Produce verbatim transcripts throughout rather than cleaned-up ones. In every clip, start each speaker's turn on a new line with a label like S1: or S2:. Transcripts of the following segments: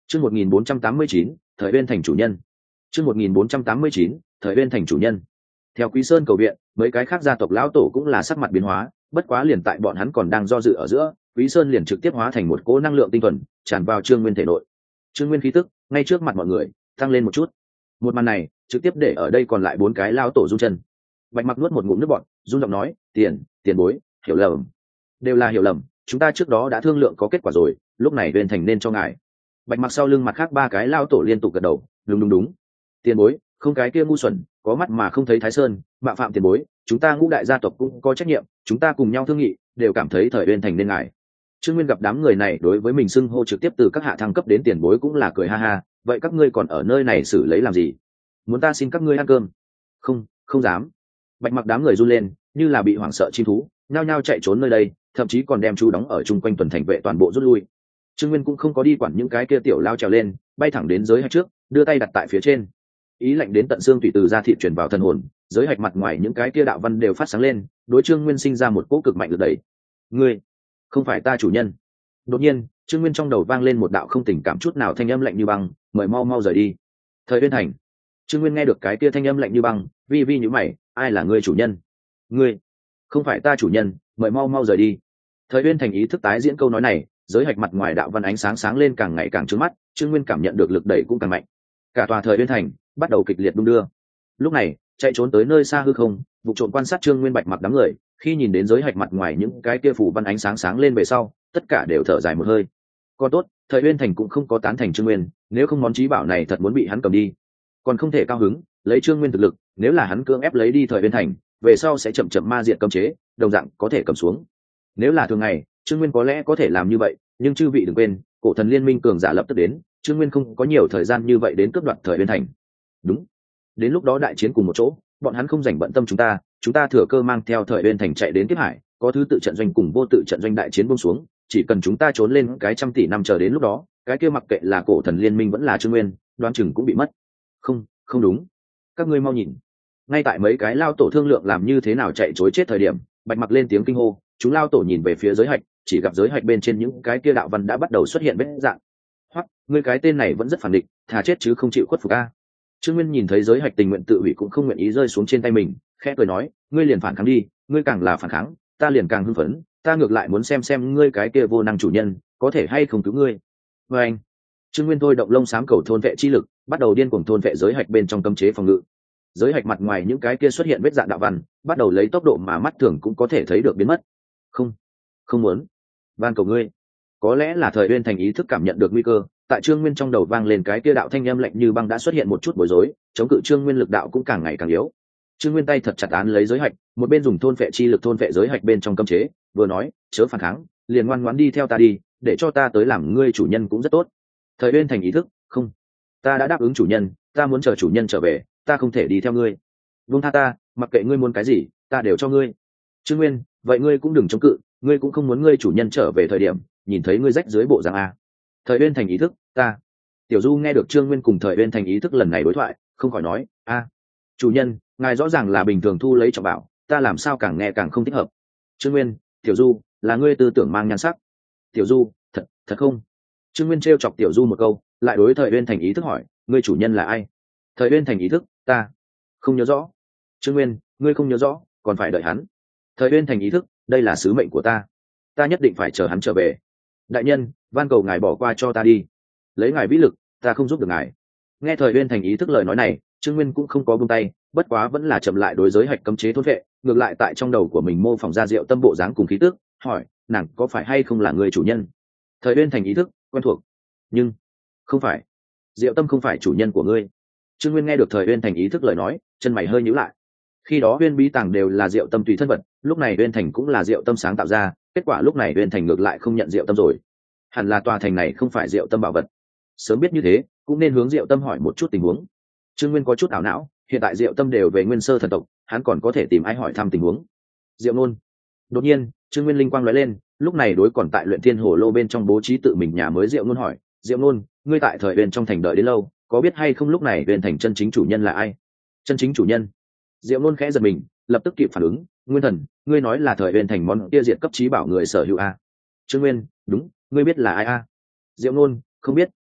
S1: Chương một nghìn bốn trăm tám mươi chín, thời Uyên thành chủ nhân. Chương một nghìn bốn trăm tám mươi chín, thời Uyên thành chủ nhân. Theo Quý Sơn cầu viện, mấy cái khác gia tộc lão tổ cũng là sắc mặt biến hóa, bất quá liền tại bọn hắn còn đang do dự ở giữa, Quý Sơn liền trực tiếp hóa thành một cỗ năng lượng tinh thuần, tràn vào Trương Nguyên thể nội. Trương Nguyên khí tức, ngay trước mặt mọi người, tăng lên một chút. Một màn này, trực tiếp để ở đây còn lại bốn cái lão tổ run chân. Bạch Mặc nuốt một ngụm nước bọt, run giọng nói, "Tiền, tiền bối, hiểu lầm. Đều là hiểu lầm, chúng ta trước đó đã thương lượng có kết quả rồi, lúc này Uyên thành nên cho ngài." Bạch Mặc sau lưng mặt khác ba cái lão tổ liên tục gật đầu, "Đúng đúng đúng. Tiền bối, không cái kia ngu xuẩn, có mắt mà không thấy Thái Sơn, mạo phạm tiền bối, chúng ta ngũ đại gia tộc cũng có trách nhiệm, chúng ta cùng nhau thương nghị, đều cảm thấy thời Uyên thành nên ngài." Trương Nguyên gặp đám người này đối với mình xưng hô trực tiếp từ các hạ thăng cấp đến tiền bối cũng là cười ha ha, "Vậy các ngươi còn ở nơi này xử lấy làm gì? Muốn ta xin các ngươi ăn cơm?" "Không, không dám." Bạch Mặc đám người run lên, như là bị hoảng sợ chim thú, nhao nhao chạy trốn nơi đây, thậm chí còn đem chú đóng ở chung quanh tuần thành vệ toàn bộ rút lui. Trương Nguyên cũng không có đi quản những cái kia tiểu lao trèo lên, bay thẳng đến giới hạch trước, đưa tay đặt tại phía trên. Ý lạnh đến tận xương tùy từ ra thị truyền vào thần hồn, giới hạch mặt ngoài những cái kia đạo văn đều phát sáng lên, đối Trương Nguyên sinh ra một cỗ cực mạnh lực đẩy. "Ngươi, không phải ta chủ nhân." Đột nhiên, Trương Nguyên trong đầu vang lên một đạo không tình cảm chút nào thanh âm lạnh như băng, "Mời mau mau rời đi." Thời Uyên thành. Trương Nguyên nghe được cái kia thanh âm lạnh như băng, vi vi nhíu mày, "Ai là ngươi chủ nhân?" "Ngươi, không phải ta chủ nhân, mời mau mau rời đi." Thời Uyên thành ý thức tái diễn câu nói này, giới hạch mặt ngoài đạo văn ánh sáng sáng lên càng ngày càng trướng mắt, Trương Nguyên cảm nhận được lực đẩy cũng càng mạnh. Cả tòa Thời Uyên thành bắt đầu kịch liệt đung đưa. Lúc này, chạy trốn tới nơi xa hư không, vụ trộm quan sát Trương Nguyên Bạch Mặc đám người, khi nhìn đến giới hạch mặt ngoài những cái kia phủ văn ánh sáng sáng lên về sau, tất cả đều thở dài một hơi. Còn tốt, Thời Uyên thành cũng không có tán thành Trương Nguyên, nếu không món trí bảo này thật muốn bị hắn cầm đi. Còn không thể cao hứng, lấy Trương Nguyên thực lực, nếu là hắn cưỡng ép lấy đi Thời Uyên thành, về sau sẽ chậm chậm ma diệt cấm chế, đồng dạng có thể cầm xuống. Nếu là thường ngày, Trương Nguyên có lẽ có thể làm như vậy, nhưng chư vị đừng quên, cổ thần liên minh cường giả lập tức đến, Trương Nguyên không có nhiều thời gian như vậy đến cướp đoạt Thời Uyên thành. Đúng, đến lúc đó đại chiến cùng một chỗ, bọn hắn không dành bận tâm chúng ta, chúng ta thừa cơ mang theo Thời Uyên thành chạy đến Kiếp Hải, có thứ tự trận doanh cùng vô tự trận doanh đại chiến buông xuống, chỉ cần chúng ta trốn lên cái trăm tỷ năm chờ đến lúc đó, cái kia mặc kệ là cổ thần liên minh vẫn là Trương Nguyên, đoán chừng cũng bị mất. Không, không đúng. Các ngươi mau nhìn. Ngay tại mấy cái lao tổ thương lượng làm như thế nào chạy trối chết thời điểm, Bạch Mặc lên tiếng kinh hô, chúng lao tổ nhìn về phía giới hạch, chỉ gặp giới hạch bên trên những cái kia đạo văn đã bắt đầu xuất hiện vết dạng. Hoặc, ngươi cái tên này vẫn rất phản định, thà chết chứ không chịu khuất phục a. Trương Nguyên nhìn thấy giới hạch tình nguyện tự hủy cũng không nguyện ý rơi xuống trên tay mình, khẽ cười nói, ngươi liền phản kháng đi, ngươi càng là phản kháng, ta liền càng hưng phấn, ta ngược lại muốn xem xem ngươi cái kia vô năng chủ nhân có thể hay không cứu ngươi. Và anh, Trương Nguyên thôi động lông xám cầu thôn vệ chi lực, bắt đầu điên cuồng thôn vệ giới hạch bên trong cấm chế phòng ngự. Giới hạch mặt ngoài những cái kia xuất hiện vết dạng đạo văn, bắt đầu lấy tốc độ mà mắt thường cũng có thể thấy được biến mất. Không, không muốn, van cầu ngươi. Có lẽ là Thời Uyên thành ý thức cảm nhận được nguy cơ, tại Trương Nguyên trong đầu vang lên cái kia đạo thanh âm lạnh như băng đã xuất hiện một chút bối rối, chống cự Trương Nguyên lực đạo cũng càng ngày càng yếu. Trương Nguyên tay thật chặt án lấy giới hạch, một bên dùng thôn vệ chi lực thôn vệ giới hạch bên trong cấm chế, vừa nói, chớ phản kháng, liền ngoan ngoãn đi theo ta đi, để cho ta tới làm ngươi chủ nhân cũng rất tốt. Thời Uyên thành ý thức, không, ta đã đáp ứng chủ nhân, ta muốn chờ chủ nhân trở về, ta không thể đi theo ngươi. Buông tha ta, mặc kệ ngươi muốn cái gì, ta đều cho ngươi. Trương Nguyên, vậy ngươi cũng đừng chống cự, ngươi cũng không muốn ngươi chủ nhân trở về thời điểm nhìn thấy ngươi rách dưới bộ dạng a. Thời Uyên thành ý thức, ta. Tiểu Du nghe được Trương Nguyên cùng Thời Uyên thành ý thức lần này đối thoại, không khỏi nói, a, chủ nhân, ngài rõ ràng là bình thường thu lấy trọng bảo, ta làm sao càng nghe càng không thích hợp. Trương Nguyên, Tiểu Du, là ngươi tư tưởng mang nhan sắc. Tiểu Du, thật, thật không? Trương Nguyên trêu chọc Tiểu Du một câu, lại đối Thời Uyên thành ý thức hỏi, ngươi chủ nhân là ai? Thời Uyên thành ý thức, ta. Không nhớ rõ. Trương Nguyên, ngươi không nhớ rõ, còn phải đợi hắn. Thời Uyên thành ý thức, đây là sứ mệnh của ta, ta nhất định phải chờ hắn trở về. Đại nhân, van cầu ngài bỏ qua cho ta đi, lấy ngài vĩ lực, ta không giúp được ngài. Nghe Thời Uyên thành ý thức lời nói này, Trương Nguyên cũng không có buông tay, bất quá vẫn là chậm lại đối giới hạch cấm chế thôn vệ, ngược lại tại trong đầu của mình mô phỏng ra Diệu Tâm bộ dáng cùng khí tức, hỏi, nàng có phải hay không là người chủ nhân? Thời Uyên thành ý thức, quen thuộc, nhưng không phải, Diệu Tâm không phải chủ nhân của ngươi. Trương Nguyên nghe được Thời Uyên thành ý thức lời nói, chân mày hơi nhíu lại. Khi đó Uyên bí tàng đều là Diệu Tâm tùy thân vật, lúc này Uyên thành cũng là Diệu Tâm sáng tạo ra, kết quả lúc này Uyên thành ngược lại không nhận Diệu Tâm rồi. Hẳn là tòa thành này không phải Diệu Tâm bảo vật. Sớm biết như thế, cũng nên hướng Diệu Tâm hỏi một chút tình huống. Trương Nguyên có chút ảo não, hiện tại Diệu Tâm đều về Nguyên Sơ thần tộc, hắn còn có thể tìm ai hỏi thăm tình huống. Diệu Nôn. Đột nhiên, Trương Nguyên linh quang lóe lên, lúc này đối còn tại Luyện Thiên Hồ Lô bên trong bố trí tự mình nhà mới Diệu Nôn hỏi, Diệu Nôn, ngươi tại thời Uyên trong thành đợi đến lâu, có biết hay không lúc này Uyên thành chân chính chủ nhân là ai? Chân chính chủ nhân? Diệu Nôn khẽ giật mình, lập tức kịp phản ứng, Nguyên Thần, ngươi nói là thời Uyên thành món kia diệt cấp trí bảo người sở hữu a? Trương Nguyên, đúng, ngươi biết là ai a? Diệu Nôn, không biết,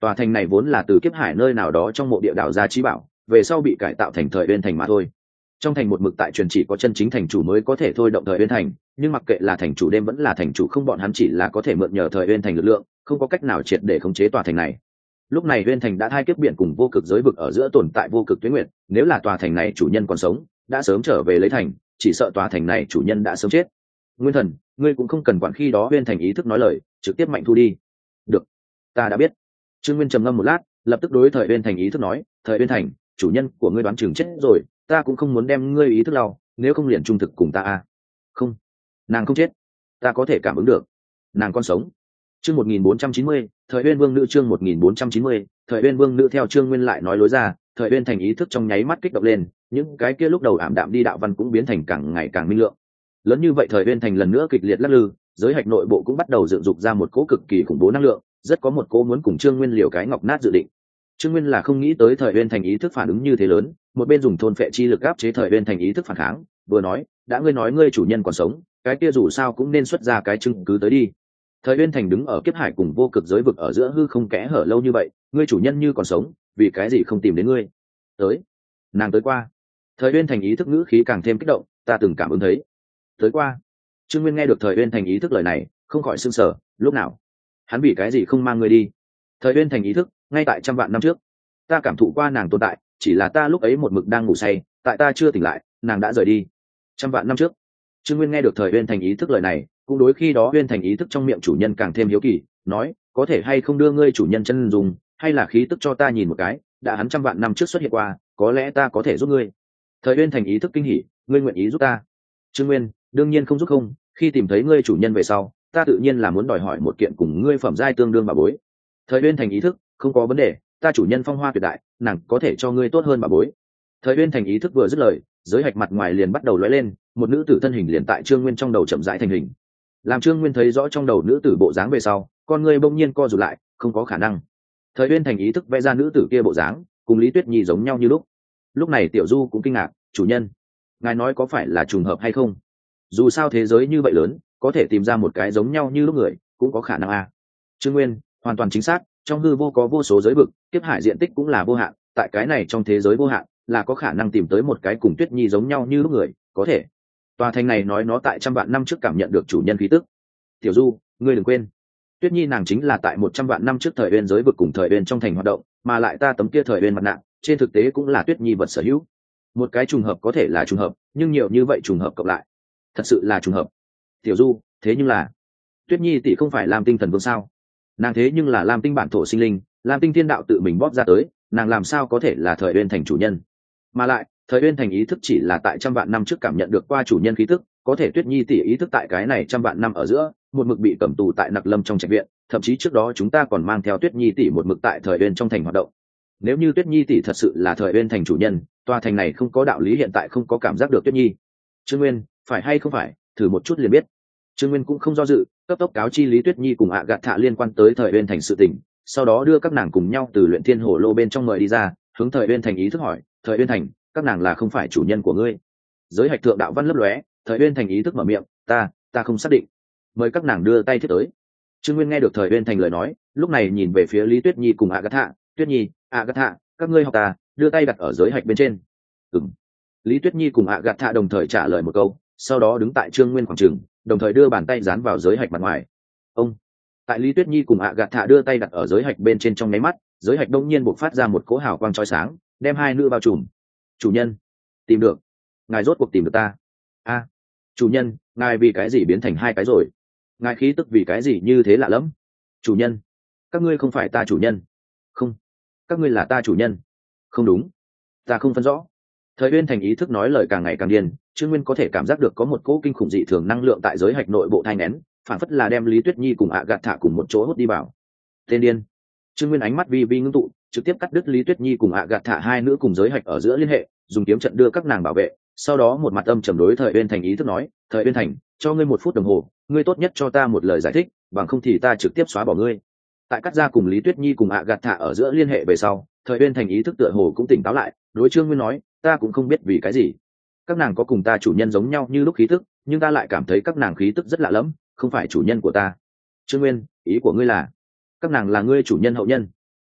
S1: tòa thành này vốn là từ kiếp hải nơi nào đó trong mộ địa đảo ra trí bảo, về sau bị cải tạo thành thời uyên thành mà thôi. Trong thành một mực tại truyền chỉ có chân chính thành chủ mới có thể thôi động thời uyên thành, nhưng mặc kệ là thành chủ đêm vẫn là thành chủ không, bọn hắn chỉ là có thể mượn nhờ thời uyên thành lực lượng, không có cách nào triệt để khống chế tòa thành này. Lúc này uyên thành đã hai kiếp biển cùng vô cực giới vực ở giữa tồn tại vô cực tuyết nguyệt, nếu là tòa thành này chủ nhân còn sống, đã sớm trở về lấy thành, chỉ sợ tòa thành này chủ nhân đã sớm chết. Nguyên Thần, ngươi cũng không cần quản, khi đó uyên thành ý thức nói lời, trực tiếp mạnh thu đi. Được, ta đã biết. Trương Nguyên trầm ngâm một lát, lập tức đối thời uyên thành ý thức nói, thời uyên thành, chủ nhân của ngươi đoán chừng chết rồi, ta cũng không muốn đem ngươi ý thức lau, nếu không liền trung thực cùng ta a. Không, nàng không chết, ta có thể cảm ứng được, nàng còn sống. Chương một nghìn bốn trăm chín mươi, thời uyên vương nữ, chương một nghìn bốn trăm chín mươi, thời uyên vương nữ. Theo Trương Nguyên lại nói lối ra, thời uyên thành ý thức trong nháy mắt kích động lên, những cái kia lúc đầu ảm đạm đi đạo văn cũng biến thành càng ngày càng minh lượng. Lớn như vậy thời uyên thành lần nữa kịch liệt lắc lư, giới hạch nội bộ cũng bắt đầu dựng dục ra một cỗ cực kỳ khủng bố năng lượng, rất có một cỗ muốn cùng Trương Nguyên liều cái ngọc nát dự định. Trương Nguyên là không nghĩ tới thời uyên thành ý thức phản ứng như thế lớn, một bên dùng thôn phệ chi lực áp chế thời uyên thành ý thức phản kháng, vừa nói, đã ngươi nói ngươi chủ nhân còn sống, cái kia dù sao cũng nên xuất ra cái chứng cứ tới đi. Thời uyên thành đứng ở kiếp hải cùng vô cực giới vực ở giữa hư không kẽ hở lâu như vậy, ngươi chủ nhân như còn sống, vì cái gì không tìm đến ngươi? Tới, nàng tới qua. Thời uyên thành ý thức ngữ khí càng thêm kích động, ta từng cảm ứng thấy. Tới qua. Trương Nguyên nghe được thời uyên thành ý thức lời này, không khỏi sưng sờ, lúc nào? Hắn vì cái gì không mang ngươi đi? Thời uyên thành ý thức, ngay tại trăm vạn năm trước, ta cảm thụ qua nàng tồn tại, chỉ là ta lúc ấy một mực đang ngủ say, tại ta chưa tỉnh lại, nàng đã rời đi. Trăm vạn năm trước. Trương Nguyên nghe được thời uyên thành ý thức lời này, cũng đối khi đó uyên thành ý thức trong miệng chủ nhân càng thêm hiếu kỳ, nói, có thể hay không đưa ngươi chủ nhân chân dùng, hay là khí tức cho ta nhìn một cái, đã hắn trăm vạn năm trước xuất hiện qua, có lẽ ta có thể giúp ngươi. Thời uyên thành ý thức kinh hỉ, ngươi nguyện ý giúp ta? Trương Nguyên, đương nhiên không giúp không, khi tìm thấy ngươi chủ nhân về sau, ta tự nhiên là muốn đòi hỏi một kiện cùng ngươi phẩm giai tương đương bà bối. Thời uyên thành ý thức, không có vấn đề, ta chủ nhân phong hoa tuyệt đại, nàng có thể cho ngươi tốt hơn bà bối. Thời uyên thành ý thức vừa dứt lời, giới hạch mặt ngoài liền bắt đầu lóe lên, một nữ tử thân hình liền tại Trương Nguyên trong đầu chậm rãi thành hình. Làm Trương Nguyên thấy rõ trong đầu nữ tử bộ dáng về sau, con ngươi bỗng nhiên co rụt lại, không có khả năng. Thời uyên thành ý thức vẽ ra nữ tử kia bộ dáng, cùng Lý Tuyết Nhi giống nhau như lúc. Lúc này Tiểu Du cũng kinh ngạc, chủ nhân, ngài nói có phải là trùng hợp hay không? Dù sao thế giới như vậy lớn, có thể tìm ra một cái giống nhau như lúc người, cũng có khả năng à. Trương Nguyên, hoàn toàn chính xác, trong hư vô có vô số giới vực, kiếp hải diện tích cũng là vô hạn, tại cái này trong thế giới vô hạn, là có khả năng tìm tới một cái cùng Tuyết Nhi giống nhau như lúc người, có thể. Tòa thành này nói nó tại trăm vạn năm trước cảm nhận được chủ nhân khí tức. Tiểu Du, ngươi đừng quên, Tuyết Nhi nàng chính là tại một trăm vạn năm trước thời uyên giới vực cùng thời uyên trong thành hoạt động, mà lại ta tấm kia thời uyên mặt nạ, trên thực tế cũng là Tuyết Nhi vật sở hữu. Một cái trùng hợp có thể là trùng hợp, nhưng nhiều như vậy trùng hợp cộng lại, thật sự là trùng hợp. Tiểu Du, thế nhưng là Tuyết Nhi tỷ không phải Lam Tinh thần vương sao? Nàng thế nhưng là Lam Tinh bản thổ sinh linh, Lam Tinh thiên đạo tự mình bóp ra tới, nàng làm sao có thể là thời uyên thành chủ nhân? Mà lại, thời uyên thành ý thức chỉ là tại trăm vạn năm trước cảm nhận được qua chủ nhân khí tức, có thể Tuyết Nhi tỷ ý thức tại cái này trăm vạn năm ở giữa, một mực bị cầm tù tại Nặc Lâm trong trạch viện, thậm chí trước đó chúng ta còn mang theo Tuyết Nhi tỷ một mực tại thời uyên trong thành hoạt động. Nếu như Tuyết Nhi tỷ thật sự là thời uyên thành chủ nhân, tòa thành này không có đạo lý hiện tại không có cảm giác được Tuyết Nhi. Trương Nguyên, phải hay không phải, thử một chút liền biết. Trương Nguyên cũng không do dự, cấp tốc cáo chi Lý Tuyết Nhi cùng ạ gạt thạ liên quan tới thời uyên thành sự tình, sau đó đưa các nàng cùng nhau từ luyện thiên hồ lô bên trong mời đi ra, hướng thời uyên thành ý thức hỏi, thời uyên thành, các nàng là không phải chủ nhân của ngươi? Giới hạch thượng đạo văn lấp lóe, thời uyên thành ý thức mở miệng, ta ta không xác định, mời các nàng đưa tay thiết tới. Trương Nguyên nghe được thời uyên thành lời nói, lúc này nhìn về phía Lý Tuyết Nhi cùng ạ gạt thạ, Tuyết Nhi, ạ gạt thạ, các ngươi học ta, đưa tay đặt ở giới hạch bên trên. Ừm. Lý Tuyết Nhi cùng ạ gạt thạ đồng thời trả lời một câu, sau đó đứng tại Trương Nguyên khoảng trường, đồng thời đưa bàn tay dán vào giới hạch mặt ngoài. Ông. Tại Lý Tuyết Nhi cùng ạ gạt thạ đưa tay đặt ở giới hạch bên trên trong nháy mắt, giới hạch đông nhiên bộc phát ra một cỗ hào quang chói sáng, đem hai nữ bao trùm. Chủ nhân, tìm được, ngài rốt cuộc tìm được ta. A, chủ nhân, ngài vì cái gì biến thành hai cái rồi? Ngài khí tức vì cái gì như thế lạ lắm? Chủ nhân, các ngươi không phải ta chủ nhân. Không, các ngươi là ta chủ nhân. Không đúng, ta không phân rõ. Thời uyên thành ý thức nói lời càng ngày càng điên, Trương Nguyên có thể cảm giác được có một cỗ kinh khủng dị thường năng lượng tại giới hạch nội bộ thai nén, phản phất là đem Lý Tuyết Nhi cùng ạ gạt thạ cùng một chỗ hút đi vào. Tên điên. Trương Nguyên ánh mắt vi vi ngưng tụ, trực tiếp cắt đứt Lý Tuyết Nhi cùng ạ gạt thạ hai nữ cùng giới hạch ở giữa liên hệ, dùng kiếm trận đưa các nàng bảo vệ, sau đó một mặt âm trầm đối thời uyên thành ý thức nói, thời uyên thành, cho ngươi một phút đồng hồ, ngươi tốt nhất cho ta một lời giải thích, bằng không thì ta trực tiếp xóa bỏ ngươi. Tại cắt ra cùng Lý Tuyết Nhi cùng ạ gạt thạ ở giữa liên hệ về sau, thời uyên thành ý thức tựa hồ cũng tỉnh táo lại, đối Trương Nguyên nói, ta cũng không biết vì cái gì, các nàng có cùng ta chủ nhân giống nhau như lúc khí tức, nhưng ta lại cảm thấy các nàng khí tức rất lạ lẫm, không phải chủ nhân của ta. Trương Nguyên, ý của ngươi là các nàng là ngươi chủ nhân hậu nhân?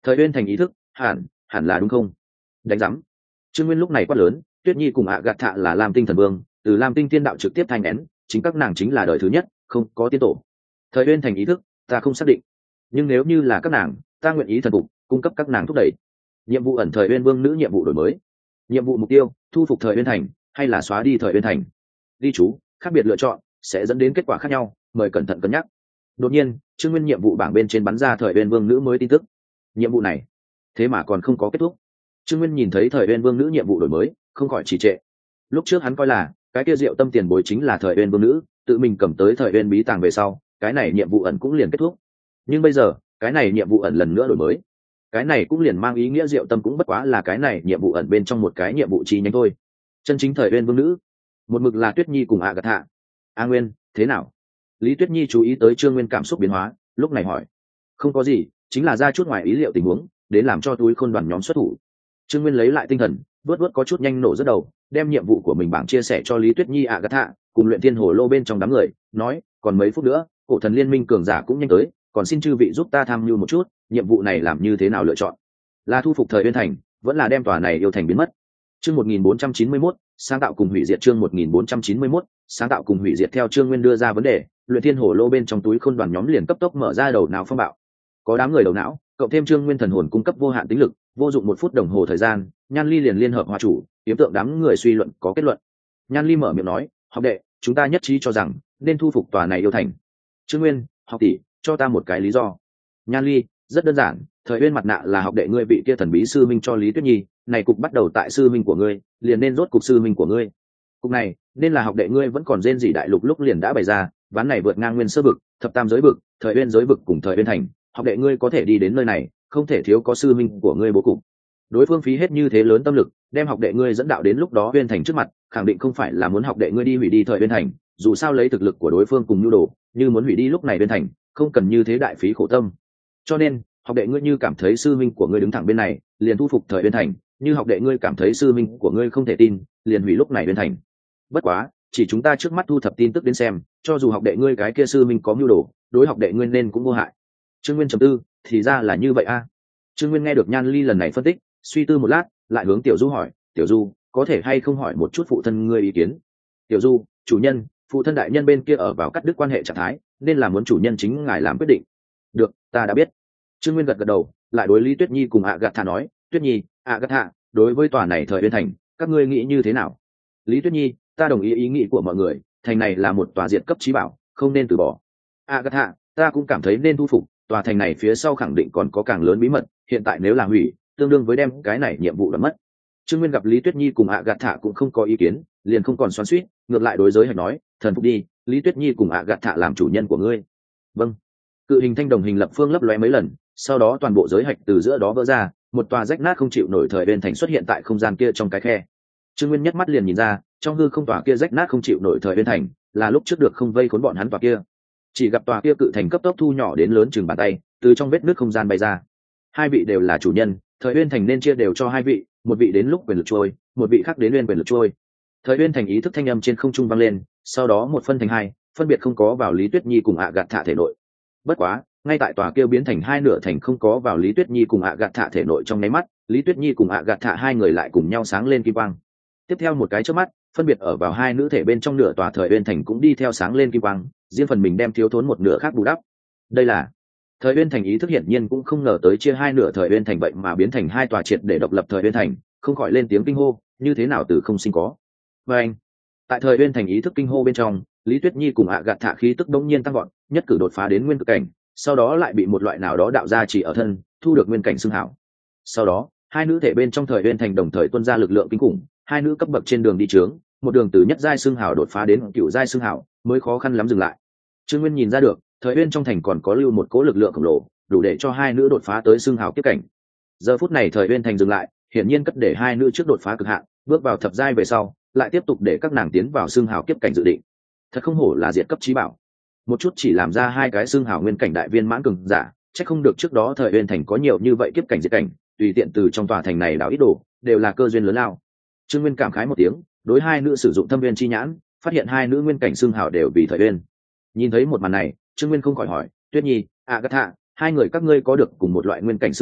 S1: Thời uyên thành ý thức, hẳn hẳn là đúng không? Đánh giám. Trương Nguyên lúc này quát lớn, Tuyết Nhi cùng ạ gạt thạ là Lam Tinh thần vương, từ Lam Tinh tiên đạo trực tiếp thanh nén, chính các nàng chính là đời thứ nhất, không có tiên tổ. Thời uyên thành ý thức, ta không xác định, nhưng nếu như là các nàng, ta nguyện ý thần phục, cung cấp các nàng thúc đẩy. Nhiệm vụ ẩn thời uyên vương nữ nhiệm vụ đổi mới. Nhiệm vụ mục tiêu, thu phục thời uyên thành, hay là xóa đi thời uyên thành. Ghi chú, khác biệt lựa chọn sẽ dẫn đến kết quả khác nhau, mời cẩn thận cân nhắc. Đột nhiên, Trương Nguyên nhiệm vụ bảng bên trên bắn ra thời uyên vương nữ mới tin tức. Nhiệm vụ này, thế mà còn không có kết thúc. Trương Nguyên nhìn thấy thời uyên vương nữ nhiệm vụ đổi mới, không khỏi trì trệ. Lúc trước hắn coi là cái kia Diệu Tâm tiền bối chính là thời uyên vương nữ, tự mình cầm tới thời uyên bí tàng về sau, cái này nhiệm vụ ẩn cũng liền kết thúc. Nhưng bây giờ, cái này nhiệm vụ ẩn lần nữa đổi mới, cái này cũng liền mang ý nghĩa Diệu Tâm cũng bất quá là cái này nhiệm vụ ẩn bên trong một cái nhiệm vụ chi nhánh thôi. Chân chính thời uyên vương nữ, một mực là Tuyết Nhi cùng ạ gạt thạ. A Nguyên, thế nào? Lý Tuyết Nhi chú ý tới Trương Nguyên cảm xúc biến hóa, lúc này hỏi. Không có gì, chính là ra chút ngoài ý liệu tình huống, đến làm cho túi khôn đoàn nhóm xuất thủ. Trương Nguyên lấy lại tinh thần, vớt vớt có chút nhanh nổ rất đầu, đem nhiệm vụ của mình bảng chia sẻ cho Lý Tuyết Nhi ạ gạt thạ, cùng luyện thiên hồ lô bên trong đám người, nói, còn mấy phút nữa, cổ thần liên minh cường giả cũng nhanh tới, còn xin chư vị giúp ta tham mưu một chút, nhiệm vụ này làm như thế nào lựa chọn? Là thu phục thời uyên thành, vẫn là đem tòa này yêu thành biến mất? Chương một nghìn bốn trăm chín mươi mốt, sáng tạo cùng hủy diệt. Chương một nghìn bốn trăm chín mươi mốt, sáng tạo cùng hủy diệt. Theo Trương Nguyên đưa ra vấn đề, luyện thiên hổ lô bên trong túi khôn đoàn nhóm liền cấp tốc mở ra đầu não phong bạo. Có đám người đầu não, cộng thêm Trương Nguyên thần hồn cung cấp vô hạn tính lực, vô dụng một phút đồng hồ thời gian, Nhan Ly liền liên hợp hòa chủ, yếm tượng đám người suy luận có kết luận. Nhan Ly mở miệng nói, học đệ, chúng ta nhất trí cho rằng nên thu phục tòa này yêu thành. Trương Nguyên, học tỷ, cho ta một cái lý do. Nhan Ly, rất đơn giản, thời uyên mặt nạ là học đệ ngươi bị kia thần bí sư minh cho Lý Tuyết Nhi, này cục bắt đầu tại sư minh của ngươi, liền nên rốt cục sư minh của ngươi. Cục này, nên là học đệ ngươi vẫn còn rên rỉ đại lục lúc liền đã bày ra, ván này vượt ngang nguyên sơ vực, thập tam giới vực, thời uyên giới vực cùng thời uyên thành, học đệ ngươi có thể đi đến nơi này, không thể thiếu có sư minh của ngươi bố cục. Đối phương phí hết như thế lớn tâm lực, đem học đệ ngươi dẫn đạo đến lúc đó uyên thành trước mặt, khẳng định không phải là muốn học đệ ngươi đi hủy đi thời uyên thành, dù sao lấy thực lực của đối phương cùng nhu đồ, như muốn hủy đi lúc này uyên thành, không cần như thế đại phí khổ tâm. Cho nên, học đệ ngươi như cảm thấy sư minh của ngươi đứng thẳng bên này, liền thu phục thời uyên thành, như học đệ ngươi cảm thấy sư minh của ngươi không thể tin, liền hủy lúc này uyên thành. Bất quá, chỉ chúng ta trước mắt thu thập tin tức đến xem, cho dù học đệ ngươi cái kia sư minh có mưu đồ, đối học đệ ngươi nên cũng vô hại. Trương Nguyên trầm tư, thì ra là như vậy a. À. Trương Nguyên nghe được Nhan Ly lần này phân tích, suy tư một lát, lại hướng Tiểu Du hỏi, Tiểu Du, có thể hay không hỏi một chút phụ thân ngươi ý kiến? Tiểu Du, chủ nhân, phụ thân đại nhân bên kia ở vào cắt đứt quan hệ trạng thái, nên là muốn chủ nhân chính ngài làm quyết định. Được, ta đã biết. Trương Nguyên gật gật đầu, lại đối Lý Tuyết Nhi cùng ạ gạt thạ nói, Tuyết Nhi, ạ gạt thạ, đối với tòa này thời uyên thành, các ngươi nghĩ như thế nào? Lý Tuyết Nhi, ta đồng ý ý nghĩ của mọi người, thành này là một tòa diệt cấp chí bảo, không nên từ bỏ. ạ gạt thạ, ta cũng cảm thấy nên thu phục, tòa thành này phía sau khẳng định còn có càng lớn bí mật, hiện tại nếu là hủy, tương đương với đem cái này nhiệm vụ đã mất. Trương Nguyên gặp Lý Tuyết Nhi cùng ạ gạt thạ cũng không có ý kiến, liền không còn xoắn xuýt, ngược lại đối giới hạch nói, thần phục đi, Lý Tuyết Nhi cùng ạ gạt thạ làm chủ nhân của ngươi. Vâng. Cự hình thanh đồng hình lập phương lấp lóe mấy lần, sau đó toàn bộ giới hạch từ giữa đó vỡ ra, một tòa rách nát không chịu nổi thời uyên thành xuất hiện tại không gian kia trong cái khe. Trương Nguyên nhất mắt liền nhìn ra, trong hư không tòa kia rách nát không chịu nổi thời uyên thành, là lúc trước được không vây khốn bọn hắn tòa kia. Chỉ gặp tòa kia cự thành cấp tốc thu nhỏ đến lớn chừng bàn tay, từ trong vết nước không gian bay ra. Hai vị đều là chủ nhân, thời uyên thành nên chia đều cho hai vị, một vị đến lúc quyền lực trôi, một vị khác đến uyên quyền lực trôi. Thời uyên thành ý thức thanh âm trên không trung vang lên, sau đó một phân thành hai, phân biệt không có vào Lý Tuyết Nhi cùng ạ gạt thạ thể nội. Bất quá, ngay tại tòa kia biến thành hai nửa thành không có vào Lý Tuyết Nhi cùng ạ gạt thạ thể nội trong nháy mắt, Lý Tuyết Nhi cùng ạ gạt thạ hai người lại cùng nhau sáng lên kim quang. Tiếp theo một cái chớp mắt, phân biệt ở vào hai nữ thể bên trong nửa tòa thời uyên thành cũng đi theo sáng lên kim quang, riêng phần mình đem thiếu thốn một nửa khác bù đắp. Đây là thời uyên thành ý thức hiển nhiên cũng không ngờ tới chia hai nửa thời uyên thành vậy mà biến thành hai tòa triệt để độc lập thời uyên thành, không khỏi lên tiếng kinh hô, như thế nào từ không sinh có. Và anh, tại thời uyên thành ý thức kinh hô bên trong, Lý Tuyết Nhi cùng ạ gạt thạ khí tức đống nhiên tăng gọn, nhất cử đột phá đến nguyên cực cảnh, sau đó lại bị một loại nào đó đạo ra chỉ ở thân, thu được nguyên cảnh xưng hảo. Sau đó, hai nữ thể bên trong thời uyên thành đồng thời tuôn ra lực lượng kinh khủng, hai nữ cấp bậc trên đường đi trướng, một đường từ nhất giai xưng hảo đột phá đến cựu giai xưng hảo, mới khó khăn lắm dừng lại. Trương Nguyên nhìn ra được, thời uyên trong thành còn có lưu một cỗ lực lượng khổng lồ, đủ để cho hai nữ đột phá tới xưng hảo kiếp cảnh. Giờ phút này thời uyên thành dừng lại, hiển nhiên cất để hai nữ trước đột phá cực hạn, bước vào thập giai về sau, lại tiếp tục để các nàng tiến vào xưng hảo kiếp cảnh dự định. Thật không hổ là diệt cấp chí bảo, một chút chỉ làm ra hai cái xưng hảo nguyên cảnh đại viên mãn cường giả, chắc không được trước đó thời uyên thành có nhiều như vậy kiếp cảnh diệt cảnh, tùy tiện từ trong tòa thành này đào ít đồ, đều là cơ duyên lớn lao. Trương Nguyên cảm khái một tiếng, đối hai nữ sử dụng thâm viên chi nhãn, phát hiện hai nữ nguyên cảnh xưng hảo đều vì thời uyên. Nhìn thấy một màn này, Trương Nguyên không khỏi hỏi, Tuyết Nhi, ạ gạt thạ, hai người các ngươi có được cùng một loại nguyên cảnh xưng hảo,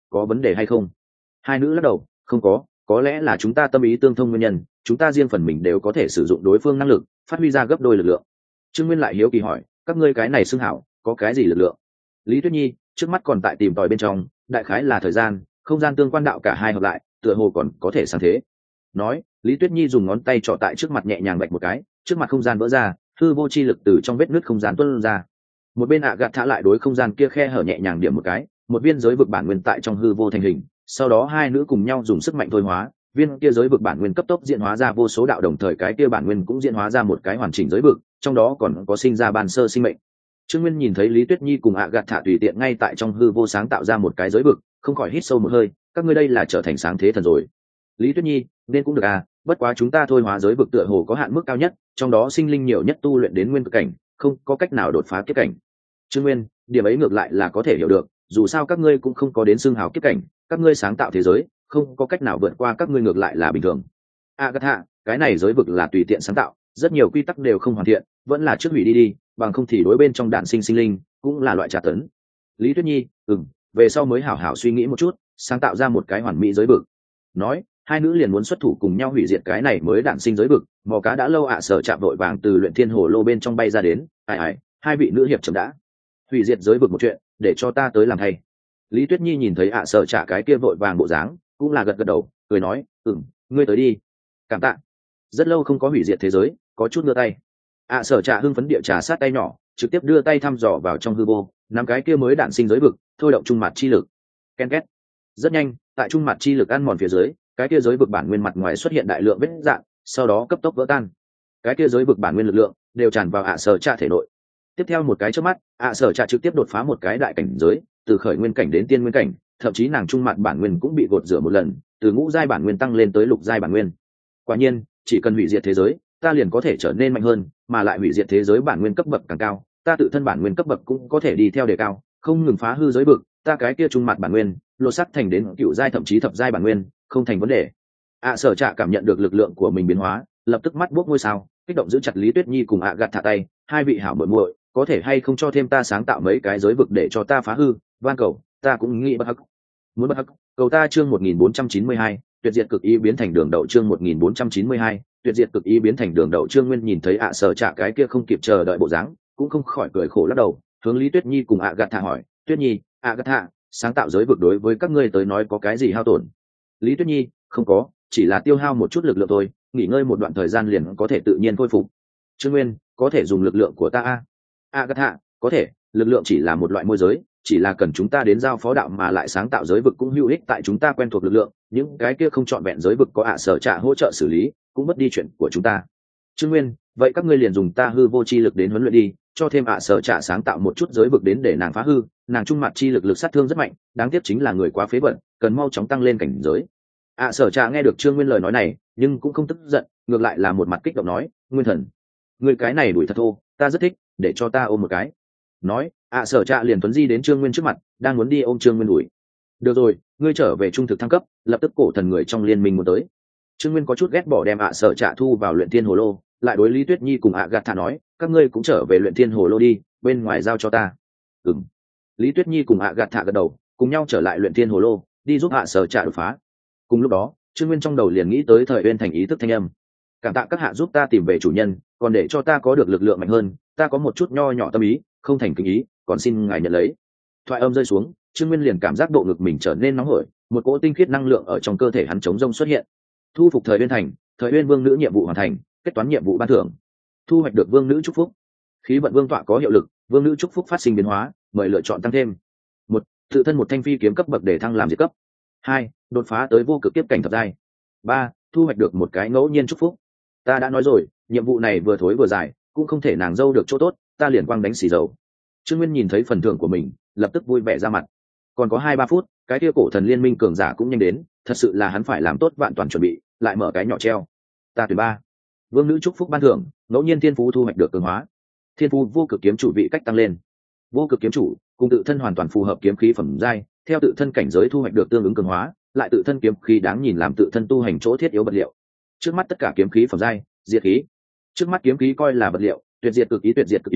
S1: có vấn đề hay không? Hai nữ lắc đầu, không có, có lẽ là chúng ta tâm ý tương thông nguyên nhân, chúng ta riêng phần mình đều có thể sử dụng đối phương năng lực, phát huy ra gấp đôi lực lượng. Trương Nguyên lại hiếu kỳ hỏi, các ngươi cái này xưng hảo, có cái gì lực lượng? Lý Tuyết Nhi trước mắt còn tại tìm tòi bên trong, đại khái là thời gian, không gian tương quan đạo cả hai hợp lại, tựa hồ còn có thể sáng thế. Nói, Lý Tuyết Nhi dùng ngón tay trỏ tại trước mặt nhẹ nhàng vạch một cái, trước mặt không gian vỡ ra, hư vô chi lực từ trong vết nứt không gian tuôn ra. Một bên ạ gạt thả lại đối không gian kia khe hở nhẹ nhàng điểm một cái, một viên giới vực bản nguyên tại trong hư vô thành hình. Sau đó hai nữ cùng nhau dùng sức mạnh thôi hóa, viên kia giới vực bản nguyên cấp tốc diễn hóa ra vô số đạo, đồng thời cái kia bản nguyên cũng diễn hóa ra một cái hoàn chỉnh giới vực, trong đó còn có sinh ra ban sơ sinh mệnh. Trương Nguyên nhìn thấy Lý Tuyết Nhi cùng ạ gạt thả tùy tiện ngay tại trong hư vô sáng tạo ra một cái giới vực, không khỏi hít sâu một hơi, các ngươi đây là trở thành sáng thế thần rồi. Lý Tuyết Nhi, nên cũng được à, bất quá chúng ta thôi hóa giới vực tựa hồ có hạn mức cao nhất, trong đó sinh linh nhiều nhất tu luyện đến nguyên cực cảnh, không có cách nào đột phá kiếp cảnh. Trương Nguyên, điểm ấy ngược lại là có thể hiểu được, dù sao các ngươi cũng không có đến xương hào kiếp cảnh, các ngươi sáng tạo thế giới, không có cách nào vượt qua các ngươi ngược lại là bình thường. Agatha, cái này giới vực là tùy tiện sáng tạo, rất nhiều quy tắc đều không hoàn thiện, vẫn là trước hủy đi đi, bằng không thì đối bên trong đạn sinh sinh linh cũng là loại trả tấn. Lý Tuyết Nhi, ừm, về sau mới hảo hảo suy nghĩ một chút, sáng tạo ra một cái hoàn mỹ giới vực. Nói, hai nữ liền muốn xuất thủ cùng nhau hủy diệt cái này mới đạn sinh giới vực. Mò cá đã lâu ạ sở chạm vội vàng từ luyện thiên hồ lô bên trong bay ra đến, ai ai, hai vị nữ hiệp chậm đã, hủy diệt giới vực một chuyện, để cho ta tới làm thay. Lý Tuyết Nhi nhìn thấy ạ sở trả cái kia vội vàng bộ dáng, cũng là gật gật đầu, cười nói, ừm, ngươi tới đi. Cảm tạ. Rất lâu không có hủy diệt thế giới, có chút đưa tay. ạ sở trả hưng phấn địa trà sát tay nhỏ, trực tiếp đưa tay thăm dò vào trong hư vô, nắm cái kia mới đạn sinh giới vực, thôi động trung mặt chi lực. Ken két. Rất nhanh, tại trung mặt chi lực ăn mòn phía dưới, cái kia giới vực bản nguyên mặt ngoài xuất hiện đại lượng vết dạn, sau đó cấp tốc vỡ tan. Cái kia giới vực bản nguyên lực lượng đều tràn vào ạ sở trạ thể nội. Tiếp theo một cái chớp mắt, ạ sở trạ trực tiếp đột phá một cái đại cảnh giới, từ khởi nguyên cảnh đến tiên nguyên cảnh, thậm chí nàng trung mặt bản nguyên cũng bị gột rửa một lần, từ ngũ giai bản nguyên tăng lên tới lục giai bản nguyên. Quả nhiên, chỉ cần hủy diệt thế giới, ta liền có thể trở nên mạnh hơn, mà lại hủy diệt thế giới bản nguyên cấp bậc càng cao, ta tự thân bản nguyên cấp bậc cũng có thể đi theo đề cao, không ngừng phá hư giới vực, ta cái kia trung mặt bản nguyên, lột sắt thành đến cựu giai thậm chí thập giai bản nguyên, không thành vấn đề. ạ sở trạ cảm nhận được lực lượng của mình biến hóa, lập tức mắt buốc ngôi sao, kích động giữ chặt Lý Tuyết Nhi cùng ạ gạt thả tay, hai vị hảo muội muội, có thể hay không cho thêm ta sáng tạo mấy cái giới vực để cho ta phá hư, van cầu, ta cũng nghĩ bất hắc. Muốn bất hắc, cầu ta chương một nghìn bốn trăm chín mươi hai, tuyệt diệt cực ý biến thành đường đậu chương một nghìn bốn trăm chín mươi hai, tuyệt diệt cực ý biến thành đường đậu. Trương Nguyên nhìn thấy ạ sở trạ cái kia không kịp chờ đợi bộ dáng, cũng không khỏi cười khổ lắc đầu, hướng Lý Tuyết Nhi cùng ạ gạt thả hỏi, Tuyết Nhi, ạ gạt thả, sáng tạo giới vực đối với các ngươi tới nói có cái gì hao tổn? Lý Tuyết Nhi, không có, chỉ là tiêu hao một chút lực lượng thôi, nghỉ ngơi một đoạn thời gian liền có thể tự nhiên khôi phục. Trương Nguyên, có thể dùng lực lượng của ta a? Agatha, có thể, lực lượng chỉ là một loại môi giới, chỉ là cần chúng ta đến giao phó đạo mà lại sáng tạo giới vực cũng hữu ích tại chúng ta quen thuộc lực lượng, những cái kia không chọn vẹn giới vực có ạ sở trạ hỗ trợ xử lý, cũng mất đi chuyện của chúng ta. Trương Nguyên, vậy các ngươi liền dùng ta hư vô chi lực đến huấn luyện đi, cho thêm ạ sở trạ sáng tạo một chút giới vực đến để nàng phá hư, nàng trung mặt chi lực lực sát thương rất mạnh, đáng tiếc chính là người quá phế bẩn, cần mau chóng tăng lên cảnh giới. ạ sở trạ nghe được Trương Nguyên lời nói này, nhưng cũng không tức giận, ngược lại là một mặt kích động nói, Nguyên thần, người cái này đuổi thật thô, ta rất thích, để cho ta ôm một cái. Nói, ạ sở trạ liền tuấn di đến Trương Nguyên trước mặt, đang muốn đi ôm Trương Nguyên đuổi. Được rồi, ngươi trở về trung thực thăng cấp, lập tức cổ thần người trong liên minh muốn tới. Trương Nguyên có chút ghét bỏ đem ạ sở trạ thu vào luyện thiên hồ lô, lại đối Lý Tuyết Nhi cùng ạ gạt thả nói, các ngươi cũng trở về luyện thiên hồ lô đi, bên ngoài giao cho ta. Ừm. Lý Tuyết Nhi cùng ạ gạt thả gật đầu, cùng nhau trở lại luyện thiên hồ lô, đi giúp ạ sở trạ đột phá. Cùng lúc đó, Trương Nguyên trong đầu liền nghĩ tới Thời Uyên Thành ý thức thanh âm. Cảm tạ các hạ giúp ta tìm về chủ nhân, còn để cho ta có được lực lượng mạnh hơn, ta có một chút nho nhỏ tâm ý, không thành kính ý, còn xin ngài nhận lấy. Thoại âm rơi xuống, Trương Nguyên liền cảm giác bộ ngực mình trở nên nóng hổi, một cỗ tinh khiết năng lượng ở trong cơ thể hắn chống rông xuất hiện. Thu phục Thời Uyên Thành, Thời Uyên Vương nữ nhiệm vụ hoàn thành, kết toán nhiệm vụ ban thưởng. Thu hoạch được Vương nữ chúc phúc. Khí vận vương tọa có hiệu lực, Vương nữ chúc phúc phát sinh biến hóa, mời lựa chọn tăng thêm. Một, tự thân một thanh phi kiếm cấp bậc để thăng làm diệt cấp. Hai, đột phá tới vô cực tiếp cảnh thập giai. Ba, thu hoạch được một cái ngẫu nhiên chúc phúc. Ta đã nói rồi, nhiệm vụ này vừa thối vừa dài, cũng không thể nàng dâu được chỗ tốt, ta liền quăng đánh xì dầu. Trương Nguyên nhìn thấy phần thưởng của mình, lập tức vui vẻ ra mặt. Còn có hai ba phút, cái kia cổ thần liên minh cường giả cũng nhanh đến, thật sự là hắn phải làm tốt vạn toàn chuẩn bị, lại mở cái nhỏ treo. Ta tuyển ba. Vương nữ chúc phúc ban thưởng, ngẫu nhiên thiên phú thu hoạch được cường hóa. Thiên phú vô cực kiếm chủ vị cách tăng lên. Vô cực kiếm chủ, cùng tự thân hoàn toàn phù hợp kiếm khí phẩm giai, theo tự thân cảnh giới thu hoạch được tương ứng cường hóa, lại tự thân kiếm khí đáng nhìn làm tự thân tu hành chỗ thiết yếu vật liệu. Trước mắt tất cả kiếm khí phẩm giai, diệt khí. Trước mắt kiếm khí coi là vật liệu, tuyệt diệt cực ý tuyệt diệt cực ý,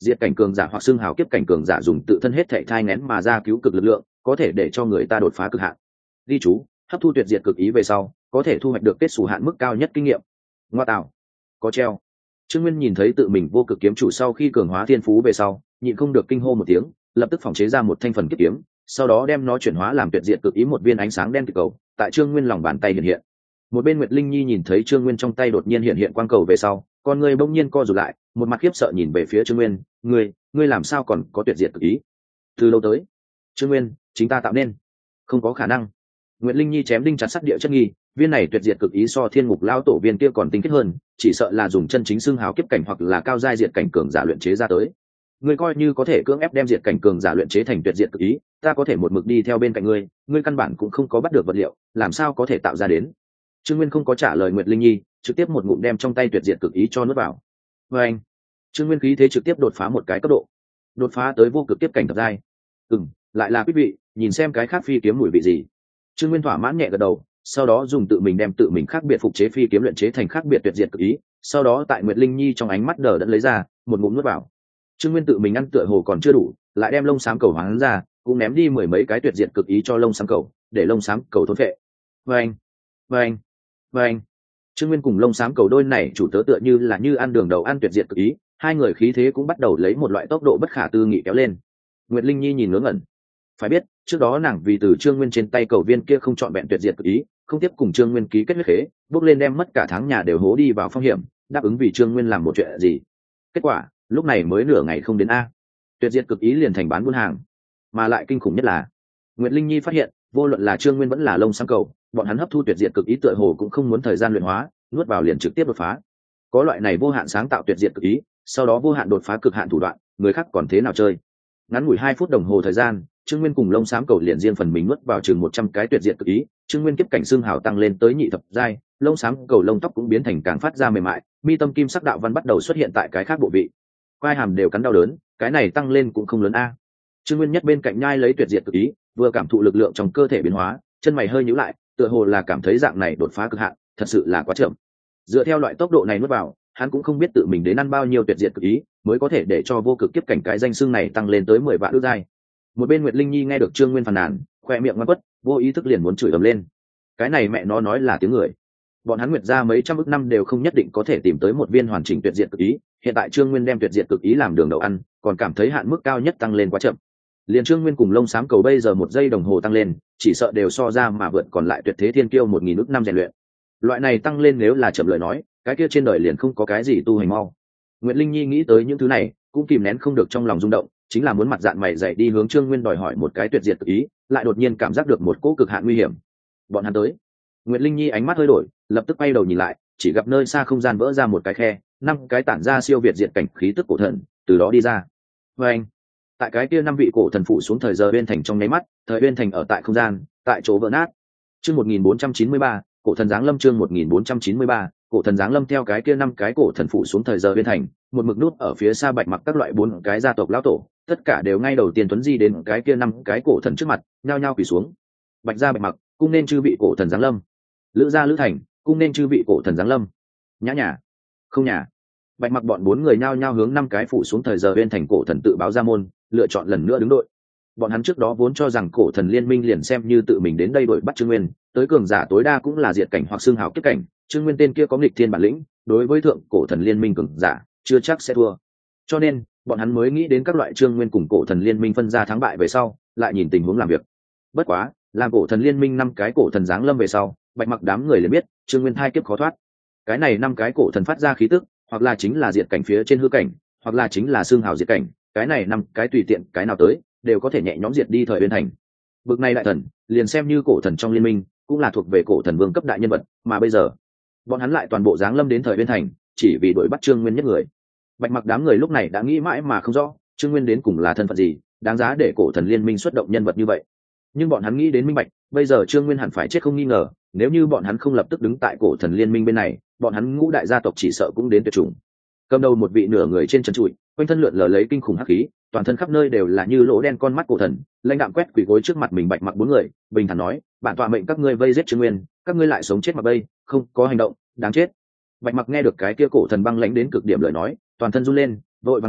S1: diệt cảnh cường giả hoặc xưng hào kiếp cảnh cường giả dùng tự thân hết thệ thai nén mà ra cứu cực lực lượng, có thể để cho người ta đột phá cực hạn. Ghi chú, hấp thu tuyệt diệt cực ý về sau có thể thu hoạch được kết xù hạn mức cao nhất kinh nghiệm. Ngoa tạo, có treo. Trương Nguyên nhìn thấy tự mình vô cực kiếm chủ sau khi cường hóa thiên phú về sau, nhịn không được kinh hô một tiếng, lập tức phòng chế ra một thanh phần kiếp kiếm, sau đó đem nó chuyển hóa làm tuyệt diệt cực ý một viên ánh sáng đen cực cầu, tại Trương Nguyên lòng bàn tay hiện hiện. Một bên Nguyệt Linh Nhi nhìn thấy Trương Nguyên trong tay đột nhiên hiện hiện quang cầu về sau, con người bỗng nhiên co rụt lại, một mặt khiếp sợ nhìn về phía Trương Nguyên, "Ngươi, ngươi làm sao còn có tuyệt diệt cực ý? Từ lâu tới?" "Trương Nguyên, chính ta tạo nên." "Không có khả năng." Nguyệt Linh Nhi chém đinh chặt sắt địa chất nghi, viên này tuyệt diệt cực ý so thiên ngục lao tổ viên kia còn tinh khiết hơn, chỉ sợ là dùng chân chính xương hào kiếp cảnh hoặc là cao giai diệt cảnh cường giả luyện chế ra tới. Ngươi coi như có thể cưỡng ép đem diệt cảnh cường giả luyện chế thành tuyệt diệt cực ý, ta có thể một mực đi theo bên cạnh ngươi, ngươi căn bản cũng không có bắt được vật liệu, làm sao có thể tạo ra đến? Trương Nguyên không có trả lời Nguyệt Linh Nhi, trực tiếp một ngụm đem trong tay tuyệt diệt cực ý cho nuốt vào. Và anh, Trương Nguyên khí thế trực tiếp đột phá một cái cấp độ, đột phá tới vô cực kiếp cảnh thập giai. Ừm, lại là quý vị, nhìn xem cái khác phi kiếm mùi vị gì. Trương Nguyên thỏa mãn nhẹ gật đầu, sau đó dùng tự mình đem tự mình khác biệt phục chế phi kiếm luyện chế thành khác biệt tuyệt diệt cực ý, sau đó tại Nguyệt Linh Nhi trong ánh mắt đờ đẫn lấy ra, một ngụm nuốt vào. Trương Nguyên tự mình ăn tựa hồ còn chưa đủ, lại đem lông xám cầu hoán ra, cũng ném đi mười mấy cái tuyệt diệt cực ý cho lông xám cầu, để lông xám cầu thôn phệ. Vâng, vâng, vâng. Trương Nguyên cùng lông xám cầu đôi này chủ tớ tựa như là như ăn đường đầu ăn tuyệt diệt cực ý, hai người khí thế cũng bắt đầu lấy một loại tốc độ bất khả tư nghị kéo lên. Nguyệt Linh Nhi nhìn ngớ ngẩn. Phải biết, trước đó nàng vì từ Trương Nguyên trên tay cầu viên kia không chọn vẹn tuyệt diệt cực ý, không tiếp cùng Trương Nguyên ký kết huyết khế, bước lên đem mất cả tháng nhà đều hố đi vào phong hiểm, đáp ứng vì Trương Nguyên làm một chuyện gì. Kết quả, lúc này mới nửa ngày không đến a, tuyệt diệt cực ý liền thành bán buôn hàng. Mà lại kinh khủng nhất là, Nguyệt Linh Nhi phát hiện, vô luận là Trương Nguyên vẫn là lông xám cầu, bọn hắn hấp thu tuyệt diệt cực ý tựa hồ cũng không muốn thời gian luyện hóa, nuốt vào liền trực tiếp đột phá. Có loại này vô hạn sáng tạo tuyệt diệt cực ý, sau đó vô hạn đột phá cực hạn thủ đoạn, người khác còn thế nào chơi. Ngắn ngủi hai phút đồng hồ thời gian, Trương Nguyên cùng lông xám cầu liền riêng phần mình nuốt vào chừng một trăm cái tuyệt diệt cực ý, Trương Nguyên kiếp cảnh xương hào tăng lên tới nhị thập giai, lông xám cầu lông tóc cũng biến thành càng phát ra mềm mại, mi tâm kim sắc đạo văn bắt đầu xuất hiện tại cái khác bộ vị. Quai hàm đều cắn đau đớn, cái này tăng lên cũng không lớn a. Trương Nguyên nhất bên cạnh nhai lấy tuyệt diệt cực ý, vừa cảm thụ lực lượng trong cơ thể biến hóa, chân mày hơi nhíu lại, tựa hồ là cảm thấy dạng này đột phá cực hạn, thật sự là quá chậm. Dựa theo loại tốc độ này nuốt vào, hắn cũng không biết tự mình đến ăn bao nhiêu tuyệt diệt cực ý, mới có thể để cho vô cực kiếp cảnh cái danh xưng này tăng lên tới mười vạn ước giai. Một bên Nguyệt Linh Nhi nghe được Trương Nguyên phàn nàn, khoe miệng ngoắc quất, vô ý thức liền muốn chửi ầm lên. Cái này mẹ nó nói là tiếng người. Bọn hắn Nguyệt gia mấy trăm ức năm đều không nhất định có thể tìm tới một viên hoàn chỉnh tuyệt diệt cực ý, hiện tại Trương Nguyên đem tuyệt diệt cực ý làm đường đầu ăn, còn cảm thấy hạn mức cao nhất tăng lên quá chậm. Liên Trương Nguyên cùng lông xám cầu bây giờ một giây đồng hồ tăng lên, chỉ sợ đều so ra mà vượt còn lại tuyệt thế thiên kiêu một nghìn ức năm rèn luyện. Loại này tăng lên nếu là chậm lời nói, cái kia trên đời liền không có cái gì tu hành mau. Nguyệt Linh Nhi nghĩ tới những thứ này, cũng kìm nén không được trong lòng rung động, chính là muốn mặt dạn mày dày đi hướng Trương Nguyên đòi hỏi một cái tuyệt diệt cực ý, lại đột nhiên cảm giác được một cỗ cực hạn nguy hiểm. Bọn hắn tới. Nguyệt Linh Nhi ánh mắt hơi đổi, lập tức quay đầu nhìn lại, chỉ gặp nơi xa không gian vỡ ra một cái khe, năm cái tản ra siêu việt diệt cảnh khí tức cổ thần, từ đó đi ra. Và anh, tại cái kia năm vị cổ thần phụ xuống thời giờ bên thành trong nháy mắt, thời bên thành ở tại không gian, tại chỗ vỡ nát. Chương một nghìn bốn trăm chín mươi ba, cổ thần giáng lâm chương một nghìn bốn trăm chín mươi ba, cổ thần giáng lâm theo cái kia năm cái cổ thần phụ xuống thời giờ bên thành, một mực nút ở phía xa Bạch Mặc các loại bốn cái gia tộc lão tổ, tất cả đều ngay đầu tiên tuấn di đến cái kia năm cái cổ thần trước mặt, nhao nhao quỳ xuống. Bạch gia Bạch Mặc, cung nên chư vị cổ thần giáng lâm. Lữ gia Lữ Thành, cung nên chư vị cổ thần giáng lâm. Nhã Nhã, không nhà. Bạch Mặc bọn bốn người nhao nhao hướng năm cái phụ xuống thời giờ bên thành cổ thần tự báo ra môn, lựa chọn lần nữa đứng đội. Bọn hắn trước đó vốn cho rằng cổ thần liên minh liền xem như tự mình đến đây đuổi bắt Trương Nguyên, tới cường giả tối đa cũng là diệt cảnh hoặc xương hào kiếp cảnh, Trương Nguyên tên kia có nghịch thiên bản lĩnh, đối với thượng cổ thần liên minh cường giả, chưa chắc sẽ thua. Cho nên, bọn hắn mới nghĩ đến các loại Trương Nguyên cùng cổ thần liên minh phân ra thắng bại về sau, lại nhìn tình huống làm việc. Bất quá, làm cổ thần liên minh năm cái cổ thần giáng lâm về sau, Bạch Mặc đám người liền biết, Trương Nguyên thai kiếp khó thoát. Cái này năm cái cổ thần phát ra khí tức, hoặc là chính là diệt cảnh phía trên hư cảnh, hoặc là chính là xương hào diệt cảnh, cái này năm cái tùy tiện cái nào tới, đều có thể nhẹ nhõm diệt đi thời Uyên Thành. Bực này đại thần, liền xem như cổ thần trong liên minh, cũng là thuộc về cổ thần vương cấp đại nhân vật, mà bây giờ, bọn hắn lại toàn bộ giáng lâm đến thời Uyên Thành, chỉ vì đuổi bắt Trương Nguyên nhất người. Bạch Mặc đám người lúc này đã nghĩ mãi mà không rõ, Trương Nguyên đến cùng là thân phận gì, đáng giá để cổ thần liên minh xuất động nhân vật như vậy. Nhưng bọn hắn nghĩ đến minh bạch, bây giờ Trương Nguyên hẳn phải chết không nghi ngờ, nếu như bọn hắn không lập tức đứng tại cổ thần liên minh bên này, bọn hắn ngũ đại gia tộc chỉ sợ cũng đến tuyệt chủng. Cầm đầu một vị nửa người trên trần trụi, quanh thân lượn lờ lấy kinh khủng hắc khí, toàn thân khắp nơi đều là như lỗ đen con mắt cổ thần, lãnh đạm quét quỳ gối trước mặt mình Bạch Mặc bốn người, bình thản nói, bản tọa mệnh các ngươi vây giết Trương Nguyên, các ngươi lại sống chết mà bây, không có hành động, đáng chết. Bạch Mặc nghe được cái kia cổ thần băng lãnh đến cực điểm lời nói, toàn thân run lên, vội vàng nói,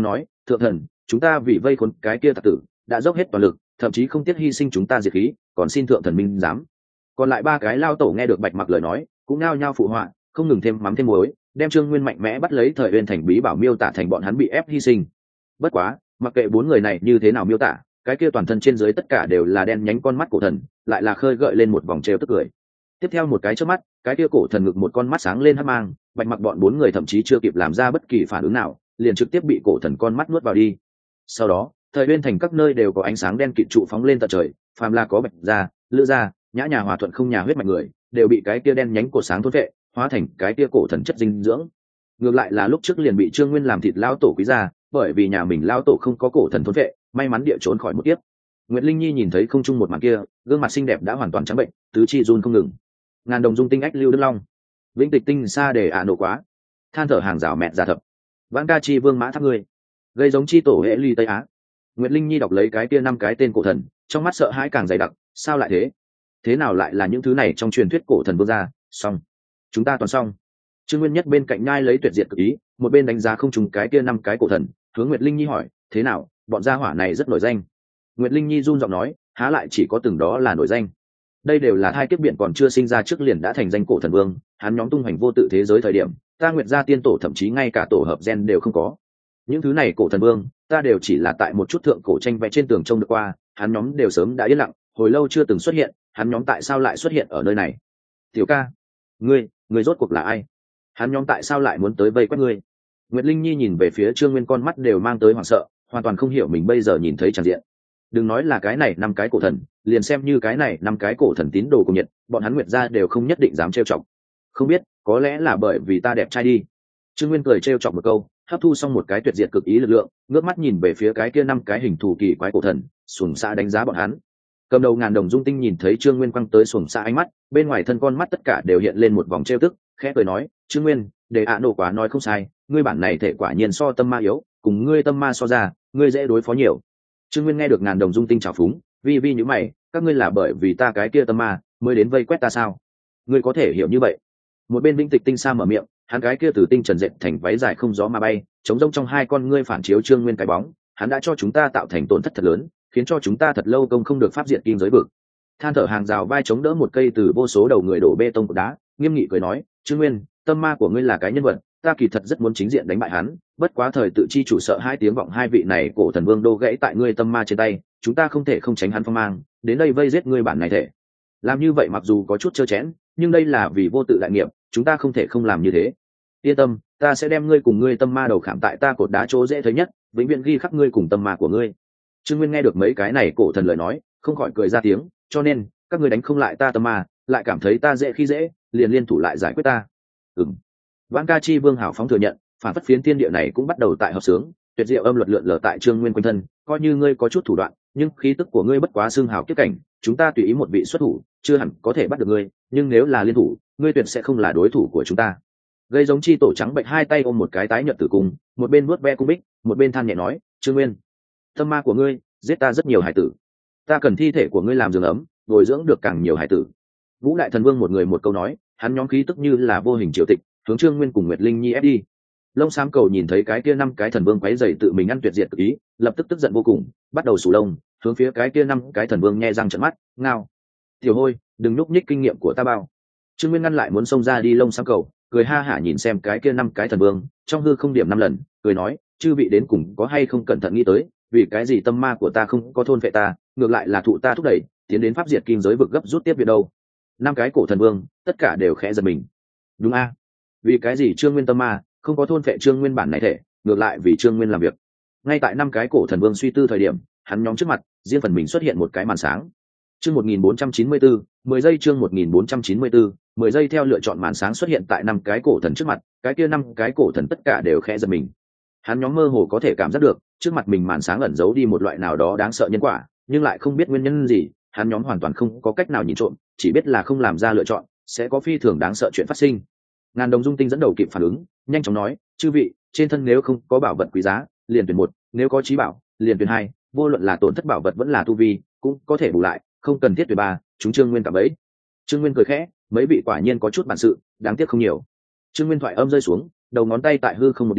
S1: thượng thần, chúng ta vì vây khốn cái kia tặc tử đã dốc hết toàn lực, thậm chí không tiếc hy sinh chúng ta diệt khí, còn xin thượng thần minh giám. Còn lại ba cái lao tổ nghe được Bạch Mặc lời nói cũng nao nhao phụ họa, không ngừng thêm mắm thêm muối, đem Trương Nguyên mạnh mẽ bắt lấy Thời Uyên Thành bí bảo miêu tả thành bọn hắn bị ép hy sinh. Bất quá mặc kệ bốn người này như thế nào miêu tả, cái kia toàn thân trên dưới tất cả đều là đen nhánh con mắt cổ thần, lại là khơi gợi lên một vòng trêu tức cười. Tiếp theo một cái chớp mắt, cái kia cổ thần ngực một con mắt sáng lên hắc mang, Bạch Mặc bọn bốn người thậm chí chưa kịp làm ra bất kỳ phản ứng nào, liền trực tiếp bị cổ thần con mắt nuốt vào đi. Sau đó, Thời Uyên Thành các nơi đều có ánh sáng đen kịt trụ phóng lên tận trời, phàm là có Bạch gia, Lữ gia, Nhã nhà hòa thuận không nhà huyết mạch người, đều bị cái kia đen nhánh cổ sáng thôn vệ, hóa thành cái kia cổ thần chất dinh dưỡng. Ngược lại là lúc trước liền bị Trương Nguyên làm thịt lao tổ quý gia, bởi vì nhà mình lao tổ không có cổ thần thôn vệ, may mắn địa trốn khỏi một kiếp. Nguyệt Linh Nhi nhìn thấy không trung một màn kia, gương mặt xinh đẹp đã hoàn toàn trắng bệnh, tứ chi run không ngừng. Ngàn đồng dung tinh ách lưu đức long, vĩnh tịch tinh xa để ả nổ quá, than thở hàng rào mẹ giả thập, vãn ca chi vương mã tháp ngươi, gây giống chi tổ hệ ly tây á. Nguyệt Linh Nhi đọc lấy cái kia năm cái tên cổ thần, trong mắt sợ hãi càng dày đặc, sao lại thế? Thế nào lại là những thứ này trong truyền thuyết cổ thần vương gia? Xong, chúng ta toàn xong. Trương Nguyên nhất bên cạnh nhai lấy tuyệt diệt cực ý, một bên đánh giá không trùng cái kia năm cái cổ thần, hướng Nguyệt Linh Nhi hỏi, thế nào, bọn gia hỏa này rất nổi danh. Nguyệt Linh Nhi run giọng nói, há lại chỉ có từng đó là nổi danh. Đây đều là hai kiếp biện còn chưa sinh ra trước liền đã thành danh cổ thần vương, hắn nhóm tung hoành vô tự thế giới thời điểm, ta Nguyệt gia tiên tổ thậm chí ngay cả tổ hợp gen đều không có. Những thứ này cổ thần vương, ta đều chỉ là tại một chút thượng cổ tranh vẽ trên tường trông được qua, hắn nhóm đều sớm đã yên lặng, hồi lâu chưa từng xuất hiện, hắn nhóm tại sao lại xuất hiện ở nơi này? Tiểu ca, ngươi, ngươi rốt cuộc là ai? Hắn nhóm tại sao lại muốn tới vây quét ngươi? Nguyệt Linh Nhi nhìn về phía Trương Nguyên, con mắt đều mang tới hoảng sợ, hoàn toàn không hiểu mình bây giờ nhìn thấy tràn diện. Đừng nói là cái này năm cái cổ thần, liền xem như cái này năm cái cổ thần tín đồ cùng nhiệt, bọn hắn Nguyệt gia đều không nhất định dám trêu chọc. Không biết, có lẽ là bởi vì ta đẹp trai đi. Trương Nguyên cười trêu chọc một câu, hấp thu xong một cái tuyệt diệt cực ý lực lượng, ngước mắt nhìn về phía cái kia năm cái hình thù kỳ quái cổ thần, xuồng xa đánh giá bọn hắn. Cầm đầu ngàn đồng dung tinh nhìn thấy Trương Nguyên quăng tới xuồng xa ánh mắt, bên ngoài thân con mắt tất cả đều hiện lên một vòng trêu tức, khẽ cười nói, Trương Nguyên, để ạ nổ quá nói không sai, ngươi bản này thể quả nhiên so tâm ma yếu, cùng ngươi tâm ma so ra, ngươi dễ đối phó nhiều. Trương Nguyên nghe được ngàn đồng dung tinh trào phúng, vi vi nhíu mày, các ngươi là bởi vì ta cái kia tâm ma mới đến vây quét ta sao? Ngươi có thể hiểu như vậy? Một bên Vĩnh Tịch Tinh Sa mở miệng, hắn cái kia từ tinh trần dệt thành váy dài không gió mà bay, chống rông trong hai con ngươi phản chiếu Trương Nguyên cái bóng, hắn đã cho chúng ta tạo thành tổn thất thật lớn, khiến cho chúng ta thật lâu công không được pháp diện kim giới vực. Than thở hàng rào vai chống đỡ một cây từ vô số đầu người đổ bê tông của đá, nghiêm nghị cười nói, Trương Nguyên, tâm ma của ngươi là cái nhân vật, ta kỳ thật rất muốn chính diện đánh bại hắn, bất quá thời tự chi chủ sợ hai tiếng vọng hai vị này cổ thần vương đô gãy tại ngươi tâm ma trên tay, chúng ta không thể không tránh hắn phong mang, đến đây vây giết ngươi bản này thể. Làm như vậy mặc dù có chút trơ chẽn, nhưng đây là vì vô tự đại nghiệp, chúng ta không thể không làm như thế. Yên tâm, ta sẽ đem ngươi cùng ngươi tâm ma đầu khảm tại ta cột đá chỗ dễ thấy nhất, vĩnh viễn ghi khắc ngươi cùng tâm ma của ngươi. Trương Nguyên nghe được mấy cái này cổ thần lời nói, không khỏi cười ra tiếng, cho nên các ngươi đánh không lại ta tâm ma, lại cảm thấy ta dễ khi dễ, liền liên thủ lại giải quyết ta. Ừm. Vãn ca chi vương hảo phóng thừa nhận, phản phất phiến thiên địa này cũng bắt đầu tại hợp sướng, tuyệt diệu âm luật lượn lờ tại Trương Nguyên quanh thân, coi như ngươi có chút thủ đoạn, nhưng khí tức của ngươi bất quá xương hào kiếp cảnh, chúng ta tùy ý một vị xuất thủ, chưa hẳn có thể bắt được ngươi, nhưng nếu là liên thủ, ngươi tuyệt sẽ không là đối thủ của chúng ta. Gây giống chi tổ trắng bệnh hai tay ôm một cái tái nhợt tử cung, một bên vuốt ve cung bích, một bên than nhẹ nói, Trương Nguyên, tâm ma của ngươi giết ta rất nhiều hải tử, ta cần thi thể của ngươi làm giường ấm, bồi dưỡng được càng nhiều hải tử. Vũ đại thần vương một người một câu nói, hắn nhóm khí tức như là vô hình triều tịch, hướng Trương Nguyên cùng Nguyệt Linh Nhi ép đi. Lông xám cầu nhìn thấy cái kia năm cái thần vương quấy rầy tự mình ăn tuyệt diệt cực ý, lập tức tức giận vô cùng, bắt đầu sù lông, hướng phía cái kia năm cái thần vương nhe răng trợn mắt, ngao. Tiểu hôi, đừng núp nhích kinh nghiệm của ta bao. Trương Nguyên ngăn lại muốn xông ra đi lông xám cầu, cười ha hả nhìn xem cái kia năm cái thần vương, trong hư không điểm năm lần, cười nói, chư vị đến cùng có hay không cẩn thận nghĩ tới, vì cái gì tâm ma của ta không có thôn phệ ta, ngược lại là thụ ta thúc đẩy, tiến đến pháp diệt kim giới vực gấp rút tiếp viện đâu. Năm cái cổ thần vương, tất cả đều khẽ giật mình. Đúng a? Vì cái gì Trương Nguyên tâm ma không có thôn phệ Trương Nguyên bản này thể, ngược lại vì Trương Nguyên làm việc. Ngay tại năm cái cổ thần vương suy tư thời điểm, hắn nhóm trước mặt riêng phần mình xuất hiện một cái màn sáng. Chương một nghìn bốn trăm chín mươi tư, mười giây chương một nghìn bốn trăm chín mươi tư, mười giây theo lựa chọn màn sáng xuất hiện tại năm cái cổ thần trước mặt, cái kia năm cái cổ thần tất cả đều khẽ giật mình. Hắn nhóm mơ hồ có thể cảm giác được, trước mặt mình màn sáng ẩn giấu đi một loại nào đó đáng sợ nhân quả, nhưng lại không biết nguyên nhân gì, hắn nhóm hoàn toàn không có cách nào nhìn trộm, chỉ biết là không làm ra lựa chọn, sẽ có phi thường đáng sợ chuyện phát sinh. Ngàn đồng dung tinh dẫn đầu kịp phản ứng, nhanh chóng nói, chư vị, trên thân nếu không có bảo vật quý giá, liền tuyển một, nếu có trí bảo, liền tuyển hai, vô luận là tổn thất bảo vật vẫn là tu vi, cũng có thể bù lại, không cần thiết tuyển ba. Chúng Trương Nguyên cảm ấy. Trương Nguyên cười khẽ, mấy vị quả nhiên có chút bản sự, đáng tiếc không nhiều. Trương Nguyên thoại âm rơi xuống, đầu ngón tay tại hư không một điểm,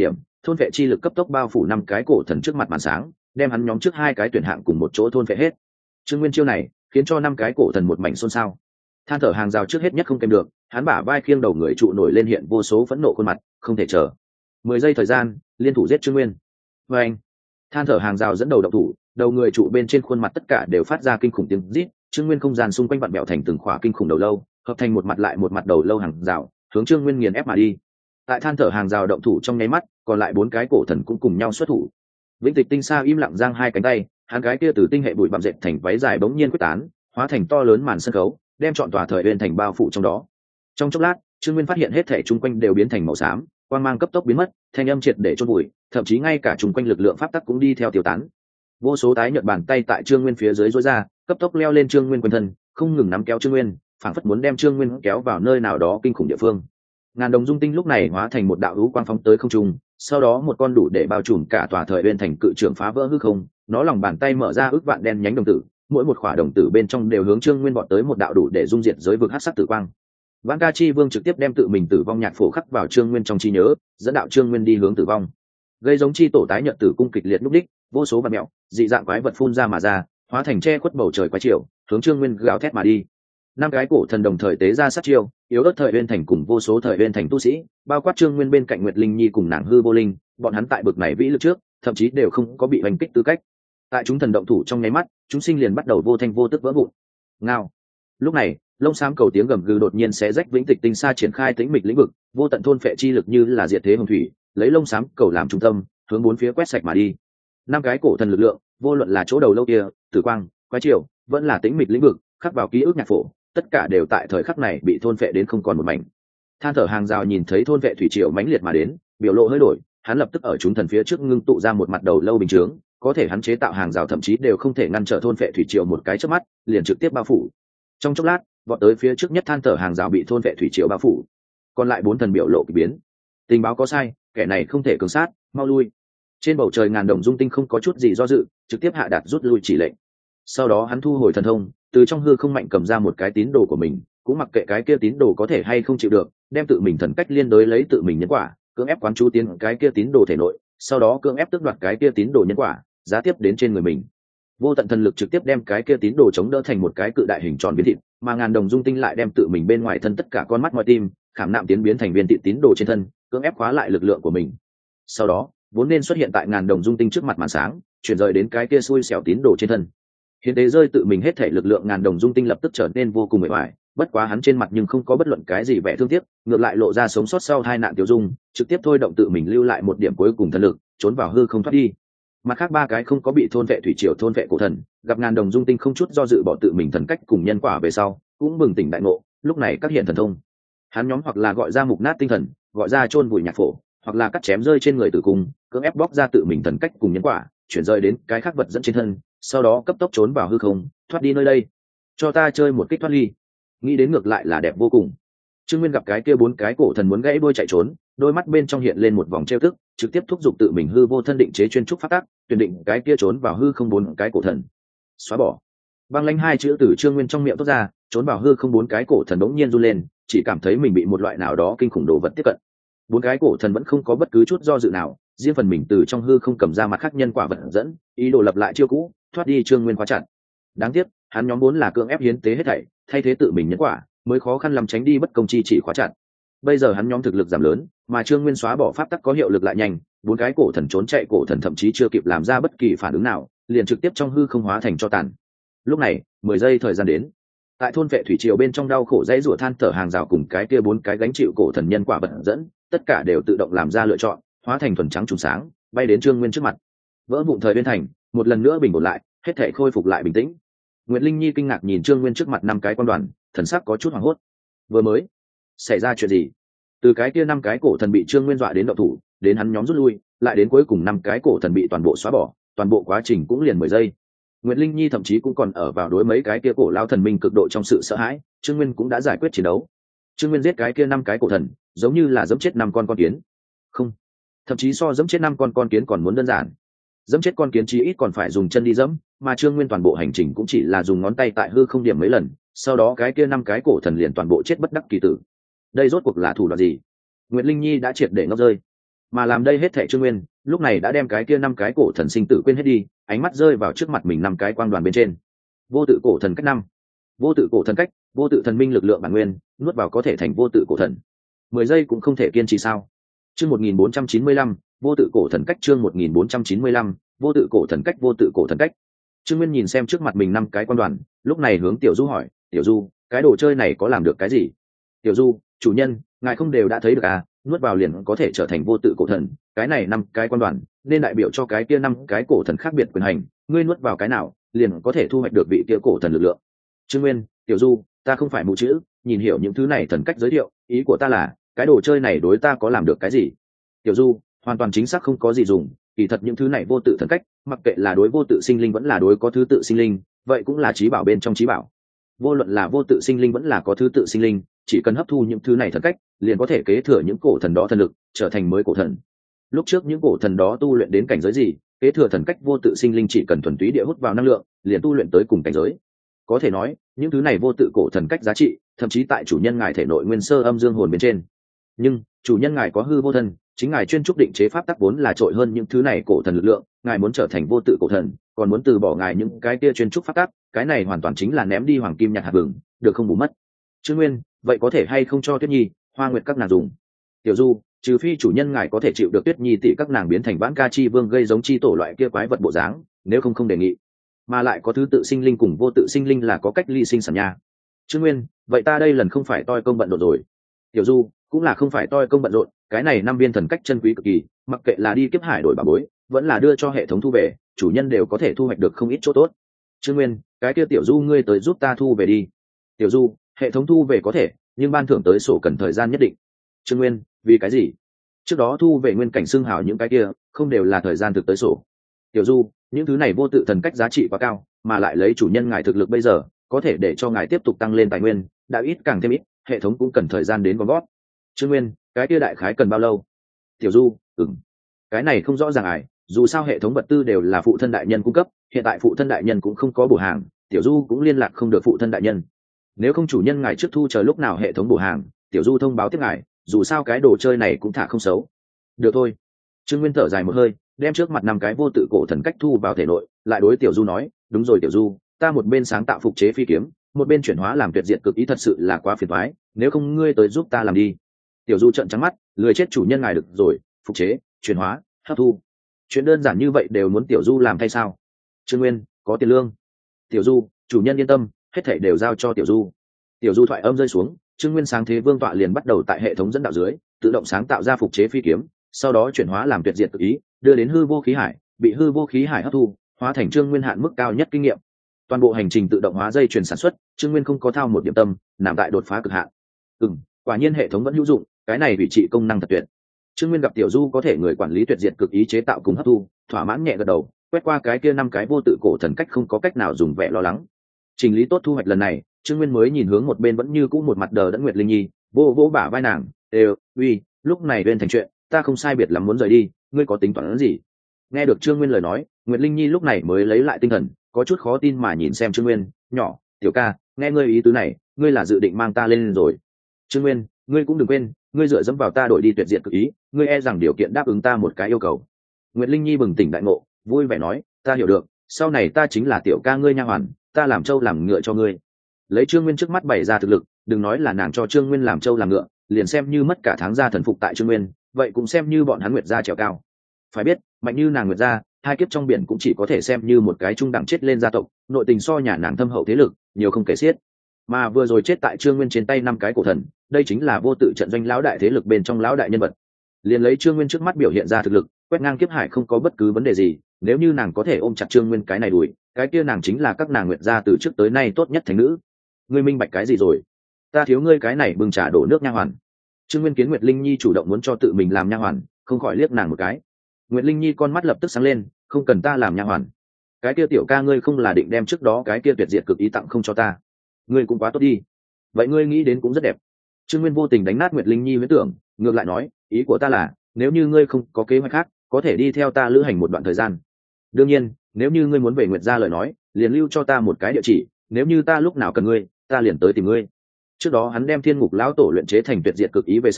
S1: thôn vệ chi lực cấp tốc bao phủ năm cái cổ thần trước mặt màn sáng, đem hắn nhóm trước hai cái tuyển hạng cùng một chỗ thôn vệ hết. Trương Nguyên chiêu này khiến cho năm cái cổ thần một mảnh xôn xao. Than thở hàng rào trước hết nhất không kèm được, hắn bả vai khiêng đầu người trụ nổi lên hiện vô số phẫn nộ khuôn mặt, không thể chờ. Mười giây thời gian, liên thủ giết Trương Nguyên. Và anh, than thở hàng rào dẫn đầu động thủ, đầu người trụ bên trên khuôn mặt tất cả đều phát ra kinh khủng tiếng rít. Trương Nguyên không gian xung quanh vặn bẹo thành từng khỏa kinh khủng đầu lâu, hợp thành một mặt lại một mặt đầu lâu hàng rào, hướng Trương Nguyên nghiền ép mà đi. Tại than thở hàng rào động thủ trong nháy mắt, còn lại bốn cái cổ thần cũng cùng nhau xuất thủ. Vĩnh Tịch Tinh Sa im lặng giang hai cánh tay, hắn cái kia từ tinh hệ bụi bặm dệt thành váy dài bỗng nhiên quyết tán, hóa thành to lớn màn sân khấu, đem trọn tòa thời uyên thành bao phủ trong đó. Trong chốc lát, Trương Nguyên phát hiện hết thể chung quanh đều biến thành màu xám, quang mang cấp tốc biến mất, thanh âm triệt để chôn bụi, thậm chí ngay cả chung quanh lực lượng pháp tắc cũng đi theo tiêu tán. Vô số tái nhợt bàn tay tại Trương Nguyên phía dưới rối ra, cấp tốc leo lên Trương Nguyên quanh thân, không ngừng nắm kéo Trương Nguyên, phảng phất muốn đem Trương Nguyên kéo vào nơi nào đó kinh khủng địa phương. Ngàn đồng dung tinh lúc này hóa thành một đạo hữu quang phóng tới không trung, sau đó một con đủ để bao trùm cả tòa thời uyên thành cự trưởng phá vỡ hư không, nó lòng bàn tay mở ra ước vạn đen nhánh đồng tử, mỗi một khỏa đồng tử bên trong đều hướng Trương Nguyên vọt tới một đạo đủ để dung diệt giới vực hắc sắc tử quang. Vãn Ca Chi Vương trực tiếp đem tự mình tử vong nhạc phổ khắc vào Trương Nguyên trong trí nhớ, dẫn đạo Trương Nguyên đi hướng tử vong. Gây giống chi tổ tái nhận tử cung kịch liệt lúc đích, vô số vật mẹo, dị dạng quái vật phun ra mà ra, hóa thành che khuất bầu trời quái triều, hướng Trương Nguyên gào thét mà đi. Năm cái cổ thần đồng thời tế ra sát chiêu, yếu ớt thời uyên thành cùng vô số thời uyên thành tu sĩ, bao quát Trương Nguyên bên cạnh Nguyệt Linh Nhi cùng nàng hư vô linh, bọn hắn tại bực này vĩ lực trước, thậm chí đều không có bị hành kích tư cách. Tại chúng thần động thủ trong nháy mắt, chúng sinh liền bắt đầu vô thanh vô tức vỡ vụn. Ngao. Lúc này, lông xám cầu tiếng gầm gừ đột nhiên xé rách Vĩnh Tịch Tinh Sa triển khai tĩnh mịch lĩnh vực, vô tận thôn phệ chi lực như là diệt thế hồng thủy, lấy lông xám cầu làm trung tâm, hướng bốn phía quét sạch mà đi. Năm cái cổ thần lực lượng, vô luận là chỗ đầu lâu kia, tử quang, quái triều, vẫn là tĩnh mịch lĩnh vực, khắc vào ký ức nhạc phổ, tất cả đều tại thời khắc này bị thôn phệ đến không còn một mảnh. Than thở hàng rào nhìn thấy thôn phệ thủy triều mãnh liệt mà đến, biểu lộ hơi đổi, hắn lập tức ở chúng thần phía trước ngưng tụ ra một mặt đầu lâu bình chướng, có thể hắn chế tạo hàng rào thậm chí đều không thể ngăn trở thôn phệ thủy triều một cái chớp mắt, liền trực tiếp bao phủ. Trong chốc lát, vọt tới phía trước nhất than thở hàng rào bị thôn phệ thủy triều bao phủ. Còn lại bốn thần biểu lộ kỳ biến. Tình báo có sai, kẻ này không thể cường sát, mau lui. Trên bầu trời ngàn đồng dung tinh không có chút gì do dự, trực tiếp hạ đạt rút lui chỉ lệnh. Sau đó hắn thu hồi thần thông, từ trong hư không mạnh cầm ra một cái tín đồ của mình, cũng mặc kệ cái kia tín đồ có thể hay không chịu được, đem tự mình thần cách liên đối lấy tự mình nhân quả, cưỡng ép quán chú tiến cái kia tín đồ thể nội, sau đó cưỡng ép tước đoạt cái kia tín đồ nhân quả, giá tiếp đến trên người mình. Vô tận thần lực trực tiếp đem cái kia tín đồ chống đỡ thành một cái cự đại hình tròn biến thịt, mà ngàn đồng dung tinh lại đem tự mình bên ngoài thân tất cả con mắt mọi tim, khảm nạm tiến biến thành viên thịt tín đồ trên thân, cưỡng ép khóa lại lực lượng của mình. Sau đó, vốn nên xuất hiện tại ngàn đồng dung tinh trước mặt màn sáng, chuyển rời đến cái kia xui xẻo tín đồ trên thân. Hiến tế rơi tự mình hết thể lực lượng ngàn đồng dung tinh lập tức trở nên vô cùng mệt mỏi, bất quá hắn trên mặt nhưng không có bất luận cái gì vẻ thương tiếc, ngược lại lộ ra sống sót sau hai nạn tiêu dung, trực tiếp thôi động tự mình lưu lại một điểm cuối cùng thần lực, trốn vào hư không thoát đi. Mặt khác ba cái không có bị thôn vệ thủy triều thôn vệ cổ thần, gặp ngàn đồng dung tinh không chút do dự bỏ tự mình thần cách cùng nhân quả về sau, cũng bừng tỉnh đại ngộ, lúc này các hiện thần thông. Hắn nhóm hoặc là gọi ra mục nát tinh thần, gọi ra chôn vùi nhạc phổ, hoặc là cắt chém rơi trên người tử cung, cưỡng ép bóc ra tự mình thần cách cùng nhân quả, chuyển rời đến cái khác vật dẫn trên thân, sau đó cấp tốc trốn vào hư không, thoát đi nơi đây. Cho ta chơi một kích thoát ly. Nghĩ đến ngược lại là đẹp vô cùng. Trương Nguyên gặp cái kia bốn cái cổ thần muốn gãy đuôi chạy trốn, đôi mắt bên trong hiện lên một vòng trêu tức, trực tiếp thúc giục tự mình hư vô thân định chế chuyên trúc phát tác, tuyển định cái kia trốn vào hư không bốn cái cổ thần. Xóa bỏ. Băng lãnh hai chữ từ Trương Nguyên trong miệng toát ra, trốn vào hư không bốn cái cổ thần đống nhiên run lên, chỉ cảm thấy mình bị một loại nào đó kinh khủng đồ vật tiếp cận. Bốn cái cổ thần vẫn không có bất cứ chút do dự nào, riêng phần mình từ trong hư không cầm ra mặt khác nhân quả vật dẫn, ý đồ lập lại chiêu cũ, thoát đi Trương Nguyên khóa chặt. Đáng tiếc, hắn nhóm bốn là cưỡng ép hiến tế hết thảy, thay thế tự mình nhân quả, mới khó khăn làm tránh đi bất công chi chỉ khóa chặt. Bây giờ hắn nhóm thực lực giảm lớn, mà Trương Nguyên xóa bỏ pháp tắc có hiệu lực lại nhanh, bốn cái cổ thần trốn chạy cổ thần thậm chí chưa kịp làm ra bất kỳ phản ứng nào, liền trực tiếp trong hư không hóa thành cho tàn. Lúc này, mười giây thời gian đến. Tại thôn vệ thủy triều bên trong đau khổ dãy rủa than thở hàng rào cùng cái kia bốn cái gánh chịu cổ thần nhân quả vật dẫn, tất cả đều tự động làm ra lựa chọn, hóa thành thuần trắng trùng sáng, bay đến Trương Nguyên trước mặt. Vỡ vụn thời bên thành, một lần nữa bình ổn lại, hết thảy khôi phục lại bình tĩnh. Nguyệt Linh Nhi kinh ngạc nhìn Trương Nguyên trước mặt năm cái quan đoàn, thần sắc có chút hoảng hốt. Vừa mới xảy ra chuyện gì? Từ cái kia năm cái cổ thần bị Trương Nguyên dọa đến động thủ, đến hắn nhóm rút lui, lại đến cuối cùng năm cái cổ thần bị toàn bộ xóa bỏ, toàn bộ quá trình cũng liền mười giây. Nguyệt Linh Nhi thậm chí cũng còn ở vào đối mấy cái kia cổ lao thần minh cực độ trong sự sợ hãi, Trương Nguyên cũng đã giải quyết chiến đấu. Trương Nguyên giết cái kia năm cái cổ thần, giống như là giẫm chết năm con con kiến. Không, thậm chí so giẫm chết năm con con kiến còn muốn đơn giản. Giẫm chết con kiến chí ít còn phải dùng chân đi giẫm, mà Trương Nguyên toàn bộ hành trình cũng chỉ là dùng ngón tay tại hư không điểm mấy lần, sau đó cái kia năm cái cổ thần liền toàn bộ chết bất đắc kỳ tử. Đây rốt cuộc là thủ đoạn gì? Nguyệt Linh Nhi đã triệt để ngốc rơi. Mà làm đây hết thệ Trương Nguyên lúc này đã đem cái kia năm cái cổ thần sinh tử quên hết đi, ánh mắt rơi vào trước mặt mình năm cái quang đoàn bên trên. Vô tự cổ thần cách năm, vô tự cổ thần cách, vô tự thần minh lực lượng bản nguyên, nuốt vào có thể thành vô tự cổ thần. Mười giây cũng không thể kiên trì sao? Chương một nghìn bốn trăm chín mươi lăm, vô tự cổ thần cách. Chương một nghìn bốn trăm chín mươi lăm, vô tự cổ thần cách. Vô tự cổ thần cách. Trương Nguyên nhìn xem trước mặt mình năm cái quan đoàn, lúc này hướng Tiểu Du hỏi, Tiểu Du, cái đồ chơi này có làm được cái gì? Tiểu Du, chủ nhân, ngài không đều đã thấy được à, nuốt vào liền có thể trở thành vô tự cổ thần, cái này năm cái quan đoàn nên đại biểu cho cái kia năm cái cổ thần khác biệt quyền hành, ngươi nuốt vào cái nào liền có thể thu hoạch được vị kia cổ thần lực lượng. Trương Nguyên, Tiểu Du, ta không phải mù chữ, nhìn hiểu những thứ này thần cách giới thiệu, ý của ta là cái đồ chơi này đối ta có làm được cái gì? Tiểu Du, hoàn toàn chính xác không có gì dùng, kỳ thật những thứ này vô tự thần cách, mặc kệ là đối vô tự sinh linh vẫn là đối có thứ tự sinh linh, vậy cũng là trí bảo bên trong trí bảo. Vô luận là vô tự sinh linh vẫn là có thứ tự sinh linh, chỉ cần hấp thu những thứ này thần cách, liền có thể kế thừa những cổ thần đó thần lực, trở thành mới cổ thần. Lúc trước những cổ thần đó tu luyện đến cảnh giới gì, kế thừa thần cách vô tự sinh linh chỉ cần thuần túy địa hút vào năng lượng, liền tu luyện tới cùng cảnh giới. Có thể nói, những thứ này vô tự cổ thần cách giá trị, thậm chí tại chủ nhân ngài thể nội nguyên sơ âm dương hồn bên trên. Nhưng chủ nhân ngài có hư vô thân, chính ngài chuyên trúc định chế pháp tắc vốn là trội hơn những thứ này cổ thần lực lượng, ngài muốn trở thành vô tự cổ thần, còn muốn từ bỏ ngài những cái kia chuyên trúc pháp tắc, cái này hoàn toàn chính là ném đi hoàng kim nhặt hạt vừng, được không bù mất. Trương Nguyên, vậy có thể hay không cho Tuyết Nhi, Hoa Nguyệt các nàng dùng? Tiểu Du, trừ phi chủ nhân ngài có thể chịu được Tuyết Nhi tỷ các nàng biến thành vãn ca chi vương gây giống chi tổ loại kia quái vật bộ dáng, nếu không không đề nghị. Mà lại có thứ tự sinh linh cùng vô tự sinh linh là có cách ly sinh sản nha. Trương Nguyên, vậy ta đây lần không phải toi công bận rộn rồi. Tiểu Du, cũng là không phải toi công bận rộn, cái này năm viên thần cách chân quý cực kỳ, mặc kệ là đi kiếp hải đổi bảo bối, vẫn là đưa cho hệ thống thu về, chủ nhân đều có thể thu hoạch được không ít chỗ tốt. Trương Nguyên, cái kia Tiểu Du ngươi tới giúp ta thu về đi. Tiểu Du, hệ thống thu về có thể, nhưng ban thưởng tới sổ cần thời gian nhất định. Trương Nguyên, vì cái gì? Trước đó thu về nguyên cảnh xưng hào những cái kia, không đều là thời gian thực tới sổ. Tiểu Du, những thứ này vô tự thần cách giá trị quá cao, mà lại lấy chủ nhân ngài thực lực bây giờ, có thể để cho ngài tiếp tục tăng lên tài nguyên, đã ít càng thêm ít, hệ thống cũng cần thời gian đến gom gót. Trương Nguyên, cái kia đại khái cần bao lâu? Tiểu Du, ừm, cái này không rõ ràng ải, dù sao hệ thống vật tư đều là phụ thân đại nhân cung cấp, hiện tại phụ thân đại nhân cũng không có bổ hàng, Tiểu Du cũng liên lạc không được phụ thân đại nhân. Nếu không chủ nhân ngài trước thu chờ lúc nào hệ thống bổ hàng, Tiểu Du thông báo tiếp ngài, dù sao cái đồ chơi này cũng thả không xấu. Được thôi. Trương Nguyên thở dài một hơi, đem trước mặt năm cái vô tự cổ thần cách thu vào thể nội, lại đối Tiểu Du nói, đúng rồi Tiểu Du, ta một bên sáng tạo phục chế phi kiếm, một bên chuyển hóa làm tuyệt diệt cực ý thật sự là quá phiền toái, nếu không ngươi tới giúp ta làm đi. Tiểu Du trợn trắng mắt, lười chết chủ nhân ngài được rồi, phục chế, chuyển hóa, hấp thu, chuyện đơn giản như vậy đều muốn Tiểu Du làm thay sao? Trương Nguyên, có tiền lương. Tiểu Du, chủ nhân yên tâm, hết thảy đều giao cho Tiểu Du. Tiểu Du thoại âm rơi xuống, Trương Nguyên sáng thế vương tọa liền bắt đầu tại hệ thống dẫn đạo dưới, tự động sáng tạo ra phục chế phi kiếm, sau đó chuyển hóa làm tuyệt diệt cực ý, đưa đến hư vô khí hải, bị hư vô khí hải hấp thu, hóa thành Trương Nguyên hạn mức cao nhất kinh nghiệm. Toàn bộ hành trình tự động hóa dây chuyền sản xuất, Trương Nguyên không có thao một điểm tâm, nằm tại đột phá cực hạn. Ừm, quả nhiên hệ thống vẫn hữu dụng, cái này vị trị công năng thật tuyệt. Trương Nguyên gặp Tiểu Du có thể người quản lý tuyệt diệt cực ý chế tạo cùng hấp thu, thỏa mãn nhẹ gật đầu, quét qua cái kia năm cái vô tự cổ thần cách không có cách nào dùng vẻ lo lắng. Trình lý tốt thu hoạch lần này, Trương Nguyên mới nhìn hướng một bên vẫn như cũ một mặt đờ đẫn Nguyệt Linh Nhi, vô vỗ bả vai nàng, "Đều, uy, lúc này bên thành chuyện, ta không sai biệt lắm muốn rời đi, ngươi có tính toán gì?" Nghe được Trương Nguyên lời nói, Nguyệt Linh Nhi lúc này mới lấy lại tinh thần, có chút khó tin mà nhìn xem Trương Nguyên, "Nhỏ, tiểu ca, nghe ngươi ý tứ này, ngươi là dự định mang ta lên rồi?" Trương Nguyên, ngươi cũng đừng quên, ngươi dựa dẫm vào ta đổi đi tuyệt diệt cực ý, ngươi e rằng điều kiện đáp ứng ta một cái yêu cầu. Nguyệt Linh Nhi bừng tỉnh đại ngộ, vui vẻ nói, "Ta hiểu được, sau này ta chính là tiểu ca ngươi nha hoàn, ta làm trâu làm ngựa cho ngươi." Lấy Trương Nguyên trước mắt bày ra thực lực, đừng nói là nàng cho Trương Nguyên làm trâu làm ngựa, liền xem như mất cả tháng gia thần phục tại Trương Nguyên, vậy cũng xem như bọn hắn Nguyệt gia trèo cao. Phải biết, mạnh như nàng Nguyệt gia, hai kiếp trong biển cũng chỉ có thể xem như một cái trung đẳng chết lên gia tộc, nội tình so nhà nàng thâm hậu thế lực, nhiều không kể xiết. Mà vừa rồi chết tại Trương Nguyên trên tay năm cái cổ thần, đây chính là vô tự trận doanh lão đại thế lực bên trong lão đại nhân vật. Liền lấy Trương Nguyên trước mắt biểu hiện ra thực lực, quét ngang kiếp hải không có bất cứ vấn đề gì, nếu như nàng có thể ôm chặt Trương Nguyên cái này đuổi, cái kia nàng chính là các nàng Nguyệt gia từ trước tới nay tốt nhất thành nữ. Ngươi minh bạch cái gì rồi? Ta thiếu ngươi cái này bưng trà đổ nước nha hoàn. Trương Nguyên kiến Nguyệt Linh Nhi chủ động muốn cho tự mình làm nha hoàn, không khỏi liếc nàng một cái. Nguyệt Linh Nhi con mắt lập tức sáng lên, không cần ta làm nha hoàn. Cái kia tiểu ca ngươi không là định đem trước đó cái kia tuyệt diệt cực ý tặng không cho ta? Ngươi cũng quá tốt đi. Vậy ngươi nghĩ đến cũng rất đẹp. Trương Nguyên vô tình đánh nát Nguyệt Linh Nhi huyễn tưởng, ngược lại nói, ý của ta là, nếu như ngươi không có kế hoạch khác, có thể đi theo ta lữ hành một đoạn thời gian. Đương nhiên, nếu như ngươi muốn về Nguyệt gia lời nói, liền lưu cho ta một cái địa chỉ, nếu như ta lúc nào cần ngươi, ta liền tới tìm ngươi. Trước đó hắn đem Thiên Ngục lão tổ luyện chế thành tuyệt diệt cực ý về sau,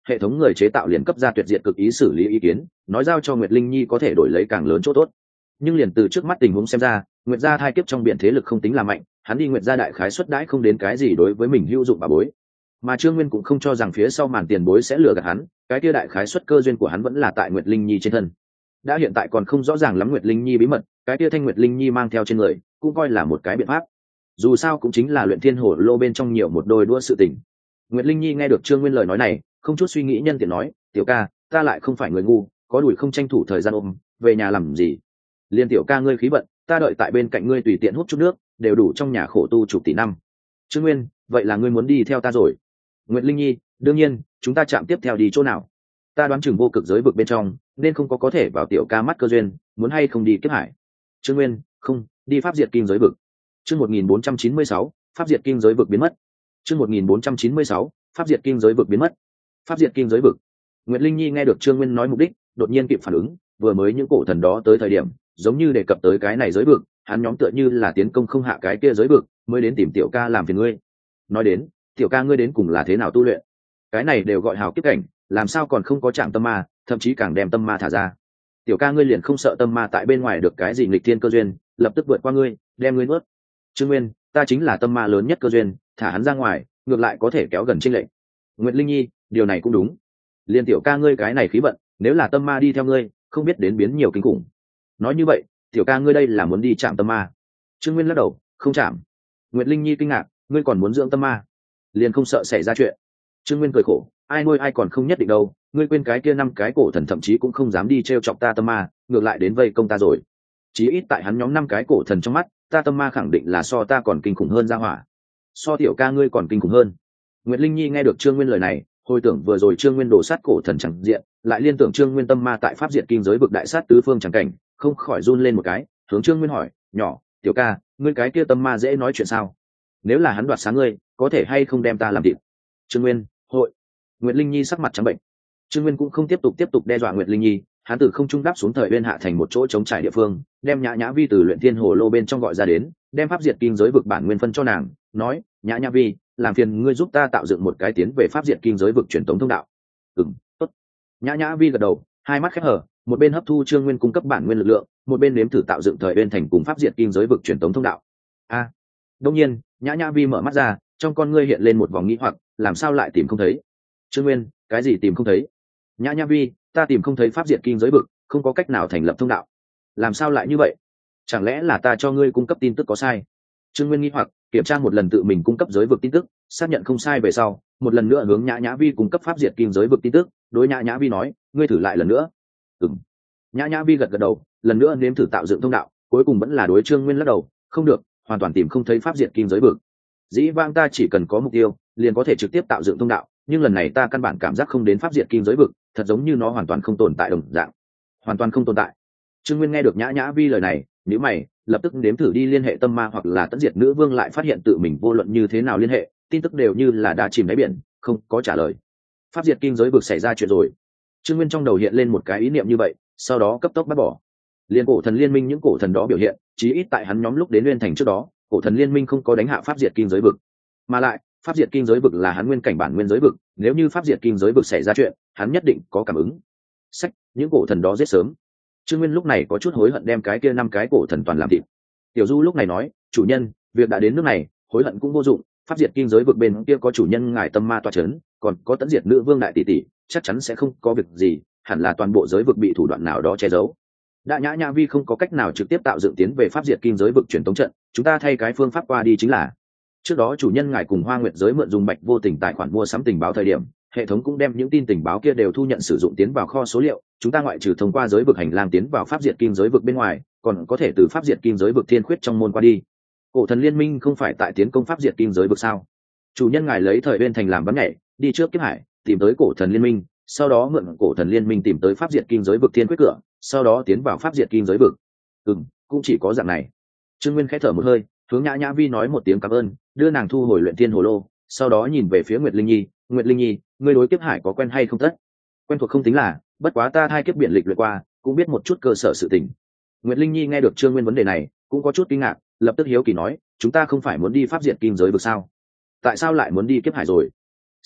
S1: hệ thống người chế tạo liền cấp ra tuyệt diệt cực ý xử lý ý kiến, nói giao cho Nguyệt Linh Nhi có thể đổi lấy càng lớn chỗ tốt. Nhưng liền từ trước mắt tình huống xem ra, Nguyệt gia thai kiếp trong biển thế lực không tính là mạnh, hắn đi Nguyệt gia đại khái xuất đãi không đến cái gì đối với mình hữu dụng bà bối. Mà Trương Nguyên cũng không cho rằng phía sau màn tiền bối sẽ lừa gạt hắn, cái kia đại khái xuất cơ duyên của hắn vẫn là tại Nguyệt Linh Nhi trên thân. Đã hiện tại còn không rõ ràng lắm Nguyệt Linh Nhi bí mật, cái kia thanh Nguyệt Linh Nhi mang theo trên người, cũng coi là một cái biện pháp. Dù sao cũng chính là luyện thiên hổ lô bên trong nhiều một đôi đua sự tình. Nguyệt Linh Nhi nghe được Trương Nguyên lời nói này, không chút suy nghĩ nhân tiện nói, tiểu ca, ta lại không phải người ngu, có đuổi không tranh thủ thời gian ôm, về nhà làm gì? Liên tiểu ca ngươi khí vận, ta đợi tại bên cạnh ngươi tùy tiện hút chút nước, đều đủ trong nhà khổ tu chục tỷ năm. Trương Nguyên, vậy là ngươi muốn đi theo ta rồi? Nguyệt Linh Nhi, đương nhiên, chúng ta chạm tiếp theo đi chỗ nào? Ta đoán chừng vô cực giới vực bên trong, nên không có có thể vào tiểu ca mắt cơ duyên, muốn hay không đi kiếp hải? Trương Nguyên, không, đi pháp diệt kinh giới vực. Chương một nghìn bốn trăm chín mươi sáu, pháp diệt kinh giới vực biến mất. Chương một nghìn bốn trăm chín mươi sáu, pháp diệt kinh giới vực biến mất. Pháp diệt kinh giới vực. Nguyệt Linh Nhi nghe được Trương Nguyên nói mục đích, đột nhiên kịp phản ứng, vừa mới những cổ thần đó tới thời điểm, giống như đề cập tới cái này giới vực, hắn nhóm tựa như là tiến công không hạ cái kia giới vực, mới đến tìm tiểu ca làm phiền ngươi. Nói đến, tiểu ca ngươi đến cùng là thế nào tu luyện? Cái này đều gọi hào kiếp cảnh, làm sao còn không có chạm tâm ma, thậm chí càng đem tâm ma thả ra. Tiểu ca ngươi liền không sợ tâm ma tại bên ngoài được cái gì nghịch thiên cơ duyên, lập tức vượt qua ngươi, đem ngươi nuốt. Trương Nguyên, ta chính là tâm ma lớn nhất cơ duyên, thả hắn ra ngoài, ngược lại có thể kéo gần chênh lệch. Nguyệt Linh Nhi, điều này cũng đúng. Liên tiểu ca ngươi cái này khí vận, nếu là tâm ma đi theo ngươi, không biết đến biến nhiều kinh khủng. Nói như vậy, tiểu ca ngươi đây là muốn đi chạm tâm ma? Trương Nguyên lắc đầu, không chạm. Nguyệt Linh Nhi kinh ngạc, ngươi còn muốn dưỡng tâm ma? Liền không sợ xảy ra chuyện? Trương Nguyên cười khổ, ai nuôi ai còn không nhất định đâu, ngươi quên cái kia năm cái cổ thần thậm chí cũng không dám đi trêu chọc ta tâm ma, ngược lại đến vây công ta rồi. Chí ít tại hắn nhóm năm cái cổ thần trong mắt, ta tâm ma khẳng định là so ta còn kinh khủng hơn ra hỏa. So tiểu ca ngươi còn kinh khủng hơn. Nguyệt Linh Nhi nghe được Trương Nguyên lời này, hồi tưởng vừa rồi Trương Nguyên đổ sát cổ thần chẳng diện, lại liên tưởng Trương Nguyên tâm ma tại pháp diệt kinh giới vực đại sát tứ phương chẳng cảnh, không khỏi run lên một cái, hướng Trương Nguyên hỏi, nhỏ, tiểu ca, ngươi cái kia tâm ma dễ nói chuyện sao? Nếu là hắn đoạt sáng ngươi, có thể hay không đem ta làm thịt? Trương Nguyên, hội. Nguyệt Linh Nhi sắc mặt trắng bệnh. Trương Nguyên cũng không tiếp tục tiếp tục đe dọa Nguyệt Linh Nhi, hắn từ không trung đáp xuống thời Uyên hạ thành một chỗ trống trải địa phương, đem Nhã Nhã Vi từ luyện thiên hồ lô bên trong gọi ra đến, đem pháp diệt kinh giới vực bản nguyên phân cho nàng, nói, Nhã Nhã Vi, làm phiền ngươi giúp ta tạo dựng một cái tiến về pháp diệt kinh giới vực truyền tống thông đạo. Ừm, tốt. Nhã Nhã Vi gật đầu, hai mắt khép hở, một bên hấp thu Trương Nguyên cung cấp bản nguyên lực lượng, một bên nếm thử tạo dựng thời Uyên thành cùng pháp diệt kinh giới vực truyền tống thông đạo. A. À, đương nhiên, Nhã Nhã Vi mở mắt ra, trong con ngươi hiện lên một vòng nghi hoặc, làm sao lại tìm không thấy? Trương Nguyên, cái gì tìm không thấy? Nhã Nhã Vi, ta tìm không thấy pháp diệt kinh giới vực, không có cách nào thành lập thông đạo. Làm sao lại như vậy? Chẳng lẽ là ta cho ngươi cung cấp tin tức có sai? Trương Nguyên nghi hoặc, kiểm tra một lần tự mình cung cấp giới vực tin tức, xác nhận không sai về sau, một lần nữa hướng Nhã Nhã Vi cung cấp pháp diệt kinh giới vực tin tức, đối Nhã Nhã Vi nói, ngươi thử lại lần nữa. Ừm. Nhã Nhã Vi gật gật đầu, lần nữa nếm thử tạo dựng thông đạo, cuối cùng vẫn là đối Trương Nguyên lắc đầu, không được, hoàn toàn tìm không thấy pháp diệt kinh giới vực. Dĩ vãng ta chỉ cần có mục tiêu, liền có thể trực tiếp tạo dựng thông đạo, nhưng lần này ta căn bản cảm giác không đến pháp diệt kinh giới vực, thật giống như nó hoàn toàn không tồn tại đồng dạng. Hoàn toàn không tồn tại. Trương Nguyên nghe được Nhã Nhã Vi lời này, nhíu mày, lập tức nếm thử đi liên hệ tâm ma hoặc là tận diệt nữ vương, lại phát hiện tự mình vô luận như thế nào liên hệ, tin tức đều như là đã chìm đáy biển, không có trả lời. Pháp diệt kinh giới vực xảy ra chuyện rồi. Trương Nguyên trong đầu hiện lên một cái ý niệm như vậy, sau đó cấp tốc bắt bỏ. Liên cổ thần liên minh những cổ thần đó biểu hiện, chí ít tại hắn nhóm lúc đến Nguyên thành trước đó, cổ thần liên minh không có đánh hạ pháp diệt kinh giới vực, mà lại pháp diệt kinh giới vực là hắn nguyên cảnh bản nguyên giới vực, nếu như pháp diệt kinh giới vực xảy ra chuyện, hắn nhất định có cảm ứng. Sách, những cổ thần đó giết sớm. Trương Nguyên lúc này có chút hối hận đem cái kia năm cái cổ thần toàn làm thịt. Tiểu Du lúc này nói, chủ nhân, việc đã đến nước này, hối hận cũng vô dụng, pháp diệt kinh giới vực bên kia có chủ nhân ngài tâm ma toa chấn, còn có tấn diệt nữ vương đại tỷ tỷ, chắc chắn sẽ không có việc gì, hẳn là toàn bộ giới vực bị thủ đoạn nào đó che giấu. Đã Nhã Nhã Vi không có cách nào trực tiếp tạo dựng tiến về pháp diệt kinh giới vực truyền tống trận, chúng ta thay cái phương pháp qua đi chính là. Trước đó chủ nhân ngài cùng Hoa Nguyệt giới mượn dùng Bạch Vô Tình tài khoản mua sắm tình báo thời điểm, hệ thống cũng đem những tin tình báo kia đều thu nhận sử dụng tiến vào kho số liệu, chúng ta ngoại trừ thông qua giới vực hành lang tiến vào pháp diệt kinh giới vực bên ngoài, còn có thể từ pháp diệt kinh giới vực thiên khuyết trong môn qua đi. Cổ thần liên minh không phải tại tiến công pháp diệt kinh giới vực sao? Chủ nhân ngài lấy thời Uyên thành làm bắn nhảy, đi trước kiếp hải, tìm tới cổ thần liên minh, sau đó mượn cổ thần liên minh tìm tới pháp diệt kinh giới vực thiên khuyết cửa, sau đó tiến vào pháp diệt kinh giới vực. Ừm, cũng chỉ có dạng này. Trương Nguyên khẽ thở một hơi, hướng Nhã Nhã Vi nói một tiếng cảm ơn, đưa nàng thu hồi luyện thiên hồ lô, sau đó nhìn về phía Nguyệt Linh Nhi, Nguyệt Linh Nhi, ngươi đối kiếp hải có quen hay không tất? Quen thuộc không tính là, bất quá ta hai kiếp biển lịch luyện qua, cũng biết một chút cơ sở sự tình. Nguyệt Linh Nhi nghe được Trương Nguyên vấn đề này, cũng có chút kinh ngạc, lập tức hiếu kỳ nói, chúng ta không phải muốn đi pháp diệt kinh giới vực sao? Tại sao lại muốn đi kiếp hải rồi?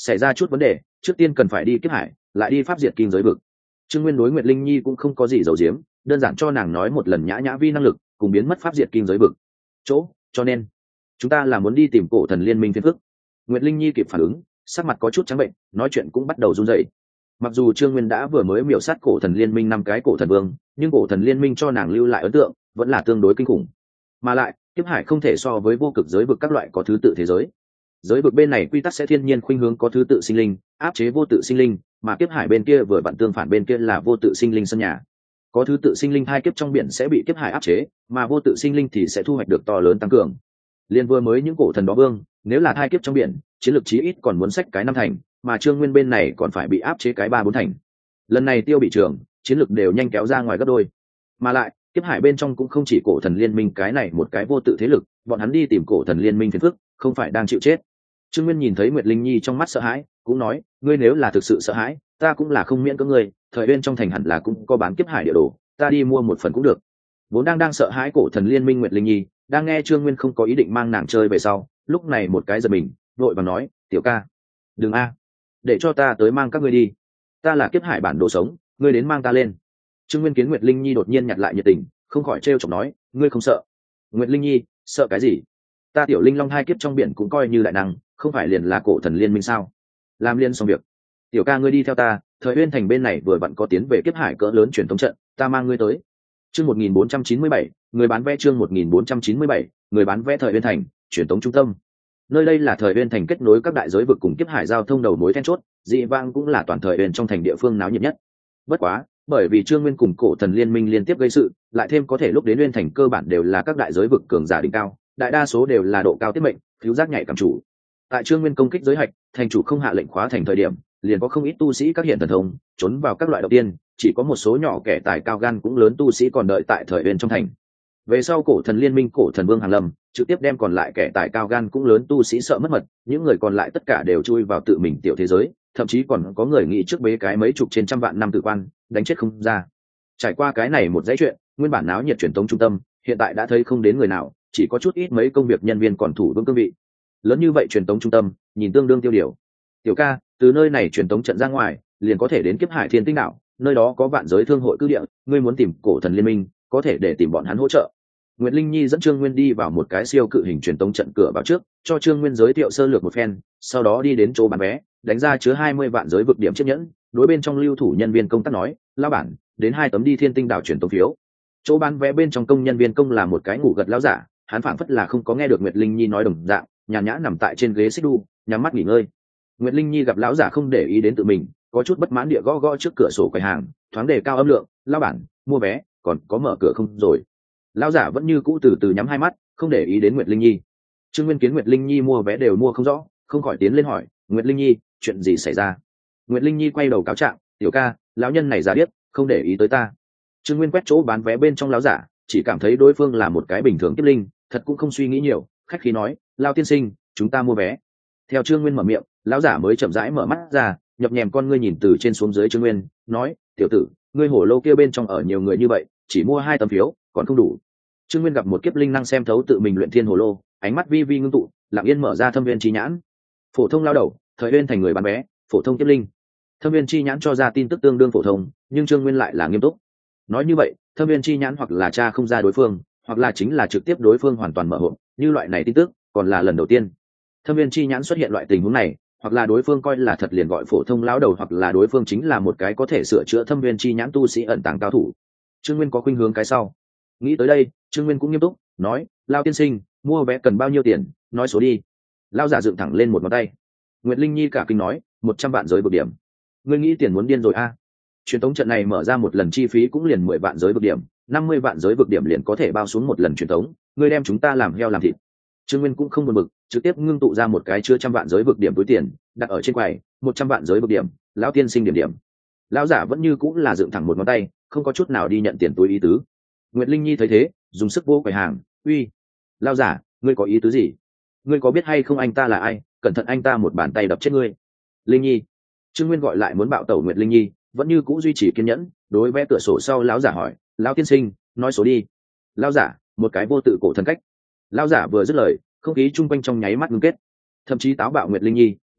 S1: xảy ra chút vấn đề trước tiên cần phải đi kiếp hải lại đi pháp diệt kim giới vực. Trương Nguyên đối Nguyệt Linh Nhi cũng không có gì giấu giếm, đơn giản cho nàng nói một lần nhã nhã vi năng lực cùng biến mất pháp diệt kim giới vực chỗ, cho nên chúng ta là muốn đi tìm cổ thần liên minh phiền phức. Nguyệt Linh Nhi kịp phản ứng, sắc mặt có chút trắng bệnh, nói chuyện cũng bắt đầu run rẩy. Mặc dù Trương Nguyên đã vừa mới miểu sát cổ thần liên minh năm cái cổ thần vương, nhưng cổ thần liên minh cho nàng lưu lại ấn tượng vẫn là tương đối kinh khủng. Mà lại kiếp hải không thể so với vô cực giới vực các loại có thứ tự thế giới. Giới vực bên này quy tắc sẽ thiên nhiên khuynh hướng có thứ tự sinh linh, áp chế vô tự sinh linh, mà kiếp hải bên kia vừa vặn tương phản, bên kia là vô tự sinh linh sân nhà. Có thứ tự sinh linh hai kiếp trong biển sẽ bị kiếp hải áp chế, mà vô tự sinh linh thì sẽ thu hoạch được to lớn tăng cường. Liên vừa mới những cổ thần đó vương, nếu là hai kiếp trong biển, chiến lược chí ít còn muốn sách cái năm thành, mà Trương Nguyên bên này còn phải bị áp chế cái ba bốn thành. Lần này Tiêu bị trường, chiến lược đều nhanh kéo ra ngoài gấp đôi. Mà lại, kiếp hải bên trong cũng không chỉ cổ thần liên minh cái này một cái vô tự thế lực, bọn hắn đi tìm cổ thần liên minh phiền phức, không phải đang chịu chết. Trương Nguyên nhìn thấy Nguyệt Linh Nhi trong mắt sợ hãi, cũng nói, ngươi nếu là thực sự sợ hãi, ta cũng là không miễn cưỡng ngươi, thời bên trong thành hẳn là cũng có bán kiếp hải địa đồ, ta đi mua một phần cũng được. Vốn đang đang sợ hãi cổ thần liên minh Nguyệt Linh Nhi, đang nghe Trương Nguyên không có ý định mang nàng chơi về sau, lúc này một cái giật mình, vội vàng nói, tiểu ca, đừng a, để cho ta tới mang các ngươi đi, ta là kiếp hải bản đồ sống, ngươi đến mang ta lên. Trương Nguyên kiến Nguyệt Linh Nhi đột nhiên nhặt lại nhiệt tình, không khỏi trêu chọc nói, ngươi không sợ? Nguyệt Linh Nhi, sợ cái gì? Ta tiểu linh long hai kiếp trong biển cũng coi như đại năng, không phải liền là cổ thần liên minh sao? Làm liên xong việc, tiểu ca ngươi đi theo ta, thời uyên thành bên này vừa vặn có tiến về kiếp hải cỡ lớn truyền thống trận, ta mang ngươi tới. Chương một nghìn bốn trăm chín mươi bảy, người bán vé. Chương một nghìn bốn trăm chín mươi bảy, người bán vé. Thời uyên thành, truyền thống trung tâm. Nơi đây là thời uyên thành kết nối các đại giới vực cùng kiếp hải giao thông đầu mối then chốt, dị vang cũng là toàn thời uyên trong thành địa phương náo nhiệt nhất. Bất quá, bởi vì Trương Nguyên cùng cổ thần liên minh liên tiếp gây sự, lại thêm có thể lúc đến uyên thành cơ bản đều là các đại giới vực cường giả đỉnh cao, đại đa số đều là độ cao tiết mệnh, thiếu giác nhạy cảm chủ. Tại Trương Nguyên công kích giới hạch, thành chủ không hạ lệnh khóa thành thời điểm, liền có không ít tu sĩ các hiện thần thông trốn vào các loại đầu tiên, chỉ có một số nhỏ kẻ tài cao gan cũng lớn tu sĩ còn đợi tại thời uyên trong thành. Về sau cổ thần liên minh cổ thần vương hàng lâm trực tiếp đem còn lại kẻ tài cao gan cũng lớn tu sĩ sợ mất mật, những người còn lại tất cả đều chui vào tự mình tiểu thế giới, thậm chí còn có người nghĩ trước bế cái mấy chục trên trăm vạn năm tự quan đánh chết không ra. Trải qua cái này một dãy chuyện, nguyên bản náo nhiệt truyền tống trung tâm hiện tại đã thấy không đến người nào, chỉ có chút ít mấy công việc nhân viên còn thủ vững cương vị. Lớn như vậy truyền tống trung tâm nhìn tương đương tiêu điều. Tiểu ca, từ nơi này truyền tống trận ra ngoài liền có thể đến kiếp hải thiên tinh đảo, nơi đó có vạn giới thương hội cư địa, ngươi muốn tìm cổ thần liên minh có thể để tìm bọn hắn hỗ trợ. Nguyệt Linh Nhi dẫn Trương Nguyên đi vào một cái siêu cự hình truyền tống trận cửa vào trước, cho Trương Nguyên giới thiệu sơ lược một phen, sau đó đi đến chỗ bán vé, đánh ra chứa hai mươi vạn giới vực điểm chiếc nhẫn, đối bên trong lưu thủ nhân viên công tác nói, lão bản, đến hai tấm đi thiên tinh đảo truyền tống phiếu. Chỗ bán vé bên trong công nhân viên công là một cái ngủ gật lão giả, hắn phảng phất là không có nghe được Nguyệt Linh Nhi nói đồng dạng, nhàn nhã nằm tại trên ghế xích đu, nhắm mắt nghỉ ngơi. Nguyệt Linh Nhi gặp lão giả không để ý đến tự mình, có chút bất mãn địa gõ gõ trước cửa sổ quầy hàng, thoáng đề cao âm lượng, lão bản, mua vé, còn có mở cửa không rồi? Lão giả vẫn như cũ từ từ nhắm hai mắt, không để ý đến Nguyệt Linh Nhi. Trương Nguyên kiến Nguyệt Linh Nhi mua vé đều mua không rõ, không khỏi tiến lên hỏi, Nguyệt Linh Nhi, chuyện gì xảy ra? Nguyệt Linh Nhi quay đầu cáo trạng, tiểu ca, lão nhân này giả điếc, không để ý tới ta. Trương Nguyên quét chỗ bán vé bên trong lão giả, chỉ cảm thấy đối phương là một cái bình thường kiếp linh, thật cũng không suy nghĩ nhiều, khách khí nói, lão tiên sinh, chúng ta mua vé. Theo Trương Nguyên mở miệng, lão giả mới chậm rãi mở mắt ra, nhập nhèm con ngươi nhìn từ trên xuống dưới Trương Nguyên, nói, tiểu tử, ngươi hổ lô kia bên trong ở nhiều người như vậy, chỉ mua hai tấm phiếu còn không đủ. Trương Nguyên gặp một kiếp linh năng xem thấu tự mình luyện thiên hồ lô, ánh mắt vi vi ngưng tụ, lặng yên mở ra thâm viên chi nhãn. Phổ thông lao đầu, thời uyên thành người bán vé, phổ thông kiếp linh. Thâm viên chi nhãn cho ra tin tức tương đương phổ thông, nhưng Trương Nguyên lại là nghiêm túc. Nói như vậy, thâm viên chi nhãn hoặc là tra không ra đối phương, hoặc là chính là trực tiếp đối phương hoàn toàn mở hộp, như loại này tin tức còn là lần đầu tiên. Thâm viên chi nhãn xuất hiện loại tình huống này, hoặc là đối phương coi là thật liền gọi phổ thông lão đầu, hoặc là đối phương chính là một cái có thể sửa chữa thâm viên chi nhãn tu sĩ ẩn tàng cao thủ. Trương Nguyên có khuynh hướng cái sau. Nghĩ tới đây, Trương Nguyên cũng nghiêm túc nói, lao tiên sinh, mua vé cần bao nhiêu tiền, nói số đi. Lao giả dựng thẳng lên một ngón tay. Nguyệt Linh Nhi cả kinh nói, một trăm vạn giới vực điểm. Ngươi nghĩ tiền muốn điên rồi a? À? Truyền tống trận này mở ra một lần chi phí cũng liền mười vạn giới vực điểm, năm mươi vạn giới vực điểm liền có thể bao xuống một lần truyền tống, ngươi đem chúng ta làm heo làm thịt. Trương Nguyên cũng không buồn bực, trực tiếp ngưng tụ ra một cái chứa trăm vạn giới vực điểm túi tiền, đặt ở trên quầy, một trăm vạn giới vực điểm, lão tiên sinh điểm điểm. Lão giả vẫn như cũng là dựng thẳng một ngón tay, không có chút nào đi nhận tiền túi ý tứ. Nguyệt Linh Nhi thấy thế, dùng sức vô quầy hàng, uy, lão giả, ngươi có ý tứ gì? Ngươi có biết hay không anh ta là ai? Cẩn thận anh ta một bàn tay đập chết ngươi. Linh Nhi. Trương Nguyên gọi lại muốn bạo tẩu Nguyệt Linh Nhi, vẫn như cũ duy trì kiên nhẫn, đối với cửa sổ sau lão giả hỏi, lão tiên sinh, nói số đi. Lão giả, một cái vô tự cổ thần cách. Lão giả vừa dứt lời, không khí chung quanh trong nháy mắt ngưng kết. Thậm chí táo bạo Nguyệt Linh Nhi,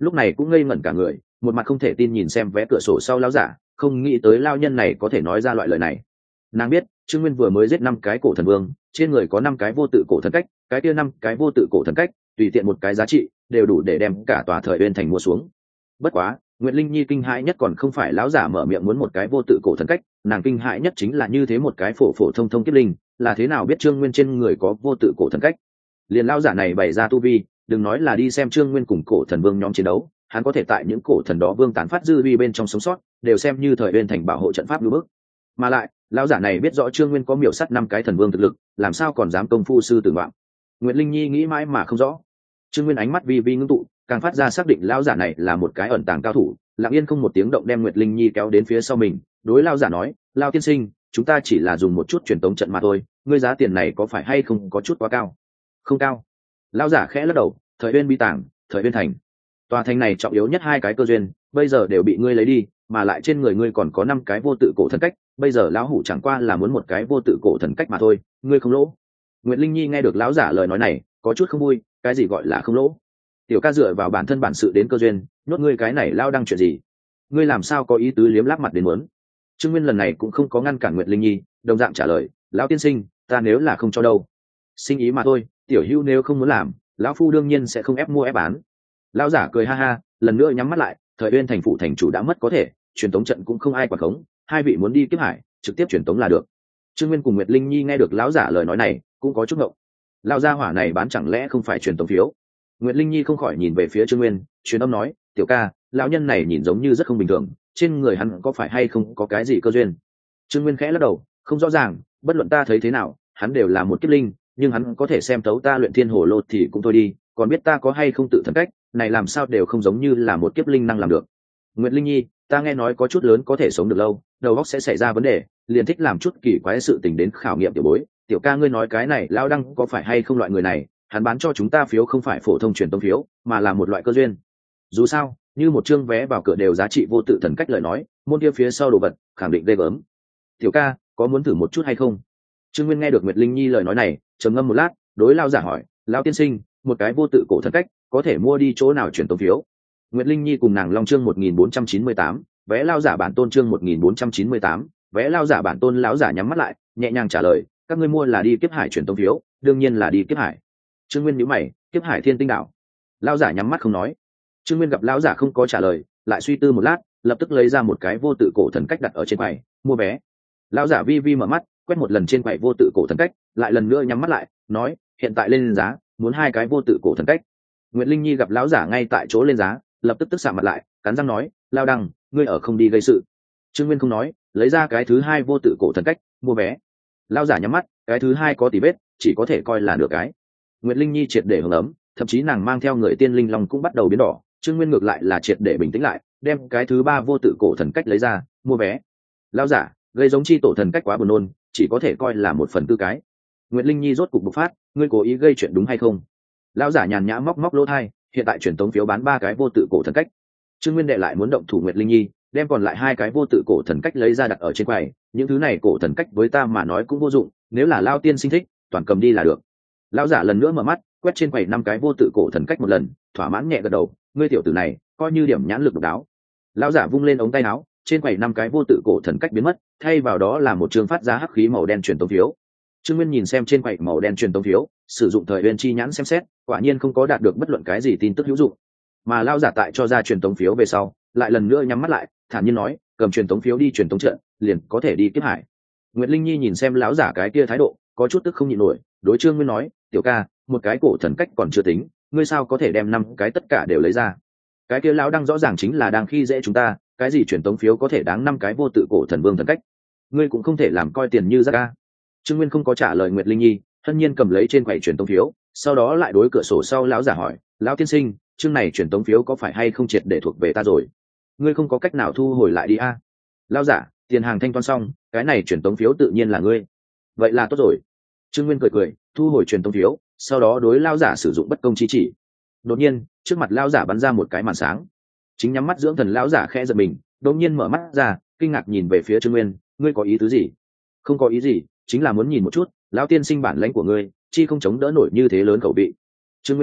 S1: lúc này cũng ngây ngẩn cả người, một mặt không thể tin nhìn xem vé cửa sổ sau lão giả, không nghĩ tới lao nhân này có thể nói ra loại lời này. Nàng biết Trương Nguyên vừa mới giết năm cái cổ thần vương, trên người có năm cái vô tự cổ thần cách, cái kia năm cái vô tự cổ thần cách tùy tiện một cái giá trị đều đủ để đem cả tòa Thời Uyên thành mua xuống. Bất quá Nguyệt Linh Nhi kinh hãi nhất còn không phải lão giả mở miệng muốn một cái vô tự cổ thần cách, nàng kinh hãi nhất chính là như thế một cái phổ phổ thông thông kiếp linh, là thế nào biết Trương Nguyên trên người có vô tự cổ thần cách. Liền lão giả này bày ra tu vi, đừng nói là đi xem Trương Nguyên cùng cổ thần vương nhóm chiến đấu, hắn có thể tại những cổ thần đó vương tán phát dư vi bên trong sống sót, đều xem như Thời Uyên thành bảo hộ trận pháp lưu bước. Mà lại lão giả này biết rõ Trương Nguyên có miểu sát năm cái thần vương thực lực, làm sao còn dám công phu sư tử ngoạm. Nguyệt Linh Nhi nghĩ mãi mà không rõ. Trương Nguyên ánh mắt vi vi ngưng tụ, càng phát ra xác định lão giả này là một cái ẩn tàng cao thủ, lặng yên không một tiếng động đem Nguyệt Linh Nhi kéo đến phía sau mình, đối lão giả nói, "Lão tiên sinh, chúng ta chỉ là dùng một chút truyền tống trận mà thôi, ngươi giá tiền này có phải hay không có chút quá cao?" "Không cao." Lão giả khẽ lắc đầu, "Thời Uyên bi tàng, Thời Uyên thành, tòa thành này trọng yếu nhất hai cái cơ duyên, bây giờ đều bị ngươi lấy đi, mà lại trên người ngươi còn có năm cái vô tự cổ thần cách, bây giờ lão hủ chẳng qua là muốn một cái vô tự cổ thần cách mà thôi, ngươi không lỗ." Nguyệt Linh Nhi nghe được lão giả lời nói này, có chút không vui, cái gì gọi là không lỗ? Tiểu ca dựa vào bản thân bản sự đến cơ duyên, nhốt ngươi cái này lao đăng chuyện gì? Ngươi làm sao có ý tứ liếm láp mặt đến muốn? Trương Nguyên lần này cũng không có ngăn cản Nguyệt Linh Nhi, đồng dạng trả lời, lão tiên sinh, ta nếu là không cho đâu, sinh ý mà thôi, tiểu hữu nếu không muốn làm, lão phu đương nhiên sẽ không ép mua ép bán. Lão giả cười ha ha, lần nữa nhắm mắt lại, Thời Uyên thành phụ thành chủ đã mất có thể, truyền tống trận cũng không ai quản khống, hai vị muốn đi kiếp hải, trực tiếp truyền tống là được. Trương Nguyên cùng Nguyệt Linh Nhi nghe được lão giả lời nói này, cũng có chút ngộng. Lão gia hỏa này bán chẳng lẽ không phải truyền tống phiếu? Nguyệt Linh Nhi không khỏi nhìn về phía Trương Nguyên, truyền âm nói, "Tiểu ca, lão nhân này nhìn giống như rất không bình thường, trên người hắn có phải hay không có cái gì cơ duyên?" Trương Nguyên khẽ lắc đầu, "Không rõ ràng, bất luận ta thấy thế nào, hắn đều là một kiếp linh, nhưng hắn có thể xem thấu ta luyện thiên hồ lô thì cũng thôi đi, còn biết ta có hay không tự thần cách, này làm sao đều không giống như là một kiếp linh năng làm được." Nguyệt Linh Nhi, ta nghe nói có chút lớn có thể sống được lâu, đầu óc sẽ xảy ra vấn đề, liền thích làm chút kỳ quái sự tình đến khảo nghiệm tiểu bối. Tiểu ca ngươi nói cái này lão đăng có phải hay không loại người này, hắn bán cho chúng ta phiếu không phải phổ thông truyền tống phiếu, mà là một loại cơ duyên. Dù sao, như một chương vé vào cửa đều giá trị vô tự thần cách lời nói, môn kia phía sau đồ vật, khẳng định ghê gớm. Tiểu ca, có muốn thử một chút hay không? Trương Nguyên nghe được Nguyệt Linh Nhi lời nói này, trầm ngâm một lát, đối lão giả hỏi, lão tiên sinh, một cái vô tự cổ thần cách, có thể mua đi chỗ nào truyền tống phiếu? Nguyệt Linh Nhi cùng nàng Long chương một nghìn bốn trăm chín mươi tám, vé lao giả bản tôn chương một nghìn bốn trăm chín mươi tám, vé lao giả bản tôn. Lão giả nhắm mắt lại, nhẹ nhàng trả lời, các ngươi mua là đi kiếp hải truyền tống phiếu, đương nhiên là đi kiếp hải. Trương Nguyên nhíu mày, kiếp hải thiên tinh đảo. Lão giả nhắm mắt không nói. Trương Nguyên gặp lão giả không có trả lời, lại suy tư một lát, lập tức lấy ra một cái vô tự cổ thần cách đặt ở trên quầy, mua vé. Lão giả vi vi mở mắt, quét một lần trên quầy vô tự cổ thần cách, lại lần nữa nhắm mắt lại, nói, hiện tại lên giá, muốn hai cái vô tự cổ thần cách. Nguyệt Linh Nhi gặp lão giả ngay tại chỗ lên giá, lập tức tức xạ mặt lại, cắn răng nói, lao đăng, ngươi ở không đi gây sự. Trương Nguyên không nói, lấy ra cái thứ hai vô tự cổ thần cách, mua vé. Lao giả nhắm mắt, cái thứ hai có tỉ vết, chỉ có thể coi là nửa cái. Nguyệt Linh Nhi triệt để hưởng ấm, thậm chí nàng mang theo người tiên linh long cũng bắt đầu biến đỏ. Trương Nguyên ngược lại là triệt để bình tĩnh lại, đem cái thứ ba vô tự cổ thần cách lấy ra, mua vé. Lao giả, gây giống chi tổ thần cách quá buồn nôn, chỉ có thể coi là một phần tư cái. Nguyệt Linh Nhi rốt cục bộc phát, ngươi cố ý gây chuyện đúng hay không? Lao giả nhàn nhã móc móc lỗ thai, hiện tại truyền tống phiếu bán ba cái vô tự cổ thần cách. Trương Nguyên đệ lại muốn động thủ Nguyệt Linh Nhi, đem còn lại hai cái vô tự cổ thần cách lấy ra đặt ở trên quầy, những thứ này cổ thần cách với ta mà nói cũng vô dụng, nếu là lao tiên sinh thích, toàn cầm đi là được. Lão giả lần nữa mở mắt, quét trên quầy năm cái vô tự cổ thần cách một lần, thỏa mãn nhẹ gật đầu, ngươi tiểu tử này coi như điểm nhãn lực độc đáo. Lão giả vung lên ống tay áo, trên quầy năm cái vô tự cổ thần cách biến mất, thay vào đó là một trường phát ra hắc khí màu đen truyền tống phiếu. Trương Nguyên nhìn xem trên quầy màu đen truyền tống phiếu, sử dụng Thời Uyên chi nhãn xem xét, quả nhiên không có đạt được bất luận cái gì tin tức hữu dụng. Mà lão giả tại cho ra truyền tống phiếu về sau, lại lần nữa nhắm mắt lại, thản nhiên nói, cầm truyền tống phiếu đi truyền tống trận, liền có thể đi kiếp hải. Nguyệt Linh Nhi nhìn xem lão giả cái kia thái độ, có chút tức không nhịn nổi, đối Trương Nguyên nói, tiểu ca, một cái cổ thần cách còn chưa tính, ngươi sao có thể đem năm cái tất cả đều lấy ra? Cái kia lão đang rõ ràng chính là đang khi dễ chúng ta, cái gì truyền tống phiếu có thể đáng năm cái vô tự cổ thần vương thần cách, ngươi cũng không thể làm coi tiền như rác ca. Trương Nguyên không có trả lời Nguyệt Linh Nhi, hân nhiên cầm lấy trên quầy truyền tống phiếu, sau đó lại đối cửa sổ sau lão giả hỏi, lão tiên sinh, chương này truyền tống phiếu có phải hay không triệt để thuộc về ta rồi? Ngươi không có cách nào thu hồi lại đi a? À? Lão giả, tiền hàng thanh toán xong, cái này truyền tống phiếu tự nhiên là ngươi. Vậy là tốt rồi. Trương Nguyên cười cười, thu hồi truyền tống phiếu, sau đó đối lão giả sử dụng bất công chi chỉ. Đột nhiên, trước mặt lão giả bắn ra một cái màn sáng. Chính nhắm mắt dưỡng thần lão giả khẽ giật mình, đột nhiên mở mắt ra, kinh ngạc nhìn về phía Trương Nguyên, ngươi có ý tứ gì? Không có ý gì, chính là muốn nhìn một chút lão tiên sinh bản lãnh của ngươi, chi không chống đỡ nổi như thế lớn khẩu vị. Trương Nguyên cười,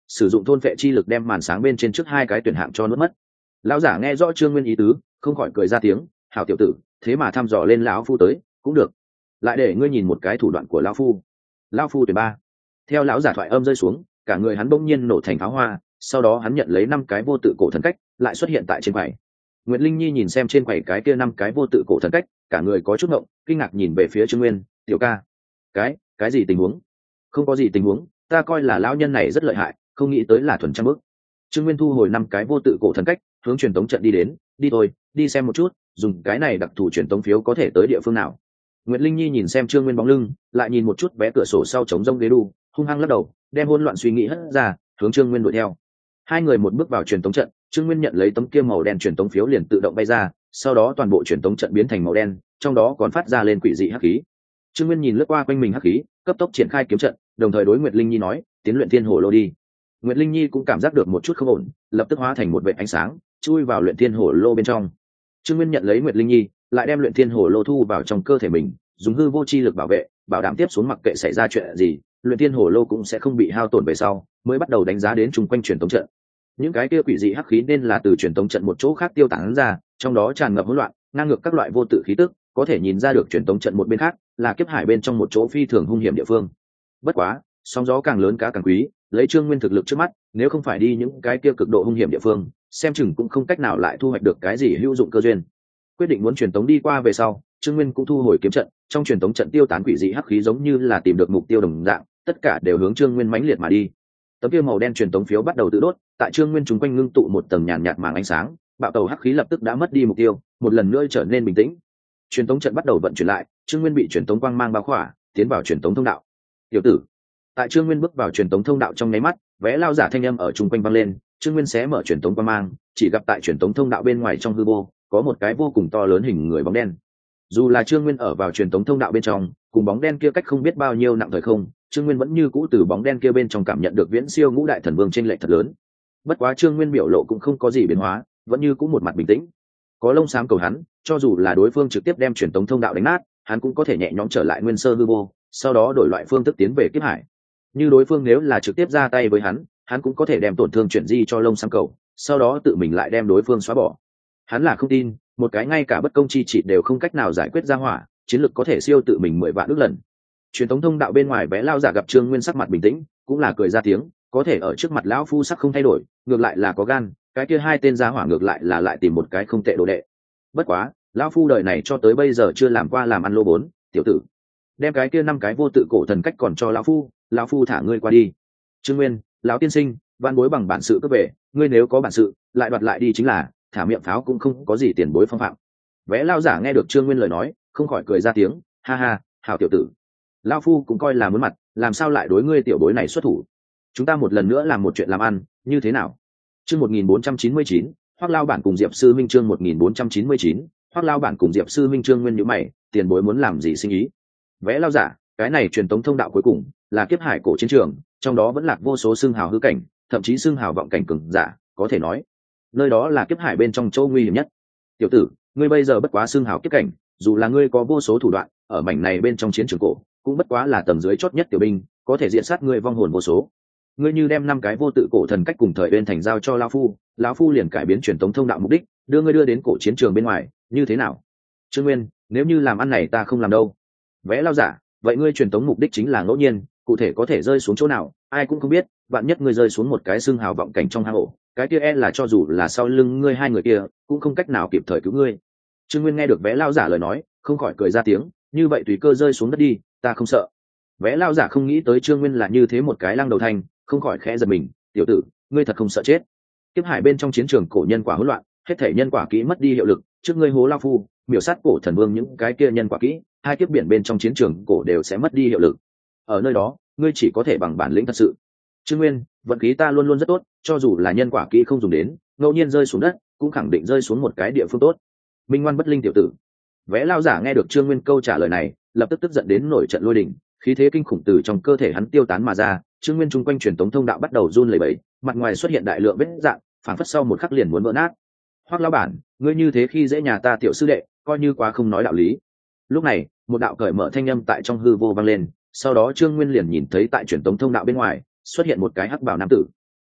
S1: sử dụng thôn vệ chi lực đem màn sáng bên trên trước hai cái tuyển hạng cho nuốt mất. Lão giả nghe rõ Trương Nguyên ý tứ, không khỏi cười ra tiếng, hảo tiểu tử, thế mà thăm dò lên lão phu tới, cũng được. Lại để ngươi nhìn một cái thủ đoạn của lão phu. Lão phu tuyển ba. Theo lão giả thoại âm rơi xuống, cả người hắn bỗng nhiên nổ thành pháo hoa, sau đó hắn nhận lấy năm cái vô tự cổ thần cách, lại xuất hiện tại trên quầy. Nguyệt Linh Nhi nhìn xem trên quầy cái kia năm cái vô tự cổ thần cách, cả người có chút ngộng, kinh ngạc nhìn về phía Trương Nguyên, "Tiểu ca, cái, cái gì tình huống?" "Không có gì tình huống, ta coi là lão nhân này rất lợi hại, không nghĩ tới là thuần trăm bước." Trương Nguyên thu hồi năm cái vô tự cổ thần cách, hướng truyền tống trận đi đến, "Đi thôi, đi xem một chút, dùng cái này đặc thù truyền tống phiếu có thể tới địa phương nào." Nguyệt Linh Nhi nhìn xem Trương Nguyên bóng lưng, lại nhìn một chút vé cửa sổ sau trống rông ghế đu, hung hăng lắc đầu, đem hỗn loạn suy nghĩ hất ra, hướng Trương Nguyên đuổi theo. Hai người một bước vào truyền tống trận, Trương Nguyên nhận lấy tấm kia màu đen truyền tống phiếu liền tự động bay ra, sau đó toàn bộ truyền tống trận biến thành màu đen, trong đó còn phát ra lên quỷ dị hắc khí. Trương Nguyên nhìn lướt qua quanh mình hắc khí, cấp tốc triển khai kiếm trận, đồng thời đối Nguyệt Linh Nhi nói, "Tiến luyện thiên hồ lô đi." Nguyệt Linh Nhi cũng cảm giác được một chút không ổn, lập tức hóa thành một vệt ánh sáng, chui vào luyện thiên hồ lô bên trong. Trương Nguyên nhận lấy Nguyệt Linh Nhi, lại đem luyện thiên hồ lô thu vào trong cơ thể mình, dùng hư vô chi lực bảo vệ, bảo đảm tiếp xuống mặc kệ xảy ra chuyện gì, luyện thiên hồ lô cũng sẽ không bị hao tổn về sau, mới bắt đầu đánh giá đến chung quanh truyền tống trận. Những cái kia quỷ dị hắc khí nên là từ truyền tống trận một chỗ khác tiêu tán ra, trong đó tràn ngập hỗn loạn, ngang ngược các loại vô tự khí tức, có thể nhìn ra được truyền tống trận một bên khác là kiếp hải bên trong một chỗ phi thường hung hiểm địa phương. Bất quá, sóng gió càng lớn cá càng quý, lấy Trương Nguyên thực lực trước mắt, nếu không phải đi những cái kia cực độ hung hiểm địa phương, xem chừng cũng không cách nào lại thu hoạch được cái gì hữu dụng cơ duyên. Quyết định muốn truyền tống đi qua về sau, Trương Nguyên cũng thu hồi kiếm trận, trong truyền tống trận tiêu tán quỷ dị hắc khí giống như là tìm được mục tiêu đồng dạng, tất cả đều hướng Trương Nguyên mãnh liệt mà đi. Tấm kia màu đen truyền tống phiếu bắt đầu tự đốt, tại Trương Nguyên chúng quanh ngưng tụ một tầng nhàn nhạt màng ánh sáng, bạo tàu hắc khí lập tức đã mất đi mục tiêu, một lần nữa trở nên bình tĩnh. Truyền tống trận bắt đầu vận chuyển lại, Trương Nguyên bị truyền tống quang mang bao khỏa, tiến vào truyền tống thông đạo. "Tiểu tử." Tại Trương Nguyên bước vào truyền tống thông đạo trong nháy mắt, vé lao giả thanh âm ở chung quanh vang lên, Trương Nguyên xé mở truyền tống quang mang, chỉ gặp tại truyền tống thông đạo bên ngoài trong hư vô, có một cái vô cùng to lớn hình người bóng đen. Dù là Trương Nguyên ở vào truyền tống thông đạo bên trong, cùng bóng đen kia cách không biết bao nhiêu nặng thời không, Trương Nguyên vẫn như cũ từ bóng đen kia bên trong cảm nhận được viễn siêu ngũ đại thần vương trên lệch thật lớn. Bất quá Trương Nguyên biểu lộ cũng không có gì biến hóa, vẫn như cũ một mặt bình tĩnh. Có lông xám cầu hắn, cho dù là đối phương trực tiếp đem truyền tống thông đạo đánh nát, hắn cũng có thể nhẹ nhõm trở lại nguyên sơ hư vô, sau đó đổi loại phương thức tiến về kiếp hải. Như đối phương nếu là trực tiếp ra tay với hắn, hắn cũng có thể đem tổn thương chuyển di cho lông xám cầu, sau đó tự mình lại đem đối phương xóa bỏ. Hắn là không tin, một cái ngay cả bất công chi trị đều không cách nào giải quyết ra hỏa, chiến lực có thể siêu tự mình mười vạn ước lần. Truyền thống thông đạo bên ngoài vé lao giả gặp Trương Nguyên sắc mặt bình tĩnh, cũng là cười ra tiếng, có thể ở trước mặt lão phu sắc không thay đổi, ngược lại là có gan, cái kia hai tên gia hỏa ngược lại là lại tìm một cái không tệ đồ đệ. Bất quá, lão phu đời này cho tới bây giờ chưa làm qua làm ăn lô bốn, tiểu tử. Đem cái kia năm cái vô tự cổ thần cách còn cho lão phu, lão phu thả ngươi qua đi. Trương Nguyên, lão tiên sinh, van bối bằng bản sự cướp về, ngươi nếu có bản sự, lại đoạt lại đi chính là, thả miệng pháo cũng không có gì tiền bối phong phạm. Vé lao giả nghe được Trương Nguyên lời nói, không khỏi cười ra tiếng, ha ha, hảo tiểu tử. Lão phu cũng coi là muốn mặt, làm sao lại đối ngươi tiểu bối này xuất thủ. Chúng ta một lần nữa làm một chuyện làm ăn, như thế nào? Chương một nghìn bốn trăm chín mươi chín, Hoắc Lao bản cùng Diệp Sư Minh chương một nghìn bốn trăm chín mươi chín, Hoắc Lao bản cùng Diệp Sư Minh Trương Nguyên nhíu mày, tiền bối muốn làm gì sinh ý? Vé lao giả, cái này truyền tống thông đạo cuối cùng, là kiếp hải cổ chiến trường, trong đó vẫn lạc vô số xương hào hư cảnh, thậm chí xương hào vọng cảnh cường giả, có thể nói, nơi đó là kiếp hải bên trong châu nguy hiểm nhất. Tiểu tử, ngươi bây giờ bất quá xương hào kiếp cảnh, dù là ngươi có vô số thủ đoạn, ở mảnh này bên trong chiến trường cổ, cũng bất quá là tầng dưới chót nhất tiểu binh, có thể diện sát ngươi vong hồn vô số. Ngươi như đem năm cái vô tự cổ thần cách cùng thời bên thành giao cho lão phu, lão phu liền cải biến truyền tống thông đạo mục đích, đưa ngươi đưa đến cổ chiến trường bên ngoài, như thế nào? Trương Nguyên, nếu như làm ăn này ta không làm đâu. Vẽ lao giả, vậy ngươi truyền tống mục đích chính là ngẫu nhiên, cụ thể có thể rơi xuống chỗ nào, ai cũng không biết, vạn nhất ngươi rơi xuống một cái xương hào vọng cảnh trong hang ổ, cái kia e là cho dù là sau lưng ngươi hai người kia, cũng không cách nào kịp thời cứu ngươi. Trương Nguyên nghe được vẽ lao giả lời nói, không khỏi cười ra tiếng, như vậy tùy cơ rơi xuống đất đi, ta không sợ. Vẽ lao giả không nghĩ tới Trương Nguyên là như thế một cái lăng đầu thanh, không khỏi khẽ giật mình, tiểu tử, ngươi thật không sợ chết. Kiếp hải bên trong chiến trường cổ nhân quả hỗn loạn, hết thể nhân quả kỹ mất đi hiệu lực, trước ngươi hố lao phu, miểu sát cổ thần vương những cái kia nhân quả kỹ, hai kiếp biển bên trong chiến trường cổ đều sẽ mất đi hiệu lực. Ở nơi đó, ngươi chỉ có thể bằng bản lĩnh thật sự. Trương Nguyên, vận khí ta luôn luôn rất tốt, cho dù là nhân quả kỹ không dùng đến, ngẫu nhiên rơi xuống đất, cũng khẳng định rơi xuống một cái địa phương tốt. Minh ngoan bất linh tiểu tử. Vẽ lao giả nghe được Trương Nguyên câu trả lời này, lập tức tức giận đến nổi trận lôi đình, khí thế kinh khủng từ trong cơ thể hắn tiêu tán mà ra. Trương Nguyên chung quanh truyền tống thông đạo bắt đầu run lẩy bẩy, mặt ngoài xuất hiện đại lượng vết dạn, phản phất sau một khắc liền muốn vỡ nát. Hoắc lão bản, ngươi như thế khi dễ nhà ta tiểu sư đệ, coi như quá không nói đạo lý. Lúc này, một đạo cởi mở thanh âm tại trong hư vô vang lên, sau đó Trương Nguyên liền nhìn thấy tại truyền tống thông đạo bên ngoài xuất hiện một cái hắc bào nam tử.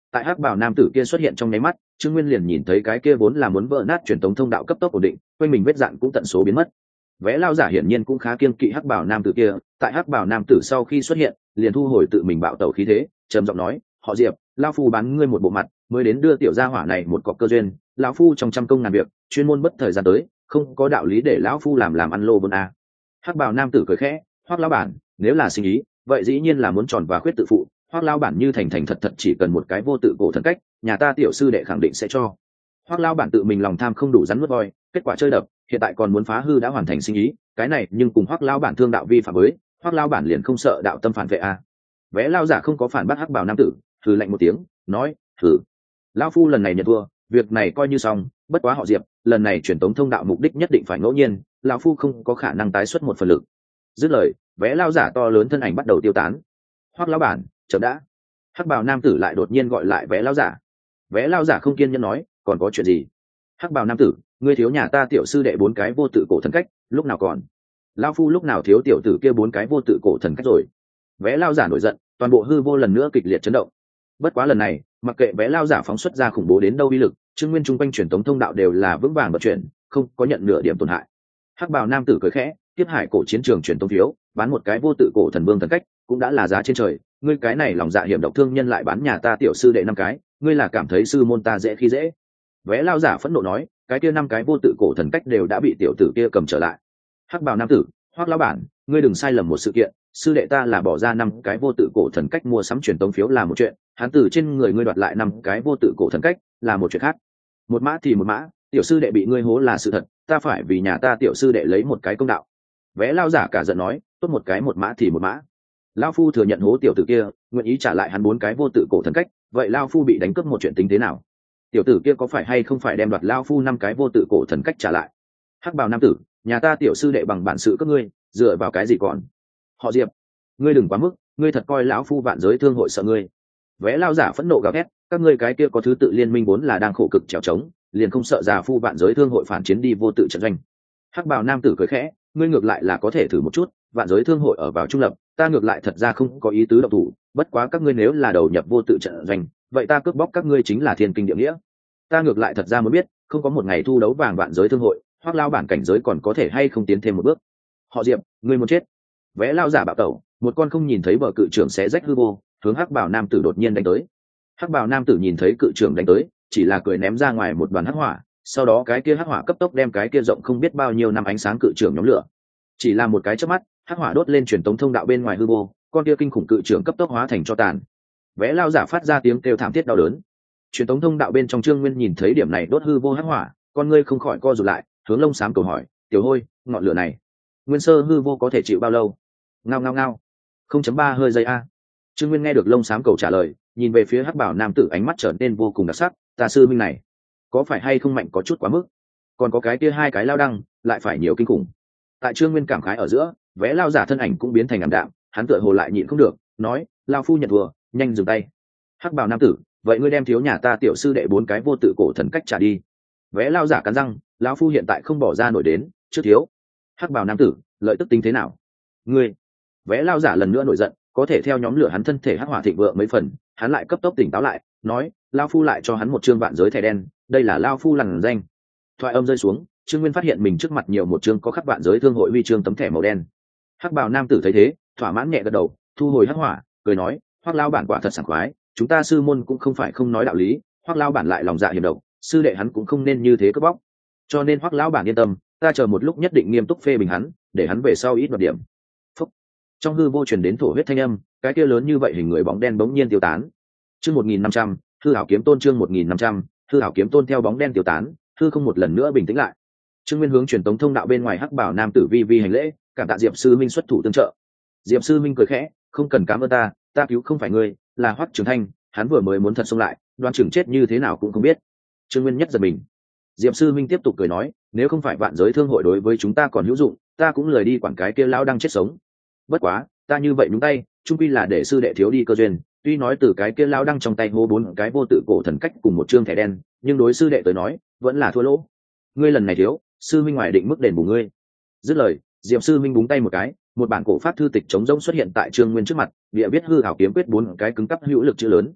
S1: tại hắc bảo nam tử kia xuất hiện trong nháy mắt, Trương Nguyên liền nhìn thấy cái kia vốn là muốn vỡ nát truyền tống thông đạo cấp tốc ổn định, quanh mình vết dạn cũng tận số biến mất. Vẽ lao giả hiển nhiên cũng khá kiêng kỵ hắc bảo nam tử kia, tại hắc bảo nam tử sau khi xuất hiện, liền thu hồi tự mình bạo tẩu khí thế, trầm giọng nói, họ Diệp, lão phu bán ngươi một bộ mặt, mới đến đưa tiểu gia hỏa này một cọc cơ duyên, lão phu trong trăm công ngàn việc, chuyên môn bất thời gian tới, không có đạo lý để lão phu làm làm ăn lô vốn a. Hắc bảo nam tử cười khẽ, Hoắc lão bản, nếu là sinh ý, vậy dĩ nhiên là muốn tròn và khuyết tự phụ, Hoắc lão bản như thành thành thật thật chỉ cần một cái vô tự cổ thần cách, nhà ta tiểu sư đệ khẳng định sẽ cho. Hoắc lão bản tự mình lòng tham không đủ rắn nuốt voi, kết quả chơi đập, hiện tại còn muốn phá hư đã hoàn thành sinh ý, cái này nhưng cùng Hoắc lão bản thương đạo vi phạm với, Hoắc lão bản liền không sợ đạo tâm phản vệ a. Vẽ lao giả không có phản bác hắc bảo nam tử, thử lạnh một tiếng, nói, thử. Lão phu lần này nhận thua, việc này coi như xong, bất quá họ Diệp, lần này truyền tống thông đạo mục đích nhất định phải ngẫu nhiên, lão phu không có khả năng tái xuất một phần lực. Dứt lời, vẽ lao giả to lớn thân ảnh bắt đầu tiêu tán. Hoắc lão bản, chậm đã. Hắc bào nam tử lại đột nhiên gọi lại vẽ lao giả. Vẽ lao giả không kiên nhẫn nói, còn có chuyện gì? Hắc bào nam tử, ngươi thiếu nhà ta tiểu sư đệ bốn cái vô tự cổ thần cách, lúc nào còn? Lão phu lúc nào thiếu tiểu tử kia bốn cái vô tự cổ thần cách rồi? Vẽ lao giả nổi giận, toàn bộ hư vô lần nữa kịch liệt chấn động. Bất quá lần này, mặc kệ vẽ lao giả phóng xuất ra khủng bố đến đâu uy lực, Trương Nguyên trung quanh truyền tống thông đạo đều là vững vàng vận chuyển, không có nhận nửa điểm tổn hại. Hắc bào nam tử cười khẽ, tiếp hải cổ chiến trường truyền tống phiếu, bán một cái vô tự cổ thần vương thần cách, cũng đã là giá trên trời, ngươi cái này lòng dạ hiểm độc thương nhân lại bán nhà ta tiểu sư đệ năm cái, ngươi là cảm thấy sư môn ta dễ khi dễ? Vẽ lao giả phẫn nộ nói, cái kia năm cái vô tự cổ thần cách đều đã bị tiểu tử kia cầm trở lại. Hắc bào nam tử, Hoắc lão bản, ngươi đừng sai lầm một sự kiện, sư đệ ta là bỏ ra năm cái vô tự cổ thần cách mua sắm truyền tống phiếu là một chuyện, hắn từ trên người ngươi đoạt lại năm cái vô tự cổ thần cách là một chuyện khác. Một mã thì một mã, tiểu sư đệ bị ngươi hố là sự thật, ta phải vì nhà ta tiểu sư đệ lấy một cái công đạo. Vẽ lao giả cả giận nói, tốt một cái một mã thì một mã. Lao phu thừa nhận hố tiểu tử kia, nguyện ý trả lại hắn bốn cái vô tự cổ thần cách, vậy lao phu bị đánh cướp một chuyện tính thế nào? Tiểu tử kia có phải hay không phải đem đoạt lao phu năm cái vô tự cổ thần cách trả lại? Hắc bào nam tử, nhà ta tiểu sư đệ bằng bản sự các ngươi, dựa vào cái gì còn? Họ Diệp, ngươi đừng quá mức, ngươi thật coi lão phu vạn giới thương hội sợ ngươi? Vẽ lao giả phẫn nộ gào thét, các ngươi cái kia có thứ tự liên minh vốn là đang khổ cực trèo trống, liền không sợ già phu vạn giới thương hội phản chiến đi vô tự trận doanh. Hắc bào nam tử cười khẽ, ngươi ngược lại là có thể thử một chút, vạn giới thương hội ở vào trung lập, ta ngược lại thật ra không có ý tứ động thủ, bất quá các ngươi nếu là đầu nhập vô tự trận doanh, vậy ta cướp bóc các ngươi chính là thiên kinh địa nghĩa. Ta ngược lại thật ra mới biết, không có một ngày thu đấu vàng vạn giới thương hội, Hoắc lao bản cảnh giới còn có thể hay không tiến thêm một bước. Họ Diệp, ngươi muốn chết. Vẽ lao giả bạo tẩu, một con không nhìn thấy bờ cự trưởng xé rách hư vô, hướng hắc bảo nam tử đột nhiên đánh tới. Hắc bảo nam tử nhìn thấy cự trưởng đánh tới, chỉ là cười ném ra ngoài một đoàn hắc hỏa, sau đó cái kia hắc hỏa cấp tốc đem cái kia rộng không biết bao nhiêu năm ánh sáng cự trưởng nhóm lửa. Chỉ là một cái chớp mắt, hắc hỏa đốt lên truyền tống thông đạo bên ngoài hư vô, con kia kinh khủng cự trưởng cấp tốc hóa thành tro tàn. Vẽ lao giả phát ra tiếng kêu thảm thiết đau đớn. Truyền tống thông đạo bên trong Trương Nguyên nhìn thấy điểm này đốt hư vô hắc hỏa, con ngươi không khỏi co rụt lại, hướng lông xám cầu hỏi, tiểu hôi, ngọn lửa này nguyên sơ hư vô có thể chịu bao lâu? Ngao ngao ngao. không chấm ba hơi giây a. Trương Nguyên nghe được lông xám cầu trả lời, nhìn về phía hắc bảo nam tử, ánh mắt trở nên vô cùng đặc sắc, ta sư minh này có phải hay không mạnh có chút quá mức? Còn có cái kia hai cái lao đăng lại phải nhiều kinh khủng. Tại Trương Nguyên cảm khái ở giữa, vẽ lao giả thân ảnh cũng biến thành ảm đạm, hắn tựa hồ lại nhịn không được, nói, lao phu nhận thua, nhanh dừng tay. Hắc bảo nam tử, vậy ngươi đem thiếu nhà ta tiểu sư đệ bốn cái vô tự cổ thần cách trả đi. Vẽ lao giả cắn răng, lão phu hiện tại không bỏ ra nổi đến, trước thiếu. Hắc bảo nam tử, lợi tức tính thế nào? Ngươi. Vẽ lao giả lần nữa nổi giận, có thể theo nhóm lửa hắn thân thể hắc hỏa thịnh vượng mấy phần, hắn lại cấp tốc tỉnh táo lại, nói, lao phu lại cho hắn một chương vạn giới thẻ đen, đây là lao phu lằn danh. Thoại âm rơi xuống, Trương Nguyên phát hiện mình trước mặt nhiều một chương có khắc vạn giới thương hội huy chương tấm thẻ màu đen. Hắc bào nam tử thấy thế, thỏa mãn nhẹ gật đầu, thu hồi hắc hỏa, cười nói, Hoắc lao bản quả thật sảng khoái, chúng ta sư môn cũng không phải không nói đạo lý, Hoắc lao bản lại lòng dạ hiểm độc, sư đệ hắn cũng không nên như thế cướp bóc. Cho nên Hoắc lão bản yên tâm, ta chờ một lúc nhất định nghiêm túc phê bình hắn, để hắn về sau ít đoạt điểm. Phúc. Trong hư vô truyền đến thổ huyết thanh âm, cái kia lớn như vậy hình người bóng đen bỗng nhiên tiêu tán. Chương một nghìn năm trăm, hư hảo kiếm tôn chương một nghìn năm trăm, hư hảo kiếm tôn theo bóng đen tiêu tán, hư không một lần nữa bình tĩnh lại. Trương Nguyên hướng truyền tống thông đạo bên ngoài hắc bảo nam tử vi vi hành lễ, cảm tạ Diệp sư minh xuất thủ tương trợ. Diệp sư minh cười khẽ, không cần cảm ơn ta, ta cứu không phải ngươi, là Hoắc Trường Thanh, hắn vừa mới muốn thật xông lại, đoan chừng chết như thế nào cũng không biết. Trương Nguyên nhất giật mình. Diệp sư minh tiếp tục cười nói, nếu không phải vạn giới thương hội đối với chúng ta còn hữu dụng, ta cũng lười đi quản cái kia lão đang chết sống. Bất quá, ta như vậy nhúng tay, chung quy là để sư đệ thiếu đi cơ duyên, tuy nói từ cái kia lão đang trong tay hô bốn cái vô tự cổ thần cách cùng một trương thẻ đen, nhưng đối sư đệ tới nói, vẫn là thua lỗ. Ngươi lần này thiếu, sư minh ngoài định mức đền bù ngươi. Dứt lời, Diệp sư minh búng tay một cái, một bản cổ pháp thư tịch trống rỗng xuất hiện tại Trương Nguyên trước mặt, địa viết hư ảo kiếm quyết bốn cái cứng cắp hữu lực chữ lớn.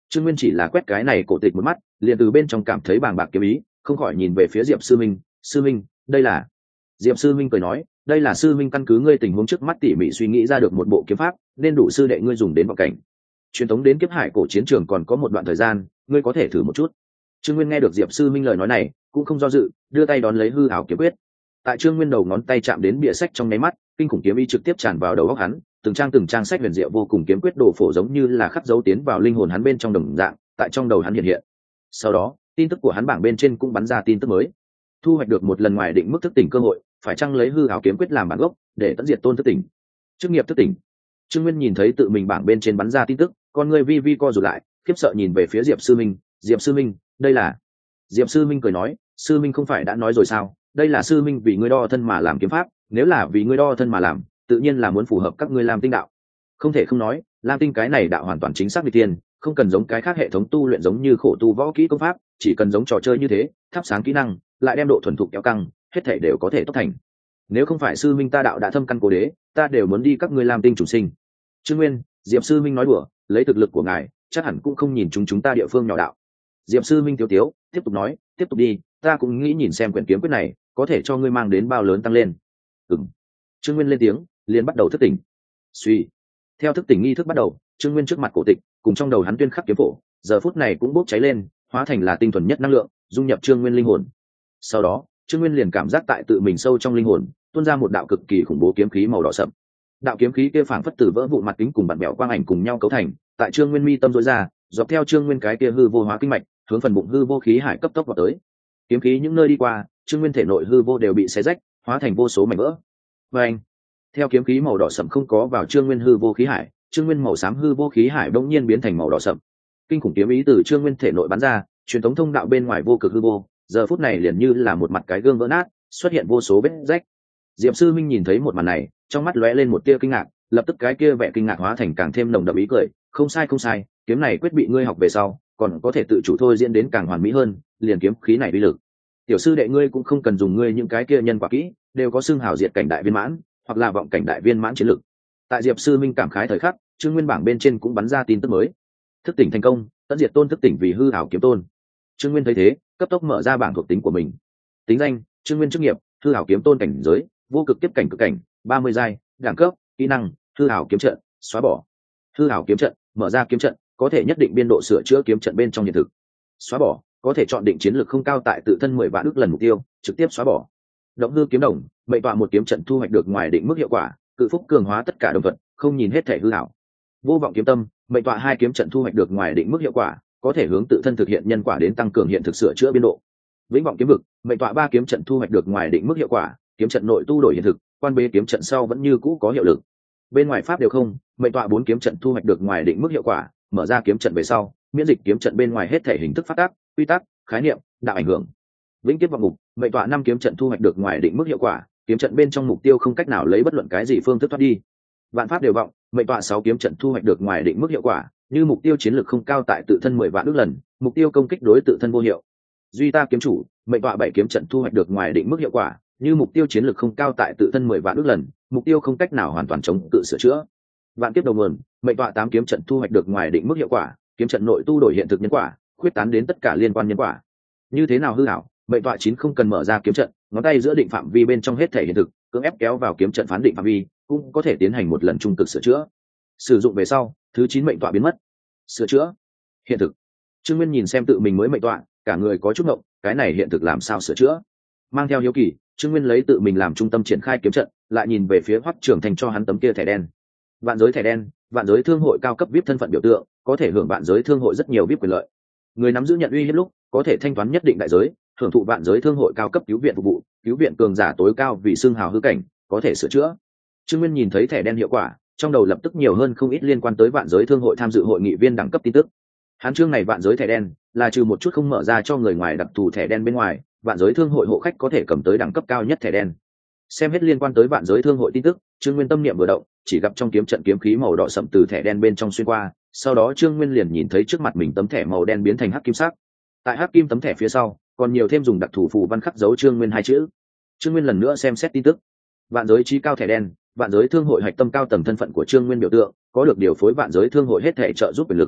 S1: Trương Nguyên chỉ là quét cái này cổ tịch một mắt, liền từ bên trong cảm thấy bàng bạc kiếm ý, không khỏi nhìn về phía Diệp Sư Minh. Sư Minh, đây là... Diệp Sư Minh cười nói, đây là sư minh căn cứ ngươi tình huống trước mắt tỉ mỉ suy nghĩ ra được một bộ kiếm pháp, nên đủ sư đệ ngươi dùng đến vọng cảnh. Truyền thống đến kiếp hải cổ chiến trường còn có một đoạn thời gian, ngươi có thể thử một chút. Trương Nguyên nghe được Diệp Sư Minh lời nói này, cũng không do dự, đưa tay đón lấy hư ảo kiếm quyết. Tại Trương Nguyên đầu ngón tay chạm đến bìa sách trong nháy mắt, kinh khủng kiếm ý trực tiếp tràn vào đầu óc hắn, từng trang từng trang sách huyền diệu vô cùng kiếm quyết đồ phổ giống như là khắc dấu tiến vào linh hồn hắn bên trong đồng dạng, tại trong đầu hắn hiện hiện. Sau đó, tin tức của hắn bảng bên trên cũng bắn ra tin tức mới. Thu hoạch được một lần ngoài định mức thức tỉnh cơ hội, phải chăng lấy hư ảo kiếm quyết làm bản gốc để tận diệt tôn thức tỉnh. Chức nghiệp thức tỉnh. Trương Nguyên nhìn thấy tự mình bảng bên trên bắn ra tin tức, con người vi vi co rụt lại, khiếp sợ nhìn về phía Diệp Sư Minh. Diệp Sư Minh, đây là... Diệp Sư Minh cười nói, Sư Minh không phải đã nói rồi sao, đây là Sư Minh vì ngươi đo thân mà làm kiếm pháp, nếu là vì ngươi đo thân mà làm, tự nhiên là muốn phù hợp các ngươi làm tinh đạo. Không thể không nói, Lam Tinh cái này đạo hoàn toàn chính xác vì tiền, không cần giống cái khác hệ thống tu luyện giống như khổ tu võ kỹ công pháp, chỉ cần giống trò chơi như thế, thắp sáng kỹ năng, lại đem độ thuần thục kéo căng, hết thể đều có thể tốt thành. Nếu không phải sư minh ta đạo đã thâm căn cố đế, ta đều muốn đi các ngươi làm tinh chủ sinh. Trương Nguyên, Diệp Sư Minh nói đùa, lấy thực lực của ngài, chắc hẳn cũng không nhìn chúng chúng ta địa phương nhỏ đạo. Diệp Sư Minh tiếu tiếu, tiếp tục nói, tiếp tục đi, ta cũng nghĩ nhìn xem quyển kiếm quyết này có thể cho ngươi mang đến bao lớn tăng lên. Ừm. Trương Nguyên lên tiếng, liền bắt đầu thức tỉnh. Suy. Theo thức tỉnh nghi thức bắt đầu, Trương Nguyên trước mặt cổ tịch, cùng trong đầu hắn tuyên khắc kiếm phổ, giờ phút này cũng bốc cháy lên, hóa thành là tinh thuần nhất năng lượng, dung nhập Trương Nguyên linh hồn. Sau đó, Trương Nguyên liền cảm giác tại tự mình sâu trong linh hồn, tuôn ra một đạo cực kỳ khủng bố kiếm khí màu đỏ sậm. Đạo kiếm khí kia phảng phất từ vỡ vụn mặt kính cùng bản bèo quang ảnh cùng nhau cấu thành, tại Trương Nguyên mi tâm rối ra, dọc theo Trương Nguyên cái kia hư vô hóa kinh mạch, hướng phần bụng hư vô khí hải cấp tốc vào tới. Kiếm khí những nơi đi qua, Trương Nguyên thể nội hư vô đều bị xé rách, hóa thành vô số mảnh vỡ. Và anh, theo kiếm khí màu đỏ sậm không có vào Trương Nguyên hư vô khí hải, Trương Nguyên màu xám hư vô khí hải bỗng nhiên biến thành màu đỏ sậm. Kinh khủng kiếm ý từ Trương Nguyên thể nội bắn ra, truyền thống thông đạo bên ngoài vô cực hư vô, giờ phút này liền như là một mặt cái gương vỡ nát, xuất hiện vô số vết rách. Diệp Sư Minh nhìn thấy một màn này, trong mắt lóe lên một tia kinh ngạc, lập tức cái kia vẻ kinh ngạc hóa thành càng thêm nồng đậm ý cười, không sai không sai, kiếm này quyết bị ngươi học về sau, còn có thể tự chủ thôi diễn đến càng hoàn mỹ hơn, liền kiếm khí này uy lực. Tiểu sư đệ ngươi cũng không cần dùng ngươi những cái kia nhân quả kỹ, đều có xưng hào diệt cảnh đại viên mãn, hoặc là vọng cảnh đại viên mãn chiến lực. Tại Diệp Sư Minh cảm khái thời khắc, Trương Nguyên bảng bên trên cũng bắn ra tin tức mới. Thức tỉnh thành công, tận diệt tôn thức tỉnh vì hư ảo kiếm tôn. Trương Nguyên thấy thế, cấp tốc mở ra bảng thuộc tính của mình. Tính danh: Trương Nguyên chức nghiệp: hư ảo kiếm tôn cảnh giới, vô cực tiếp cảnh cực cảnh, ba mươi giai, đẳng cấp: kỹ năng: hư ảo kiếm trận, xóa bỏ. Hư ảo kiếm trận, mở ra kiếm trận, có thể nhất định biên độ sửa chữa kiếm trận bên trong hiện thực. Xóa bỏ, có thể chọn định chiến lược không cao tại tự thân mười vạn ước lần mục tiêu, trực tiếp xóa bỏ. Động hư kiếm đồng, mệnh tọa một kiếm trận thu hoạch được ngoài định mức hiệu quả, cự phúc cường hóa tất cả đồng thuận, không nhìn hết thể hư ảo. Vô vọng kiếm tâm, mệnh tọa hai kiếm trận thu hoạch được ngoài định mức hiệu quả, có thể hướng tự thân thực hiện nhân quả đến tăng cường hiện thực sửa chữa biên độ. Vĩnh vọng kiếm vực, mệnh tọa ba kiếm trận thu hoạch được ngoài định mức hiệu quả, kiếm trận nội tu đổi hiện thực, quan bế kiếm trận sau vẫn như cũ có hiệu lực. Bên ngoài pháp đều không, mệnh tọa bốn kiếm trận thu hoạch được ngoài định mức hiệu quả, mở ra kiếm trận về sau, miễn dịch kiếm trận bên ngoài hết thể hình thức phát tác, quy tắc, khái niệm, đạo ảnh hưởng. Vĩnh kiếp vọng ngục, mệnh tọa năm kiếm trận thu hoạch được ngoài định mức hiệu quả, kiếm trận bên trong mục tiêu không cách nào lấy bất luận cái gì phương thức thoát đi. Vạn pháp đều vọng, mệnh tọa sáu kiếm trận thu hoạch được ngoài định mức hiệu quả, như mục tiêu chiến lược không cao tại tự thân mười vạn ước lần, mục tiêu công kích đối tự thân vô hiệu. Duy ta kiếm chủ, mệnh tọa bảy kiếm trận thu hoạch được ngoài định mức hiệu quả, như mục tiêu chiến lược không cao tại tự thân mười vạn ước lần, mục tiêu không cách nào hoàn toàn chống tự sửa chữa. Vạn kiếp đầu nguồn, mệnh tọa tám kiếm trận thu hoạch được ngoài định mức hiệu quả, kiếm trận nội tu đổi hiện thực nhân quả, khuyết tán đến tất cả liên quan nhân quả. Như thế nào hư ảo, mệnh tọa chín không cần mở ra kiếm trận, ngón tay giữa định phạm vi bên trong hết thể hiện thực, cưỡng ép kéo vào kiếm trận phán định phạm vi, cũng có thể tiến hành một lần trung cực sửa chữa. Sử dụng về sau, thứ chín mệnh tọa biến mất. Sửa chữa hiện thực. Trương Nguyên nhìn xem tự mình mới mệnh tọa, cả người có chút ngộng, cái này hiện thực làm sao sửa chữa? Mang theo hiếu kỳ, Trương Nguyên lấy tự mình làm trung tâm triển khai kiếm trận, lại nhìn về phía Hoắc Trường Thành cho hắn tấm kia thẻ đen. Vạn giới thẻ đen, vạn giới thương hội cao cấp vê i pê thân phận biểu tượng, có thể hưởng vạn giới thương hội rất nhiều vê i pê quyền lợi. Người nắm giữ nhận uy hiếp lúc, có thể thanh toán nhất định đại giới, hưởng thụ vạn giới thương hội cao cấp cứu viện phục vụ, cứu viện cường giả tối cao vì xương hào hư cảnh, có thể sửa chữa. Trương Nguyên nhìn thấy thẻ đen hiệu quả, trong đầu lập tức nhiều hơn không ít liên quan tới vạn giới thương hội tham dự hội nghị viên đẳng cấp tin tức. Hắn chương này vạn giới thẻ đen là trừ một chút không mở ra cho người ngoài đặc thù thẻ đen bên ngoài, vạn giới thương hội hộ khách có thể cầm tới đẳng cấp cao nhất thẻ đen. Xem hết liên quan tới vạn giới thương hội tin tức, Trương Nguyên tâm niệm vừa động, chỉ gặp trong kiếm trận kiếm khí màu đỏ sậm từ thẻ đen bên trong xuyên qua, sau đó Trương Nguyên liền nhìn thấy trước mặt mình tấm thẻ màu đen biến thành hắc kim sắc. Tại hắc kim tấm thẻ phía sau, còn nhiều thêm dùng đặc thù phù văn khắc dấu Trương Nguyên hai chữ. Trương Nguyên lần nữa xem xét tin tức. Vạn giới trí cao thẻ đen, vạn giới thương hội hạch tâm cao tầng thân phận của Trương Nguyên biểu tượng, có được điều phối vạn giới thương hội hết thể trợ giúp quyền lực.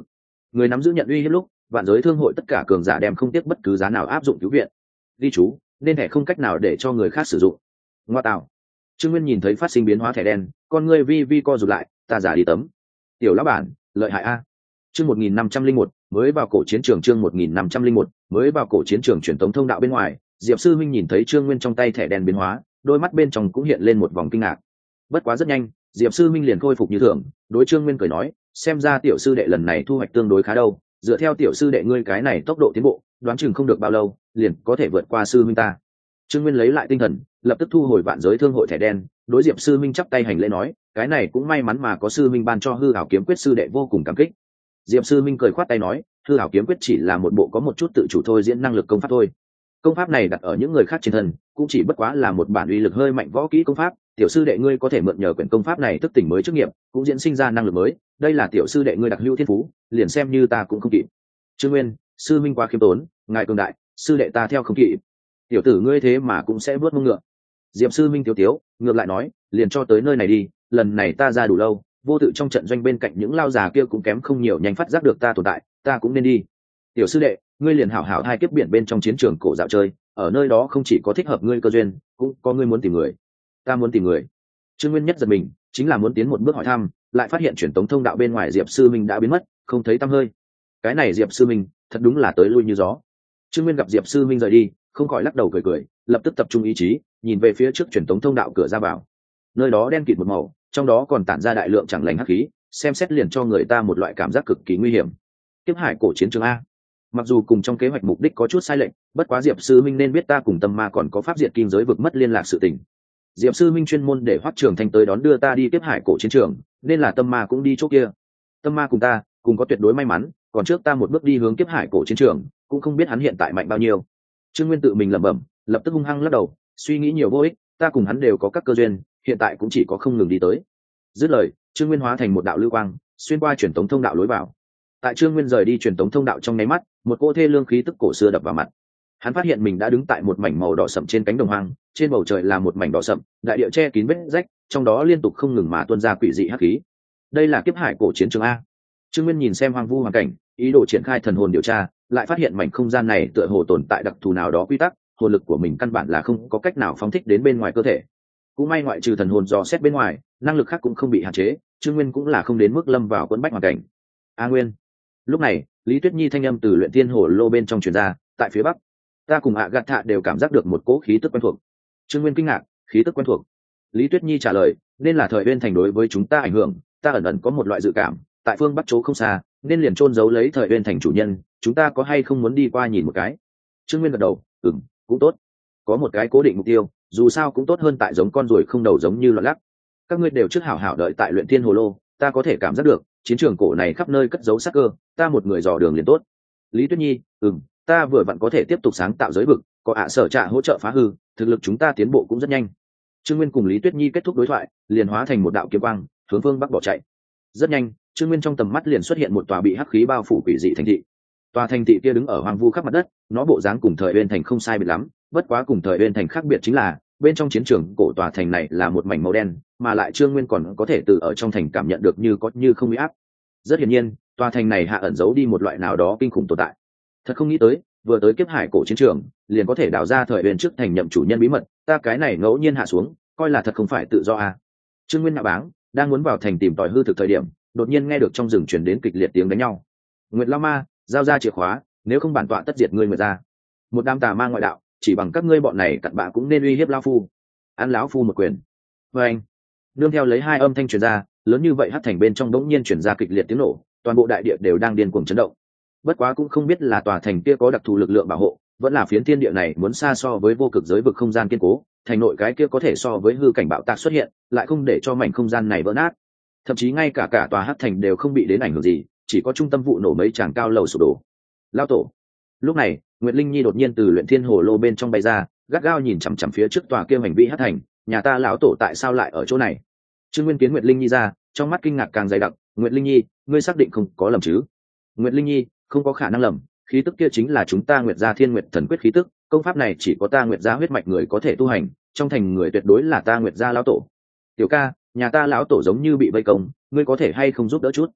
S1: Người nắm giữ nhận uy hiếp lúc, vạn giới thương hội tất cả cường giả đem không tiếc bất cứ giá nào áp dụng cứu viện. Ghi chú, nên thẻ không cách nào để cho người khác sử dụng. Ngoa tạo. Trương Nguyên nhìn thấy phát sinh biến hóa thẻ đen, con người vi vi co rụt lại, ta giả đi tấm. Tiểu lão bản, lợi hại a. Chương một nghìn năm trăm linh một, mới vào cổ chiến trường chương một nghìn năm trăm linh một, mới vào cổ chiến trường truyền tống thông đạo bên ngoài, Diệp Sư Minh nhìn thấy Trương Nguyên trong tay thẻ đen biến hóa, đôi mắt bên trong cũng hiện lên một vòng kinh ngạc. Bất quá rất nhanh, Diệp Sư Minh liền khôi phục như thường, đối Trương Nguyên cười nói, xem ra tiểu sư đệ lần này thu hoạch tương đối khá đâu, dựa theo tiểu sư đệ ngươi cái này tốc độ tiến bộ, đoán chừng không được bao lâu, liền có thể vượt qua sư minh ta. Trương Nguyên lấy lại tinh thần, lập tức thu hồi vạn giới thương hội thẻ đen, đối Diệp Sư Minh chắp tay hành lễ nói, cái này cũng may mắn mà có sư minh ban cho hư ảo kiếm quyết sư đệ vô cùng cảm kích. Diệp Sư Minh cười khoát tay nói, hư ảo kiếm quyết chỉ là một bộ có một chút tự chủ thôi diễn năng lực công pháp thôi. Công pháp này đặt ở những người khác trên thân, cũng chỉ bất quá là một bản uy lực hơi mạnh võ kỹ công pháp, tiểu sư đệ ngươi có thể mượn nhờ quyển công pháp này thức tỉnh mới chức nghiệp, cũng diễn sinh ra năng lực mới, đây là tiểu sư đệ ngươi đặc hữu thiên phú, liền xem như ta cũng không kịp. Trương Nguyên, sư minh quá khiêm tốn, ngài cường đại, sư đệ ta theo không kịp. Tiểu tử ngươi thế mà cũng sẽ vớt mông ngựa. Diệp Sư Minh tiếu tiếu, ngược lại nói, liền cho tới nơi này đi, lần này ta ra đủ lâu, vô tự trong trận doanh bên cạnh những lao già kia cũng kém không nhiều nhanh phát giác được ta tồn tại, ta cũng nên đi. Tiểu sư đệ, ngươi liền hảo hảo hai kiếp biển bên trong chiến trường cổ dạo chơi, ở nơi đó không chỉ có thích hợp ngươi cơ duyên, cũng có ngươi muốn tìm người. Ta muốn tìm người. Trương Nguyên nhất giật mình, chính là muốn tiến một bước hỏi thăm, lại phát hiện truyền tống thông đạo bên ngoài Diệp Sư Minh đã biến mất, không thấy tăm hơi. Cái này Diệp Sư Minh, thật đúng là tới lui như gió. Trương Nguyên gặp Diệp Sư Minh rời đi, không khỏi lắc đầu cười cười, lập tức tập trung ý chí, nhìn về phía trước truyền tống thông đạo cửa ra vào. Nơi đó đen kịt một màu, trong đó còn tản ra đại lượng chẳng lành hắc khí, xem xét liền cho người ta một loại cảm giác cực kỳ nguy hiểm. Kiếp hải cổ chiến trường a. Mặc dù cùng trong kế hoạch mục đích có chút sai lệch, bất quá Diệp Sư Minh nên biết ta cùng Tâm Ma còn có pháp diệt kim giới vực mất liên lạc sự tình. Diệp Sư Minh chuyên môn để Hoắc Trường Thanh tới đón đưa ta đi kiếp hải cổ chiến trường, nên là Tâm Ma cũng đi chỗ kia. Tâm Ma cùng ta, cùng có tuyệt đối may mắn, còn trước ta một bước đi hướng kiếp hải cổ chiến trường, cũng không biết hắn hiện tại mạnh bao nhiêu. Trương Nguyên tự mình lẩm bẩm, lập tức hung hăng lắc đầu, suy nghĩ nhiều vô ích, ta cùng hắn đều có các cơ duyên, hiện tại cũng chỉ có không ngừng đi tới. Dứt lời, Trương Nguyên hóa thành một đạo lưu quang, xuyên qua truyền tống thông đạo lối vào. Tại Trương Nguyên rời đi truyền tống thông đạo trong nháy mắt, một cỗ thê lương khí tức cổ xưa đập vào mặt. Hắn phát hiện mình đã đứng tại một mảnh màu đỏ sậm trên cánh đồng hoang, trên bầu trời là một mảnh đỏ sậm, đại địa che kín vết rách, trong đó liên tục không ngừng mà tuôn ra quỷ dị hắc khí. Đây là kiếp hải cổ chiến trường a. Trương Nguyên nhìn xem hoang vu hoàn cảnh, ý đồ triển khai thần hồn điều tra, lại phát hiện mảnh không gian này tựa hồ tồn tại đặc thù nào đó quy tắc, hồn lực của mình căn bản là không có cách nào phóng thích đến bên ngoài cơ thể. Cũng may ngoại trừ thần hồn dò xét bên ngoài, năng lực khác cũng không bị hạn chế, Trương Nguyên cũng là không đến mức lâm vào quẫn bách hoàn cảnh. A Nguyên. Lúc này, Lý Tuyết Nhi thanh âm từ luyện thiên hồ lô bên trong truyền ra, tại phía bắc, ta cùng ạ gạt thạ đều cảm giác được một cỗ khí tức quen thuộc. Trương Nguyên kinh ngạc, khí tức quen thuộc. Lý Tuyết Nhi trả lời, nên là thời bên thành đối với chúng ta ảnh hưởng, ta ẩn ẩn có một loại dự cảm, tại phương bắc chỗ không xa, nên liền trôn giấu lấy thời bên thành chủ nhân, chúng ta có hay không muốn đi qua nhìn một cái? Trương Nguyên gật đầu, ừm, cũng tốt. Có một cái cố định mục tiêu, dù sao cũng tốt hơn tại giống con ruồi không đầu giống như loạn lắc. Các ngươi đều trước hảo hảo đợi tại luyện thiên hồ lô, ta có thể cảm giác được chiến trường cổ này khắp nơi cất giấu sắc cơ, ta một người dò đường liền tốt. Lý Tuyết Nhi, ừm, ta vừa vặn có thể tiếp tục sáng tạo giới vực, có ạ sở trạ hỗ trợ phá hư, thực lực chúng ta tiến bộ cũng rất nhanh. Trương Nguyên cùng Lý Tuyết Nhi kết thúc đối thoại, liền hóa thành một đạo kiếm quang, hướng phương bắc bỏ chạy. Rất nhanh, Trương Nguyên trong tầm mắt liền xuất hiện một tòa bị hắc khí bao phủ quỷ dị thành thị. Tòa thành thị kia đứng ở hoang vu khắp mặt đất, nó bộ dáng cùng thời Uyên thành không sai biệt lắm, bất quá cùng thời Uyên thành khác biệt chính là, bên trong chiến trường cổ tòa thành này là một mảnh màu đen, mà lại Trương Nguyên còn có thể từ ở trong thành cảm nhận được như có như không uy áp. Rất hiển nhiên, tòa thành này hạ ẩn giấu đi một loại nào đó kinh khủng tồn tại. Thật không nghĩ tới, vừa tới kiếp hải cổ chiến trường, liền có thể đào ra thời Uyên trước thành nhậm chủ nhân bí mật, ta cái này ngẫu nhiên hạ xuống, coi là thật không phải tự do à? Trương Nguyên nạ báng, đang muốn vào thành tìm tòi hư thực thời điểm, đột nhiên nghe được trong rừng truyền đến kịch liệt tiếng đánh nhau. Nguyệt Lao Ma, giao ra chìa khóa, nếu không bản tọa tất diệt ngươi Nguyệt ra. Một đám tà ma ngoại đạo, chỉ bằng các ngươi bọn này cặn bạ cũng nên uy hiếp lão phu. Ăn lão phu một quyền. Và anh, nương theo lấy hai âm thanh truyền ra, lớn như vậy hắc thành bên trong đống nhiên truyền ra kịch liệt tiếng nổ, toàn bộ đại địa đều đang điên cuồng chấn động. Bất quá cũng không biết là tòa thành kia có đặc thù lực lượng bảo hộ, vẫn là phiến thiên địa này muốn xa so với vô cực giới vực không gian kiên cố, thành nội cái kia có thể so với hư cảnh bạo tạc xuất hiện, lại không để cho mảnh không gian này vỡ nát. Thậm chí ngay cả cả tòa hắc thành đều không bị đến ảnh hưởng gì, chỉ có trung tâm vụ nổ mấy tràng cao lầu sụp đổ. Lao tổ. Lúc này, Nguyệt Linh Nhi đột nhiên từ luyện thiên hồ lô bên trong bay ra, gắt gao nhìn chằm chằm phía trước tòa kia hành vi hắc thành, nhà ta lão tổ tại sao lại ở chỗ này? Trương Nguyên kiến Nguyệt Linh Nhi ra, trong mắt kinh ngạc càng dày đặc, Nguyệt Linh Nhi, ngươi xác định không có lầm chứ? Nguyệt Linh Nhi, không có khả năng lầm, khí tức kia chính là chúng ta Nguyệt gia Thiên Nguyệt Thần Quyết khí tức, công pháp này chỉ có ta Nguyệt gia huyết mạch người có thể tu hành, trong thành người tuyệt đối là ta Nguyệt gia lão tổ. Tiểu ca, nhà ta lão tổ giống như bị vây công, ngươi có thể hay không giúp đỡ chút?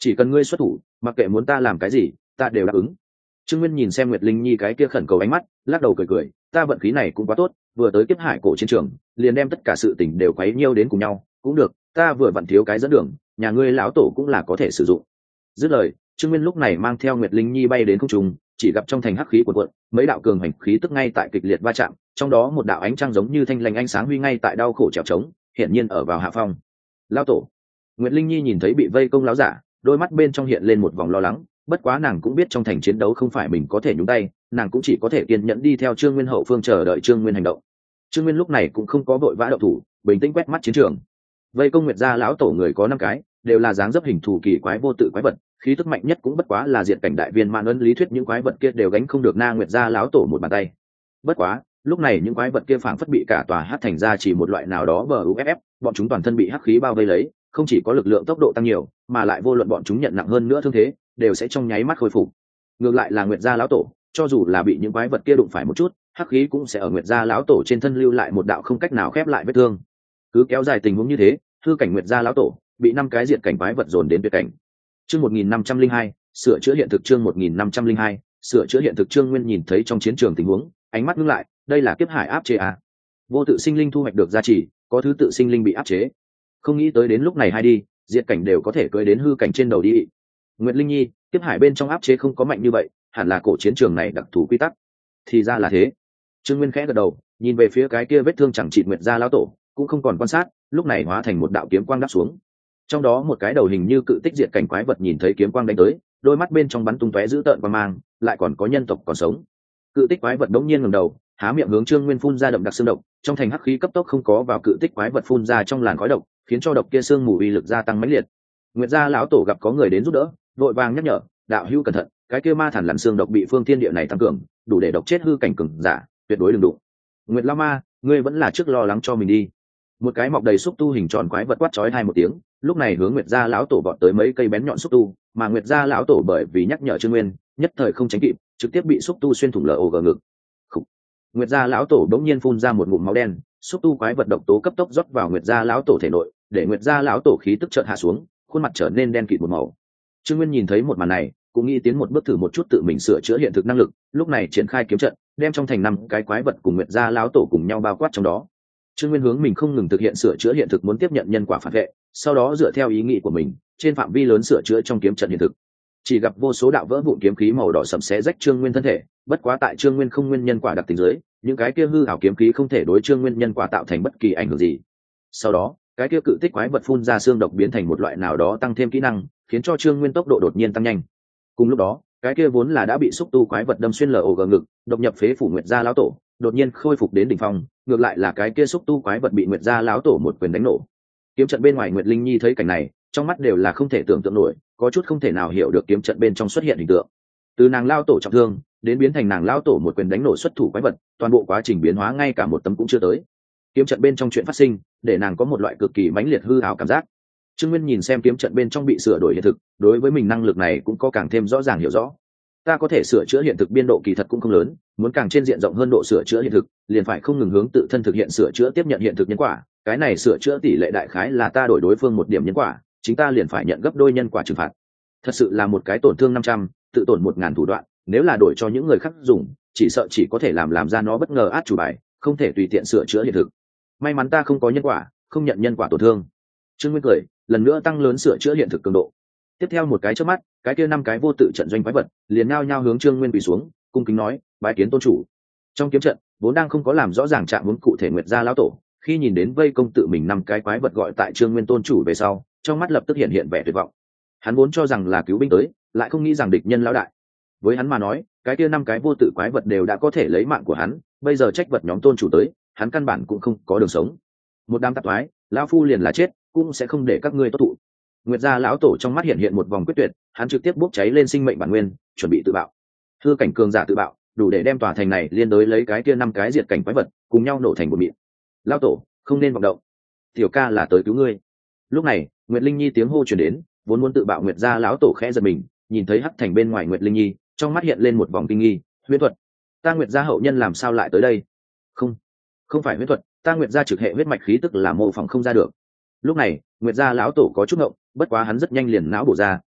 S1: chỉ cần ngươi xuất thủ, mặc kệ muốn ta làm cái gì ta đều đáp ứng. Trương Nguyên nhìn xem Nguyệt Linh Nhi cái kia khẩn cầu ánh mắt, lắc đầu cười cười, ta vận khí này cũng quá tốt, vừa tới kiếp hải cổ chiến trường liền đem tất cả sự tình đều quấy nhiêu đến cùng nhau, cũng được, ta vừa vặn thiếu cái dẫn đường, nhà ngươi lão tổ cũng là có thể sử dụng. Dứt lời, Trương Nguyên lúc này mang theo Nguyệt Linh Nhi bay đến không trung, chỉ gặp trong thành hắc khí cuộn cuộn, mấy đạo cường hành khí tức ngay tại kịch liệt va chạm, trong đó một đạo ánh trăng giống như thanh lành ánh sáng huy ngay tại đau khổ trèo trống, hiển nhiên ở vào hạ phong. Lão tổ. Nguyệt Linh Nhi nhìn thấy bị vây công lão giả, đôi mắt bên trong hiện lên một vòng lo lắng, bất quá nàng cũng biết trong thành chiến đấu không phải mình có thể nhúng tay, nàng cũng chỉ có thể kiên nhẫn đi theo Trương Nguyên hậu phương chờ đợi Trương Nguyên hành động. Trương Nguyên lúc này cũng không có vội vã động thủ, bình tĩnh quét mắt chiến trường. Vây công Nguyệt gia lão tổ người có năm cái, đều là dáng dấp hình thù kỳ quái vô tự quái vật, khí tức mạnh nhất cũng bất quá là diện cảnh đại viên mãn ấn lý thuyết, những quái vật kia đều gánh không được Na Nguyệt gia lão tổ một bàn tay. Bất quá, lúc này những quái vật kia phảng phất bị cả tòa hắc thành ra chỉ một loại nào đó bờ u ép ép, bọn chúng toàn thân bị hắc khí bao vây lấy, không chỉ có lực lượng tốc độ tăng nhiều, mà lại vô luận bọn chúng nhận nặng hơn nữa thương thế, đều sẽ trong nháy mắt khôi phục. Ngược lại là Nguyệt gia lão tổ, cho dù là bị những quái vật kia đụng phải một chút, hắc khí cũng sẽ ở Nguyệt gia lão tổ trên thân lưu lại một đạo không cách nào khép lại vết thương. Cứ kéo dài tình huống như thế, hư cảnh Nguyệt gia lão tổ bị năm cái diệt cảnh quái vật dồn đến tuyệt cảnh. Chương một nghìn năm trăm linh hai, sửa chữa hiện thực. Chương một nghìn năm trăm linh hai, sửa chữa hiện thực. Trương Nguyên nhìn thấy trong chiến trường tình huống, ánh mắt ngưng lại, đây là kiếp hải áp chế à? Vô tự sinh linh thu hoạch được gia trì, có thứ tự sinh linh bị áp chế. Không nghĩ tới đến lúc này hai đi, diệt cảnh đều có thể cưỡi đến hư cảnh trên đầu đi. Nguyệt Linh Nhi, kiếp hải bên trong áp chế không có mạnh như vậy, hẳn là cổ chiến trường này đặc thù quy tắc. Thì ra là thế. Trương Nguyên khẽ gật đầu, nhìn về phía cái kia vết thương chẳng chịt Nguyệt gia lão tổ, cũng không còn quan sát, lúc này hóa thành một đạo kiếm quang đáp xuống. Trong đó một cái đầu hình như cự tích diệt cảnh quái vật nhìn thấy kiếm quang đánh tới, đôi mắt bên trong bắn tung tóe dữ tợn quang mang, lại còn có nhân tộc còn sống. Cự tích quái vật đống nhiên ngẩng đầu, há miệng hướng Trương Nguyên phun ra đậm đặc xương độc, trong thành hắc khí cấp tốc không có vào cự tích quái vật phun ra trong làn khói độc, khiến cho độc kia xương mù uy lực gia tăng mãnh liệt. Nguyệt gia lão tổ gặp có người đến giúp đỡ, vội vàng nhắc nhở, đạo hữu cẩn thận, cái kia ma thản lằn xương độc bị phương thiên địa này tăng cường, đủ để độc chết hư cảnh cường giả, tuyệt đối đừng đụng. Nguyệt lão ma, ngươi vẫn là trước lo lắng cho mình đi. Một cái mọc đầy xúc tu hình tròn quái vật quát chói hai một tiếng, lúc này hướng Nguyệt gia lão tổ vọt tới mấy cây bén nhọn xúc tu, mà Nguyệt gia lão tổ bởi vì nhắc nhở Trương Nguyên, nhất thời không tránh kịp, trực tiếp bị xúc tu xuyên thủng lở ổ gờ ngực. Khủ. Nguyệt gia lão tổ bỗng nhiên phun ra một ngụm máu đen, xúc tu quái vật độc tố cấp tốc rót vào Nguyệt gia lão tổ thể nội, để Nguyệt gia lão tổ khí tức chợt hạ xuống, khuôn mặt trở nên đen kịt một màu. Trương Nguyên nhìn thấy một màn này, cũng nghĩ tiến một bước thử một chút tự mình sửa chữa hiện thực năng lực, lúc này triển khai kiếm trận, đem trong thành năm cái quái vật cùng Nguyệt gia lão tổ cùng nhau bao quát trong đó. Trương Nguyên hướng mình không ngừng thực hiện sửa chữa hiện thực, muốn tiếp nhận nhân quả phản vệ, sau đó dựa theo ý nghĩ của mình, trên phạm vi lớn sửa chữa trong kiếm trận hiện thực. Chỉ gặp vô số đạo vỡ vụn kiếm khí màu đỏ sẫm xé rách Trương Nguyên thân thể, bất quá tại Trương Nguyên không nguyên nhân quả đặc tính dưới, những cái kia hư ảo kiếm khí không thể đối Trương Nguyên nhân quả tạo thành bất kỳ ảnh hưởng gì. Sau đó, cái kia cự tích quái vật phun ra xương độc biến thành một loại nào đó tăng thêm kỹ năng, khiến cho Trương Nguyên tốc độ đột nhiên tăng nhanh. Cùng lúc đó, cái kia vốn là đã bị xúc tu quái vật đâm xuyên lở ổ gờ ngực, độc nhập phế phủ Nguyệt gia lão tổ, đột nhiên khôi phục đến đỉnh phong, ngược lại là cái kia xúc tu quái vật bị Nguyệt gia lão tổ một quyền đánh nổ. Kiếm trận bên ngoài Nguyệt Linh Nhi thấy cảnh này, trong mắt đều là không thể tưởng tượng nổi, có chút không thể nào hiểu được kiếm trận bên trong xuất hiện hình tượng. Từ nàng lão tổ trọng thương, đến biến thành nàng lão tổ một quyền đánh nổ xuất thủ quái vật, toàn bộ quá trình biến hóa ngay cả một tấm cũng chưa tới. Kiếm trận bên trong chuyện phát sinh, để nàng có một loại cực kỳ mãnh liệt hư ảo cảm giác. Trương Nguyên nhìn xem kiếm trận bên trong bị sửa đổi hiện thực, đối với mình năng lực này cũng có càng thêm rõ ràng hiểu rõ. Ta có thể sửa chữa hiện thực biên độ kỳ thật cũng không lớn, muốn càng trên diện rộng hơn độ sửa chữa hiện thực, liền phải không ngừng hướng tự thân thực hiện sửa chữa tiếp nhận hiện thực nhân quả, cái này sửa chữa tỷ lệ đại khái là ta đổi đối phương một điểm nhân quả, chính ta liền phải nhận gấp đôi nhân quả trừng phạt. Thật sự là một cái tổn thương năm trăm, tự tổn một ngàn thủ đoạn, nếu là đổi cho những người khác dùng, chỉ sợ chỉ có thể làm làm ra nó bất ngờ át chủ bài, không thể tùy tiện sửa chữa hiện thực. May mắn ta không có nhân quả, không nhận nhân quả tổn thương. Trương Nguyên cười, lần nữa tăng lớn sửa chữa hiện thực cường độ. Tiếp theo một cái chớp mắt, cái kia năm cái vô tự trận doanh quái vật liền nhao nhao hướng Trương Nguyên quỳ xuống, cung kính nói, bái kiến tôn chủ. Trong kiếm trận vốn đang không có làm rõ ràng trạng huống cụ thể Nguyệt gia lão tổ, khi nhìn đến vây công tự mình năm cái quái vật gọi tại Trương Nguyên tôn chủ về sau, trong mắt lập tức hiện hiện vẻ tuyệt vọng. Hắn vốn cho rằng là cứu binh tới, lại không nghĩ rằng địch nhân lão đại. Với hắn mà nói, cái kia năm cái vô tự quái vật đều đã có thể lấy mạng của hắn, bây giờ trách vật nhóm tôn chủ tới, hắn căn bản cũng không có đường sống. Một đám tạp thoái, lão phu liền là chết, cũng sẽ không để các ngươi tốt thụ. Nguyệt gia lão tổ trong mắt hiện hiện một vòng quyết tuyệt, hắn trực tiếp bốc cháy lên sinh mệnh bản nguyên, chuẩn bị tự bạo. Hư cảnh cường giả tự bạo, đủ để đem tòa thành này liên đối lấy cái kia năm cái diệt cảnh quái vật, cùng nhau nổ thành một mịn. Lão tổ, không nên vọng động. Tiểu ca là tới cứu ngươi. Lúc này, Nguyệt Linh Nhi tiếng hô truyền đến, vốn muốn tự bạo Nguyệt gia lão tổ khẽ giật mình, nhìn thấy hắc thành bên ngoài Nguyệt Linh Nhi, trong mắt hiện lên một vòng kinh nghi, huyễn thuật. Ta Nguyệt gia hậu nhân làm sao lại tới đây? Không, không phải huyễn thuật, ta Nguyệt gia trực hệ huyết mạch khí tức là mô phỏng không ra được. Lúc này, Nguyệt gia lão tổ có chút ngộng, bất quá hắn rất nhanh liền não bổ ra,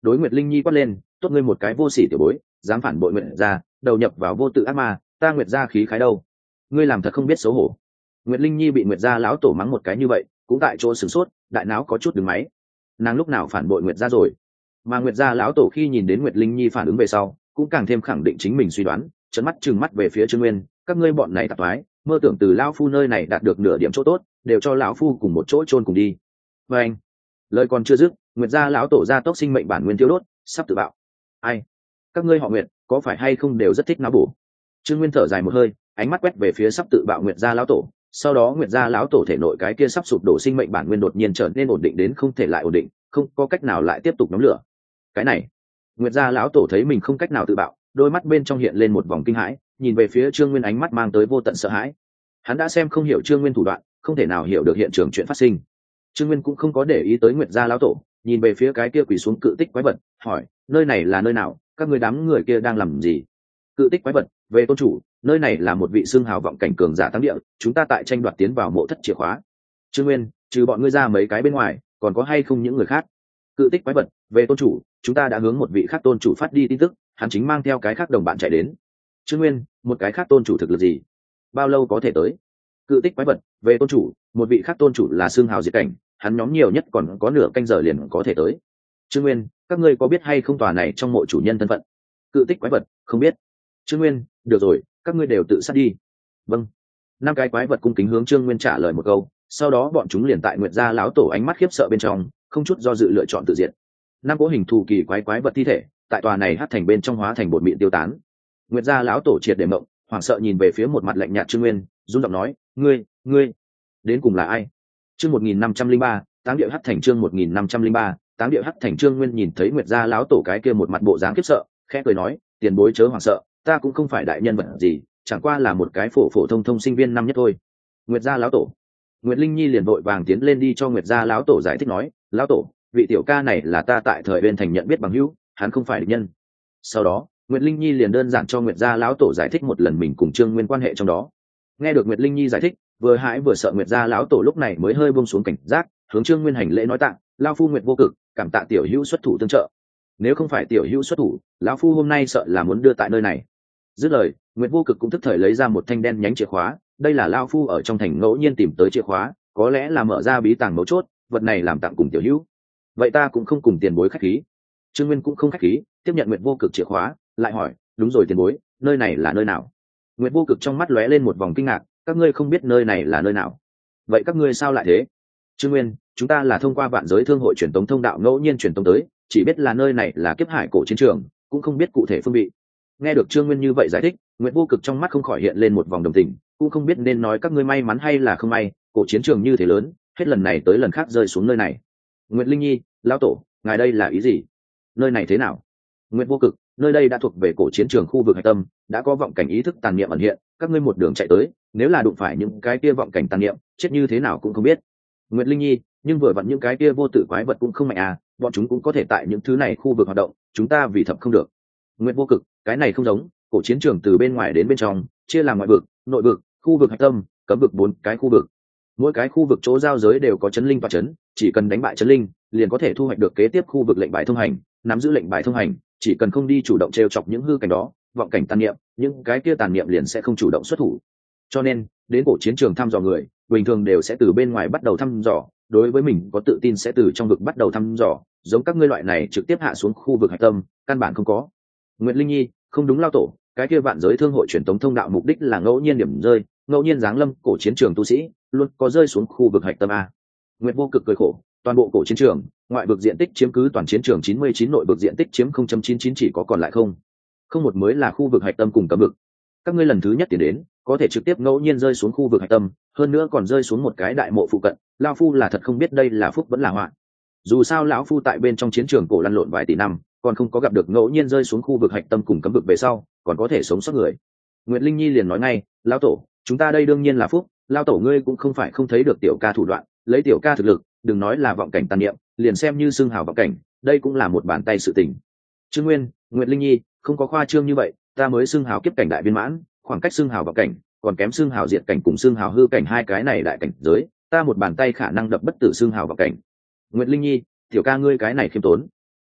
S1: đối Nguyệt Linh Nhi quát lên, tốt ngươi một cái vô sỉ tiểu bối, dám phản bội Nguyệt gia, đầu nhập vào vô tự ác ma, ta Nguyệt gia khí khái đâu? Ngươi làm thật không biết xấu hổ. Nguyệt Linh Nhi bị Nguyệt gia lão tổ mắng một cái như vậy, cũng tại chỗ sửng sốt, đại não có chút đứng máy. Nàng lúc nào phản bội Nguyệt gia rồi? Mà Nguyệt gia lão tổ khi nhìn đến Nguyệt Linh Nhi phản ứng về sau, cũng càng thêm khẳng định chính mình suy đoán, trợn mắt trừng mắt về phía Trương Nguyên, các ngươi bọn này tạp thoái, mơ tưởng từ lão phu nơi này đạt được nửa điểm chỗ tốt, đều cho lão phu cùng một chỗ chôn cùng đi. Và anh, lời còn chưa dứt, Nguyệt gia lão tổ ra tốc sinh mệnh bản nguyên tiêu đốt, sắp tự bạo. Ai? Các ngươi họ Nguyệt, có phải hay không đều rất thích náo bổ? Trương Nguyên thở dài một hơi, ánh mắt quét về phía sắp tự bạo Nguyệt gia lão tổ, sau đó Nguyệt gia lão tổ thể nội cái kia sắp sụp đổ sinh mệnh bản nguyên đột nhiên trở nên ổn định đến không thể lại ổn định, không có cách nào lại tiếp tục nóng lửa. Cái này, Nguyệt gia lão tổ thấy mình không cách nào tự bạo, đôi mắt bên trong hiện lên một vòng kinh hãi, nhìn về phía Trương Nguyên ánh mắt mang tới vô tận sợ hãi. Hắn đã xem không hiểu Trương Nguyên thủ đoạn, không thể nào hiểu được hiện trường chuyện phát sinh. Trương Nguyên cũng không có để ý tới Nguyệt gia lão tổ, nhìn về phía cái kia quỳ xuống cự tích quái vật, hỏi, nơi này là nơi nào, các người đám người kia đang làm gì? Cự tích quái vật, về tôn chủ, nơi này là một vị xương hào vọng cảnh cường giả thắng địa, chúng ta tại tranh đoạt tiến vào mộ thất chìa khóa. Trương Nguyên, trừ bọn ngươi ra mấy cái bên ngoài, còn có hay không những người khác? Cự tích quái vật, về tôn chủ, chúng ta đã hướng một vị khác tôn chủ phát đi tin tức, hắn chính mang theo cái khác đồng bạn chạy đến. Trương Nguyên, một cái khác tôn chủ thực lực gì? Bao lâu có thể tới? Cự tích quái vật, về tôn chủ, một vị khác tôn chủ là xương hào diệt cảnh, hắn nhóm nhiều nhất còn có nửa canh giờ liền có thể tới. Trương Nguyên, các ngươi có biết hay không tòa này trong mộ chủ nhân thân phận? Cự tích quái vật, không biết. Trương Nguyên, được rồi, các ngươi đều tự sát đi. Vâng. Năm cái quái vật cung kính hướng Trương Nguyên trả lời một câu, sau đó bọn chúng liền tại Nguyệt gia lão tổ ánh mắt khiếp sợ bên trong, không chút do dự lựa chọn tự diệt. Năm cỗ hình thù kỳ quái quái vật thi thể, tại tòa này hắt thành bên trong hóa thành bột mịn tiêu tán. Nguyệt gia lão tổ triệt để mộng, hoảng sợ nhìn về phía một mặt lạnh nhạt Trương Nguyên, run giọng nói, ngươi, ngươi, đến cùng là ai? Chương một nghìn năm trăm linh ba, Táng địa hắt thành chương một nghìn năm trăm linh ba, Táng địa hắt thành. Trương Nguyên nhìn thấy Nguyệt gia lão tổ cái kia một mặt bộ dáng khiếp sợ, khẽ cười nói, tiền bối chớ hoảng sợ, ta cũng không phải đại nhân vật gì, chẳng qua là một cái phổ phổ thông thông sinh viên năm nhất thôi. Nguyệt gia lão tổ. Nguyệt Linh Nhi liền vội vàng tiến lên đi cho Nguyệt gia lão tổ giải thích nói, lão tổ, vị tiểu ca này là ta tại thời bên thành nhận biết bằng hữu, hắn không phải địch nhân. Sau đó, Nguyệt Linh Nhi liền đơn giản cho Nguyệt gia lão tổ giải thích một lần mình cùng Trương Nguyên quan hệ trong đó. Nghe được Nguyệt Linh Nhi giải thích, vừa hãi vừa sợ Nguyệt gia lão tổ lúc này mới hơi buông xuống cảnh giác, hướng Trương Nguyên hành lễ nói tạ, lão phu Nguyệt vô cực, cảm tạ tiểu hữu xuất thủ tương trợ. Nếu không phải tiểu hữu xuất thủ, lão phu hôm nay sợ là muốn đưa tại nơi này. Dứt lời, Nguyệt vô cực cũng tức thời lấy ra một thanh đen nhánh chìa khóa, đây là lão phu ở trong thành ngẫu nhiên tìm tới chìa khóa, có lẽ là mở ra bí tàng mấu chốt, vật này làm tặng cùng tiểu hữu. Vậy ta cũng không cùng tiền bối khách khí. Trương Nguyên cũng không khách khí, tiếp nhận Nguyệt vô cực chìa khóa, lại hỏi, đúng rồi tiền bối, nơi này là nơi nào? Nguyệt vô cực trong mắt lóe lên một vòng kinh ngạc, các ngươi không biết nơi này là nơi nào? Vậy các ngươi sao lại thế? Trương Nguyên, chúng ta là thông qua vạn giới thương hội truyền tống thông đạo ngẫu nhiên truyền tống tới, chỉ biết là nơi này là kiếp hải cổ chiến trường, cũng không biết cụ thể phương vị. Nghe được Trương Nguyên như vậy giải thích, Nguyệt vô cực trong mắt không khỏi hiện lên một vòng đồng tình, cũng không biết nên nói các ngươi may mắn hay là không may, cổ chiến trường như thế lớn, hết lần này tới lần khác rơi xuống nơi này. Nguyệt Linh Nhi, lão tổ, ngài đây là ý gì? Nơi này thế nào? Nguyệt vô cực, nơi đây đã thuộc về cổ chiến trường khu vực hạch tâm, đã có vọng cảnh ý thức tàn niệm ẩn hiện, các ngươi một đường chạy tới, nếu là đụng phải những cái kia vọng cảnh tàn niệm, chết như thế nào cũng không biết. Nguyệt Linh Nhi, nhưng vừa vặn những cái kia vô tự quái vật cũng không mạnh à, bọn chúng cũng có thể tại những thứ này khu vực hoạt động, chúng ta vì thập không được. Nguyệt vô cực, cái này không giống, cổ chiến trường từ bên ngoài đến bên trong, chia làm ngoại vực, nội vực, khu vực hạch tâm, cấm vực bốn cái khu vực. Mỗi cái khu vực chỗ giao giới đều có chấn linh và chấn, chỉ cần đánh bại chấn linh, liền có thể thu hoạch được kế tiếp khu vực lệnh bài thông hành, nắm giữ lệnh bài thông hành, chỉ cần không đi chủ động trêu chọc những hư cảnh đó, vọng cảnh tàn niệm, những cái kia tàn niệm liền sẽ không chủ động xuất thủ. Cho nên, đến cổ chiến trường thăm dò người, bình thường đều sẽ từ bên ngoài bắt đầu thăm dò, đối với mình có tự tin sẽ từ trong vực bắt đầu thăm dò, giống các ngươi loại này trực tiếp hạ xuống khu vực hạch tâm, căn bản không có. Nguyệt Linh Nhi, không đúng lao tổ, cái kia vạn giới thương hội truyền tống thông đạo mục đích là ngẫu nhiên điểm rơi, ngẫu nhiên giáng lâm cổ chiến trường tu sĩ, luôn có rơi xuống khu vực hạch tâm a. Nguyệt vô cực cười khổ, toàn bộ cổ chiến trường, ngoại vực diện tích chiếm cứ toàn chiến trường chín mươi chín, nội vực diện tích chiếm không phẩy chín chín, chỉ có còn lại không. Không một mới là khu vực hạch tâm cùng cấm vực. Các ngươi lần thứ nhất tiến đến, có thể trực tiếp ngẫu nhiên rơi xuống khu vực hạch tâm, hơn nữa còn rơi xuống một cái đại mộ phụ cận, lão phu là thật không biết đây là phúc vẫn là họa. Dù sao lão phu tại bên trong chiến trường cổ lăn lộn vài tỷ năm, còn không có gặp được ngẫu nhiên rơi xuống khu vực hạch tâm cùng cấm vực về sau, còn có thể sống sót người. Nguyệt Linh Nhi liền nói ngay, lão tổ, chúng ta đây đương nhiên là phúc, lão tổ ngươi cũng không phải không thấy được tiểu ca thủ đoạn, lấy tiểu ca thực lực, đừng nói là vọng cảnh tàn niệm, liền xem như xương hào vọng cảnh, đây cũng là một bàn tay sự tình. Trương Nguyên, Nguyệt Linh Nhi, không có khoa trương như vậy, ta mới xương hào kiếp cảnh đại viên mãn, khoảng cách xương hào vọng cảnh, còn kém xương hào diệt cảnh cùng xương hào hư cảnh hai cái này đại cảnh giới, ta một bàn tay khả năng đập bất tử xương hào vọng cảnh. Nguyệt Linh Nhi, tiểu ca ngươi cái này khiêm tốn.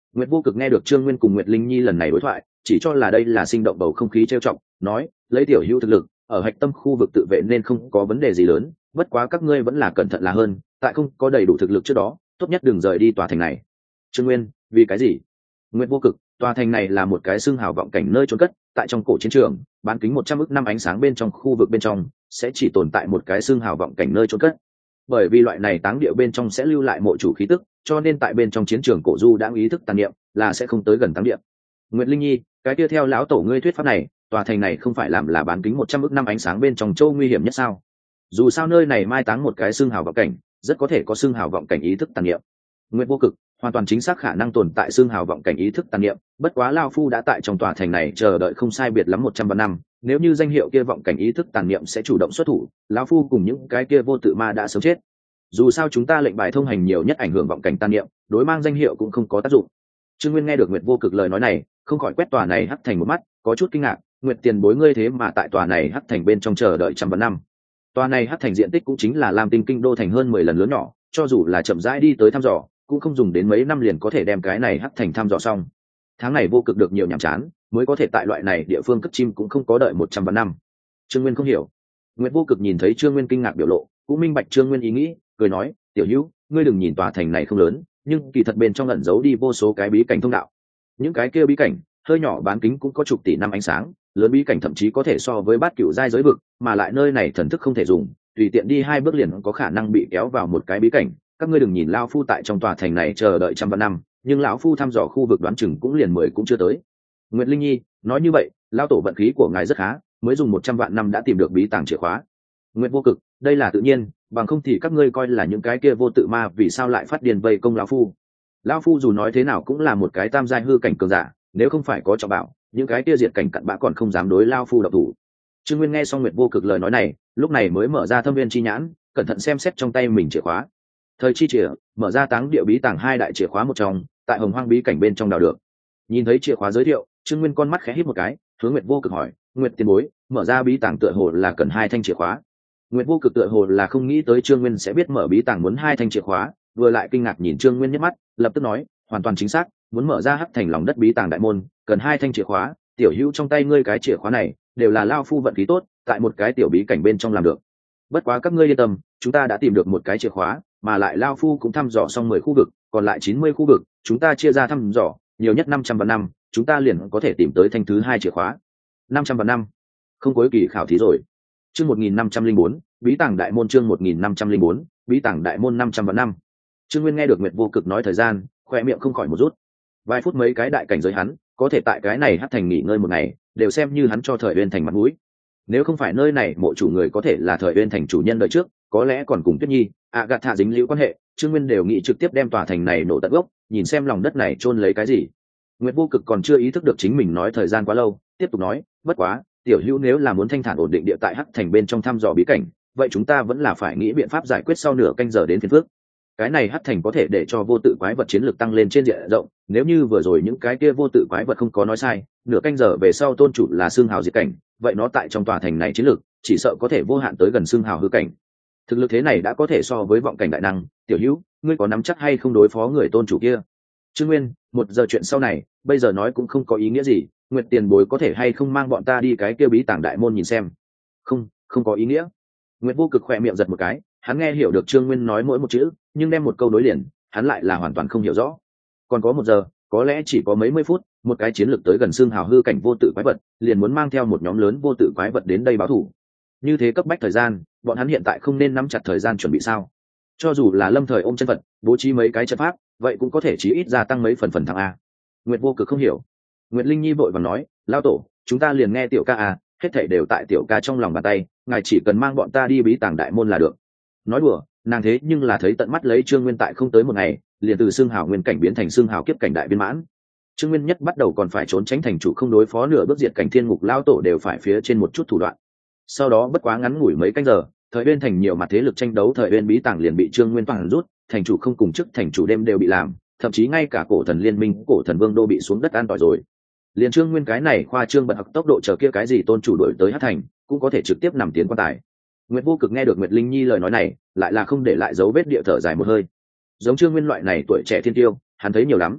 S1: Nguyệt Vô Cực nghe được Trương Nguyên cùng Nguyệt Linh Nhi lần này đối thoại, chỉ cho là đây là sinh động bầu không khí trêu chọc, nói, lấy tiểu hữu thực lực, ở hạch tâm khu vực tự vệ nên không có vấn đề gì lớn, bất quá các ngươi vẫn là cẩn thận là hơn, tại không có đầy đủ thực lực trước đó, tốt nhất đừng rời đi tòa thành này. Trương Nguyên, vì cái gì? Nguyệt Vô Cực, tòa thành này là một cái xương hào vọng cảnh nơi trốn cất, tại trong cổ chiến trường, bán kính một trăm ức năm ánh sáng bên trong khu vực bên trong, sẽ chỉ tồn tại một cái xương hào vọng cảnh nơi trốn cất. Bởi vì loại này táng địa bên trong sẽ lưu lại mộ chủ khí tức, cho nên tại bên trong chiến trường cổ du đã ý thức tàn niệm, là sẽ không tới gần táng địa. Nguyệt Linh Nhi, cái kia theo lão tổ ngươi thuyết pháp này, tòa thành này không phải làm là bán kính một trăm ức năm ánh sáng bên trong châu nguy hiểm nhất sao? Dù sao nơi này mai táng một cái xương hào vọng cảnh, rất có thể có xương hào vọng cảnh ý thức tàn niệm. Nguyệt Vô Cực, hoàn toàn chính xác khả năng tồn tại xương hào vọng cảnh ý thức tàn niệm, bất quá lão phu đã tại trong tòa thành này chờ đợi không sai biệt lắm một trăm vạn năm, nếu như danh hiệu kia vọng cảnh ý thức tàn niệm sẽ chủ động xuất thủ, lão phu cùng những cái kia vô tự ma đã sớm chết. Dù sao chúng ta lệnh bài thông hành nhiều nhất ảnh hưởng vọng cảnh tàn niệm, đối mang danh hiệu cũng không có tác dụng. Trương Nguyên nghe được Nguyệt Vô Cực lời nói này, không khỏi quét tòa này hắc thành một mắt, có chút kinh ngạc, Nguyệt tiền bối ngươi thế mà tại tòa này hắc thành bên trong chờ đợi trăm vạn năm. Tòa này hắc thành diện tích cũng chính là Lam Tinh kinh đô thành hơn mười lần lớn nhỏ, cho dù là chậm rãi đi tới thăm dò, cũng không dùng đến mấy năm liền có thể đem cái này hắc thành thăm dò xong. Tháng này Vô Cực được nhiều nhàm chán, mới có thể tại loại này địa phương cất chim cũng không có đợi một trăm vạn năm. Trương Nguyên không hiểu. Nguyệt Vô Cực nhìn thấy Trương Nguyên kinh ngạc biểu lộ, cũng minh bạch Trương Nguyên ý nghĩ, cười nói, tiểu hữu, ngươi đừng nhìn tòa thành này không lớn, nhưng kỳ thật bên trong ẩn giấu đi vô số cái bí cảnh thông đạo. Những cái kia bí cảnh, hơi nhỏ bán kính cũng có chục tỷ năm ánh sáng, lớn bí cảnh thậm chí có thể so với bát cửu giai giới vực, mà lại nơi này thần thức không thể dùng, tùy tiện đi hai bước liền có khả năng bị kéo vào một cái bí cảnh. Các ngươi đừng nhìn lão phu tại trong tòa thành này chờ đợi trăm vạn năm, nhưng lão phu thăm dò khu vực đoán chừng cũng liền mười cũng chưa tới. Nguyệt Linh Nhi, nói như vậy, lão tổ vận khí của ngài rất khá, mới dùng một trăm vạn năm đã tìm được bí tàng chìa khóa. Nguyệt Vô Cực, đây là tự nhiên, bằng không thì các ngươi coi là những cái kia vô tự ma vì sao lại phát điên vây công lão phu. Lão phu dù nói thế nào cũng là một cái tam giai hư cảnh cường giả, nếu không phải có trọng bảo, những cái kia diệt cảnh cặn bã còn không dám đối lão phu độc thủ. Trương Nguyên nghe xong Nguyệt Vô Cực lời nói này, lúc này mới mở ra thâm viên chi nhãn, cẩn thận xem xét trong tay mình chìa khóa. Thời chi chìa, mở ra táng địa bí tàng hai đại chìa khóa một trong, tại hồng hoang bí cảnh bên trong đào được. Nhìn thấy chìa khóa giới thiệu, Trương Nguyên con mắt khẽ híp một cái, hướng Nguyệt Vô Cực hỏi, Nguyệt tiền bối, mở ra bí tàng tựa hồ là cần hai thanh chìa khóa. Nguyệt Vô Cực tựa hồ là không nghĩ tới Trương Nguyên sẽ biết mở bí tàng muốn hai thanh chìa khóa, vừa lại kinh ngạc nhìn Trương Nguyên nhếch mắt, lập tức nói, hoàn toàn chính xác, muốn mở ra hắc thành lòng đất bí tàng đại môn, cần hai thanh chìa khóa, tiểu hữu trong tay ngươi cái chìa khóa này, đều là lao phu vận khí tốt, tại một cái tiểu bí cảnh bên trong làm được. Bất quá các ngươi yên tâm, chúng ta đã tìm được một cái chìa khóa, mà lại lao phu cũng thăm dò xong mười khu vực, còn lại chín mươi khu vực, chúng ta chia ra thăm dò, nhiều nhất năm trăm vạn năm, chúng ta liền có thể tìm tới thanh thứ hai chìa khóa. năm trăm vạn năm, không cuối kỳ khảo thí rồi. Chương một nghìn năm trăm linh bốn, bí tàng đại môn chương một nghìn năm trăm linh bốn, bí tàng đại môn năm trăm vạn năm. Trương Nguyên nghe được Nguyệt Vô Cực nói thời gian, khoe miệng không khỏi một rút. Vài phút mấy cái đại cảnh giới hắn, có thể tại cái này hắc thành nghỉ ngơi một ngày, đều xem như hắn cho Thời Uyên thành mặt mũi. Nếu không phải nơi này mộ chủ người có thể là Thời Uyên thành chủ nhân đời trước, có lẽ còn cùng Tuyết Nhi, Agatha dính liễu quan hệ, Trương Nguyên đều nghĩ trực tiếp đem tòa thành này nổ tận gốc, nhìn xem lòng đất này chôn lấy cái gì. Nguyệt Vô Cực còn chưa ý thức được chính mình nói thời gian quá lâu, tiếp tục nói, bất quá, tiểu hữu nếu là muốn thanh thản ổn định địa tại hắc thành bên trong thăm dò bí cảnh, vậy chúng ta vẫn là phải nghĩ biện pháp giải quyết sau nửa canh giờ đến phiên phước. Cái này hắc thành có thể để cho vô tự quái vật chiến lược tăng lên trên diện rộng, nếu như vừa rồi những cái kia vô tự quái vật không có nói sai, nửa canh giờ về sau tôn chủ là xương hào diệt cảnh, vậy nó tại trong tòa thành này chiến lược chỉ sợ có thể vô hạn tới gần xương hào hư cảnh. Thực lực thế này đã có thể so với vọng cảnh đại năng, tiểu hữu, ngươi có nắm chắc hay không đối phó người tôn chủ kia? Trương Nguyên, một giờ chuyện sau này, bây giờ nói cũng không có ý nghĩa gì, Nguyệt tiền bối có thể hay không mang bọn ta đi cái kia bí tàng đại môn nhìn xem? Không, không có ý nghĩa. Nguyệt Vô Cực khỏe miệng giật một cái, hắn nghe hiểu được Trương Nguyên nói mỗi một chữ, nhưng đem một câu đối liền, hắn lại là hoàn toàn không hiểu rõ. Còn có một giờ, có lẽ chỉ có mấy mươi phút, một cái chiến lược tới gần xương hào hư cảnh vô tự quái vật, liền muốn mang theo một nhóm lớn vô tự quái vật đến đây báo thù. Như thế cấp bách thời gian, bọn hắn hiện tại không nên nắm chặt thời gian chuẩn bị sao? Cho dù là lâm thời ôm chân vật, bố trí mấy cái trận pháp, vậy cũng có thể chí ít gia tăng mấy phần phần thằng a. Nguyệt Vô Cực không hiểu. Nguyệt Linh Nhi vội vàng nói, lao tổ, chúng ta liền nghe tiểu ca a, hết thảy đều tại tiểu ca trong lòng bàn tay, ngài chỉ cần mang bọn ta đi bí tàng đại môn là được. Nói đùa, nàng thế nhưng là thấy tận mắt lấy Trương Nguyên tại không tới một ngày, liền từ xương hào nguyên cảnh biến thành xương hào kiếp cảnh đại viên mãn. Trương Nguyên nhất bắt đầu còn phải trốn tránh thành chủ không đối phó nửa bước diệt cảnh thiên ngục lao tổ đều phải phía trên một chút thủ đoạn. Sau đó bất quá ngắn ngủi mấy canh giờ, Thời Uyên thành nhiều mặt thế lực tranh đấu Thời Uyên bí tàng liền bị Trương Nguyên toàn rút, thành chủ không cùng chức thành chủ đêm đều bị làm, thậm chí ngay cả cổ thần liên minh, cổ thần vương đô bị xuống đất an tỏi rồi. Liên Trương Nguyên cái này khoa trương bật học tốc độ chờ kia cái gì tôn chủ đổi tới hắc thành, cũng có thể trực tiếp nằm tiến quan tài. Nguyệt Vô Cực nghe được Nguyệt Linh Nhi lời nói này, lại là không để lại dấu vết địa thở dài một hơi. Giống Trương Nguyên loại này tuổi trẻ thiên tiêu, hắn thấy nhiều lắm.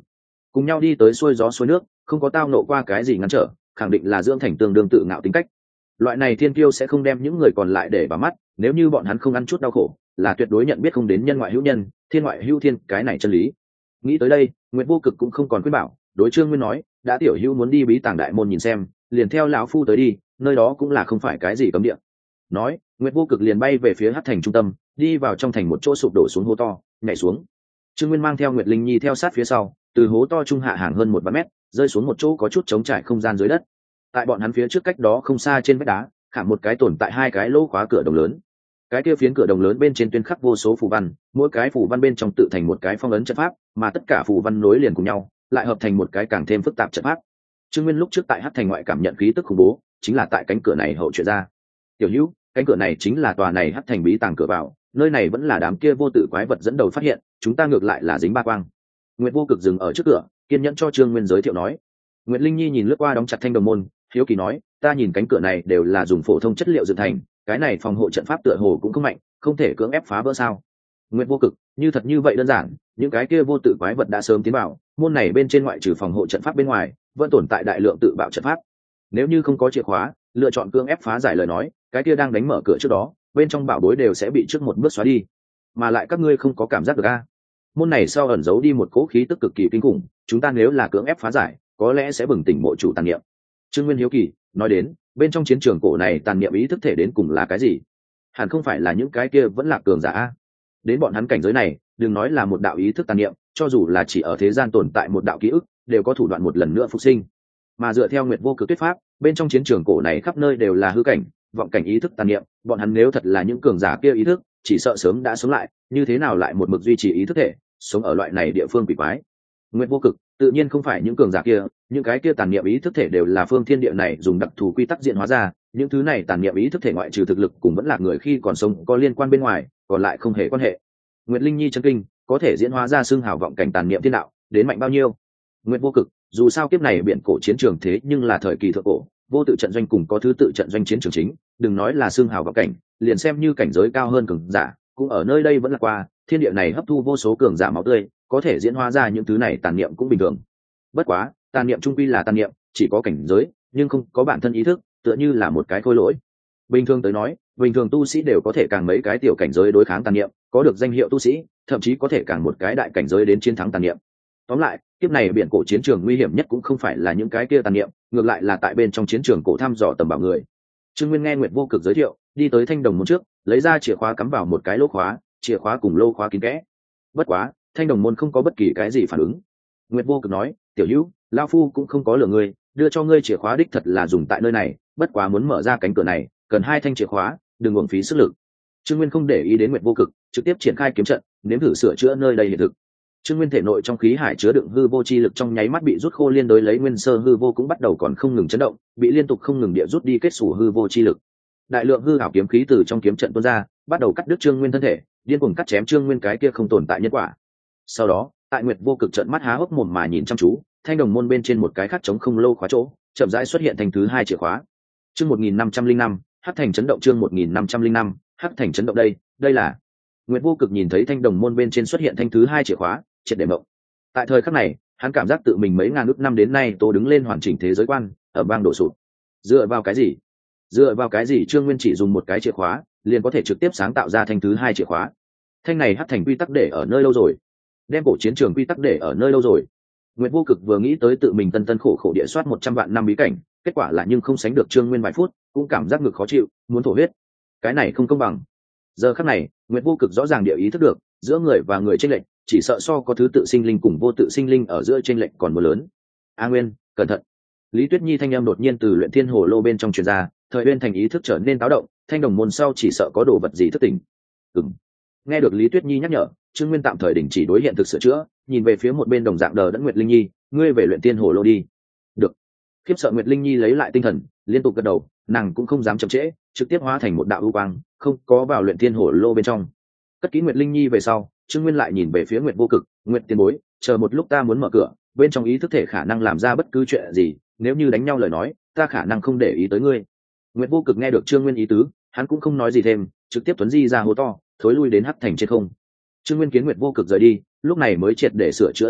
S1: cùng nhau đi tới xuôi gió xuôi nước, không có tao nộ qua cái gì ngăn trở, khẳng định là dưỡng thành tương đương tự ngạo tính cách. Loại này thiên kiêu sẽ không đem những người còn lại để vào mắt, nếu như bọn hắn không ăn chút đau khổ là tuyệt đối nhận biết không đến nhân ngoại hữu nhân, thiên ngoại hữu thiên cái này chân lý. Nghĩ tới đây, Nguyệt Vô Cực cũng không còn khuyên bảo, đối Trương Nguyên nói, đã tiểu hữu muốn đi bí tàng đại môn nhìn xem, liền theo lão phu tới đi, nơi đó cũng là không phải cái gì cấm địa. Nói, Nguyệt Vô Cực liền bay về phía hắc thành trung tâm, đi vào trong thành một chỗ sụp đổ xuống hố to, nhảy xuống. Trương Nguyên mang theo Nguyệt Linh Nhi theo sát phía sau, từ hố to trung hạ hàng hơn một vạn mét, rơi xuống một chỗ có chút trống trải không gian dưới đất. Tại bọn hắn phía trước cách đó không xa trên vách đá, khảm một cái tồn tại hai cái lỗ khóa cửa đồng lớn. Cái kia phiến cửa đồng lớn bên trên tuyên khắc vô số phù văn, mỗi cái phù văn bên trong tự thành một cái phong ấn trận pháp, mà tất cả phù văn nối liền cùng nhau, lại hợp thành một cái càng thêm phức tạp trận pháp. Trương Nguyên lúc trước tại hắc thành ngoại cảm nhận khí tức khủng bố, chính là tại cánh cửa này hậu chuyện ra. Tiểu Hữu, cánh cửa này chính là tòa này hắc thành bí tàng cửa vào, nơi này vẫn là đám kia vô tự quái vật dẫn đầu phát hiện, chúng ta ngược lại là dính ba quang. Nguyệt Vô Cực dừng ở trước cửa, kiên nhẫn cho Trương Nguyên giới thiệu nói. Nguyệt Linh Nhi nhìn lướt qua đóng chặt thanh đồng môn, hiếu kỳ nói, ta nhìn cánh cửa này đều là dùng phổ thông chất liệu dựng thành, cái này phòng hộ trận pháp tựa hồ cũng không mạnh, không thể cưỡng ép phá vỡ sao? Nguyệt Vô Cực, như thật như vậy đơn giản, những cái kia vô tự quái vật đã sớm tiến vào, môn này bên trên ngoại trừ phòng hộ trận pháp bên ngoài, vẫn tồn tại đại lượng tự bạo trận pháp. Nếu như không có chìa khóa, lựa chọn cưỡng ép phá giải lời nói, cái kia đang đánh mở cửa trước đó, bên trong bảo bối đều sẽ bị trước một bước xóa đi. Mà lại các ngươi không có cảm giác được a? Môn này sau ẩn giấu đi một cỗ khí tức cực kỳ kinh khủng, chúng ta nếu là cưỡng ép phá giải, có lẽ sẽ bừng tỉnh mộ chủ tàn niệm. Trương Nguyên hiếu kỳ nói đến, bên trong chiến trường cổ này tàn niệm ý thức thể đến cùng là cái gì? Hẳn không phải là những cái kia vẫn là cường giả a? Đến bọn hắn cảnh giới này, đừng nói là một đạo ý thức tàn niệm, cho dù là chỉ ở thế gian tồn tại một đạo ký ức, đều có thủ đoạn một lần nữa phục sinh. Mà dựa theo Nguyệt Vô Cực thuyết pháp, bên trong chiến trường cổ này khắp nơi đều là hư cảnh, vọng cảnh ý thức tàn niệm, bọn hắn nếu thật là những cường giả kia ý thức, chỉ sợ sớm đã sống lại, như thế nào lại một mực duy trì ý thức thể, sống ở loại này địa phương quỷ quái. Nguyệt Vô Cực, tự nhiên không phải những cường giả kia, những cái kia tàn niệm ý thức thể đều là phương thiên địa này dùng đặc thù quy tắc diện hóa ra, những thứ này tàn niệm ý thức thể ngoại trừ thực lực cùng vẫn là người khi còn sống có liên quan bên ngoài, còn lại không hề quan hệ. Nguyệt Linh Nhi chấn kinh, có thể diễn hóa ra xương hào vọng cảnh tàn niệm thiên đạo, đến mạnh bao nhiêu? Nguyệt Vô Cực, dù sao kiếp này biển cổ chiến trường thế nhưng là thời kỳ thượng cổ, vô tự trận doanh cùng có thứ tự trận doanh chiến trường chính, đừng nói là xương hào vọng cảnh, liền xem như cảnh giới cao hơn cường giả, cũng ở nơi đây vẫn là qua, thiên địa này hấp thu vô số cường giả máu tươi, có thể diễn hóa ra những thứ này tàn niệm cũng bình thường. Bất quá, tàn niệm trung quy là tàn niệm, chỉ có cảnh giới, nhưng không có bản thân ý thức, tựa như là một cái khôi lỗi. Bình thường tới nói, bình thường tu sĩ đều có thể càng mấy cái tiểu cảnh giới đối kháng tàn niệm, có được danh hiệu tu sĩ, thậm chí có thể càng một cái đại cảnh giới đến chiến thắng tàn niệm. Tóm lại, kiếp này biển cổ chiến trường nguy hiểm nhất cũng không phải là những cái kia tàn niệm, ngược lại là tại bên trong chiến trường cổ thăm dò tầm bảo người. Trương Nguyên nghe Nguyệt Vô Cực giới thiệu, đi tới thanh đồng môn trước, lấy ra chìa khóa cắm vào một cái lỗ khóa, chìa khóa cùng lô khóa kín kẽ. Bất quá, thanh đồng môn không có bất kỳ cái gì phản ứng. Nguyệt Vô Cực nói, tiểu Hữu, lão phu cũng không có lừa ngươi, đưa cho ngươi chìa khóa đích thật là dùng tại nơi này, bất quá muốn mở ra cánh cửa này, cần hai thanh chìa khóa, đừng uổng phí sức lực. Trương Nguyên không để ý đến Nguyệt Vô Cực, trực tiếp triển khai kiếm trận, nếm thử sửa chữa nơi đây hiện thực. Trương Nguyên thể nội trong khí hải chứa đựng hư vô chi lực trong nháy mắt bị rút khô, liên đối lấy nguyên sơ hư vô cũng bắt đầu còn không ngừng chấn động, bị liên tục không ngừng địa rút đi kết sủ hư vô chi lực. Đại lượng hư ảo kiếm khí từ trong kiếm trận tuôn ra, bắt đầu cắt đứt Trương Nguyên thân thể, điên cuồng cắt chém Trương Nguyên cái kia không tồn tại nhân quả. Sau đó, tại Nguyệt Vô Cực trợn mắt há hốc mồm mà nhìn chăm chú, thanh đồng môn bên trên một cái khắc trống không lâu khóa chỗ, chậm rãi xuất hiện thành thứ hai chìa khóa. Chương một nghìn năm trăm linh năm, hắc thành chấn động. Chương một nghìn năm trăm linh năm, hắc thành chấn động. Đây, đây là Nguyệt Vô Cực nhìn thấy thanh đồng môn bên trên xuất hiện thanh thứ hai chìa khóa, triệt để mộng. Tại thời khắc này, hắn cảm giác tự mình mấy ngàn ước năm đến nay tô đứng lên hoàn chỉnh thế giới quan, ở bang đổ sụp. Dựa vào cái gì? Dựa vào cái gì Trương Nguyên chỉ dùng một cái chìa khóa, liền có thể trực tiếp sáng tạo ra thanh thứ hai chìa khóa? Thanh này hắc thành quy tắc để ở nơi lâu rồi? Đem cổ chiến trường quy tắc để ở nơi lâu rồi? Nguyệt Vô Cực vừa nghĩ tới tự mình tân tân khổ khổ địa soát một trăm vạn năm bí cảnh, kết quả là nhưng không sánh được Trương Nguyên vài phút, cũng cảm giác ngực khó chịu, muốn thổ huyết. Cái này không công bằng. Giờ khắc này, Nguyệt Vô Cực rõ ràng địa ý thức được, giữa người và người chênh lệch, chỉ sợ so có thứ tự sinh linh cùng vô tự sinh linh ở giữa chênh lệch còn more lớn. A Nguyên, cẩn thận. Lý Tuyết Nhi thanh âm đột nhiên từ luyện thiên hồ lô bên trong truyền ra, Thời Uyên thành ý thức trở nên táo động, thanh đồng môn sau chỉ sợ có đồ vật gì thức tỉnh. Ừm. Nghe được Lý Tuyết Nhi nhắc nhở, Trương Nguyên tạm thời đình chỉ đối hiện thực sửa chữa, nhìn về phía một bên đồng dạng đờ đẫn Nguyệt Linh Nhi, ngươi về luyện thiên hồ lô đi. Được. Khiếp sợ Nguyệt Linh Nhi lấy lại tinh thần, liên tục gật đầu, nàng cũng không dám chậm trễ, trực tiếp hóa thành một đạo ưu quang, không có vào luyện thiên hồ lô bên trong. Cất kỹ Nguyệt Linh Nhi về sau, Trương Nguyên lại nhìn về phía Nguyệt Vô Cực, Nguyệt tiền bối, chờ một lúc ta muốn mở cửa, bên trong ý thức thể khả năng làm ra bất cứ chuyện gì, nếu như đánh nhau lời nói, ta khả năng không để ý tới ngươi. Nguyệt Vô Cực nghe được Trương Nguyên ý tứ, hắn cũng không nói gì thêm, trực tiếp tuấn di ra hố to, thối lui đến hắc thành trên không. Trương Nguyên kiến Nguyệt Vô Cực rời đi, lúc này mới triệt để sửa chữa hiện thực,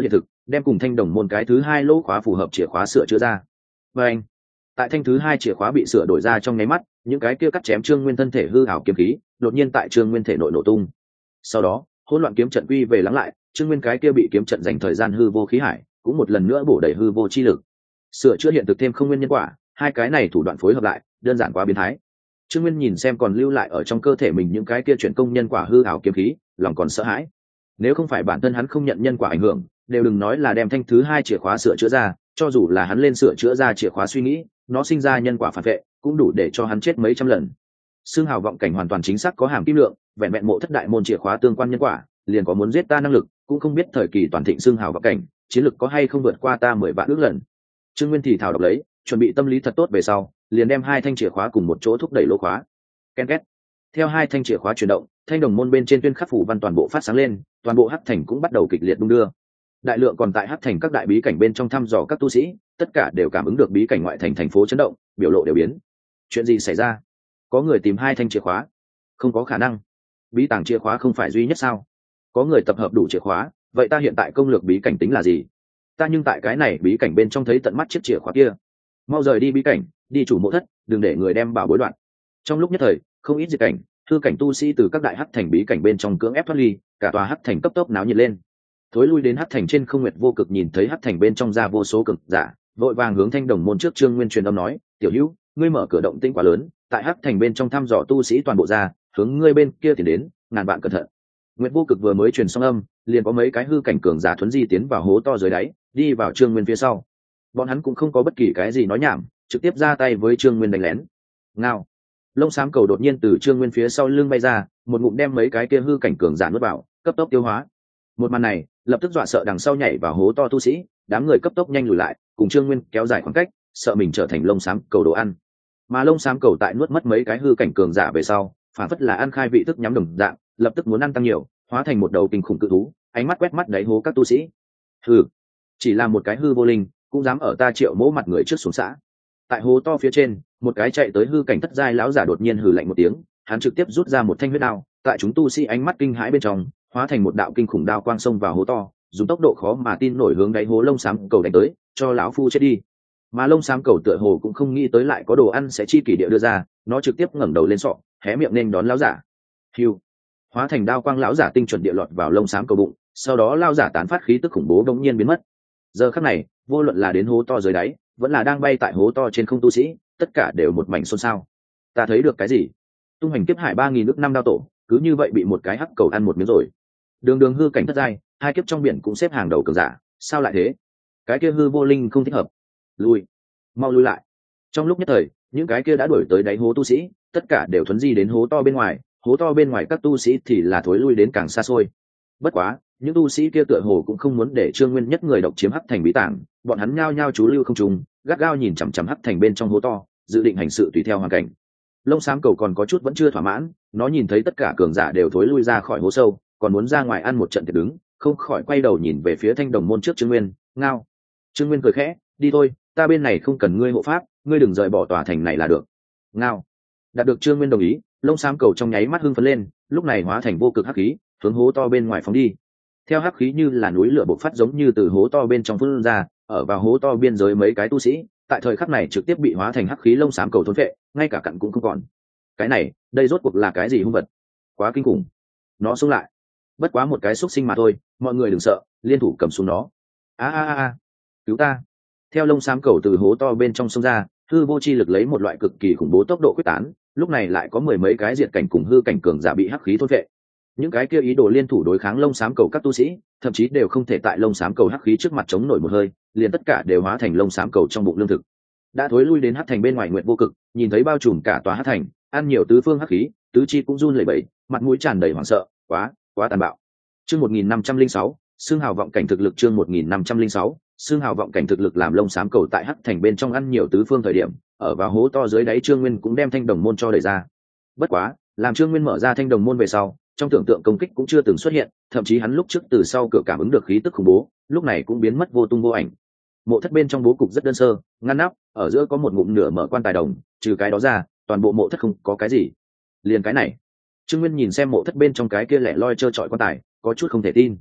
S1: đem cùng thanh đồng môn cái thứ hai lỗ khóa phù hợp chìa khóa sửa chữa ra. Và anh, tại thanh thứ hai chìa khóa bị sửa đổi ra trong nháy mắt, những cái kia cắt chém Trương Nguyên thân thể hư ảo kiếm khí đột nhiên tại Trương Nguyên thể nội nổ tung. Sau đó, hỗn loạn kiếm trận quy về lắng lại, Trương Nguyên cái kia bị kiếm trận dành thời gian hư vô khí hải cũng một lần nữa bổ đầy hư vô chi lực. Sửa chữa hiện thực thêm không nguyên nhân quả, hai cái này thủ đoạn phối hợp lại, đơn giản quá biến thái. Trương Nguyên nhìn xem còn lưu lại ở trong cơ thể mình những cái kia chuyển công nhân quả hư ảo kiếm khí, lòng còn sợ hãi. Nếu không phải bản thân hắn không nhận nhân quả ảnh hưởng, đều đừng nói là đem thanh thứ hai chìa khóa sửa chữa ra, cho dù là hắn lên sửa chữa ra chìa khóa suy nghĩ, nó sinh ra nhân quả phản vệ, cũng đủ để cho hắn chết mấy trăm lần. Xương hào vọng cảnh hoàn toàn chính xác có hàm kim lượng, vẹn vẹn mộ thất đại môn chìa khóa tương quan nhân quả, liền có muốn giết ta năng lực, cũng không biết thời kỳ toàn thịnh xương hào vọng cảnh, chiến lực có hay không vượt qua ta mười vạn ước lần. Trương Nguyên thì thảo đọc lấy, chuẩn bị tâm lý thật tốt về sau, liền đem hai thanh chìa khóa cùng một chỗ thúc đẩy lỗ khóa. Ken két. Theo hai thanh chìa khóa chuyển động, thanh đồng môn bên trên tuyên khắc phủ văn toàn bộ phát sáng lên, toàn bộ hắc thành cũng bắt đầu kịch liệt đung đưa. Đại lượng còn tại hắc thành các đại bí cảnh bên trong thăm dò các tu sĩ, tất cả đều cảm ứng được bí cảnh ngoại thành thành phố chấn động, biểu lộ đều biến. Chuyện gì xảy ra? Có người tìm hai thanh chìa khóa? Không có khả năng. Bí tàng chìa khóa không phải duy nhất sao? Có người tập hợp đủ chìa khóa, vậy ta hiện tại công lược bí cảnh tính là gì? Ta nhưng tại cái này bí cảnh bên trong thấy tận mắt chiếc chìa khóa kia. Mau rời đi bí cảnh, đi chủ mộ thất, đừng để người đem bảo bối đoạn. Trong lúc nhất thời, không ít diệt cảnh, hư cảnh tu sĩ từ các đại hắc thành bí cảnh bên trong cưỡng ép thoát ly, cả tòa hắc thành cấp tốc náo nhiệt lên. Thối lui đến hắc thành trên không nguyệt vô cực nhìn thấy hắc thành bên trong ra vô số cực giả, vội vàng hướng thanh đồng môn trước Trương Nguyên truyền âm nói, tiểu hữu, ngươi mở cửa động tĩnh quá lớn, tại hắc thành bên trong thăm dò tu sĩ toàn bộ ra, hướng ngươi bên kia tiến đến, ngàn bạn cẩn thận. Nguyệt vô cực vừa mới truyền xong âm, liền có mấy cái hư cảnh cường giả thuấn di tiến vào hố to dưới đáy, đi vào Trương Nguyên phía sau. Bọn hắn cũng không có bất kỳ cái gì nói nhảm, trực tiếp ra tay với Trương Nguyên đánh lén. Ngao. Lông xám cầu đột nhiên từ Trương Nguyên phía sau lưng bay ra, một ngụm đem mấy cái kia hư cảnh cường giả nuốt vào, cấp tốc tiêu hóa. Một màn này, lập tức dọa sợ đằng sau nhảy vào hố to tu sĩ, đám người cấp tốc nhanh lùi lại, cùng Trương Nguyên kéo dài khoảng cách, sợ mình trở thành lông xám cầu đồ ăn. Mà lông xám cầu tại nuốt mất mấy cái hư cảnh cường giả về sau, phản phất là ăn khai vị thức nhắm đồng dạng, lập tức muốn ăn tăng nhiều, hóa thành một đầu kinh khủng cự thú, ánh mắt quét mắt đáy hố các tu sĩ. Hừ, chỉ là một cái hư vô linh, cũng dám ở ta Triệu Mỗ mặt người trước xuống xã. Tại hố to phía trên, một cái chạy tới hư cảnh thất giai lão giả đột nhiên hừ lạnh một tiếng, hắn trực tiếp rút ra một thanh huyết đao, tại chúng tu sĩ ánh mắt kinh hãi bên trong, hóa thành một đạo kinh khủng đao quang xông vào hố to, dùng tốc độ khó mà tin nổi hướng đáy hố lông xám cầu đánh tới, cho lão phu chết đi. Mà lông xám cầu tựa hồ cũng không nghĩ tới lại có đồ ăn sẽ chi kỷ địa đưa ra, nó trực tiếp ngẩng đầu lên sọ, hé miệng nên đón lão giả. Hưu, hóa thành đao quang lão giả tinh chuẩn địa lọt vào lông xám cầu bụng, sau đó lão giả tán phát khí tức khủng bố đống nhiên biến mất. Giờ khắc này, vô luận là đến hố to dưới đáy, vẫn là đang bay tại hố to trên không tu sĩ, tất cả đều một mảnh xôn xao. Ta thấy được cái gì? Tung hành kiếp hải ba nghìn nước năm đao tổ, cứ như vậy bị một cái hắc cầu ăn một miếng rồi. Đường đường hư cảnh thất giai, hai kiếp trong biển cũng xếp hàng đầu cường giả, sao lại thế? Cái kia hư vô linh không thích hợp. Lui, mau lui lại. Trong lúc nhất thời, những cái kia đã đuổi tới đáy hố tu sĩ, tất cả đều thuấn di đến hố to bên ngoài, hố to bên ngoài các tu sĩ thì là thối lui đến càng xa xôi. Bất quá, những tu sĩ kia tựa hồ cũng không muốn để Trương Nguyên nhất người độc chiếm hắc thành bí tảng, bọn hắn nhao nhao trú lưu không trùng, gắt gao nhìn chằm chằm hắc thành bên trong hố to, dự định hành sự tùy theo hoàn cảnh. Lông xám cầu còn có chút vẫn chưa thỏa mãn, nó nhìn thấy tất cả cường giả đều thối lui ra khỏi hố sâu, còn muốn ra ngoài ăn một trận thiệt đứng, không khỏi quay đầu nhìn về phía thanh đồng môn trước Trương Nguyên. Ngao. Trương Nguyên cười khẽ, đi thôi, ta bên này không cần ngươi hộ pháp, ngươi đừng rời bỏ tòa thành này là được. Ngao. Đạt được Trương Nguyên đồng ý, lông xám cầu trong nháy mắt hưng phấn lên, lúc này hóa thành vô cực hắc khí, hướng hố to bên ngoài phóng đi. Theo hắc khí như là núi lửa bộc phát giống như từ hố to bên trong phun ra, ở vào hố to biên giới mấy cái tu sĩ, tại thời khắc này trực tiếp bị hóa thành hắc khí lông xám cầu thôn phệ, ngay cả cặn cũng không còn. Cái này, đây rốt cuộc là cái gì hung vật? Quá kinh khủng. Nó xuống lại. Bất quá một cái xúc sinh mà thôi, mọi người đừng sợ, liên thủ cầm xuống nó. A a a a, cứu ta. Theo lông xám cầu từ hố to bên trong sông ra, hư vô chi lực lấy một loại cực kỳ khủng bố tốc độ quyết tán, lúc này lại có mười mấy cái diệt cảnh cùng hư cảnh cường giả bị hắc khí thôn phệ. Những cái kia ý đồ liên thủ đối kháng lông xám cầu các tu sĩ, thậm chí đều không thể tại lông xám cầu hắc khí trước mặt chống nổi một hơi, liền tất cả đều hóa thành lông xám cầu trong bụng lương thực. Đã thối lui đến hắc thành bên ngoài nguyện vô cực, nhìn thấy bao trùm cả tòa hắc thành, ăn nhiều tứ phương hắc khí, tứ chi cũng run lẩy bẩy, mặt mũi tràn đầy hoảng sợ, quá, quá tàn bạo. Chương một nghìn năm trăm linh sáu, xương hào vọng cảnh thực lực chương một nghìn năm trăm linh sáu, xương hào vọng cảnh thực lực làm lông xám cầu tại hắc thành bên trong ăn nhiều tứ phương thời điểm, ở vào hố to dưới đáy Trương Nguyên cũng đem thanh đồng môn cho đẩy ra. Bất quá, làm Trương Nguyên mở ra thanh đồng môn về sau, trong tưởng tượng công kích cũng chưa từng xuất hiện, thậm chí hắn lúc trước từ sau cửa cảm ứng được khí tức khủng bố, lúc này cũng biến mất vô tung vô ảnh. Mộ thất bên trong bố cục rất đơn sơ, ngăn nắp, ở giữa có một ngụm nửa mở quan tài đồng, trừ cái đó ra, toàn bộ mộ thất không có cái gì. Liền cái này, Trương Nguyên nhìn xem mộ thất bên trong cái kia lẻ loi trơ trọi quan tài, có chút không thể tin.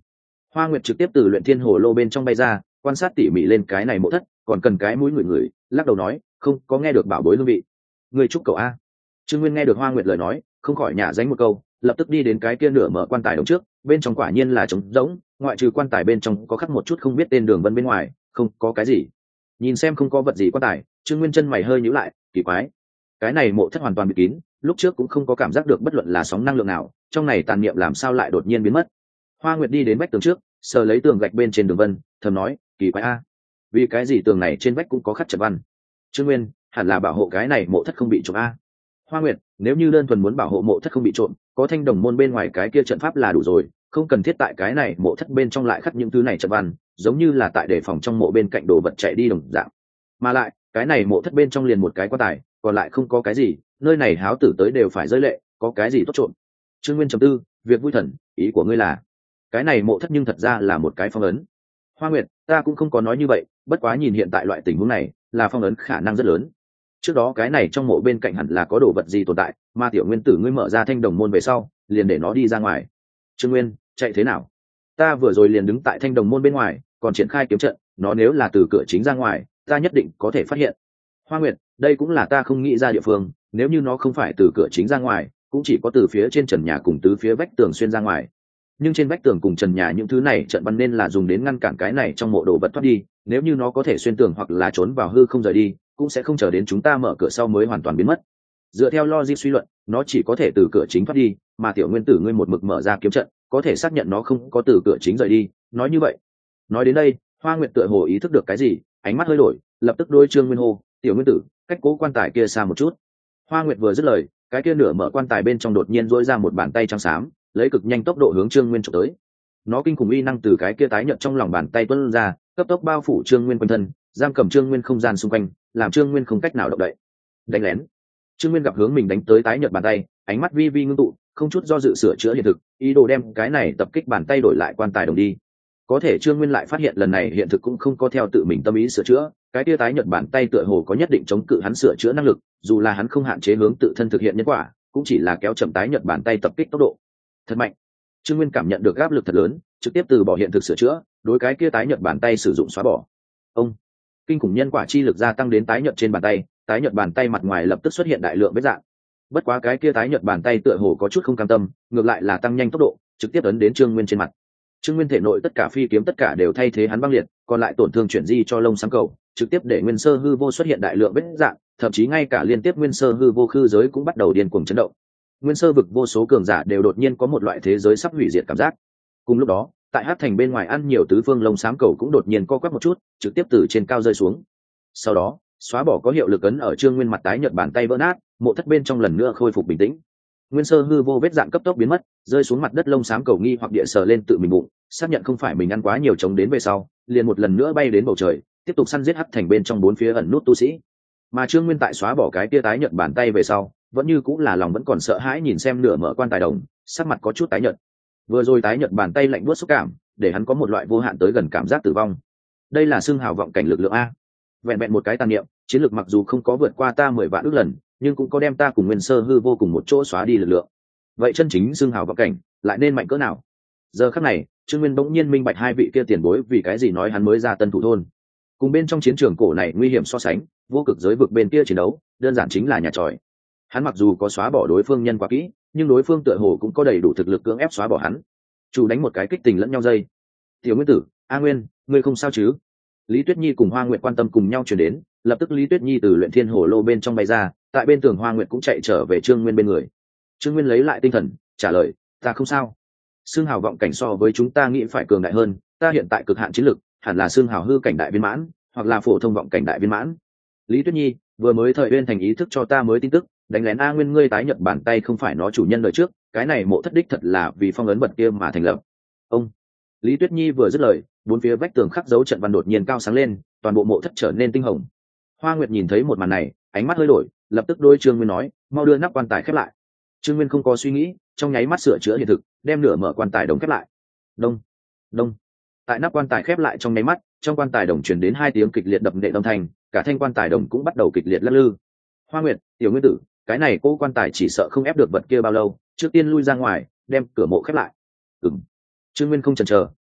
S1: Hoa Nguyệt trực tiếp từ luyện thiên hồ lô bên trong bay ra, quan sát tỉ mỉ lên cái này mộ thất, còn cần cái mũi người người, lắc đầu nói, không có nghe được bảo bối hương vị. Người chúc cậu a. Trương Nguyên nghe được Hoa Nguyệt lời nói, không khỏi nhả dánh một câu, lập tức đi đến cái kia nửa mở quan tài đồng trước, bên trong quả nhiên là trống rỗng, ngoại trừ quan tài bên trong có khắc một chút không biết tên đường vân bên ngoài, không có cái gì. Nhìn xem không có vật gì quan tài, Trương Nguyên chân mày hơi nhíu lại, kỳ quái. Cái này mộ thất hoàn toàn bị kín, lúc trước cũng không có cảm giác được bất luận là sóng năng lượng nào, trong này tàn niệm làm sao lại đột nhiên biến mất. Hoa Nguyệt đi đến vách tường trước, sờ lấy tường gạch bên trên đường vân, thầm nói, kỳ quái a, vì cái gì tường này trên vách cũng có khắc trận văn. Trương Nguyên, hẳn là bảo hộ cái này mộ thất không bị trộm a. Hoa Nguyệt, nếu như đơn thuần muốn bảo hộ mộ thất không bị trộm, có thanh đồng môn bên ngoài cái kia trận pháp là đủ rồi, không cần thiết tại cái này mộ thất bên trong lại khắc những thứ này trận văn, giống như là tại đề phòng trong mộ bên cạnh đồ vật chạy đi đồng dạng. Mà lại, cái này mộ thất bên trong liền một cái quan tài, còn lại không có cái gì, nơi này háo tử tới đều phải rơi lệ, có cái gì tốt trộm. Trương Nguyên trầm tư, việc vui thần, ý của ngươi là cái này mộ thất nhưng thật ra là một cái phong ấn. Hoa Nguyệt, ta cũng không có nói như vậy, bất quá nhìn hiện tại loại tình huống này, là phong ấn khả năng rất lớn. Trước đó cái này trong mộ bên cạnh hẳn là có đồ vật gì tồn tại, mà tiểu nguyên tử ngươi mở ra thanh đồng môn về sau, liền để nó đi ra ngoài. Trương Nguyên, chạy thế nào? Ta vừa rồi liền đứng tại thanh đồng môn bên ngoài, còn triển khai kiếm trận, nó nếu là từ cửa chính ra ngoài, ta nhất định có thể phát hiện. Hoa Nguyệt, đây cũng là ta không nghĩ ra địa phương, nếu như nó không phải từ cửa chính ra ngoài, cũng chỉ có từ phía trên trần nhà cùng tứ phía vách tường xuyên ra ngoài. Nhưng trên vách tường cùng trần nhà những thứ này trận văn nên là dùng đến ngăn cản cái này trong mộ đồ vật thoát đi, nếu như nó có thể xuyên tường hoặc là trốn vào hư không rời đi, cũng sẽ không chờ đến chúng ta mở cửa sau mới hoàn toàn biến mất. Dựa theo logic suy luận, nó chỉ có thể từ cửa chính thoát đi, mà tiểu nguyên tử ngươi một mực mở ra kiếm trận, có thể xác nhận nó không có từ cửa chính rời đi. Nói như vậy, nói đến đây, Hoa Nguyệt tựa hồ ý thức được cái gì, ánh mắt hơi đổi, lập tức đôi Trương Nguyên hô, tiểu nguyên tử, cách cố quan tài kia xa một chút. Hoa Nguyệt vừa dứt lời, cái kia nửa mở quan tài bên trong đột nhiên duỗi ra một bàn tay trắng xám, lấy cực nhanh tốc độ hướng Trương Nguyên chụp tới. Nó kinh khủng uy năng từ cái kia tái nhợt trong lòng bàn tay tuôn ra, cấp tốc bao phủ Trương Nguyên quanh thân, giam cầm Trương Nguyên không gian xung quanh, làm Trương Nguyên không cách nào động đậy. Đánh lén. Trương Nguyên gặp hướng mình đánh tới tái nhợt bàn tay, ánh mắt vi vi ngưng tụ, không chút do dự sửa chữa hiện thực, ý đồ đem cái này tập kích bàn tay đổi lại quan tài đồng đi. Có thể Trương Nguyên lại phát hiện lần này hiện thực cũng không có theo tự mình tâm ý sửa chữa, cái kia tái nhợt bàn tay tựa hồ có nhất định chống cự hắn sửa chữa năng lực, dù là hắn không hạn chế hướng tự thân thực hiện nhân quả, cũng chỉ là kéo chậm tái nhợt bàn tay tập kích tốc độ. Thật mạnh. Trương Nguyên cảm nhận được áp lực thật lớn, trực tiếp từ bỏ hiện thực sửa chữa, đối cái kia tái nhợt bàn tay sử dụng xóa bỏ. Ông, kinh khủng nhân quả chi lực gia tăng đến tái nhợt trên bàn tay, tái nhợt bàn tay mặt ngoài lập tức xuất hiện đại lượng vết rạn. Bất quá cái kia tái nhợt bàn tay tựa hồ có chút không cam tâm, ngược lại là tăng nhanh tốc độ, trực tiếp ấn đến Trương Nguyên trên mặt. Trương Nguyên thể nội tất cả phi kiếm tất cả đều thay thế hắn băng liệt, còn lại tổn thương chuyển di cho lông sáng cầu, trực tiếp để nguyên sơ hư vô xuất hiện đại lượng vết rạn, thậm chí ngay cả liên tiếp nguyên sơ hư vô khư giới cũng bắt đầu điên cuồng chấn động. Nguyên sơ vực vô số cường giả đều đột nhiên có một loại thế giới sắp hủy diệt cảm giác. Cùng lúc đó, tại Hắc Thành bên ngoài ăn nhiều tứ phương lông xám cầu cũng đột nhiên co quắp một chút, trực tiếp từ trên cao rơi xuống. Sau đó, xóa bỏ có hiệu lực ấn ở Trương Nguyên mặt tái nhợt bàn tay vỡ nát, mộ thất bên trong lần nữa khôi phục bình tĩnh. Nguyên sơ hư vô vết dạn cấp tốc biến mất, rơi xuống mặt đất lông xám cầu nghi hoặc địa sờ lên tự mình bụng, xác nhận không phải mình ăn quá nhiều chống đến về sau, liền một lần nữa bay đến bầu trời, tiếp tục săn giết Hắc Thành bên trong bốn phía ẩn nút tu sĩ. Mà Trương Nguyên tại xóa bỏ cái kia tái nhợt bàn tay về sau, vẫn như cũng là lòng vẫn còn sợ hãi nhìn xem nửa mở quan tài đồng, sắc mặt có chút tái nhợt. Vừa rồi tái nhợt bàn tay lạnh buốt xúc cảm, để hắn có một loại vô hạn tới gần cảm giác tử vong. Đây là xương hào vọng cảnh lực lượng a. Vẹn vẹn một cái tàn niệm, chiến lược mặc dù không có vượt qua ta mười vạn ước lần, nhưng cũng có đem ta cùng nguyên sơ hư vô cùng một chỗ xóa đi lực lượng. Vậy chân chính xương hào vọng cảnh lại nên mạnh cỡ nào? Giờ khắc này, Trương Nguyên bỗng nhiên minh bạch hai vị kia tiền bối vì cái gì nói hắn mới ra tân thủ thôn. Cùng bên trong chiến trường cổ này nguy hiểm so sánh, vô cực giới vực bên kia chiến đấu, đơn giản chính là nhà tròi. Hắn mặc dù có xóa bỏ đối phương nhân quả kỹ, nhưng đối phương tựa hồ cũng có đầy đủ thực lực cưỡng ép xóa bỏ hắn. Chủ đánh một cái kích tình lẫn nhau dây. Tiểu Nguyên tử, A Nguyên, ngươi không sao chứ? Lý Tuyết Nhi cùng Hoa Nguyệt quan tâm cùng nhau chuyển đến, lập tức Lý Tuyết Nhi từ luyện thiên hồ lô bên trong bay ra, tại bên tường Hoa Nguyệt cũng chạy trở về Trương Nguyên bên người. Trương Nguyên lấy lại tinh thần, trả lời, ta không sao. Xương hào vọng cảnh so với chúng ta nghĩ phải cường đại hơn, ta hiện tại cực hạn chiến lực, hẳn là xương hào hư cảnh đại viên mãn, hoặc là phổ thông vọng cảnh đại viên mãn. Lý Tuyết Nhi, vừa mới thời uyên thành ý thức cho ta mới tin tức, đánh lén A Nguyên ngươi tái nhợt bàn tay không phải nó chủ nhân đời trước, cái này mộ thất đích thật là vì phong ấn bật kia mà thành lập. Ông Lý Tuyết Nhi vừa dứt lời, bốn phía vách tường khắc dấu trận văn đột nhiên cao sáng lên, toàn bộ mộ thất trở nên tinh hồng. Hoa Nguyệt nhìn thấy một màn này, ánh mắt hơi đổi, lập tức đôi Trương Nguyên nói, mau đưa nắp quan tài khép lại. Trương Nguyên không có suy nghĩ, trong nháy mắt sửa chữa hiện thực, đem nửa mở quan tài đồng khép lại. Đông, đông. Tại nắp quan tài khép lại trong nháy mắt, trong quan tài đồng truyền đến hai tiếng kịch liệt đập nện âm thanh, cả thanh quan tài đồng cũng bắt đầu kịch liệt lắc lư. Hoa Nguyệt, Tiểu Nguyên tử, cái này cô quan tài chỉ sợ không ép được vật kia bao lâu, trước tiên lui ra ngoài, đem cửa mộ khép lại. Ừm. Trương Nguyên không chần chờ,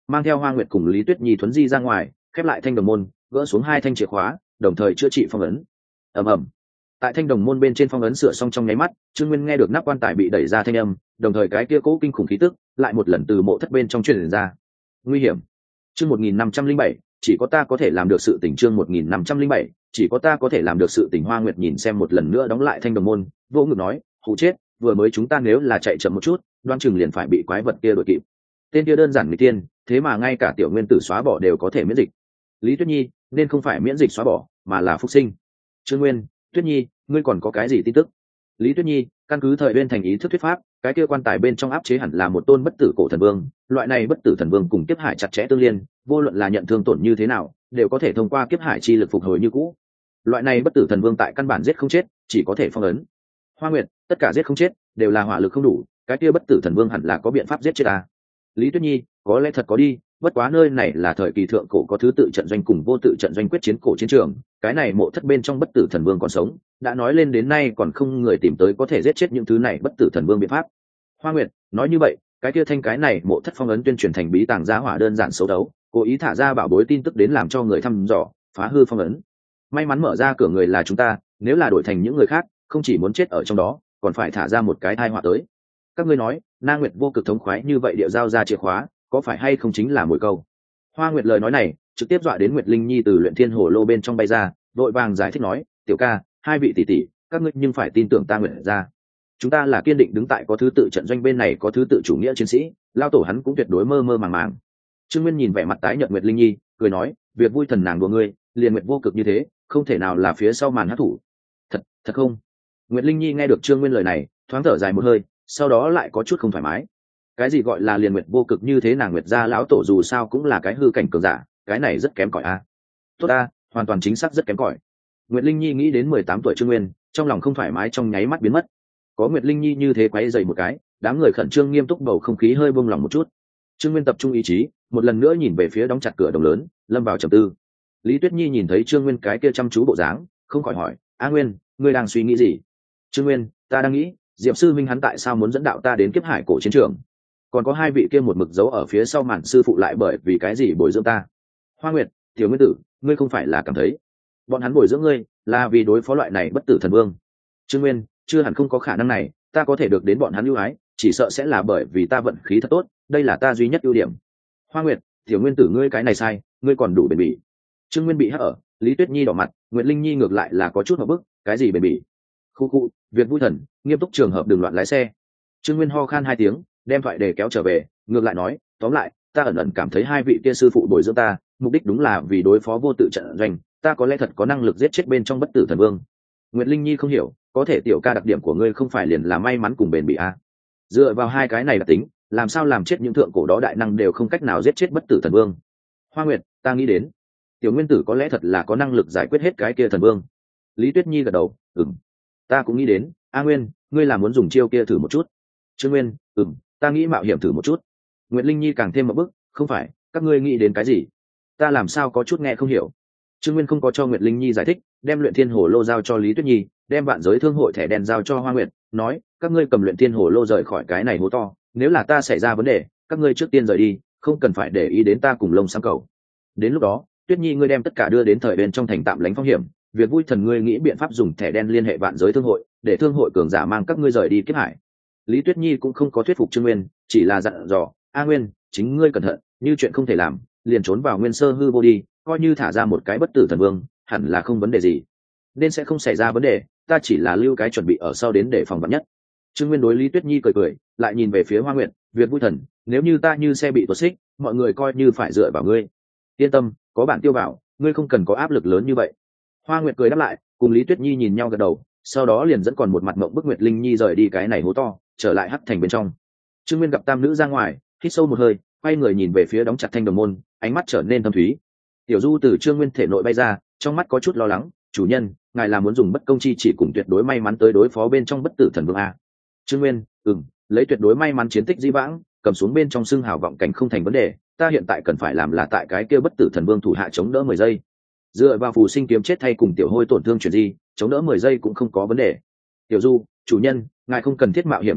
S1: mang theo Hoa Nguyệt cùng Lý Tuyết Nhi thuấn di ra ngoài, khép lại thanh đồng môn, gỡ xuống hai thanh chìa khóa, đồng thời chữa trị phong ấn. ầm ầm. Tại thanh đồng môn bên trên phong ấn sửa xong trong nháy mắt, Trương Nguyên nghe được nắp quan tài bị đẩy ra thanh âm, đồng thời cái kia cố kinh khủng khí tức lại một lần từ mộ thất bên trong truyền ra. Nguy hiểm. Chương một nghìn năm trăm linh bảy, chỉ có ta có thể làm được sự tình. Chương một nghìn năm trăm linh bảy, chỉ có ta có thể làm được sự tình. Hoa Nguyệt nhìn xem một lần nữa đóng lại thanh đồng môn, vô ngực nói, hụ chết, vừa mới chúng ta nếu là chạy chậm một chút, đoan chừng liền phải bị quái vật kia đuổi kịp. Tên kia đơn giản người tiên, thế mà ngay cả tiểu nguyên tử xóa bỏ đều có thể miễn dịch. Lý Tuyết Nhi, nên không phải miễn dịch xóa bỏ, mà là phục sinh. Trương Nguyên, Tuyết Nhi, ngươi còn có cái gì tin tức? Lý Tuyết Nhi, căn cứ thời bên thành ý thức thuyết pháp, cái kia quan tài bên trong áp chế hẳn là một tôn bất tử cổ thần vương, loại này bất tử thần vương cùng kiếp hải chặt chẽ tương liên, vô luận là nhận thương tổn như thế nào, đều có thể thông qua kiếp hải chi lực phục hồi như cũ. Loại này bất tử thần vương tại căn bản giết không chết, chỉ có thể phong ấn. Hoa Nguyệt, tất cả giết không chết, đều là hỏa lực không đủ, cái kia bất tử thần vương hẳn là có biện pháp giết chết ta. Lý Tuyết Nhi, có lẽ thật có đi, bất quá nơi này là thời kỳ thượng cổ có thứ tự trận doanh cùng vô tự trận doanh quyết chiến cổ chiến trường, cái này mộ thất bên trong bất tử thần vương còn sống, đã nói lên đến nay còn không người tìm tới có thể giết chết những thứ này bất tử thần vương biện pháp. Hoa Nguyệt, nói như vậy, cái kia thanh cái này mộ thất phong ấn tuyên truyền thành bí tàng giá hỏa đơn giản xấu đấu, cố ý thả ra bảo bối tin tức đến làm cho người thăm dò, phá hư phong ấn. May mắn mở ra cửa người là chúng ta, nếu là đổi thành những người khác, không chỉ muốn chết ở trong đó, còn phải thả ra một cái tai họa tới. Các ngươi nói, Na Nguyệt vô cực thống khoái như vậy điệu giao ra chìa khóa, có phải hay không chính là mồi câu? Hoa Nguyệt lời nói này trực tiếp dọa đến Nguyệt Linh Nhi từ luyện thiên hồ lô bên trong bay ra, đội vàng giải thích nói, tiểu ca, hai vị tỷ tỷ, các ngươi nhưng phải tin tưởng ta Nguyệt ra. Chúng ta là kiên định đứng tại có thứ tự trận doanh bên này có thứ tự chủ nghĩa chiến sĩ, lao tổ hắn cũng tuyệt đối mơ mơ màng màng. Trương Nguyên nhìn vẻ mặt tái nhợt Nguyệt Linh Nhi, cười nói, việc vui thần nàng đùa ngươi, liền Nguyệt vô cực như thế, không thể nào là phía sau màn hát thủ. Thật, thật không? Nguyệt Linh Nhi nghe được Trương Nguyên lời này, thoáng thở dài một hơi, sau đó lại có chút không thoải mái. Cái gì gọi là liền Nguyệt vô cực như thế, nàng Nguyệt gia lão tổ dù sao cũng là cái hư cảnh cường giả, cái này rất kém cỏi a. Tốt a, hoàn toàn chính xác rất kém cỏi. Nguyệt Linh Nhi nghĩ đến mười tám tuổi Trương Nguyên, trong lòng không thoải mái trong nháy mắt biến mất. Có Nguyệt Linh Nhi như thế quấy rầy một cái, đám người khẩn trương nghiêm túc, bầu không khí hơi buông lỏng một chút. Trương Nguyên tập trung ý chí, một lần nữa nhìn về phía đóng chặt cửa đồng lớn, lâm vào trầm tư. Lý Tuyết Nhi nhìn thấy Trương Nguyên cái kia chăm chú bộ dáng, không khỏi hỏi, A Nguyên, ngươi đang suy nghĩ gì? Trương Nguyên, ta đang nghĩ, Diệp sư minh hắn tại sao muốn dẫn đạo ta đến kiếp hải cổ chiến trường? Còn có hai vị kia một mực giấu ở phía sau màn sư phụ lại bởi vì cái gì bồi dưỡng ta? Hoa Nguyệt, Tiểu Nguyên Tử, ngươi không phải là cảm thấy bọn hắn bồi dưỡng ngươi là vì đối phó loại này bất tử thần vương? Trương Nguyên, chưa hẳn không có khả năng này, ta có thể được đến bọn hắn ưu ái, chỉ sợ sẽ là bởi vì ta vận khí thật tốt, đây là ta duy nhất ưu điểm. Hoa Nguyệt, Tiểu Nguyên Tử, ngươi cái này sai, ngươi còn đủ bền bỉ. Trương Nguyên bị hất ở, Lý Tuyết Nhi đỏ mặt, Nguyệt Linh Nhi ngược lại là có chút ngượng bức, cái gì bền bỉ? Khu khu, việc vui thần, nghiêm túc trường hợp đừng loạn lái xe. Trương Nguyên ho khan hai tiếng, đem thoại để kéo trở về, ngược lại nói, tóm lại, ta ẩn ẩn cảm thấy hai vị kia sư phụ bồi dưỡng ta, mục đích đúng là vì đối phó vô tự trận doanh, ta có lẽ thật có năng lực giết chết bên trong bất tử thần vương. Nguyệt Linh Nhi không hiểu, có thể tiểu ca đặc điểm của ngươi không phải liền là may mắn cùng bền bỉ à? Dựa vào hai cái này là tính, làm sao làm chết những thượng cổ đó đại năng đều không cách nào giết chết bất tử thần vương? Hoa Nguyệt, ta nghĩ đến, Tiểu Nguyên Tử có lẽ thật là có năng lực giải quyết hết cái kia thần vương. Lý Tuyết Nhi gật đầu, ừm, ta cũng nghĩ đến. A Nguyên, ngươi là muốn dùng chiêu kia thử một chút? Trương Nguyên, ừm, ta nghĩ mạo hiểm thử một chút. Nguyệt Linh Nhi càng thêm một bước, không phải, các ngươi nghĩ đến cái gì? Ta làm sao có chút nghe không hiểu. Trương Nguyên không có cho Nguyệt Linh Nhi giải thích, đem luyện thiên hồ lô giao cho Lý Tuyết Nhi, đem vạn giới thương hội thẻ đen giao cho Hoa Nguyệt, nói, các ngươi cầm luyện thiên hồ lô rời khỏi cái này hố to, nếu là ta xảy ra vấn đề, các ngươi trước tiên rời đi, không cần phải để ý đến ta cùng lông sáng cầu. Đến lúc đó, Tuyết Nhi ngươi đem tất cả đưa đến thời bên trong thành tạm lánh phong hiểm, việc vui thần ngươi nghĩ biện pháp dùng thẻ đen liên hệ vạn giới thương hội, để thương hội cường giả mang các ngươi rời đi kiếp hải. Lý Tuyết Nhi cũng không có thuyết phục Trương Nguyên, chỉ là dặn dò, A Nguyên, chính ngươi cẩn thận, như chuyện không thể làm, liền trốn vào nguyên sơ hư vô đi, coi như thả ra một cái bất tử thần vương, hẳn là không vấn đề gì, nên sẽ không xảy ra vấn đề, ta chỉ là lưu cái chuẩn bị ở sau đến để phòng vạn nhất. Trương Nguyên đối Lý Tuyết Nhi cười cười, lại nhìn về phía Hoa Nguyệt, việc vui thần, nếu như ta như xe bị tuột xích, mọi người coi như phải dựa vào ngươi. Yên tâm, có bản tiêu bảo, ngươi không cần có áp lực lớn như vậy. Hoa Nguyệt cười đáp lại, cùng Lý Tuyết Nhi nhìn nhau gật đầu, sau đó liền dẫn còn một mặt mộng bức Nguyệt Linh Nhi rời đi cái này hố to, trở lại hắc thành bên trong. Trương Nguyên gặp tam nữ ra ngoài, hít sâu một hơi, quay người nhìn về phía đóng chặt thanh đồng môn, ánh mắt trở nên thâm thúy. Tiểu Du từ Trương Nguyên thể nội bay ra, trong mắt có chút lo lắng, chủ nhân, ngài là muốn dùng bất công chi chỉ cùng tuyệt đối may mắn tới đối phó bên trong bất tử thần vương a? Trương Nguyên, ừm, lấy tuyệt đối may mắn chiến tích dĩ vãng, cầm xuống bên trong xương hào vọng cảnh không thành vấn đề, ta hiện tại cần phải làm là tại cái kia bất tử thần vương thủ hạ chống đỡ mười giây. Dựa vào phù sinh kiếm chết thay cùng tiểu hôi tổn thương chuyển di, chống đỡ mười giây cũng không có vấn đề. Tiểu Du, chủ nhân, ngài không cần thiết mạo hiểm như vậy,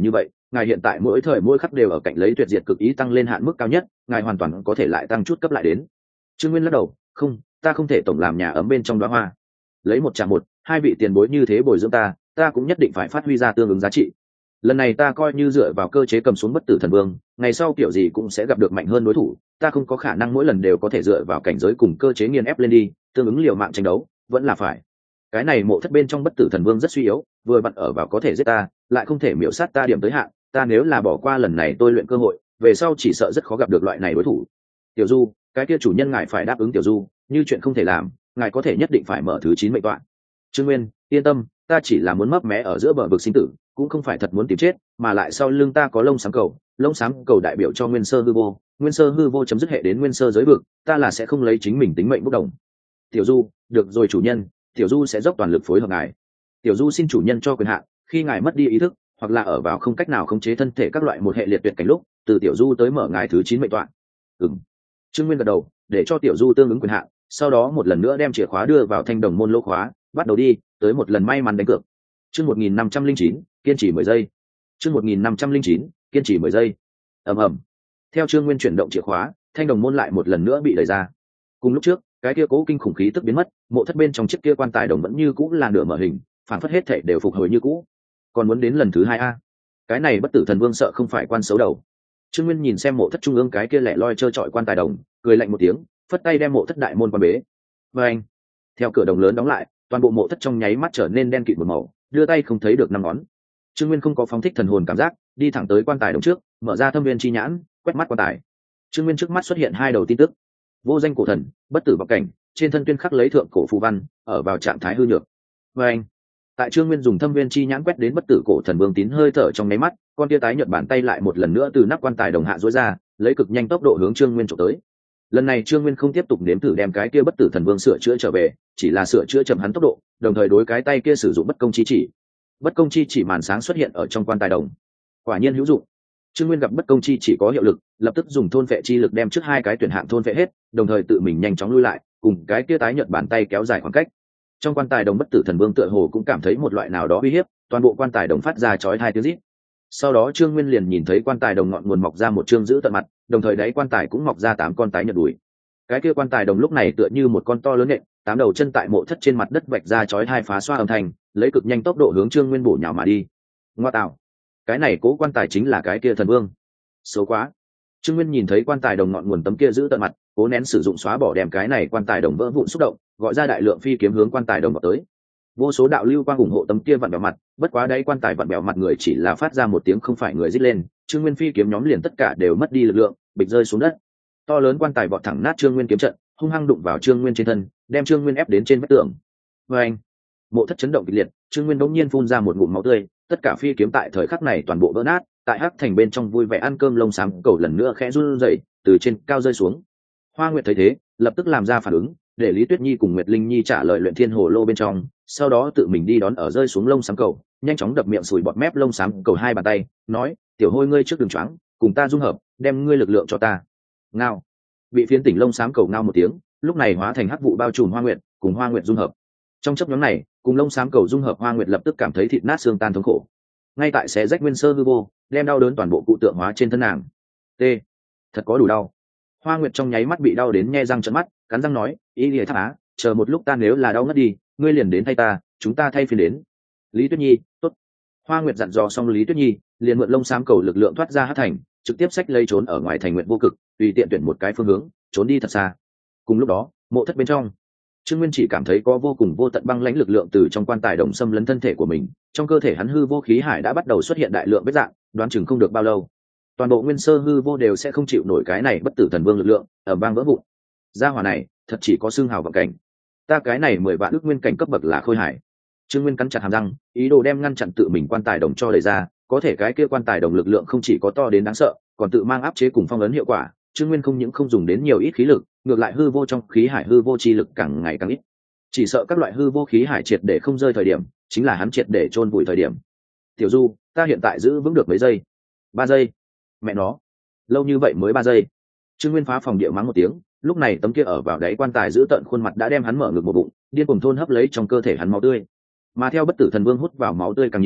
S1: ngài hiện tại mỗi thời mỗi khắc đều ở cạnh lấy tuyệt diệt cực ý tăng lên hạn mức cao nhất, ngài hoàn toàn có thể lại tăng chút cấp lại đến. Trương Nguyên lắc đầu, không, ta không thể tổng làm nhà ấm bên trong đóa hoa, lấy một trả một, hai vị tiền bối như thế bồi dưỡng ta, ta cũng nhất định phải phát huy ra tương ứng giá trị. Lần này ta coi như dựa vào cơ chế cầm xuống bất tử thần vương, ngày sau kiểu gì cũng sẽ gặp được mạnh hơn đối thủ, ta không có khả năng mỗi lần đều có thể dựa vào cảnh giới cùng cơ chế nghiền ép lên đi, tương ứng liều mạng tranh đấu vẫn là phải. Cái này mộ thất bên trong bất tử thần vương rất suy yếu, vừa vặn ở vào có thể giết ta, lại không thể miểu sát ta điểm tới hạn, ta nếu là bỏ qua lần này tôi luyện cơ hội, về sau chỉ sợ rất khó gặp được loại này đối thủ. Tiểu Du, cái kia chủ nhân ngài phải đáp ứng Tiểu Du, như chuyện không thể làm, ngài có thể nhất định phải mở thứ chín mệnh tọa. Trương Nguyên, yên tâm, ta chỉ là muốn mấp mé ở giữa bờ vực sinh tử, cũng không phải thật muốn tìm chết, mà lại sau lưng ta có lông sáng cầu, lông sáng cầu đại biểu cho nguyên sơ hư vô, nguyên sơ hư vô chấm dứt hệ đến nguyên sơ giới vực, ta là sẽ không lấy chính mình tính mệnh bốc đồng. Tiểu Du, được rồi chủ nhân, Tiểu Du sẽ dốc toàn lực phối hợp ngài. Tiểu Du xin chủ nhân cho quyền hạn, khi ngài mất đi ý thức, hoặc là ở vào không cách nào khống chế thân thể các loại một hệ liệt tuyệt cảnh lúc, từ Tiểu Du tới mở ngài thứ chín mệnh tọa. Ừm. Trương Nguyên gật đầu, để cho Tiểu Du tương ứng quyền hạn, sau đó một lần nữa đem chìa khóa đưa vào thanh đồng môn lỗ khóa, bắt đầu đi, tới một lần may mắn đánh cược. Chương một nghìn năm trăm linh chín, kiên trì mười giây. Chương một nghìn năm trăm linh chín, kiên trì mười giây. Ầm ầm. Theo Trương Nguyên chuyển động chìa khóa, thanh đồng môn lại một lần nữa bị đẩy ra. Cùng lúc trước, cái kia cố kinh khủng khí tức biến mất, mộ thất bên trong chiếc kia quan tài đồng vẫn như cũ là nửa mở hình, phản phất hết thảy đều phục hồi như cũ. Còn muốn đến lần thứ hai a? Cái này bất tử thần vương sợ không phải quan xấu đầu. Trương Nguyên nhìn xem mộ thất trung ương cái kia lẻ loi trơ trọi quan tài đồng, cười lạnh một tiếng, phất tay đem mộ thất đại môn quan bế. Và anh, theo cửa đồng lớn đóng lại, toàn bộ mộ thất trong nháy mắt trở nên đen kịt một màu, đưa tay không thấy được năm ngón. Trương Nguyên không có phóng thích thần hồn cảm giác, đi thẳng tới quan tài đồng trước, mở ra thâm viên chi nhãn, quét mắt quan tài. Trương Nguyên trước mắt xuất hiện hai đầu tin tức: vô danh cổ thần, bất tử vọng cảnh, trên thân tuyên khắc lấy thượng cổ phù văn, ở vào trạng thái hư nhược. Và anh, tại Trương Nguyên dùng thâm viên chi nhãn quét đến bất tử cổ thần vương tín hơi thở trong nháy mắt, con tia tái nhợt bàn tay lại một lần nữa từ nắp quan tài đồng hạ duỗi ra, lấy cực nhanh tốc độ hướng Trương Nguyên chụp tới. Lần này Trương Nguyên không tiếp tục nếm thử đem cái kia bất tử thần vương sửa chữa trở về, chỉ là sửa chữa chậm hắn tốc độ, đồng thời đối cái tay kia sử dụng bất công chi chỉ. Bất công chi chỉ màn sáng xuất hiện ở trong quan tài đồng, quả nhiên hữu dụng. Trương Nguyên gặp bất công chi chỉ có hiệu lực, lập tức dùng thôn vệ chi lực đem trước hai cái tuyển hạng thôn vệ hết, đồng thời tự mình nhanh chóng lui lại, cùng cái kia tái nhợt bàn tay kéo dài khoảng cách. Trong quan tài đồng bất tử thần vương tựa hồ cũng cảm thấy một loại nào đó uy hiếp, toàn bộ quan tài đồng phát ra chói tai tiếng rít. Sau đó Trương Nguyên liền nhìn thấy quan tài đồng ngọn nguồn mọc ra một trương giữ tận mặt, đồng thời đáy quan tài cũng mọc ra tám con tái nhợt đùi. Cái kia quan tài đồng lúc này tựa như một con to lớn nện, tám đầu chân tại mộ thất trên mặt đất vạch ra chói tai phá xoa âm thanh, lấy cực nhanh tốc độ hướng Trương Nguyên bổ nhào mà đi. Ngoa tạo, cái này cố quan tài chính là cái kia thần vương. Xấu quá. Trương Nguyên nhìn thấy quan tài đồng ngọn nguồn tấm kia giữ tận mặt, cố nén sử dụng xóa bỏ đem cái này quan tài đồng vỡ vụn xúc động, gọi ra đại lượng phi kiếm hướng quan tài đồng vào tới. Vô số đạo lưu quang ủng hộ tấm kia vặn bèo mặt, bất quá đấy quan tài vặn bèo mặt người chỉ là phát ra một tiếng không phải người rít lên, Trương Nguyên phi kiếm nhóm liền tất cả đều mất đi lực lượng, bịch rơi xuống đất. To lớn quan tài vọt thẳng nát Trương Nguyên kiếm trận, hung hăng đụng vào Trương Nguyên trên thân, đem Trương Nguyên ép đến trên vách tường. Và anh, mộ thất chấn động kịch liệt, Trương Nguyên đột nhiên phun ra một ngụm máu tươi, tất cả phi kiếm tại thời khắc này toàn bộ vỡ nát, tại hắc thành bên trong vui vẻ ăn cơm lông xám cầu lần nữa khẽ run rẩy, từ trên cao rơi xuống. Hoa Nguyệt thấy thế, lập tức làm ra phản ứng, để Lý Tuyết Nhi cùng Nguyệt Linh Nhi trả lời luyện thiên hồ lô bên trong, sau đó tự mình đi đón ở rơi xuống lông xám cầu, nhanh chóng đập miệng sùi bọt mép lông xám cầu hai bàn tay, nói: "Tiểu Hôi ngươi trước đường choáng, cùng ta dung hợp, đem ngươi lực lượng cho ta." Ngao. Bị phiến tỉnh lông xám cầu ngao một tiếng, lúc này hóa thành hắc vụ bao trùm Hoa Nguyệt, cùng Hoa Nguyệt dung hợp. Trong chốc ngắn này, cùng lông xám cầu dung hợp Hoa Nguyệt lập tức cảm thấy thịt nát xương tan thống khổ. Ngay tại xé rách nguyên sơ hư vô, đem đau đớn toàn bộ cụ tượng hóa trên thân nàng. T. Thật có đủ đau. Hoa Nguyệt trong nháy mắt bị đau đến nhe răng trợn mắt, cắn răng nói: "Ý Liễu Thác Á, chờ một lúc ta nếu là đau ngất đi, ngươi liền đến thay ta, chúng ta thay phiên đến." Lý Tuyết Nhi, tốt. Hoa Nguyệt dặn dò xong Lý Tuyết Nhi, liền mượn lông xám cầu lực lượng thoát ra hắc thành, trực tiếp xách lây trốn ở ngoài thành nguyện vô cực, tùy tiện tuyển một cái phương hướng, trốn đi thật xa. Cùng lúc đó, mộ thất bên trong, Trương Nguyên chỉ cảm thấy có vô cùng vô tận băng lãnh lực lượng từ trong quan tài đồng xâm lấn thân thể của mình, trong cơ thể hắn hư vô khí hải đã bắt đầu xuất hiện đại lượng vết dạng, đoán chừng không được bao lâu, toàn bộ nguyên sơ hư vô đều sẽ không chịu nổi cái này bất tử thần vương lực lượng, ở bang vỡ vụn. Gia hỏa này, thật chỉ có xương hào vọng cảnh. Ta cái này mười vạn ước nguyên cảnh cấp bậc là khôi hải. Trương Nguyên cắn chặt hàm răng, ý đồ đem ngăn chặn tự mình quan tài đồng cho đẩy ra, có thể cái kia quan tài đồng lực lượng không chỉ có to đến đáng sợ, còn tự mang áp chế cùng phong ấn hiệu quả. Trương Nguyên không những không dùng đến nhiều ít khí lực, ngược lại hư vô trong khí hải hư vô chi lực càng ngày càng ít. Chỉ sợ các loại hư vô khí hải triệt để không rơi thời điểm, chính là hắn triệt để chôn vùi thời điểm. Tiểu Du, ta hiện tại giữ vững được mấy giây? Ba giây. Mẹ nó, lâu như vậy mới ba giây. Trương Nguyên phá phòng địa mắng một tiếng, lúc này tấm kia ở vào đáy quan tài giữ tận khuôn mặt đã đem hắn mở ngực một bụng, điên cuồng thôn hấp lấy trong cơ thể hắn máu tươi. Mà theo bất tử thần vương hút vào máu tươi càng nhiều,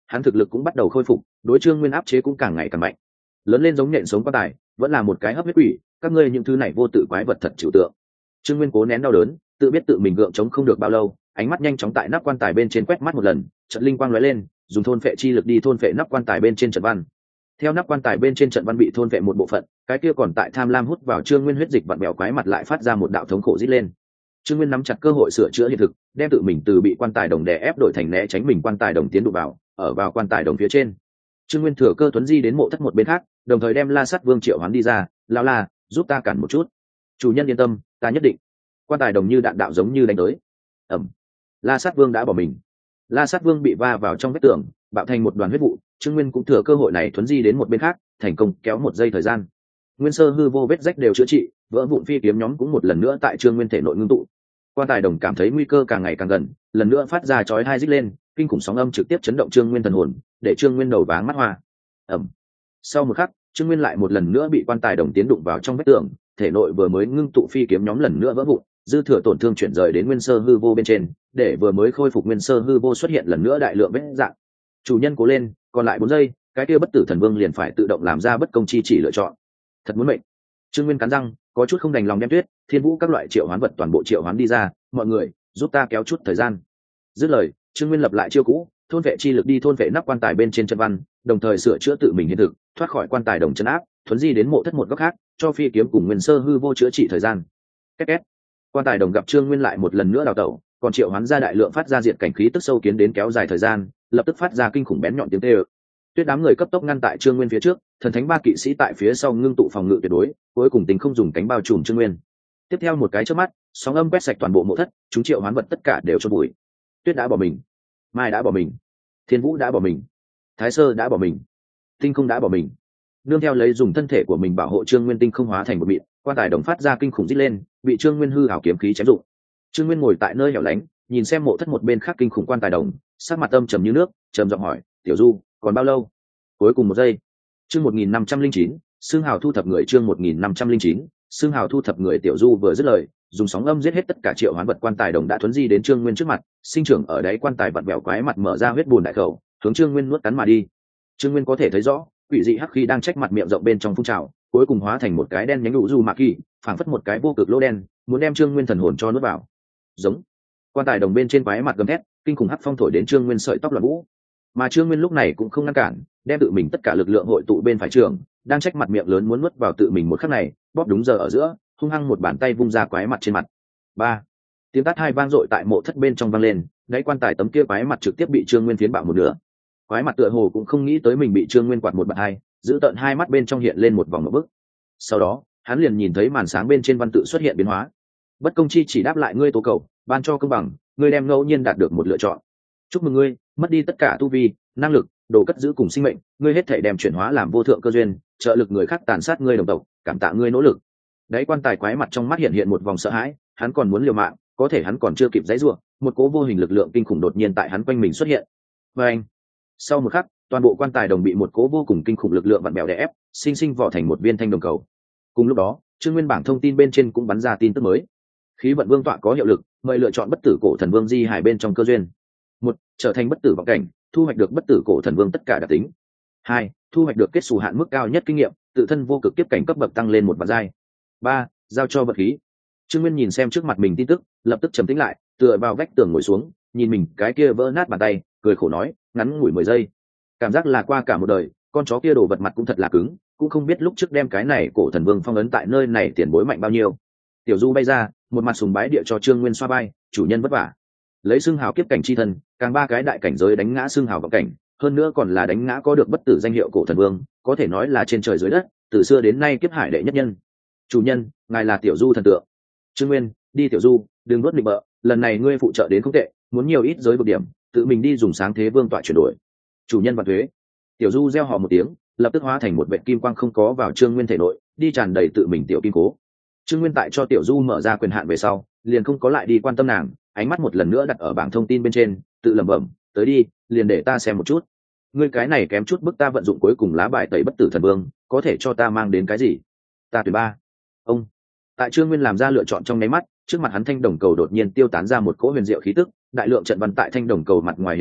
S1: hắn thực lực cũng bắt đầu khôi phục, đối Trương Nguyên áp chế cũng càng ngày càng mạnh. Lớn lên giống nhện sống quan tài, vẫn là một cái hấp huyết quỷ, các ngươi những thứ này vô tự quái vật thật chịu tượng. Trương Nguyên cố nén đau đớn, tự biết tự mình gượng chống không được bao lâu, ánh mắt nhanh chóng tại nắp quan tài bên trên quét mắt một lần, trận linh quang lóe lên, dùng thôn phệ chi lực đi thôn phệ nắp quan tài bên trên trận văn. Theo nắp quan tài bên trên trận văn bị thôn phệ một bộ phận, cái kia còn tại tham lam hút vào Trương Nguyên huyết dịch vặn bèo quái mặt lại phát ra một đạo thống khổ rít lên. Trương Nguyên nắm chặt cơ hội sửa chữa hiện thực, đem tự mình từ bị quan tài đồng đè ép đổi thành né tránh mình quan tài đồng tiến đụng vào, ở vào quan tài đồng phía trên. Trương Nguyên thừa cơ tuấn di đến mộ thất một bên khác, đồng thời đem La Sát Vương triệu hoán đi ra, lão la, giúp ta cản một chút. Chủ nhân yên tâm, ta nhất định. Quan tài đồng như đạn đạo giống như đánh tới. Ầm. La Sát Vương đã bỏ mình. La Sát Vương bị va vào trong vách tường, bạo thành một đoàn huyết vụ. Trương Nguyên cũng thừa cơ hội này tuấn di đến một bên khác, thành công kéo một giây thời gian. Nguyên sơ hư vô vết rách đều chữa trị, vỡ vụn phi kiếm nhóm cũng một lần nữa tại Trương Nguyên thể nội ngưng tụ. Quan tài đồng cảm thấy nguy cơ càng ngày càng gần, lần nữa phát ra chói tai rít lên, kinh khủng sóng âm trực tiếp chấn động Trương Nguyên thần hồn, để Trương Nguyên đầu váng mắt hoa. Ầm. Sau một khắc, Trương Nguyên lại một lần nữa bị quan tài đồng tiến đụng vào trong vách tường, thể nội vừa mới ngưng tụ phi kiếm nhóm lần nữa vỡ vụn, dư thừa tổn thương chuyển rời đến nguyên sơ hư vô bên trên, để vừa mới khôi phục nguyên sơ hư vô xuất hiện lần nữa đại lượng vết dạng. Chủ nhân cố lên, còn lại bốn giây, cái kia bất tử thần vương liền phải tự động làm ra bất công chi chỉ lựa chọn. Thật muốn mệnh. Trương Nguyên cắn răng, có chút không đành lòng đem Tuyết, Thiên Vũ các loại triệu hoán vật toàn bộ triệu hoán đi ra, mọi người, giúp ta kéo chút thời gian. Dứt lời, Trương Nguyên lập lại chiêu cũ, thôn vệ chi lực đi thôn vệ nắp quan tài bên trên chân văn, đồng thời sửa chữa tự mình hiện thực, thoát khỏi quan tài đồng chân áp, thuấn di đến mộ thất một góc khác, cho phi kiếm cùng nguyên sơ hư vô chữa trị thời gian. Két két. Quan tài đồng gặp Trương Nguyên lại một lần nữa đào tẩu, còn triệu hoán ra đại lượng phát ra diện cảnh khí tức sâu kiến đến kéo dài thời gian, lập tức phát ra kinh khủng bén nhọn tiếng tê ơ. Tuyết đám người cấp tốc ngăn tại Trương Nguyên phía trước, thần thánh ba kỵ sĩ tại phía sau ngưng tụ phòng ngự tuyệt đối, cuối cùng tình không dùng cánh bao trùm Trương Nguyên. Tiếp theo một cái chớp mắt, sóng âm quét sạch toàn bộ mộ thất, chúng triệu hoán vật tất cả đều chôn bụi. Tuyết đã bỏ mình, Mai đã bỏ mình, Thiên Vũ đã bỏ mình, Thái Sơ đã bỏ mình, Tinh Không đã bỏ mình. Nương theo lấy dùng thân thể của mình bảo hộ Trương Nguyên tinh không hóa thành một mịn, quan tài đồng phát ra kinh khủng rít lên, bị Trương Nguyên hư ảo kiếm khí chém dụng. Trương Nguyên ngồi tại nơi hẻo lánh, nhìn xem mộ thất một bên khác kinh khủng quan tài đồng, sắc mặt âm trầm như nước, trầm giọng hỏi, "Tiểu Du, còn bao lâu?" Cuối cùng một giây. Chương một nghìn năm trăm linh chín, xương hào thu thập người chương một nghìn năm trăm linh chín, xương hào thu thập người. Tiểu Du vừa dứt lời, dùng sóng âm giết hết tất cả triệu hoán vật, quan tài đồng đã thuấn di đến Trương Nguyên trước mặt, sinh trưởng ở đáy quan tài vặn vẹo quái mặt mở ra huyết bùn đại khẩu, hướng Trương Nguyên nuốt cắn mà đi. Trương Nguyên có thể thấy rõ, quỷ dị hắc khí đang trách mặt miệng rộng bên trong phun trào, cuối cùng hóa thành một cái đen nhánh lũ du mạc kỳ, phảng phất một cái vô cực lỗ đen, muốn đem Trương Nguyên thần hồn cho nuốt vào. Giống. Quan tài đồng bên trên quái mặt gầm thét, kinh khủng hắc phong thổi đến Trương Nguyên sợi tóc loạn vũ. Mà Trương Nguyên lúc này cũng không ngăn cản, đem tự mình tất cả lực lượng hội tụ bên phải trường, đang trách mặt miệng lớn muốn nuốt vào tự mình một khắc này, bóp đúng giờ ở giữa, hung hăng một bàn tay vung ra quái mặt trên mặt. Ba. Tiếng tát hai vang dội tại mộ thất bên trong vang lên, đáy quan tài tấm kia quái mặt trực tiếp bị Trương Nguyên phiến bạo một nửa. Quái mặt tựa hồ cũng không nghĩ tới mình bị Trương Nguyên quạt một bạt hai, giữ tận hai mắt bên trong hiện lên một vòng ngộp bức. Sau đó, hắn liền nhìn thấy màn sáng bên trên văn tự xuất hiện biến hóa. Bất công chi chỉ đáp lại ngươi tố cầu, ban cho công bằng, ngươi đem ngẫu nhiên đạt được một lựa chọn. Chúc mừng ngươi, mất đi tất cả tu vi, năng lực, đồ cất giữ cùng sinh mệnh, ngươi hết thể đem chuyển hóa làm vô thượng cơ duyên, trợ lực người khác tàn sát ngươi đồng tộc, cảm tạ ngươi nỗ lực. Đấy quan tài quái mặt trong mắt hiện hiện một vòng sợ hãi, hắn còn muốn liều mạng, có thể hắn còn chưa kịp giãy giụa, một cỗ vô hình lực lượng kinh khủng đột nhiên tại hắn quanh mình xuất hiện. Và anh, sau một khắc, toàn bộ quan tài đồng bị một cỗ vô cùng kinh khủng lực lượng vặn bèo đè ép, sinh sinh vỏ thành một viên thanh đồng cầu. Cùng lúc đó, Trương Nguyên bảng thông tin bên trên cũng bắn ra tin tức mới. Khí vận vương tọa có hiệu lực, mời lựa chọn bất tử cổ thần vương di hải bên trong cơ duyên. Một, trở thành bất tử vọng cảnh, thu hoạch được bất tử cổ thần vương tất cả đặc tính. Hai, thu hoạch được kết xù hạn mức cao nhất kinh nghiệm, tự thân vô cực tiếp cảnh cấp bậc tăng lên một vạn giai. Ba, giao cho vật khí. Trương Nguyên nhìn xem trước mặt mình tin tức, lập tức trầm tĩnh lại, tựa vào vách tường ngồi xuống, nhìn mình cái kia vỡ nát bàn tay, cười khổ nói, ngắn ngủi mười giây, cảm giác là qua cả một đời, con chó kia đồ vật mặt cũng thật là cứng, cũng không biết lúc trước đem cái này cổ thần vương phong ấn tại nơi này tiền bối mạnh bao nhiêu. Tiểu Du bay ra, một mặt sùng bái địa cho Trương Nguyên xoa bay, chủ nhân vất vả. Lấy xương hào kiếp cảnh chi thân, càng ba cái đại cảnh giới đánh ngã xương hào vọng cảnh, hơn nữa còn là đánh ngã có được bất tử danh hiệu cổ thần vương, có thể nói là trên trời dưới đất, từ xưa đến nay kiếp hải đệ nhất nhân. Chủ nhân, ngài là Tiểu Du thần tượng. Trương Nguyên, đi Tiểu Du, đừng nuốt định bợ, lần này ngươi phụ trợ đến không tệ, muốn nhiều ít giới vực điểm, tự mình đi dùng sáng thế vương tọa chuyển đổi. Chủ nhân vạn thuế. Tiểu Du reo hò một tiếng, lập tức hóa thành một vệt kim quang không có vào Trương Nguyên thể nội, đi tràn đầy tự mình tiểu kim cố. Trương Nguyên tại cho Tiểu Du mở ra quyền hạn về sau, liền không có lại đi quan tâm nàng, ánh mắt một lần nữa đặt ở bảng thông tin bên trên, tự lẩm bẩm, tới đi, liền để ta xem một chút, ngươi cái này kém chút bức ta vận dụng cuối cùng lá bài tẩy bất tử thần vương, có thể cho ta mang đến cái gì? Ta tuyển ba. Ông. Tại Trương Nguyên làm ra lựa chọn trong nháy mắt, trước mặt hắn thanh đồng cầu đột nhiên tiêu tán ra một cỗ huyền diệu khí tức, đại lượng trận văn tại thanh đồng cầu mặt ngoài hiện hiện,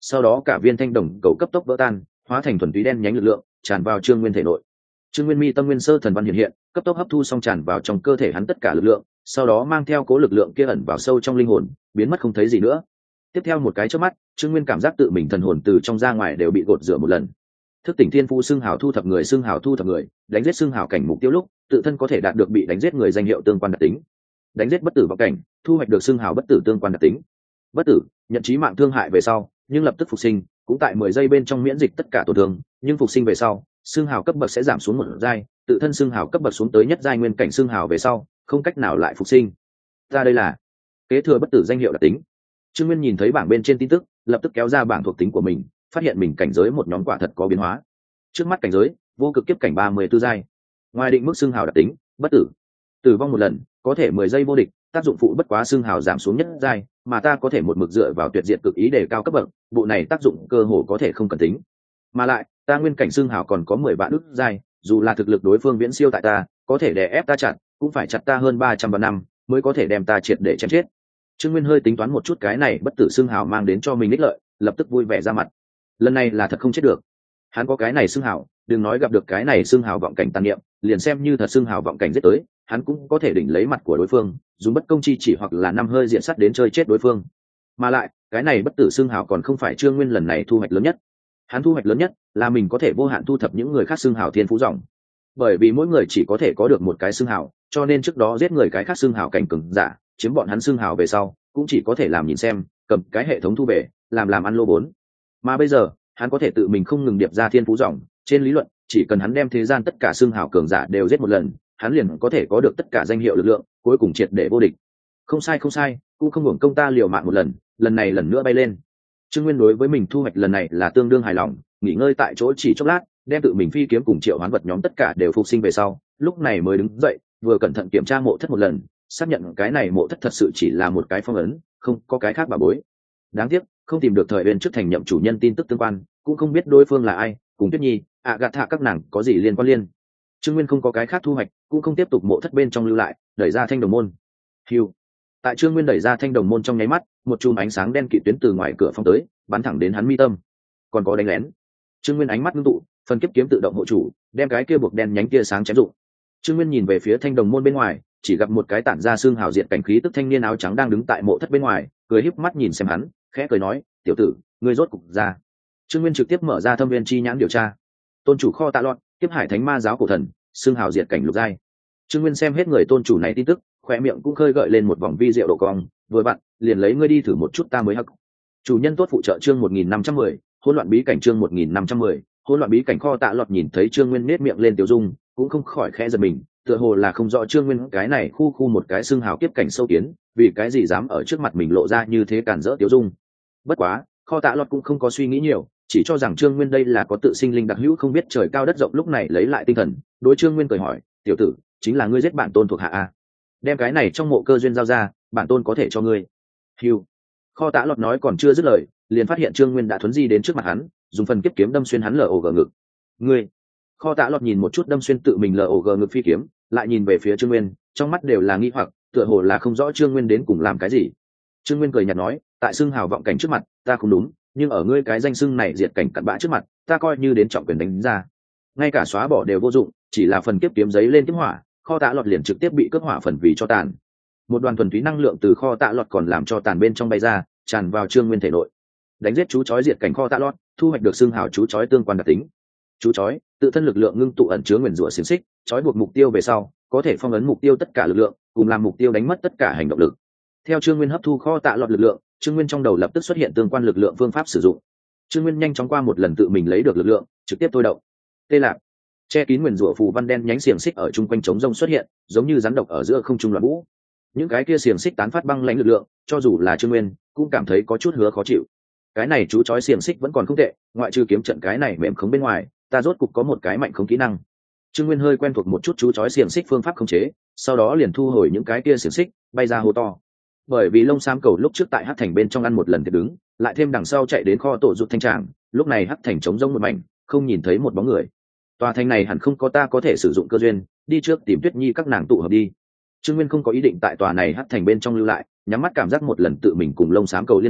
S1: sau đó cả viên thanh đồng cầu cấp tốc vỡ tan, hóa thành thuần túy đen nhánh lực lượng tràn vào Trương Nguyên thể nội. Trương Nguyên mi tâm nguyên sơ thần văn hiện hiện, cấp tốc hấp thu xong tràn vào trong cơ thể hắn tất cả lực lượng, sau đó mang theo cố lực lượng kia ẩn vào sâu trong linh hồn, biến mất không thấy gì nữa. Tiếp theo một cái chớp mắt, Trương Nguyên cảm giác tự mình thần hồn từ trong ra ngoài đều bị gột rửa một lần. Thức tỉnh thiên phu xưng hào thu thập người, xưng hào thu thập người, đánh giết xưng hào cảnh mục tiêu lúc, tự thân có thể đạt được bị đánh giết người danh hiệu tương quan đặc tính. Đánh giết bất tử vọng cảnh, thu hoạch được xưng hào bất tử tương quan đặc tính. Bất tử, nhận chí mạng thương hại về sau, nhưng lập tức phục sinh, cũng tại mười giây bên trong miễn dịch tất cả tổn thương, nhưng phục sinh về sau, xưng hào cấp bậc sẽ giảm xuống một giai, tự thân xưng hào cấp bậc xuống tới nhất giai nguyên cảnh xưng hào về sau, không cách nào lại phục sinh. Ta đây là kế thừa bất tử danh hiệu đặc tính. Trương Nguyên nhìn thấy bảng bên trên tin tức, lập tức kéo ra bảng thuộc tính của mình, phát hiện mình cảnh giới một nhóm quả thật có biến hóa. Trước mắt cảnh giới, vô cực kiếp cảnh ba mươi tư giai. Ngoài định mức xưng hào đặc tính, bất tử. Tử vong một lần, có thể mười giây vô địch, tác dụng phụ bất quá xưng hào giảm xuống nhất giai, mà ta có thể một mực dựa vào tuyệt diệt cực ý để cao cấp bậc, bộ này tác dụng cơ hồ có thể không cần tính. Mà lại, ta nguyên cảnh xưng hào còn có mười vạn ức giai, dù là thực lực đối phương viễn siêu tại ta, có thể đè ép ta chặt, cũng phải chặt ta hơn ba trăm vạn năm mới có thể đem ta triệt để chém chết. Trương Nguyên hơi tính toán một chút cái này bất tử xưng hào mang đến cho mình ích lợi, lập tức vui vẻ ra mặt. Lần này là thật không chết được. Hắn có cái này xưng hào, đừng nói gặp được cái này xưng hào vọng cảnh tàn niệm, liền xem như thật xưng hào vọng cảnh giết tới, hắn cũng có thể đỉnh lấy mặt của đối phương, dùng bất công chi chỉ hoặc là năm hơi diện sắt đến chơi chết đối phương. Mà lại, cái này bất tử xưng hào còn không phải Trương Nguyên lần này thu hoạch lớn nhất. Hắn thu hoạch lớn nhất là mình có thể vô hạn thu thập những người khác xưng hào thiên phú dòng. Bởi vì mỗi người chỉ có thể có được một cái xưng hào, cho nên trước đó giết người cái khác xưng hào cảnh cường giả, chiếm bọn hắn xưng hào về sau, cũng chỉ có thể làm nhìn xem, cầm cái hệ thống thu về, làm làm ăn lô vốn. Mà bây giờ, hắn có thể tự mình không ngừng điệp ra thiên phú dòng, trên lý luận, chỉ cần hắn đem thế gian tất cả xưng hào cường giả đều giết một lần, hắn liền có thể có được tất cả danh hiệu lực lượng, cuối cùng triệt để vô địch. Không sai không sai, cũng không hưởng công ta liều mạng một lần, lần này lần nữa bay lên. Trương Nguyên đối với mình thu hoạch lần này là tương đương hài lòng, nghỉ ngơi tại chỗ chỉ chốc lát, đem tự mình phi kiếm cùng triệu hoán vật nhóm tất cả đều phục sinh về sau, lúc này mới đứng dậy, vừa cẩn thận kiểm tra mộ thất một lần, xác nhận cái này mộ thất thật sự chỉ là một cái phong ấn, không có cái khác bà bối. Đáng tiếc, không tìm được thời bên trước thành nhậm chủ nhân tin tức tương quan, cũng không biết đối phương là ai, cùng Tuyết Nhi, ạ gạt thạ các nàng có gì liên quan liên. Trương Nguyên không có cái khác thu hoạch, cũng không tiếp tục mộ thất bên trong lưu lại, đẩy ra thanh đồng môn. Hưu. Tại Trương Nguyên đẩy ra thanh đồng môn trong nháy mắt, một chùm ánh sáng đen kịt tuyến từ ngoài cửa phong tới, bắn thẳng đến hắn mi tâm. Còn có đánh lén. Trương Nguyên ánh mắt ngưng tụ, phần kiếp kiếm tự động hộ chủ, đem cái kia buộc đen nhánh kia sáng chém dụng. Trương Nguyên nhìn về phía thanh đồng môn bên ngoài, chỉ gặp một cái tản ra xương hào diệt cảnh khí tức thanh niên áo trắng đang đứng tại mộ thất bên ngoài, cười híp mắt nhìn xem hắn, khẽ cười nói, "Tiểu tử, ngươi rốt cục ra." Trương Nguyên trực tiếp mở ra thâm viên chi nhãn điều tra. Tôn chủ Kho Tạ Lọt, Tiếp Hải Thánh Ma giáo cổ thần, xương hào diệt cảnh lục giai. Trương Nguyên xem hết người tôn chủ này tin tức, khóe miệng cũng khơi gợi lên một vòng vi diệu độ cong, vừa vặn, liền lấy ngươi đi thử một chút ta mới hắc. Chủ nhân tốt phụ trợ chương một nghìn năm trăm mười, hỗn loạn bí cảnh chương một nghìn năm trăm mười, hỗn loạn bí cảnh. Kho Tạ Lọt nhìn thấy Trương Nguyên nết miệng lên tiểu dung, cũng không khỏi khẽ giật mình, tựa hồ là không rõ Trương Nguyên cái này khu khu một cái xương hào kiếp cảnh sâu kiến, vì cái gì dám ở trước mặt mình lộ ra như thế cản rỡ tiểu dung. Bất quá, Kho Tạ Lọt cũng không có suy nghĩ nhiều, chỉ cho rằng Trương Nguyên đây là có tự sinh linh đặc hữu không biết trời cao đất rộng, lúc này lấy lại tinh thần, đối Trương Nguyên cười hỏi, "Tiểu tử, chính là ngươi giết bản tôn thuộc hạ a? Đem cái này trong mộ cơ duyên giao ra, bản tôn có thể cho ngươi." Hưu. Kho Tạ Lọt nói còn chưa dứt lời, liền phát hiện Trương Nguyên đã thuấn di đến trước mặt hắn, dùng phần kiếp kiếm đâm xuyên hắn lở ổ gờ ngực. "Ngươi?" Kho Tạ Lọt nhìn một chút đâm xuyên tự mình lở ổ gờ ngực phi kiếm, lại nhìn về phía Trương Nguyên, trong mắt đều là nghi hoặc, tựa hồ là không rõ Trương Nguyên đến cùng làm cái gì. Trương Nguyên cười nhạt nói, "Tại xưng hào vọng cảnh trước mặt, ta không đúng, nhưng ở ngươi cái danh xưng này diệt cảnh cặn bã trước mặt, ta coi như đến trọng quyền đánh ra. Ngay cả xóa bỏ đều vô dụng, chỉ là phần kiếp kiếm giấy lên kiếm hỏa, Kho Tạ Lọt liền trực tiếp bị cướp hỏa phần vì cho tàn." Một đoàn thuần túy năng lượng từ Kho Tạ Lọt còn làm cho tàn bên trong bay ra, tràn vào Trương Nguyên thể nội. Đánh giết chú chói diệt cảnh Kho Tạ Lọt, thu hoạch được xưng hào chú chói tương quan đặc tính. Chú chói, tự thân lực lượng ngưng tụ ẩn chứa nguyền rủa xiềng xích, chói buộc mục tiêu về sau, có thể phong ấn mục tiêu tất cả lực lượng, cùng làm mục tiêu đánh mất tất cả hành động lực. Theo Trương Nguyên hấp thu Kho Tạ Lọt lực lượng, Trương Nguyên trong đầu lập tức xuất hiện tương quan lực lượng phương pháp sử dụng. Trương Nguyên nhanh chóng qua một lần tự mình lấy được lực lượng, trực tiếp thôi động. Tê lạc, che kín nguyền rủa phù văn đen nhánh xiềng xích ở chung quanh trống rông xuất hiện, giống như rắn độc ở giữa không trung loạn vũ. Những cái kia xiềng xích tán phát băng lãnh lực lượng, cho dù là Trương Nguyên cũng cảm thấy có chút hứa khó chịu. Cái này chú chói xiềng xích vẫn còn không tệ, ngoại trừ kiếm trận cái này mềm khống bên ngoài, ta rốt cục có một cái mạnh khống kỹ năng. Trương Nguyên hơi quen thuộc một chút chú chói xiềng xích phương pháp khống chế, sau đó liền thu hồi những cái kia xiềng xích, bay ra hô to. Bởi vì lông xám cầu lúc trước tại hắc thành bên trong ăn một lần thì đứng, lại thêm đằng sau chạy đến kho tổ dục thanh tràng, lúc này hắc thành trống rỗng một mảnh, không nhìn thấy một bóng người. Tòa thành này hẳn không có ta có thể sử dụng cơ duyên, đi trước tìm Tuyết Nhi các nàng tụ hợp đi. Trương Nguyên không có ý định tại tòa này hắc thành bên trong lưu lại, nhắm mắt cảm giác một lần tự mình cùng lông xám cầu liên hệ,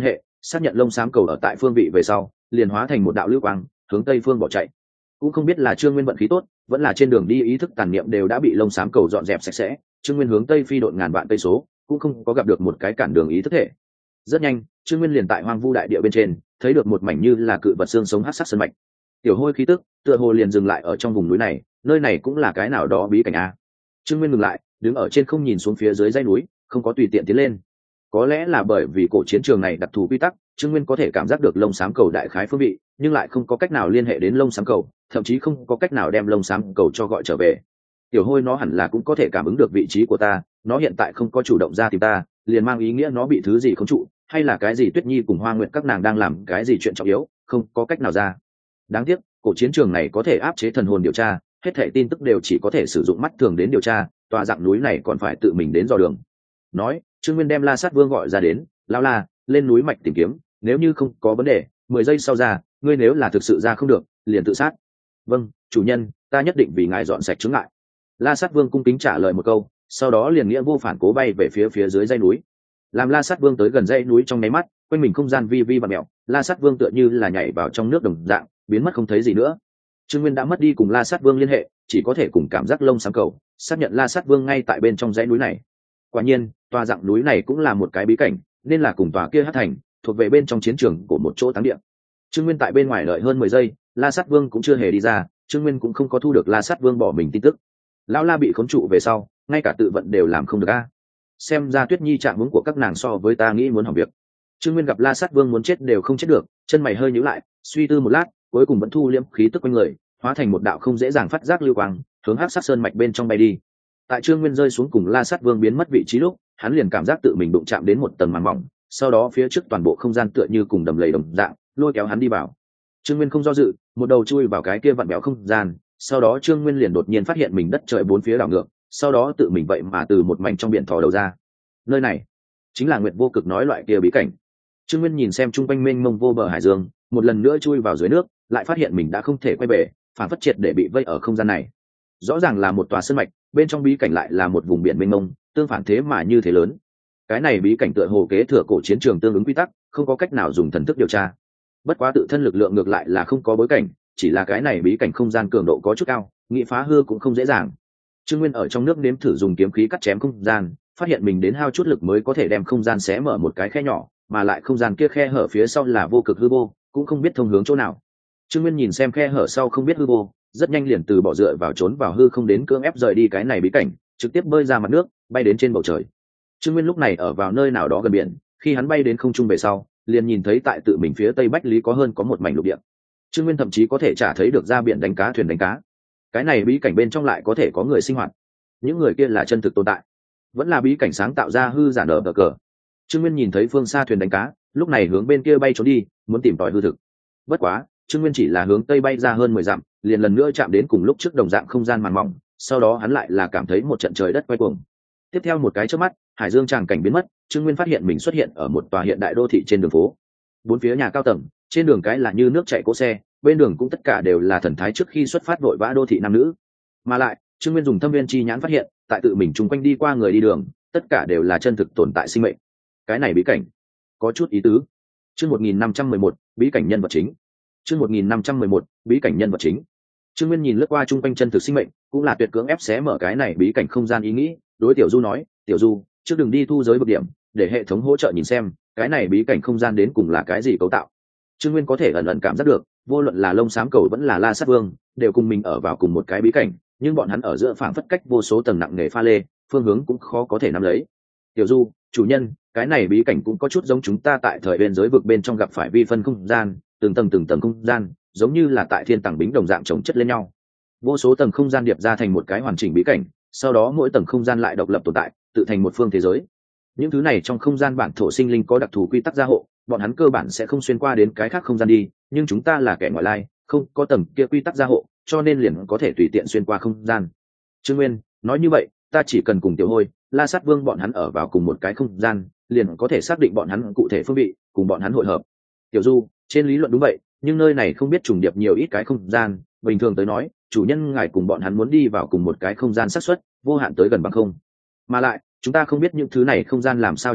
S1: xác nhận lông xám cầu ở tại phương vị về sau liền hóa thành một đạo lưu quang hướng tây phương bỏ chạy. Cũng không biết là Trương Nguyên vận khí tốt vẫn là trên đường đi ý thức tàn niệm đều đã bị lông xám cầu dọn dẹp sạch sẽ, Trương Nguyên hướng tây phi độn ngàn vạn cây số cũng không có gặp được một cái cản đường ý thức thể. Rất nhanh Trương Nguyên liền tại hoang vu đại địa bên trên thấy được một mảnh như là cự vật xương sống hắc sắc sơn mạch. Tiểu hôi khí tức tựa hồ liền dừng lại ở trong vùng núi này, nơi này cũng là cái nào đó bí cảnh a. Trương Nguyên ngừng lại đứng ở trên không nhìn xuống phía dưới dãy núi, không có tùy tiện tiến lên. Có lẽ là bởi vì cổ chiến trường này đặc thù quy tắc, Trương Nguyên có thể cảm giác được lông xám cầu đại khái phương vị, nhưng lại không có cách nào liên hệ đến lông xám cầu, thậm chí không có cách nào đem lông xám cầu cho gọi trở về. Tiểu hôi nó hẳn là cũng có thể cảm ứng được vị trí của ta, nó hiện tại không có chủ động ra tìm ta, liền mang ý nghĩa nó bị thứ gì khống trụ, hay là cái gì Tuyết Nhi cùng Hoa Nguyệt các nàng đang làm cái gì chuyện trọng yếu, không có cách nào ra. Đáng tiếc, cổ chiến trường này có thể áp chế thần hồn điều tra, hết thảy tin tức đều chỉ có thể sử dụng mắt thường đến điều tra, tòa dạng núi này còn phải tự mình đến dò đường. Nói, Trương Nguyên đem La Sát Vương gọi ra đến, lao la, lên núi mạch tìm kiếm, nếu như không có vấn đề, mười giây sau ra, ngươi nếu là thực sự ra không được, liền tự sát. Vâng, chủ nhân, ta nhất định vì ngài dọn sạch chướng ngại. La Sát Vương cung kính trả lời một câu, sau đó liền nghĩa vô phản cố bay về phía phía dưới dãy núi. Làm La Sát Vương tới gần dãy núi trong nháy mắt, quanh mình không gian vi vi và mèo, La Sát Vương tựa như là nhảy vào trong nước đồng dạng, biến mất không thấy gì nữa. Trương Nguyên đã mất đi cùng La Sát Vương liên hệ, chỉ có thể cùng cảm giác lông xám cầu, xác nhận La Sát Vương ngay tại bên trong dãy núi này. Quả nhiên, tòa dạng núi này cũng là một cái bí cảnh, nên là cùng tòa kia hắc thành, thuộc về bên trong chiến trường của một chỗ táng địa. Trương Nguyên tại bên ngoài đợi hơn mười giây, La Sát Vương cũng chưa hề đi ra, Trương Nguyên cũng không có thu được La Sát Vương bỏ mình tin tức. Lão La bị khống trụ về sau, ngay cả tự vận đều làm không được a. Xem ra Tuyết Nhi trạng huống của các nàng so với ta nghĩ muốn hỏng việc. Trương Nguyên gặp La Sát Vương muốn chết đều không chết được, chân mày hơi nhíu lại, suy tư một lát, cuối cùng vẫn thu liễm khí tức quanh người, hóa thành một đạo không dễ dàng phát giác lưu quang, hướng hắc sát sơn mạch bên trong bay đi. Tại Trương Nguyên rơi xuống cùng La Sát Vương biến mất vị trí lúc, hắn liền cảm giác tự mình đụng chạm đến một tầng màng mỏng, sau đó phía trước toàn bộ không gian tựa như cùng đầm lầy đồng dạng, lôi kéo hắn đi vào. Trương Nguyên không do dự, một đầu chui vào cái kia vặn béo không gian, sau đó Trương Nguyên liền đột nhiên phát hiện mình đất trời bốn phía đảo ngược, sau đó tự mình vậy mà từ một mảnh trong biển thò đầu ra. Nơi này chính là Nguyệt Vô Cực nói loại kia bí cảnh. Trương Nguyên nhìn xem trung quanh mênh mông vô bờ hải dương, một lần nữa chui vào dưới nước, lại phát hiện mình đã không thể quay về, phản phất triệt để bị vây ở không gian này. Rõ ràng là một tòa sơn mạch, bên trong bí cảnh lại là một vùng biển mênh mông, tương phản thế mà như thế lớn. Cái này bí cảnh tựa hồ kế thừa cổ chiến trường tương ứng quy tắc, không có cách nào dùng thần thức điều tra. Bất quá tự thân lực lượng ngược lại là không có bối cảnh, chỉ là cái này bí cảnh không gian cường độ có chút cao, nghị phá hư cũng không dễ dàng. Trương Nguyên ở trong nước nếm thử dùng kiếm khí cắt chém không gian, phát hiện mình đến hao chút lực mới có thể đem không gian xé mở một cái khe nhỏ, mà lại không gian kia khe hở phía sau là vô cực hư vô, cũng không biết thông hướng chỗ nào. Trương Nguyên nhìn xem khe hở sau không biết hư vô, rất nhanh liền từ bỏ dựa vào trốn vào hư không đến cưỡng ép rời đi cái này bí cảnh, trực tiếp bơi ra mặt nước, bay đến trên bầu trời. Trương Nguyên lúc này ở vào nơi nào đó gần biển, khi hắn bay đến không trung về sau, liền nhìn thấy tại tự mình phía tây bách lý có hơn có một mảnh lục địa. Trương Nguyên thậm chí có thể trả thấy được ra biển đánh cá thuyền đánh cá. Cái này bí cảnh bên trong lại có thể có người sinh hoạt. Những người kia là chân thực tồn tại, vẫn là bí cảnh sáng tạo ra hư giả nở bờ cờ. Trương Nguyên nhìn thấy phương xa thuyền đánh cá, lúc này hướng bên kia bay trốn đi, muốn tìm tòi hư thực. Bất quá, Trương Nguyên chỉ là hướng tây bay ra hơn mười dặm, liền lần nữa chạm đến cùng lúc trước đồng dạng không gian màn mỏng, sau đó hắn lại là cảm thấy một trận trời đất quay cuồng. Tiếp theo một cái chớp mắt, hải dương tràng cảnh biến mất, Trương Nguyên phát hiện mình xuất hiện ở một tòa hiện đại đô thị trên đường phố. Bốn phía nhà cao tầng, trên đường cái là như nước chảy cỗ xe, bên đường cũng tất cả đều là thần thái trước khi xuất phát vội vã đô thị nam nữ. Mà lại, Trương Nguyên dùng thâm viên chi nhãn phát hiện, tại tự mình chung quanh đi qua người đi đường, tất cả đều là chân thực tồn tại sinh mệnh. Cái này bí cảnh có chút ý tứ. Chương một nghìn năm trăm mười một, bí cảnh nhân vật chính. Chương một nghìn năm trăm mười một, bí cảnh nhân vật chính. Trương Nguyên nhìn lướt qua chung quanh chân thực sinh mệnh, cũng là tuyệt cưỡng ép xé mở cái này bí cảnh không gian ý nghĩ, đối Tiểu Du nói, "Tiểu Du, trước đừng đi thu giới bậc điểm, để hệ thống hỗ trợ nhìn xem, cái này bí cảnh không gian đến cùng là cái gì cấu tạo." Trương Nguyên có thể ẩn ẩn cảm giác được, vô luận là Lông Xám Cầu vẫn là La Sát Vương, đều cùng mình ở vào cùng một cái bí cảnh, nhưng bọn hắn ở giữa phảng phất cách vô số tầng nặng nề pha lê, phương hướng cũng khó có thể nắm lấy. "Tiểu Du, chủ nhân, cái này bí cảnh cũng có chút giống chúng ta tại thời bên giới vực bên trong gặp phải vi phân không gian, từng tầng từng tầng không gian, giống như là tại thiên tầng bính đồng dạng chồng chất lên nhau. Vô số tầng không gian điệp ra thành một cái hoàn chỉnh bí cảnh, sau đó mỗi tầng không gian lại độc lập tồn tại, tự thành một phương thế giới. Những thứ này trong không gian bản thổ sinh linh có đặc thù quy tắc gia hộ, bọn hắn cơ bản sẽ không xuyên qua đến cái khác không gian đi, nhưng chúng ta là kẻ ngoại lai, không có tầng kia quy tắc gia hộ, cho nên liền có thể tùy tiện xuyên qua không gian." Trương Nguyên nói như vậy, ta chỉ cần cùng Tiểu Hôi, La Sát Vương bọn hắn ở vào cùng một cái không gian, liền có thể xác định bọn hắn cụ thể phương vị, cùng bọn hắn hội hợp. Tiểu Du, trên lý luận đúng vậy, nhưng nơi này không biết trùng điệp nhiều ít cái không gian, bình thường tới nói, chủ nhân ngài cùng bọn hắn muốn đi vào cùng một cái không gian xác suất vô hạn tới gần bằng không. Mà lại, chúng ta không biết những thứ này không gian làm sao chống chất,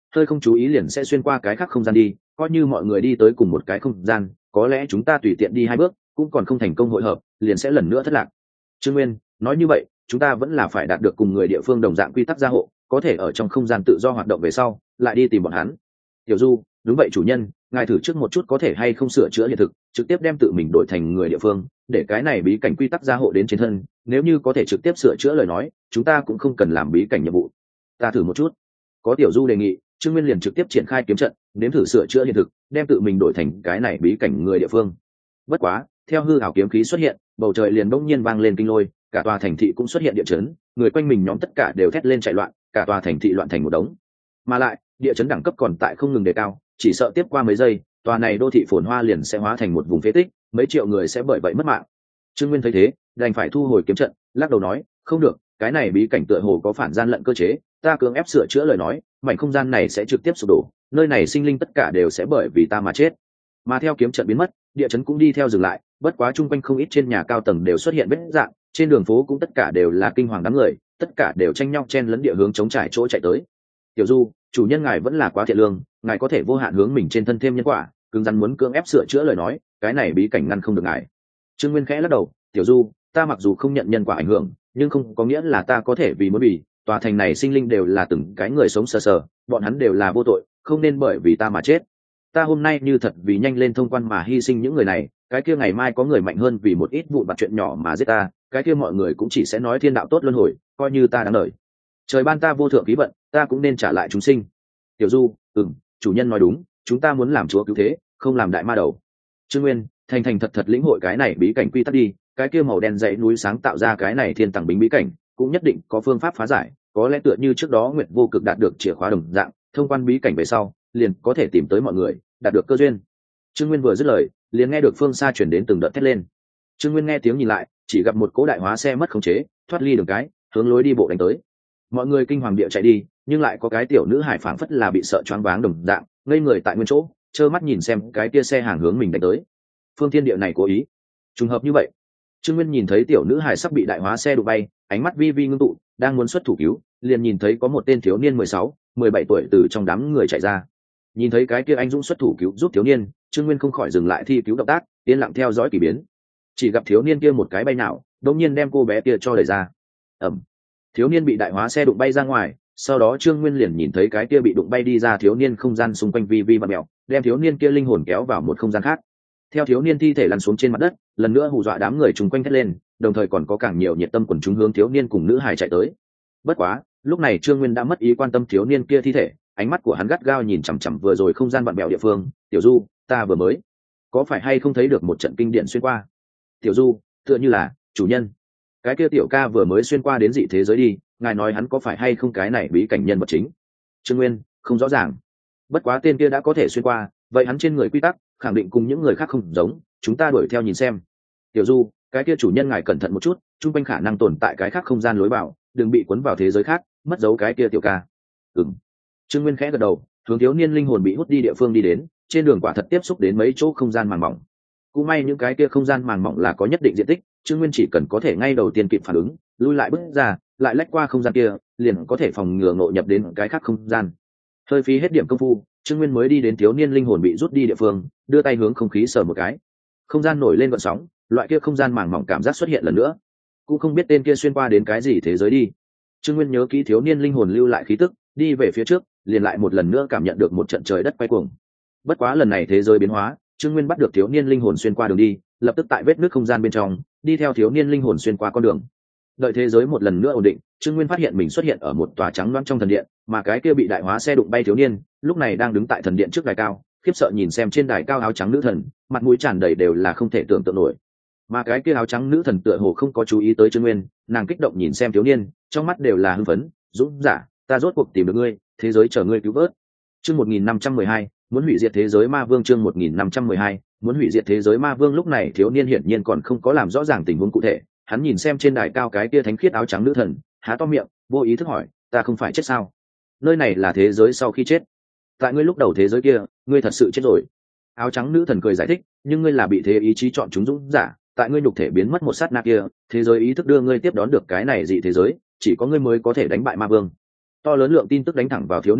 S1: hơi không chú ý liền sẽ xuyên qua cái khác không gian đi, coi như mọi người đi tới cùng một cái không gian, có lẽ chúng ta tùy tiện đi hai bước cũng còn không thành công hội hợp, liền sẽ lần nữa thất lạc. Trương Nguyên nói như vậy, chúng ta vẫn là phải đạt được cùng người địa phương đồng dạng quy tắc gia hộ, có thể ở trong không gian tự do hoạt động về sau lại đi tìm bọn hắn. Tiểu Du, đúng vậy chủ nhân, ngài thử trước một chút có thể hay không sửa chữa hiện thực, trực tiếp đem tự mình đổi thành người địa phương, để cái này bí cảnh quy tắc gia hộ đến trên thân, nếu như có thể trực tiếp sửa chữa lời nói, chúng ta cũng không cần làm bí cảnh nhiệm vụ. Ta thử một chút. Có Tiểu Du đề nghị, Trương Nguyên liền trực tiếp triển khai kiếm trận, nếm thử sửa chữa hiện thực, đem tự mình đổi thành cái này bí cảnh người địa phương. Bất quá, theo hư ảo kiếm khí xuất hiện, bầu trời liền bỗng nhiên vang lên kinh lôi, cả tòa thành thị cũng xuất hiện địa chấn, người quanh mình nhóm tất cả đều thét lên chạy loạn, cả tòa thành thị loạn thành một đống. Mà lại, địa chấn đẳng cấp còn tại không ngừng đề cao, chỉ sợ tiếp qua mấy giây, tòa này đô thị phồn hoa liền sẽ hóa thành một vùng phế tích, mấy triệu người sẽ bởi vậy mất mạng. Trương Nguyên thấy thế, đành phải thu hồi kiếm trận, lắc đầu nói, không được, cái này bí cảnh tựa hồ có phản gian lận cơ chế, ta cưỡng ép sửa chữa lời nói, mảnh không gian này sẽ trực tiếp sụp đổ, nơi này sinh linh tất cả đều sẽ bởi vì ta mà chết. Mà theo kiếm trận biến mất, địa chấn cũng đi theo dừng lại, bất quá chung quanh không ít trên nhà cao tầng đều xuất hiện vết rạn, trên đường phố cũng tất cả đều là kinh hoàng đám người, tất cả đều tranh nhau chen lấn địa hướng chống trải chỗ chạy tới. Tiểu Du, chủ nhân ngài vẫn là quá thiện lương, ngài có thể vô hạn hướng mình trên thân thêm nhân quả, cứng rắn muốn cưỡng ép sửa chữa lời nói, cái này bí cảnh ngăn không được ngài. Trương Nguyên khẽ lắc đầu, Tiểu Du, ta mặc dù không nhận nhân quả ảnh hưởng, nhưng không có nghĩa là ta có thể vì muốn bị tòa thành này sinh linh đều là từng cái người sống sờ sờ, bọn hắn đều là vô tội, không nên bởi vì ta mà chết. Ta hôm nay như thật vì nhanh lên thông quan mà hy sinh những người này, cái kia ngày mai có người mạnh hơn vì một ít vụn vặt chuyện nhỏ mà giết ta, cái kia mọi người cũng chỉ sẽ nói thiên đạo tốt luân hồi, coi như ta đáng đời. Trời ban ta vô thượng khí vận, ta cũng nên trả lại chúng sinh. Tiểu Du, ừm, chủ nhân nói đúng, chúng ta muốn làm chúa cứu thế, không làm đại ma đầu. Trương Nguyên, thành thành thật thật lĩnh hội cái này bí cảnh quy tắc đi, cái kia màu đen dãy núi sáng tạo ra cái này thiên tầng bính bí cảnh, cũng nhất định có phương pháp phá giải, có lẽ tựa như trước đó Nguyệt Vô Cực đạt được chìa khóa đồng dạng, thông quan bí cảnh về sau, liền có thể tìm tới mọi người, đạt được cơ duyên. Trương Nguyên vừa dứt lời, liền nghe được phương xa chuyển đến từng đợt thét lên. Trương Nguyên nghe tiếng nhìn lại, chỉ gặp một cỗ đại hóa xe mất khống chế, thoát ly đường cái, hướng lối đi bộ đánh tới. Mọi người kinh hoàng địa chạy đi, nhưng lại có cái tiểu nữ hải phảng phất là bị sợ choáng váng đồng dạng, ngây người tại nguyên chỗ, trơ mắt nhìn xem cái kia xe hàng hướng mình đánh tới. Phương thiên địa này cố ý, trùng hợp như vậy. Trương Nguyên nhìn thấy tiểu nữ hải sắp bị đại hóa xe đụng bay, ánh mắt vi vi ngưng tụ, đang muốn xuất thủ cứu, liền nhìn thấy có một tên thiếu niên mười sáu, mười bảy tuổi từ trong đám người chạy ra. Nhìn thấy cái kia anh dũng xuất thủ cứu giúp thiếu niên, Trương Nguyên không khỏi dừng lại thi cứu động tác, yên lặng theo dõi kỳ biến. Chỉ gặp thiếu niên kia một cái bay nào, đột nhiên đem cô bé kia cho đẩy ra. Ầm. Thiếu niên bị đại hóa xe đụng bay ra ngoài, sau đó Trương Nguyên liền nhìn thấy cái kia bị đụng bay đi ra thiếu niên không gian xung quanh vi vi và mèo, đem thiếu niên kia linh hồn kéo vào một không gian khác. Theo thiếu niên thi thể lăn xuống trên mặt đất, lần nữa hù dọa đám người chung quanh thét lên, đồng thời còn có càng nhiều nhiệt tâm quần chúng hướng thiếu niên cùng nữ hài chạy tới. Bất quá, lúc này Trương Nguyên đã mất ý quan tâm thiếu niên kia thi thể, ánh mắt của hắn gắt gao nhìn chằm chằm vừa rồi không gian vặn bèo địa phương. Tiểu Du, ta vừa mới có phải hay không thấy được một trận kinh điển xuyên qua? Tiểu Du, tựa như là chủ nhân, cái kia tiểu ca vừa mới xuyên qua đến dị thế giới đi, ngài nói hắn có phải hay không cái này bí cảnh nhân vật chính? Trương Nguyên không rõ ràng, bất quá tên kia đã có thể xuyên qua, vậy hắn trên người quy tắc khẳng định cùng những người khác không giống, chúng ta đuổi theo nhìn xem. Tiểu Du, cái kia chủ nhân ngài cẩn thận một chút, chung quanh khả năng tồn tại cái khác không gian lối vào, đừng bị cuốn vào thế giới khác, mất dấu cái kia tiểu ca. Ừm. Trương Nguyên khẽ gật đầu, hướng thiếu niên linh hồn bị hút đi địa phương đi đến, trên đường quả thật tiếp xúc đến mấy chỗ không gian màng mỏng. Cũng may những cái kia không gian màng mỏng là có nhất định diện tích, Trương Nguyên chỉ cần có thể ngay đầu tiên kịp phản ứng, lui lại bước ra, lại lách qua không gian kia, liền có thể phòng ngừa ngộ nhập đến cái khác không gian. Hơi phí hết điểm công phu, Trương Nguyên mới đi đến thiếu niên linh hồn bị rút đi địa phương, đưa tay hướng không khí sờ một cái. Không gian nổi lên gợn sóng, loại kia không gian màng mỏng cảm giác xuất hiện lần nữa. Cũng không biết tên kia xuyên qua đến cái gì thế giới đi. Trương Nguyên nhớ kỹ thiếu niên linh hồn lưu lại khí tức, đi về phía trước, liền lại một lần nữa cảm nhận được một trận trời đất quay cuồng. Bất quá lần này thế giới biến hóa, Trương Nguyên bắt được thiếu niên linh hồn xuyên qua đường đi, lập tức tại vết nứt không gian bên trong, đi theo thiếu niên linh hồn xuyên qua con đường. Đợi thế giới một lần nữa ổn định, Trương Nguyên phát hiện mình xuất hiện ở một tòa trắng loáng trong thần điện, mà cái kia bị đại hóa xe đụng bay thiếu niên, lúc này đang đứng tại thần điện trước đài cao, khiếp sợ nhìn xem trên đài cao áo trắng nữ thần, mặt mũi tràn đầy đều là không thể tưởng tượng nổi. Mà cái kia áo trắng nữ thần tựa hồ không có chú ý tới Trương Nguyên, nàng kích động nhìn xem thiếu niên, trong mắt đều là hưng phấn, dũng giả, ta rốt cuộc tìm được ngươi, thế giới chờ ngươi cứu vớt. Chương một nghìn năm trăm mười hai, muốn hủy diệt thế giới ma vương. Chương một nghìn năm trăm mười hai, muốn hủy diệt thế giới ma vương. Lúc này thiếu niên hiển nhiên còn không có làm rõ ràng tình huống cụ thể, hắn nhìn xem trên đài cao cái kia thánh khiết áo trắng nữ thần, há to miệng, vô ý thức hỏi, ta không phải chết sao? Nơi này là thế giới sau khi chết. Tại ngươi lúc đầu thế giới kia, ngươi thật sự chết rồi. Áo trắng nữ thần cười giải thích, nhưng ngươi là bị thế ý chí chọn chúng dũng giả, tại ngươi nhục thể biến mất một sát na kia, thế giới ý thức đưa ngươi tiếp đón được cái này dị thế giới, chỉ có ngươi mới có thể đánh bại ma vương. To lớn lượng tin tức đánh thẳng vào thiếu niên đầu,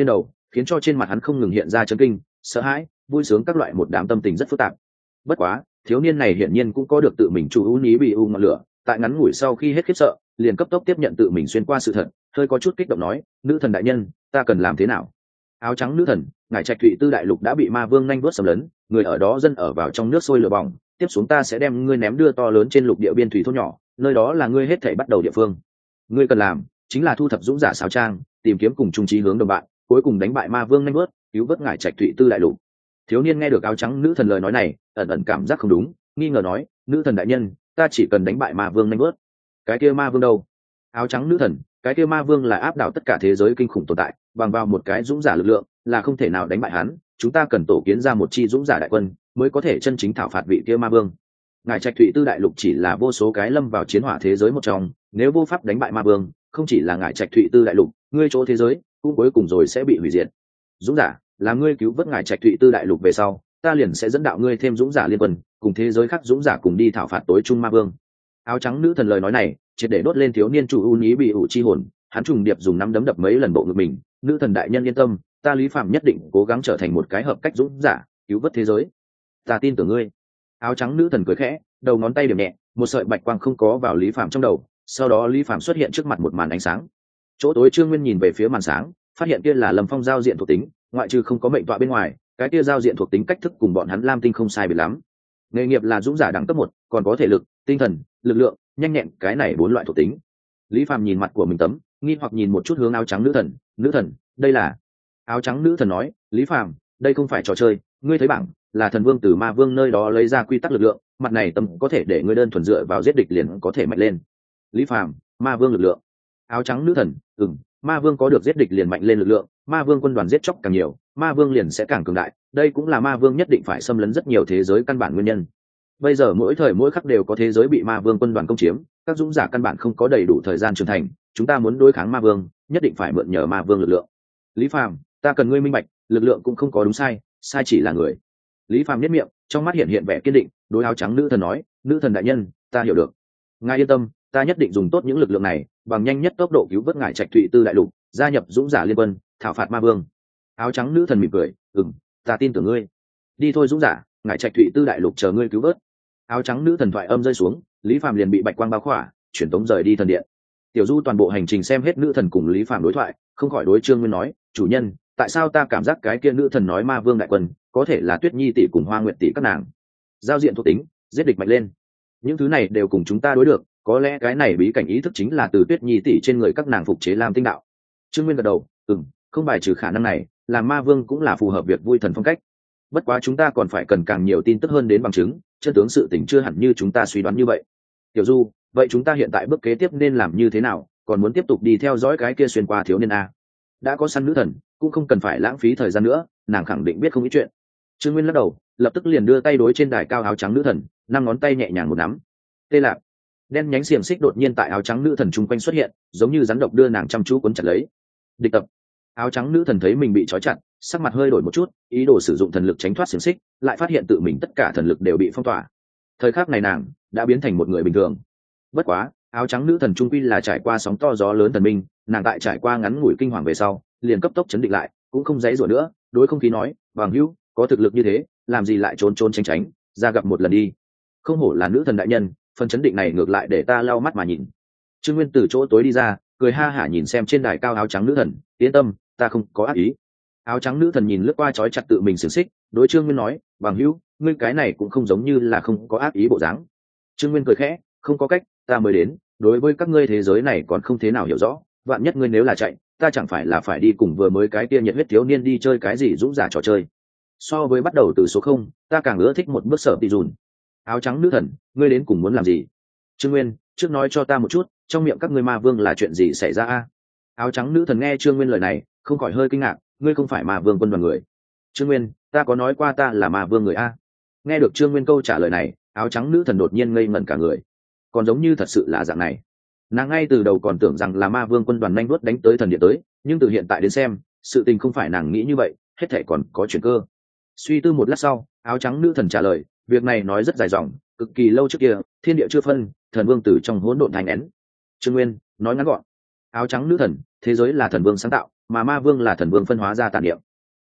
S1: khiến cho trên mặt hắn không ngừng hiện ra chấn kinh, sợ hãi, vui sướng các loại một đám tâm tình rất phức tạp. Bất quá thiếu niên này hiển nhiên cũng có được tự mình chủ ưu ý bị u ngọn lửa, tại ngắn ngủi sau khi hết khiếp sợ liền cấp tốc tiếp nhận tự mình xuyên qua sự thật, hơi có chút kích động nói: nữ thần đại nhân, ta cần làm thế nào? Áo trắng nữ thần, ngài Trạch Thụy Tư đại lục đã bị ma vương nhanh vuốt xâm lấn, người ở đó dân ở vào trong nước sôi lửa bỏng, tiếp xuống ta sẽ đem ngươi ném đưa to lớn trên lục địa biên thủy thôn nhỏ, nơi đó là ngươi hết thảy bắt đầu địa phương. Ngươi cần làm chính là thu thập dũng giả xáo trang, tìm kiếm cùng chung chí hướng đồng bạn, cuối cùng đánh bại ma vương nhanh vuốt, cứu vớt ngài Trạch Thụy Tư đại lục. Thiếu niên nghe được áo trắng nữ thần lời nói này, ẩn ẩn cảm giác không đúng, nghi ngờ nói: nữ thần đại nhân, ta chỉ cần đánh bại ma vương nhanh vuốt. Cái kia ma vương đâu? Áo trắng nữ thần, cái kia ma vương là áp đảo tất cả thế giới kinh khủng tồn tại, bằng vào một cái dũng giả lực lượng là không thể nào đánh bại hắn, chúng ta cần tổ kiến ra một chi dũng giả đại quân mới có thể chân chính thảo phạt vị kia ma vương. Ngài Trạch Thụy Tư đại lục chỉ là vô số cái lâm vào chiến hỏa thế giới một trong, nếu vô pháp đánh bại ma vương, không chỉ là ngài Trạch Thụy Tư đại lục, ngươi chỗ thế giới cũng cuối cùng rồi sẽ bị hủy diệt. Dũng giả, là ngươi cứu vớt ngài Trạch Thụy Tư đại lục về sau, ta liền sẽ dẫn đạo ngươi thêm dũng giả liên quân, cùng thế giới khác dũng giả cùng đi thảo phạt tối trung ma vương. Áo trắng nữ thần lời nói này triệt để đốt lên thiếu niên chủ ưu ý bị ủ chi hồn, hắn trùng điệp dùng nắm đấm đập mấy lần bộ ngực mình. Nữ thần đại nhân yên tâm, ta Lý Phàm nhất định cố gắng trở thành một cái hợp cách dũng giả, cứu vớt thế giới. Ta tin tưởng ngươi. Áo trắng nữ thần cười khẽ, đầu ngón tay điểm nhẹ, một sợi bạch quang không có vào Lý Phàm trong đầu, sau đó Lý Phàm xuất hiện trước mặt một màn ánh sáng. Chỗ tối Trương Nguyên nhìn về phía màn sáng, phát hiện kia là Lâm Phong giao diện thuộc tính, ngoại trừ không có mệnh tọa bên ngoài, cái kia giao diện thuộc tính cách thức cùng bọn hắn Lam Tinh không sai biệt lắm. Nghề nghiệp là dũng giả đẳng cấp một, còn có thể lực, tinh thần, lực lượng, nhanh nhẹn, cái này bốn loại thuộc tính. Lý Phàm nhìn mặt của mình tấm, nghi hoặc nhìn một chút hướng áo trắng nữ thần. Nữ thần, đây là? Áo trắng nữ thần nói: Lý Phàm, đây không phải trò chơi, ngươi thấy bảng là thần vương từ ma vương nơi đó lấy ra quy tắc lực lượng, mặt này tấm có thể để ngươi đơn thuần dựa vào giết địch liền có thể mạnh lên. Lý Phàm, ma vương lực lượng. Áo trắng nữ thần: ừm, ma vương có được giết địch liền mạnh lên lực lượng, ma vương quân đoàn giết chóc càng nhiều, ma vương liền sẽ càng cường đại, đây cũng là ma vương nhất định phải xâm lấn rất nhiều thế giới căn bản nguyên nhân. Bây giờ mỗi thời mỗi khắc đều có thế giới bị ma vương quân đoàn công chiếm, các dũng giả căn bản không có đầy đủ thời gian trưởng thành, chúng ta muốn đối kháng ma vương nhất định phải mượn nhờ ma vương lực lượng. Lý Phàm, ta cần ngươi minh bạch, lực lượng cũng không có đúng sai, sai chỉ là người. Lý Phàm nhếch miệng, trong mắt hiện hiện vẻ kiên định, đối áo trắng nữ thần nói: nữ thần đại nhân, ta hiểu được, ngài yên tâm, ta nhất định dùng tốt những lực lượng này, bằng nhanh nhất tốc độ cứu vớt ngài Trạch Thụy Tư đại lục, gia nhập dũng giả liên quân, thảo phạt ma vương. Áo trắng nữ thần mỉm cười: ừm, ta tin tưởng ngươi. Đi thôi dũng giả, ngài Trạch Thụy Tư đại lục chờ ngươi cứu vớt. Áo trắng nữ thần thoại âm rơi xuống, Lý Phàm liền bị bạch quang bao khỏa, chuyển tống rời đi thần điện. Tiểu Du toàn bộ hành trình xem hết nữ thần cùng Lý Phàm đối thoại, không khỏi đối Trương Nguyên nói: chủ nhân, tại sao ta cảm giác cái kia nữ thần nói ma vương đại quân có thể là Tuyết Nhi tỷ cùng Hoa Nguyệt tỷ các nàng? Giao diện thuộc tính, giết địch mạnh lên, những thứ này đều cùng chúng ta đối được, có lẽ cái này bí cảnh ý thức chính là từ Tuyết Nhi tỷ trên người các nàng phục chế Lam Tinh đạo. Trương Nguyên gật đầu: ừm, không bài trừ khả năng này, làm ma vương cũng là phù hợp việc vui thần phong cách. Bất quá chúng ta còn phải cần càng nhiều tin tức hơn đến bằng chứng, chân tướng sự tình chưa hẳn như chúng ta suy đoán như vậy. Tiểu Du, vậy chúng ta hiện tại bước kế tiếp nên làm như thế nào, còn muốn tiếp tục đi theo dõi cái kia xuyên qua thiếu niên a? Đã có săn nữ thần, cũng không cần phải lãng phí thời gian nữa, nàng khẳng định biết không ít chuyện. Trương Nguyên lắc đầu, lập tức liền đưa tay đối trên đài cao áo trắng nữ thần, năm ngón tay nhẹ nhàng một nắm. Tê lạc, đen nhánh xiềng xích đột nhiên tại áo trắng nữ thần chung quanh xuất hiện, giống như rắn độc đưa nàng chăm chú cuốn chặt lấy. Địch tập. Áo trắng nữ thần thấy mình bị trói chặt, sắc mặt hơi đổi một chút, ý đồ sử dụng thần lực tránh thoát xiềng xích, lại phát hiện tự mình tất cả thần lực đều bị phong tỏa. Thời khắc này nàng đã biến thành một người bình thường. Bất quá, áo trắng nữ thần trung quy là trải qua sóng to gió lớn thần minh, nàng tại trải qua ngắn ngủi kinh hoàng về sau, liền cấp tốc chấn định lại, cũng không dãy rủa nữa, đối không khí nói: "Vàng Hữu, có thực lực như thế, làm gì lại trốn trốn tránh tránh, ra gặp một lần đi." Không hổ là nữ thần đại nhân, phần chấn định này ngược lại để ta lau mắt mà nhìn. Trương Nguyên từ chỗ tối đi ra, cười ha hả nhìn xem trên đài cao áo trắng nữ thần, yên tâm, ta không có ác ý. Áo trắng nữ thần nhìn lướt qua trói chặt tự mình xiềng xích, đối Trương Nguyên nói: "Bằng hữu, ngươi cái này cũng không giống như là không có ác ý bộ dáng." Trương Nguyên cười khẽ: "Không có cách, ta mới đến, đối với các ngươi thế giới này còn không thế nào hiểu rõ, vạn nhất ngươi nếu là chạy, ta chẳng phải là phải đi cùng vừa mới cái kia nhiệt huyết thiếu niên đi chơi cái gì dũng giả trò chơi. So với bắt đầu từ số không, ta càng ưa thích một bước sở tì dùn." Áo trắng nữ thần, ngươi đến cùng muốn làm gì? Trương Nguyên, trước nói cho ta một chút, trong miệng các ngươi ma vương là chuyện gì xảy ra a? Áo trắng nữ thần nghe Trương Nguyên lời này, không khỏi hơi kinh ngạc, ngươi không phải ma vương quân đoàn người. Trương Nguyên, ta có nói qua ta là ma vương người a? Nghe được Trương Nguyên câu trả lời này, áo trắng nữ thần đột nhiên ngây ngẩn cả người, còn giống như thật sự là dạng này. Nàng ngay từ đầu còn tưởng rằng là ma vương quân đoàn nhanh đuốt đánh tới thần điện tới, nhưng từ hiện tại đến xem, sự tình không phải nàng nghĩ như vậy, hết thảy còn có chuyển cơ. Suy tư một lát sau, áo trắng nữ thần trả lời, việc này nói rất dài dòng, cực kỳ lâu trước kia, thiên địa chưa phân, thần vương từ trong hỗn độn thành én. Trương Nguyên nói ngắn gọn. Áo trắng nữ thần, thế giới là thần vương sáng tạo, mà ma vương là thần vương phân hóa ra tàn niệm.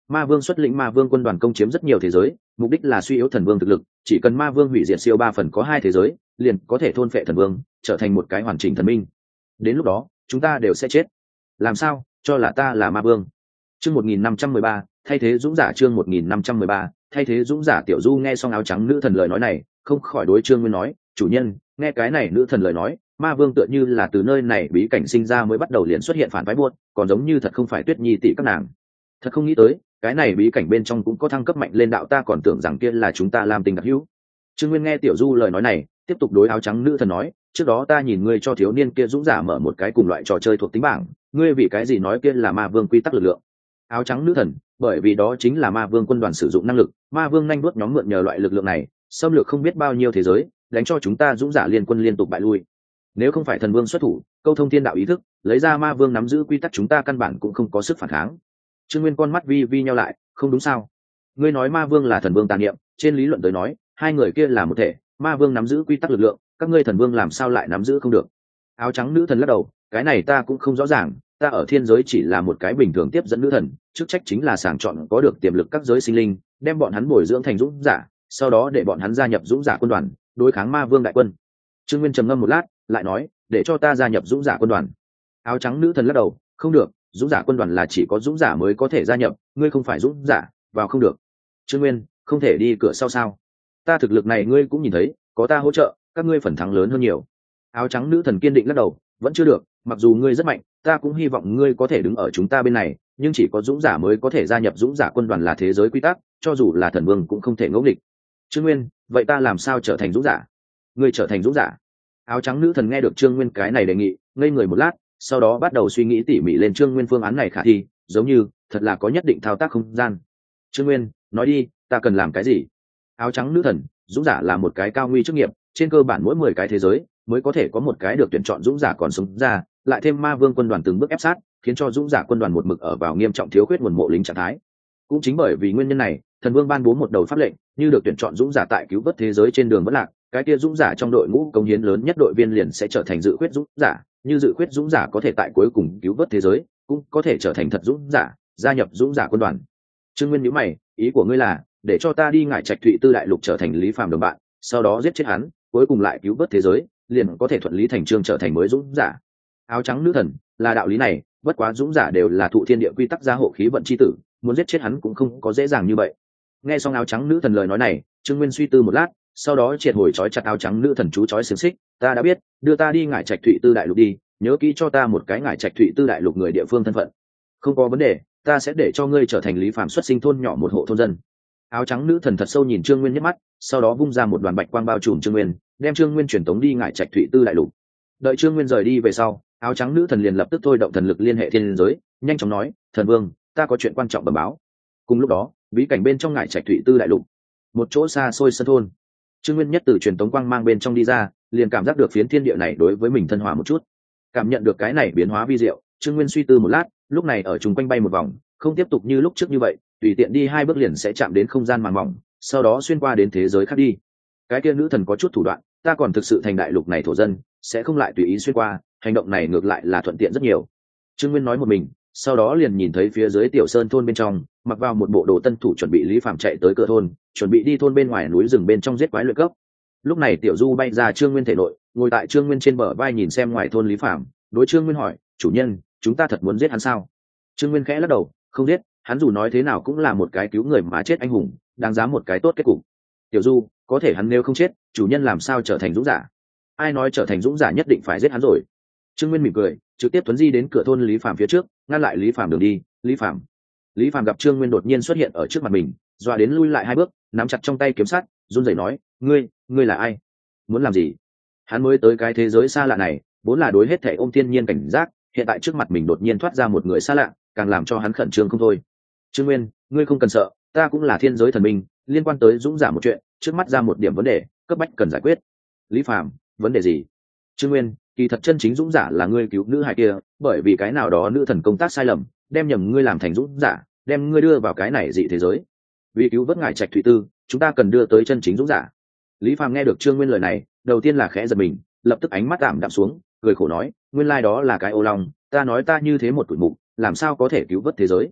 S1: Ma vương xuất lĩnh ma vương quân đoàn công chiếm rất nhiều thế giới, mục đích là suy yếu thần vương thực lực, chỉ cần ma vương hủy diệt siêu ba phần có hai thế giới, liền có thể thôn phệ thần vương, trở thành một cái hoàn chỉnh thần minh. Đến lúc đó chúng ta đều sẽ chết. Làm sao cho là ta là ma vương? Chương một nghìn năm trăm mười ba, thay thế dũng giả. Chương một nghìn năm trăm mười ba, thay thế dũng giả. Tiểu Du nghe xong áo trắng nữ thần lời nói này, không khỏi đối Trương Nguyên nói, chủ nhân, nghe cái này nữ thần lời nói, ma vương tựa như là từ nơi này bí cảnh sinh ra mới bắt đầu liền xuất hiện phản phái buốt, còn giống như thật không phải Tuyết Nhi tỷ các nàng. Thật không nghĩ tới, cái này bí cảnh bên trong cũng có thăng cấp mạnh lên đạo, ta còn tưởng rằng kia là chúng ta làm tình đặc hữu. Trương Nguyên nghe Tiểu Du lời nói này, tiếp tục đối áo trắng nữ thần nói, trước đó ta nhìn ngươi cho thiếu niên kia dũng giả mở một cái cùng loại trò chơi thuộc tính bảng, ngươi vì cái gì nói kia là ma vương quy tắc lực lượng? Áo trắng nữ thần, bởi vì đó chính là ma vương quân đoàn sử dụng năng lực, ma vương nhanh đuốt nhóm mượn nhờ loại lực lượng này, xâm lược không biết bao nhiêu thế giới, đánh cho chúng ta dũng giả liên quân liên tục bại lui. Nếu không phải thần vương xuất thủ, câu thông thiên đạo ý thức, lấy ra ma vương nắm giữ quy tắc, chúng ta căn bản cũng không có sức phản kháng. Trương Nguyên con mắt vi vi nhau lại, không đúng sao? Ngươi nói ma vương là thần vương tà niệm, trên lý luận tới nói, hai người kia là một thể, ma vương nắm giữ quy tắc lực lượng, các ngươi thần vương làm sao lại nắm giữ không được? Áo trắng nữ thần lắc đầu, cái này ta cũng không rõ ràng, ta ở thiên giới chỉ là một cái bình thường tiếp dẫn nữ thần, chức trách chính là sàng chọn có được tiềm lực các giới sinh linh, đem bọn hắn bồi dưỡng thành dũng giả, sau đó để bọn hắn gia nhập dũng giả quân đoàn, đối kháng ma vương đại quân. Trương Nguyên trầm ngâm một lát, lại nói, để cho ta gia nhập dũng giả quân đoàn. Áo trắng nữ thần lắc đầu, không được, dũng giả quân đoàn là chỉ có dũng giả mới có thể gia nhập, ngươi không phải dũng giả, vào không được. Trương Nguyên, không thể đi cửa sau sao? Ta thực lực này ngươi cũng nhìn thấy, có ta hỗ trợ, các ngươi phần thắng lớn hơn nhiều. Áo trắng nữ thần kiên định lắc đầu, vẫn chưa được, mặc dù ngươi rất mạnh, ta cũng hy vọng ngươi có thể đứng ở chúng ta bên này, nhưng chỉ có dũng giả mới có thể gia nhập dũng giả quân đoàn là thế giới quy tắc, cho dù là thần vương cũng không thể ngẫu nghịch. Trương Nguyên, vậy ta làm sao trở thành dũng giả? Ngươi trở thành dũng giả? Áo trắng nữ thần nghe được Trương Nguyên cái này đề nghị, ngây người một lát, sau đó bắt đầu suy nghĩ tỉ mỉ lên Trương Nguyên phương án này khả thi, giống như thật là có nhất định thao tác không gian. Trương Nguyên, nói đi, ta cần làm cái gì? Áo trắng nữ thần, dũng giả là một cái cao nguy chức nghiệp, trên cơ bản mỗi mười cái thế giới mới có thể có một cái được tuyển chọn dũng giả còn sống ra, lại thêm ma vương quân đoàn từng bước ép sát, khiến cho dũng giả quân đoàn một mực ở vào nghiêm trọng thiếu khuyết nguồn mộ lính trạng thái. Cũng chính bởi vì nguyên nhân này, thần vương ban bố một đầu pháp lệnh, như được tuyển chọn dũng giả tại cứu vớt thế giới trên đường vẫn lạc, cái kia dũng giả trong đội ngũ công hiến lớn nhất đội viên liền sẽ trở thành dự khuyết dũng giả, như dự khuyết dũng giả có thể tại cuối cùng cứu vớt thế giới, cũng có thể trở thành thật dũng giả, gia nhập dũng giả quân đoàn. Trương Nguyên nhíu mày, ý của ngươi là để cho ta đi ngải trạch Thụy Tư đại lục trở thành Lý Phàm đồng bạn, sau đó giết chết hắn, cuối cùng lại cứu vớt thế giới, liền có thể thuận lý thành chương trở thành mới dũng giả. Áo trắng nữ thần, là đạo lý này, bất quá dũng giả đều là thụ thiên địa quy tắc gia hộ khí vận chi tử, muốn giết chết hắn cũng không có dễ dàng như vậy. Nghe xong áo trắng nữ thần lời nói này, Trương Nguyên suy tư một lát, sau đó triệt hồi trói chặt áo trắng nữ thần chú trói xiềng xích, ta đã biết, đưa ta đi ngải trạch Thụy Tư đại lục đi, nhớ kỹ cho ta một cái ngải trạch Thụy Tư đại lục người địa phương thân phận. Không có vấn đề, ta sẽ để cho ngươi trở thành Lý Phàm xuất sinh thôn nhỏ một hộ thôn dân. Áo trắng nữ thần thật sâu nhìn Trương Nguyên nhếch mắt, sau đó vung ra một đoàn bạch quang bao trùm Trương Nguyên, đem Trương Nguyên truyền tống đi ngải trạch Thụy Tư đại lục. Đợi Trương Nguyên rời đi về sau, áo trắng nữ thần liền lập tức thôi động thần lực liên hệ thiên giới, nhanh chóng nói, thần vương, ta có chuyện quan trọng bẩm báo. Cùng lúc đó, bí cảnh bên trong ngải trạch Thụy Tư đại lục, một chỗ xa xôi sân thôn, Trương Nguyên nhất từ truyền tống quang mang bên trong đi ra, liền cảm giác được phiến thiên địa này đối với mình thân hòa một chút. Cảm nhận được cái này biến hóa vi diệu, Trương Nguyên suy tư một lát, lúc này ở chung quanh bay một vòng, không tiếp tục như lúc trước như vậy, tùy tiện đi hai bước liền sẽ chạm đến không gian màng mỏng, sau đó xuyên qua đến thế giới khác đi. Cái kia nữ thần có chút thủ đoạn, ta còn thực sự thành đại lục này thổ dân, sẽ không lại tùy ý xuyên qua, hành động này ngược lại là thuận tiện rất nhiều. Trương Nguyên nói một mình, sau đó liền nhìn thấy phía dưới tiểu sơn thôn bên trong, mặc vào một bộ đồ tân thủ chuẩn bị Lý Phàm chạy tới cửa thôn, chuẩn bị đi thôn bên ngoài núi rừng bên trong giết quái luyện cấp. Lúc này tiểu Du bay ra Trương Nguyên thể nội, ngồi tại Trương Nguyên trên bờ vai nhìn xem ngoài thôn Lý Phàm, đối Trương Nguyên hỏi, chủ nhân, chúng ta thật muốn giết hắn sao? Trương Nguyên khẽ lắc đầu, không giết, hắn dù nói thế nào cũng là một cái cứu người mà chết anh hùng, đáng giá một cái tốt kết cục. Tiểu Du, có thể hắn nếu không chết, chủ nhân làm sao trở thành dũng giả? Ai nói trở thành dũng giả nhất định phải giết hắn rồi? Trương Nguyên mỉm cười, trực tiếp tuấn di đến cửa thôn Lý Phàm phía trước, ngăn lại Lý Phàm đường đi. Lý Phàm. Lý Phàm gặp Trương Nguyên đột nhiên xuất hiện ở trước mặt mình, dọa đến lui lại hai bước, nắm chặt trong tay kiếm sắt, run rẩy nói, ngươi, ngươi là ai? Muốn làm gì? Hắn mới tới cái thế giới xa lạ này, vốn là đối hết thảy ôm thiên nhiên cảnh giác, hiện tại trước mặt mình đột nhiên thoát ra một người xa lạ, càng làm cho hắn khẩn trương không thôi. Trương Nguyên, ngươi không cần sợ, ta cũng là thiên giới thần minh, liên quan tới dũng giả một chuyện, trước mắt ra một điểm vấn đề, cấp bách cần giải quyết. Lý Phàm, vấn đề gì? Trương Nguyên, kỳ thật chân chính dũng giả là ngươi cứu nữ hài kia, bởi vì cái nào đó nữ thần công tác sai lầm, đem nhầm ngươi làm thành dũng giả, đem ngươi đưa vào cái này dị thế giới. Vì cứu vớt ngài trạch Thụy Tư, chúng ta cần đưa tới chân chính dũng giả. Lý Phàm nghe được Trương Nguyên lời này, đầu tiên là khẽ giật mình, lập tức ánh mắt ảm đạm xuống, cười khổ nói, nguyên lai đó là cái ô long, ta nói ta như thế một tuổi mục, làm sao có thể cứu vớt thế giới?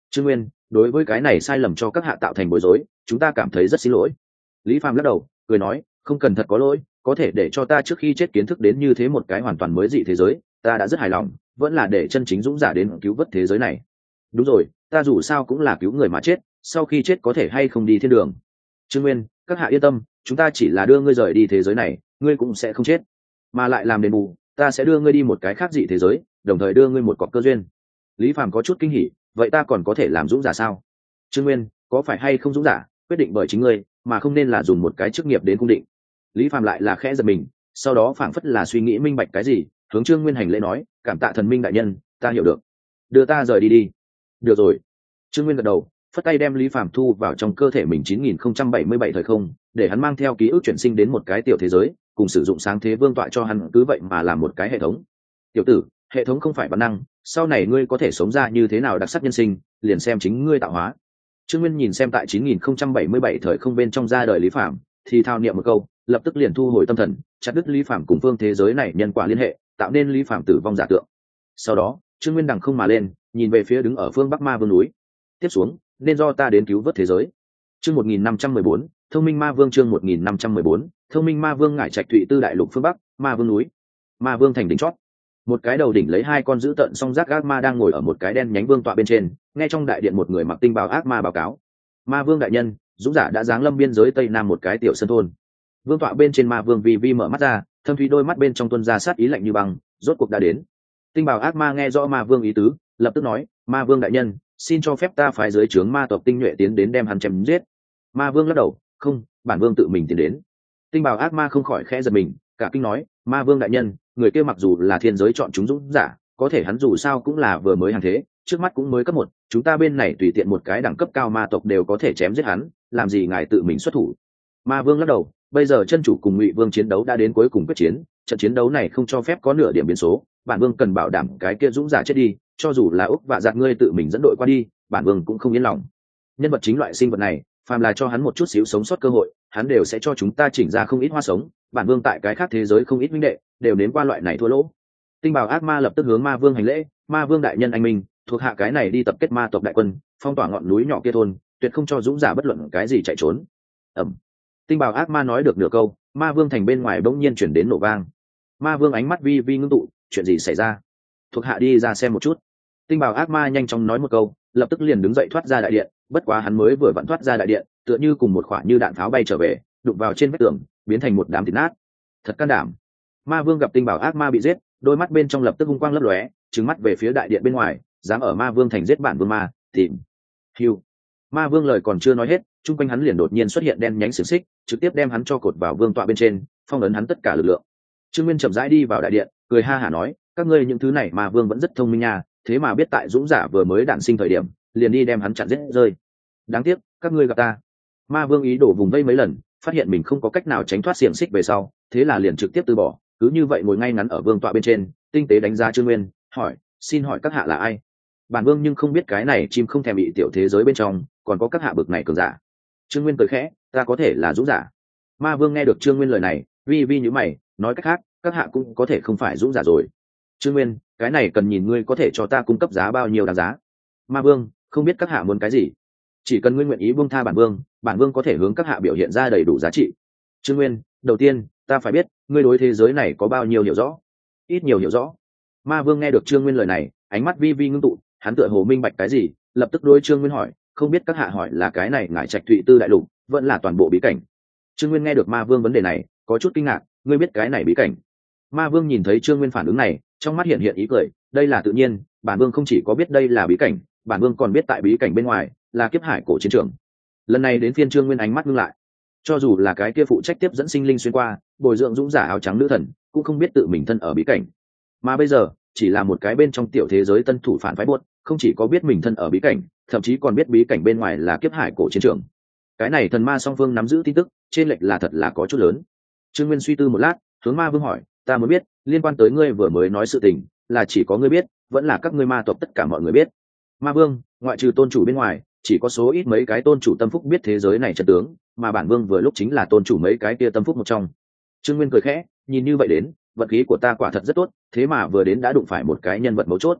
S1: Trương Nguyên, đối với cái này sai lầm cho các hạ tạo thành bối rối, chúng ta cảm thấy rất xin lỗi. Lý Phàm lắc đầu cười nói, không cần thật có lỗi, có thể để cho ta trước khi chết kiến thức đến như thế một cái hoàn toàn mới dị thế giới, ta đã rất hài lòng, vẫn là để chân chính dũng giả đến cứu vớt thế giới này. Đúng rồi, ta dù sao cũng là cứu người mà chết, sau khi chết có thể hay không đi thiên đường. Trương Nguyên, các hạ yên tâm, chúng ta chỉ là đưa ngươi rời đi thế giới này, ngươi cũng sẽ không chết, mà lại làm đền bù, ta sẽ đưa ngươi đi một cái khác dị thế giới, đồng thời đưa ngươi một cọc cơ duyên. Lý Phàm có chút kinh hỉ, vậy ta còn có thể làm dũng giả sao? Trương Nguyên, có phải hay không dũng giả, quyết định bởi chính ngươi, mà không nên là dùng một cái chức nghiệp đến cung định. Lý Phàm lại là khẽ giật mình, sau đó phảng phất là suy nghĩ minh bạch cái gì, hướng Trương Nguyên hành lễ nói, cảm tạ thần minh đại nhân, ta hiểu được, đưa ta rời đi đi. Được rồi. Trương Nguyên gật đầu, phất tay đem Lý Phàm thu vào trong cơ thể mình chín nghìn không trăm bảy mươi bảy thời không, để hắn mang theo ký ức chuyển sinh đến một cái tiểu thế giới, cùng sử dụng sáng thế vương tọa cho hắn cứ vậy mà làm một cái hệ thống. Tiểu tử, hệ thống không phải bản năng, sau này ngươi có thể sống ra như thế nào đặc sắc nhân sinh, liền xem chính ngươi tạo hóa. Trương Nguyên nhìn xem tại chín nghìn không trăm bảy mươi bảy thời không bên trong ra đời Lý Phàm, thì thao niệm một câu, lập tức liền thu hồi tâm thần, chặt đứt Lý Phàm cùng phương thế giới này nhân quả liên hệ, tạo nên Lý Phàm tử vong giả tượng. Sau đó, Trương Nguyên đằng không mà lên, nhìn về phía đứng ở phương Bắc Ma Vương núi. Tiếp xuống, nên do ta đến cứu vớt thế giới. Chương một nghìn năm trăm mười bốn, Thông minh Ma Vương chương một nghìn năm trăm mười bốn, Thông minh Ma Vương ngải trạch Thụy Tư đại lục phương Bắc, Ma Vương núi. Ma Vương thành đỉnh chót. Một cái đầu đỉnh lấy hai con dữ tợn song giác ác ma đang ngồi ở một cái đen nhánh vương tọa bên trên, nghe trong đại điện một người mặc tinh bào ác ma báo cáo. Ma Vương đại nhân, dũng giả đã giáng lâm biên giới tây nam một cái tiểu sơn thôn. Vương tọa bên trên Ma Vương vi vi mở mắt ra, thâm thúy đôi mắt bên trong tuôn ra sát ý lạnh như băng, rốt cuộc đã đến. Tinh bào ác ma nghe rõ Ma Vương ý tứ, lập tức nói, Ma Vương đại nhân, xin cho phép ta phái dưới trướng ma tộc tinh nhuệ tiến đến đem hắn chém giết. Ma Vương lắc đầu, không, bản vương tự mình tiến đến. Tinh bào ác ma không khỏi khẽ giật mình, cả kinh nói, Ma Vương đại nhân, người kia mặc dù là thiên giới chọn chúng dũng giả, có thể hắn dù sao cũng là vừa mới hàng thế, trước mắt cũng mới cấp một, chúng ta bên này tùy tiện một cái đẳng cấp cao ma tộc đều có thể chém giết hắn, làm gì ngài tự mình xuất thủ. Ma Vương lắc đầu, bây giờ chân chủ cùng Ngụy Vương chiến đấu đã đến cuối cùng quyết chiến, trận chiến đấu này không cho phép có nửa điểm biến số, bản vương cần bảo đảm cái kia dũng giả chết đi, cho dù là Úc Vạ Giặc ngươi tự mình dẫn đội qua đi, bản vương cũng không yên lòng. Nhân vật chính loại sinh vật này, phàm là cho hắn một chút xíu sống sót cơ hội, hắn đều sẽ cho chúng ta chỉnh ra không ít hoa sống, bản vương tại cái khác thế giới không ít minh đệ, đều nếm qua loại này thua lỗ. Tinh bào ác ma lập tức hướng Ma Vương hành lễ, Ma Vương đại nhân anh minh, thuộc hạ cái này đi tập kết ma tộc đại quân, phong tỏa ngọn núi nhỏ kia thôn, tuyệt không cho dũng giả bất luận cái gì chạy trốn. Ầm. Tinh bào ác ma nói được nửa câu, Ma Vương thành bên ngoài bỗng nhiên chuyển đến nổ vang. Ma Vương ánh mắt vi vi ngưng tụ, chuyện gì xảy ra? Thuộc hạ đi ra xem một chút. Tinh bào ác ma nhanh chóng nói một câu, lập tức liền đứng dậy thoát ra đại điện, bất quá hắn mới vừa vặn thoát ra đại điện, tựa như cùng một quả như đạn pháo bay trở về, đụng vào trên vách tường, biến thành một đám thịt nát. Thật can đảm. Ma Vương gặp Tinh bào ác ma bị giết, đôi mắt bên trong lập tức hung quang lấp lóe, trừng mắt về phía đại điện bên ngoài, dám ở Ma Vương thành giết bản vương ma, tìm. Hưu. Ma Vương lời còn chưa nói hết, chung quanh hắn liền đột nhiên xuất hiện đen nhánh xiềng xích, trực tiếp đem hắn cho cột vào vương tọa bên trên, phong ấn hắn tất cả lực lượng. Trương Nguyên chậm rãi đi vào đại điện, cười ha hả nói, các ngươi những thứ này Ma Vương vẫn rất thông minh nha, thế mà biết tại dũng giả vừa mới đản sinh thời điểm, liền đi đem hắn chặn giết rơi. Đáng tiếc, các ngươi gặp ta. Ma Vương ý đổ vùng vây mấy lần, phát hiện mình không có cách nào tránh thoát xiềng xích về sau, thế là liền trực tiếp từ bỏ, cứ như vậy ngồi ngay ngắn ở vương tọa bên trên, tinh tế đánh giá Trương Nguyên, hỏi, xin hỏi các hạ là ai? Bản vương nhưng không biết cái này chim không thèm bị tiểu thế giới bên trong, còn có các hạ bực này cường giả. Trương Nguyên cười khẽ, ta có thể là dũng giả. Ma Vương nghe được Trương Nguyên lời này, vi vi nhíu mày, nói cách khác, các hạ cũng có thể không phải dũng giả rồi. Trương Nguyên, cái này cần nhìn ngươi có thể cho ta cung cấp giá bao nhiêu đáng giá. Ma Vương, không biết các hạ muốn cái gì, chỉ cần ngươi nguyện ý buông tha bản vương, bản vương có thể hướng các hạ biểu hiện ra đầy đủ giá trị. Trương Nguyên, đầu tiên, ta phải biết, ngươi đối thế giới này có bao nhiêu hiểu rõ. Ít nhiều hiểu rõ. Ma Vương nghe được Trương Nguyên lời này, ánh mắt vi vi ngưng tụ, hắn tựa hồ minh bạch cái gì, lập tức đối Trương Nguyên hỏi, không biết các hạ hỏi là cái này ngải trạch Thụy Tư đại lục, vẫn là toàn bộ bí cảnh. Trương Nguyên nghe được Ma Vương vấn đề này, có chút kinh ngạc, ngươi biết cái này bí cảnh? Ma Vương nhìn thấy Trương Nguyên phản ứng này, trong mắt hiện hiện ý cười, đây là tự nhiên, bản vương không chỉ có biết đây là bí cảnh, bản vương còn biết tại bí cảnh bên ngoài là kiếp hải cổ chiến trường. Lần này đến phiên Trương Nguyên ánh mắt ngưng lại, cho dù là cái kia phụ trách tiếp dẫn sinh linh xuyên qua, bồi dưỡng dũng giả áo trắng nữ thần, cũng không biết tự mình thân ở bí cảnh, mà bây giờ chỉ là một cái bên trong tiểu thế giới tân thủ phản phái buốt, không chỉ có biết mình thân ở bí cảnh, thậm chí còn biết bí cảnh bên ngoài là kiếp hải cổ chiến trường. Cái này thần ma song phương nắm giữ tin tức, trên lệch là thật là có chút lớn. Trương Nguyên suy tư một lát, hướng Ma Vương hỏi, ta muốn biết, liên quan tới ngươi vừa mới nói sự tình, là chỉ có ngươi biết, vẫn là các ngươi ma tộc tất cả mọi người biết? Ma Vương, ngoại trừ tôn chủ bên ngoài, chỉ có số ít mấy cái tôn chủ tâm phúc biết thế giới này trận tướng, mà bản vương vừa lúc chính là tôn chủ mấy cái kia tâm phúc một trong. Trương Nguyên cười khẽ, nhìn như vậy đến, vận khí của ta quả thật rất tốt, thế mà vừa đến đã đụng phải một cái nhân vật mấu chốt.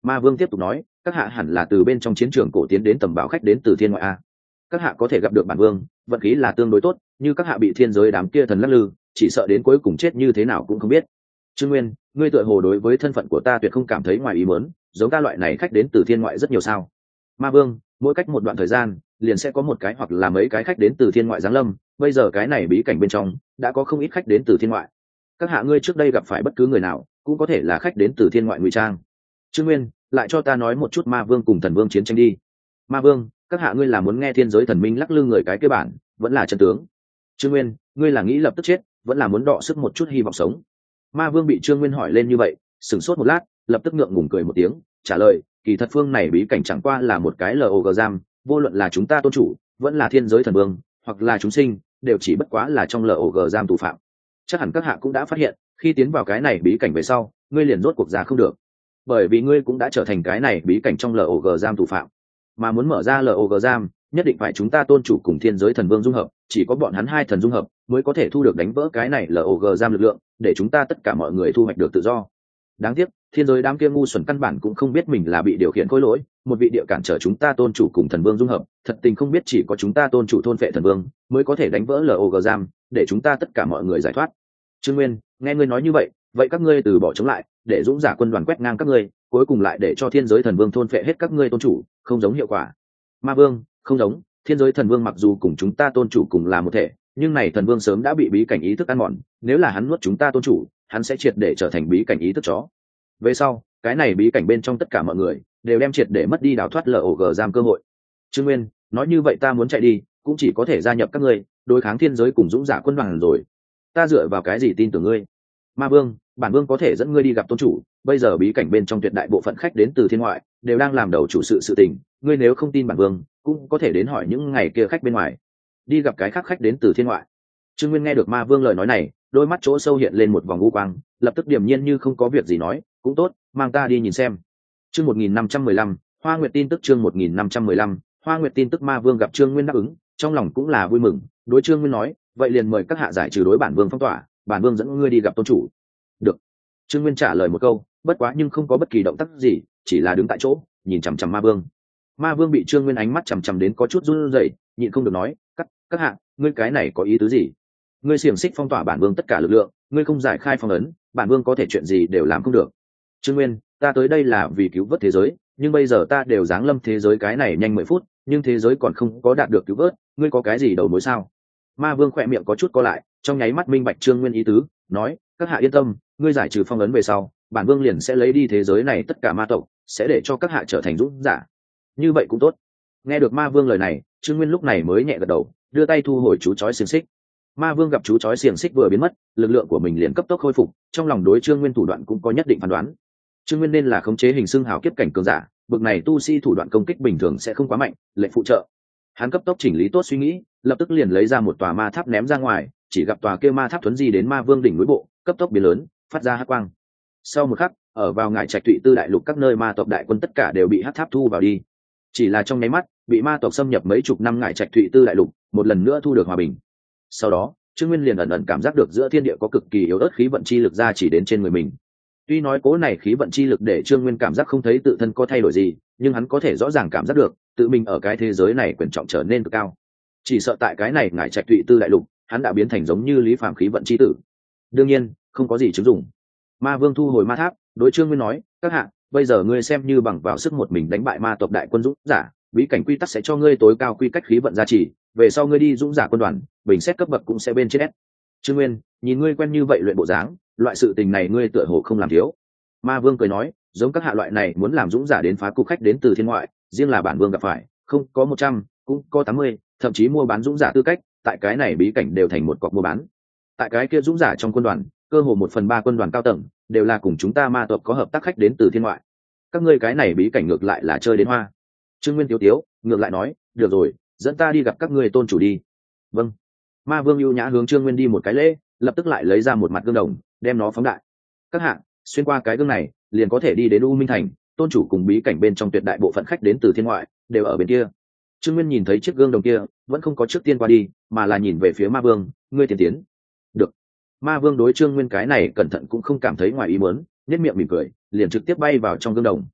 S1: Ma vương tiếp tục nói, các hạ hẳn là từ bên trong chiến trường cổ tiến đến tầm bảo khách đến từ thiên ngoại a. Các hạ có thể gặp được bản vương, vận khí là tương đối tốt, như các hạ bị thiên giới đám kia thần lắc lư, chỉ sợ đến cuối cùng chết như thế nào cũng không biết. Trương Nguyên, ngươi tựa hồ đối với thân phận của ta tuyệt không cảm thấy ngoài ý muốn, giống ta loại này khách đến từ thiên ngoại rất nhiều sao? Ma vương, mỗi cách một đoạn thời gian liền sẽ có một cái hoặc là mấy cái khách đến từ thiên ngoại giáng lâm, bây giờ cái này bí cảnh bên trong đã có không ít khách đến từ thiên ngoại. Các hạ ngươi trước đây gặp phải bất cứ người nào cũng có thể là khách đến từ thiên ngoại ngụy trang. Trương Nguyên, lại cho ta nói một chút ma vương cùng thần vương chiến tranh đi. Ma vương, các hạ ngươi là muốn nghe thiên giới thần minh lắc lư người cái kế bản, vẫn là chân tướng? Trương Nguyên, ngươi là nghĩ lập tức chết, vẫn là muốn đọ sức một chút hy vọng sống? Ma vương bị Trương Nguyên hỏi lên như vậy, sửng sốt một lát, lập tức ngượng ngùng cười một tiếng, trả lời, kỳ thật phương này bí cảnh chẳng qua là một cái log giam, vô luận là chúng ta tôn chủ, vẫn là thiên giới thần vương, hoặc là chúng sinh, đều chỉ bất quá là trong log giam tù phạm. Chắc hẳn các hạ cũng đã phát hiện, khi tiến vào cái này bí cảnh về sau, ngươi liền rốt cuộc ra không được, bởi vì ngươi cũng đã trở thành cái này bí cảnh trong log giam tù phạm. Mà muốn mở ra log giam, nhất định phải chúng ta tôn chủ cùng thiên giới thần vương dung hợp, chỉ có bọn hắn hai thần dung hợp mới có thể thu được đánh vỡ cái này log giam lực lượng, để chúng ta tất cả mọi người thu hoạch được tự do. Đáng tiếc thiên giới đám kia ngu xuẩn căn bản cũng không biết mình là bị điều khiển khối lỗi, một vị địa cản trở chúng ta tôn chủ cùng thần vương dung hợp, thật tình không biết chỉ có chúng ta tôn chủ thôn phệ thần vương mới có thể đánh vỡ log giam, để chúng ta tất cả mọi người giải thoát. Trương Nguyên, nghe ngươi nói như vậy, vậy các ngươi từ bỏ chống lại, để dũng giả quân đoàn quét ngang các ngươi, cuối cùng lại để cho thiên giới thần vương thôn phệ hết các ngươi tôn chủ, không giống hiệu quả. Ma vương, không giống, thiên giới thần vương mặc dù cùng chúng ta tôn chủ cùng là một thể, nhưng này thần vương sớm đã bị bí cảnh ý thức ăn mòn, nếu là hắn nuốt chúng ta tôn chủ, hắn sẽ triệt để trở thành bí cảnh ý thức chó. Về sau, cái này bí cảnh bên trong tất cả mọi người đều đem triệt để mất đi đào thoát log giam cơ hội. Trương Nguyên, nói như vậy ta muốn chạy đi, cũng chỉ có thể gia nhập các ngươi, đối kháng thiên giới cùng dũng giả quân đoàn rồi. Ta dựa vào cái gì tin tưởng ngươi? Ma vương, bản vương có thể dẫn ngươi đi gặp tôn chủ, bây giờ bí cảnh bên trong tuyệt đại bộ phận khách đến từ thiên ngoại đều đang làm đầu chủ sự sự tình, ngươi nếu không tin bản vương, cũng có thể đến hỏi những ngày kia khách bên ngoài, đi gặp cái khác khách đến từ thiên ngoại. Trương Nguyên nghe được Ma vương lời nói này, đôi mắt chỗ sâu hiện lên một vòng u quang, lập tức điềm nhiên như không có việc gì nói, cũng tốt, mang ta đi nhìn xem. Chương một nghìn năm trăm mười lăm, Hoa Nguyệt tin tức. Chương một nghìn năm trăm mười lăm, Hoa Nguyệt tin tức. Ma vương gặp Trương Nguyên đáp ứng, trong lòng cũng là vui mừng, đối Trương Nguyên nói, vậy liền mời các hạ giải trừ đối bản vương phong tỏa, bản vương dẫn ngươi đi gặp tôn chủ. Được. Trương Nguyên trả lời một câu, bất quá nhưng không có bất kỳ động tác gì, chỉ là đứng tại chỗ nhìn chằm chằm Ma vương. Ma vương bị Trương Nguyên ánh mắt chằm chằm đến có chút run rẩy, nhịn không được nói, các các hạ, ngươi cái này có ý tứ gì? Ngươi xiềng xích phong tỏa bản vương tất cả lực lượng, ngươi không giải khai phong ấn, bản vương có thể chuyện gì đều làm không được. Trương Nguyên, ta tới đây là vì cứu vớt thế giới, nhưng bây giờ ta đều giáng lâm thế giới cái này nhanh mười phút, nhưng thế giới còn không có đạt được cứu vớt, ngươi có cái gì đầu mối sao? Ma vương khỏe miệng có chút co lại, trong nháy mắt minh bạch Trương Nguyên ý tứ, nói, các hạ yên tâm, ngươi giải trừ phong ấn về sau, bản vương liền sẽ lấy đi thế giới này tất cả ma tộc, sẽ để cho các hạ trở thành dũng giả. Như vậy cũng tốt. Nghe được Ma vương lời này, Trương Nguyên lúc này mới nhẹ gật đầu, đưa tay thu hồi chú chói xiềng xích. Ma vương gặp chú chói xiềng xích vừa biến mất, lực lượng của mình liền cấp tốc khôi phục, trong lòng đối Trương Nguyên thủ đoạn cũng có nhất định phán đoán. Trương Nguyên nên là khống chế hình xương hào kiếp cảnh cường giả, bực này tu si thủ đoạn công kích bình thường sẽ không quá mạnh, lệnh phụ trợ. Hắn cấp tốc chỉnh lý tốt suy nghĩ, lập tức liền lấy ra một tòa ma tháp ném ra ngoài, chỉ gặp tòa kia ma tháp thuấn di đến Ma vương đỉnh núi bộ, cấp tốc biến lớn, phát ra hắc quang. Sau một khắc, ở vào ngải trạch Thụy Tư đại lục các nơi ma tộc đại quân tất cả đều bị hắc tháp thu vào đi. Chỉ là trong nháy mắt, bị ma tộc xâm nhập mấy chục năm ngải trạch Thụy Tư đại lục, một lần nữa thu được hòa bình. Sau đó, Trương Nguyên liền ẩn ẩn cảm giác được giữa thiên địa có cực kỳ yếu ớt khí vận chi lực ra chỉ đến trên người mình. Tuy nói cố này khí vận chi lực để Trương Nguyên cảm giác không thấy tự thân có thay đổi gì, nhưng hắn có thể rõ ràng cảm giác được, tự mình ở cái thế giới này quyền trọng trở nên cực cao. Chỉ sợ tại cái này ngải trạch Thụy Tư đại lục, hắn đã biến thành giống như Lý Phàm khí vận chi tử. Đương nhiên, không có gì chứng dụng. Ma vương thu hồi ma tháp, đối Trương Nguyên nói, các hạ, bây giờ ngươi xem như bằng vào sức một mình đánh bại ma tộc đại quân dũng giả, bí cảnh quy tắc sẽ cho ngươi tối cao quy cách khí vận gia trì, về sau ngươi đi dũng giả quân đoàn, bình xét cấp bậc cũng sẽ bên trên S. Trương Nguyên, nhìn ngươi quen như vậy luyện bộ dáng, loại sự tình này ngươi tựa hồ không làm thiếu. Ma vương cười nói, giống các hạ loại này muốn làm dũng giả đến phá cục khách đến từ thiên ngoại, riêng là bản vương gặp phải, không có một trăm, cũng có tám mươi, thậm chí mua bán dũng giả tư cách, tại cái này bí cảnh đều thành một cọc mua bán. Tại cái kia dũng giả trong quân đoàn, cơ hồ một phần ba quân đoàn cao tầng đều là cùng chúng ta ma tộc có hợp tác khách đến từ thiên ngoại. Các ngươi cái này bí cảnh ngược lại là chơi đến hoa. Trương Nguyên tiếu tiếu, ngược lại nói, được rồi, dẫn ta đi gặp các ngươi tôn chủ đi. Vâng. Ma vương ưu nhã hướng Trương Nguyên đi một cái lễ, lập tức lại lấy ra một mặt gương đồng, đem nó phóng đại. Các hạng, xuyên qua cái gương này, liền có thể đi đến U Minh Thành, tôn chủ cùng bí cảnh bên trong tuyệt đại bộ phận khách đến từ thiên ngoại đều ở bên kia. Trương Nguyên nhìn thấy chiếc gương đồng kia, vẫn không có trước tiên qua đi, mà là nhìn về phía Ma vương, ngươi tiến tiến. Được. Ma vương đối Trương Nguyên cái này cẩn thận cũng không cảm thấy ngoài ý muốn, nhếch miệng mỉm cười, liền trực tiếp bay vào trong gương đồng.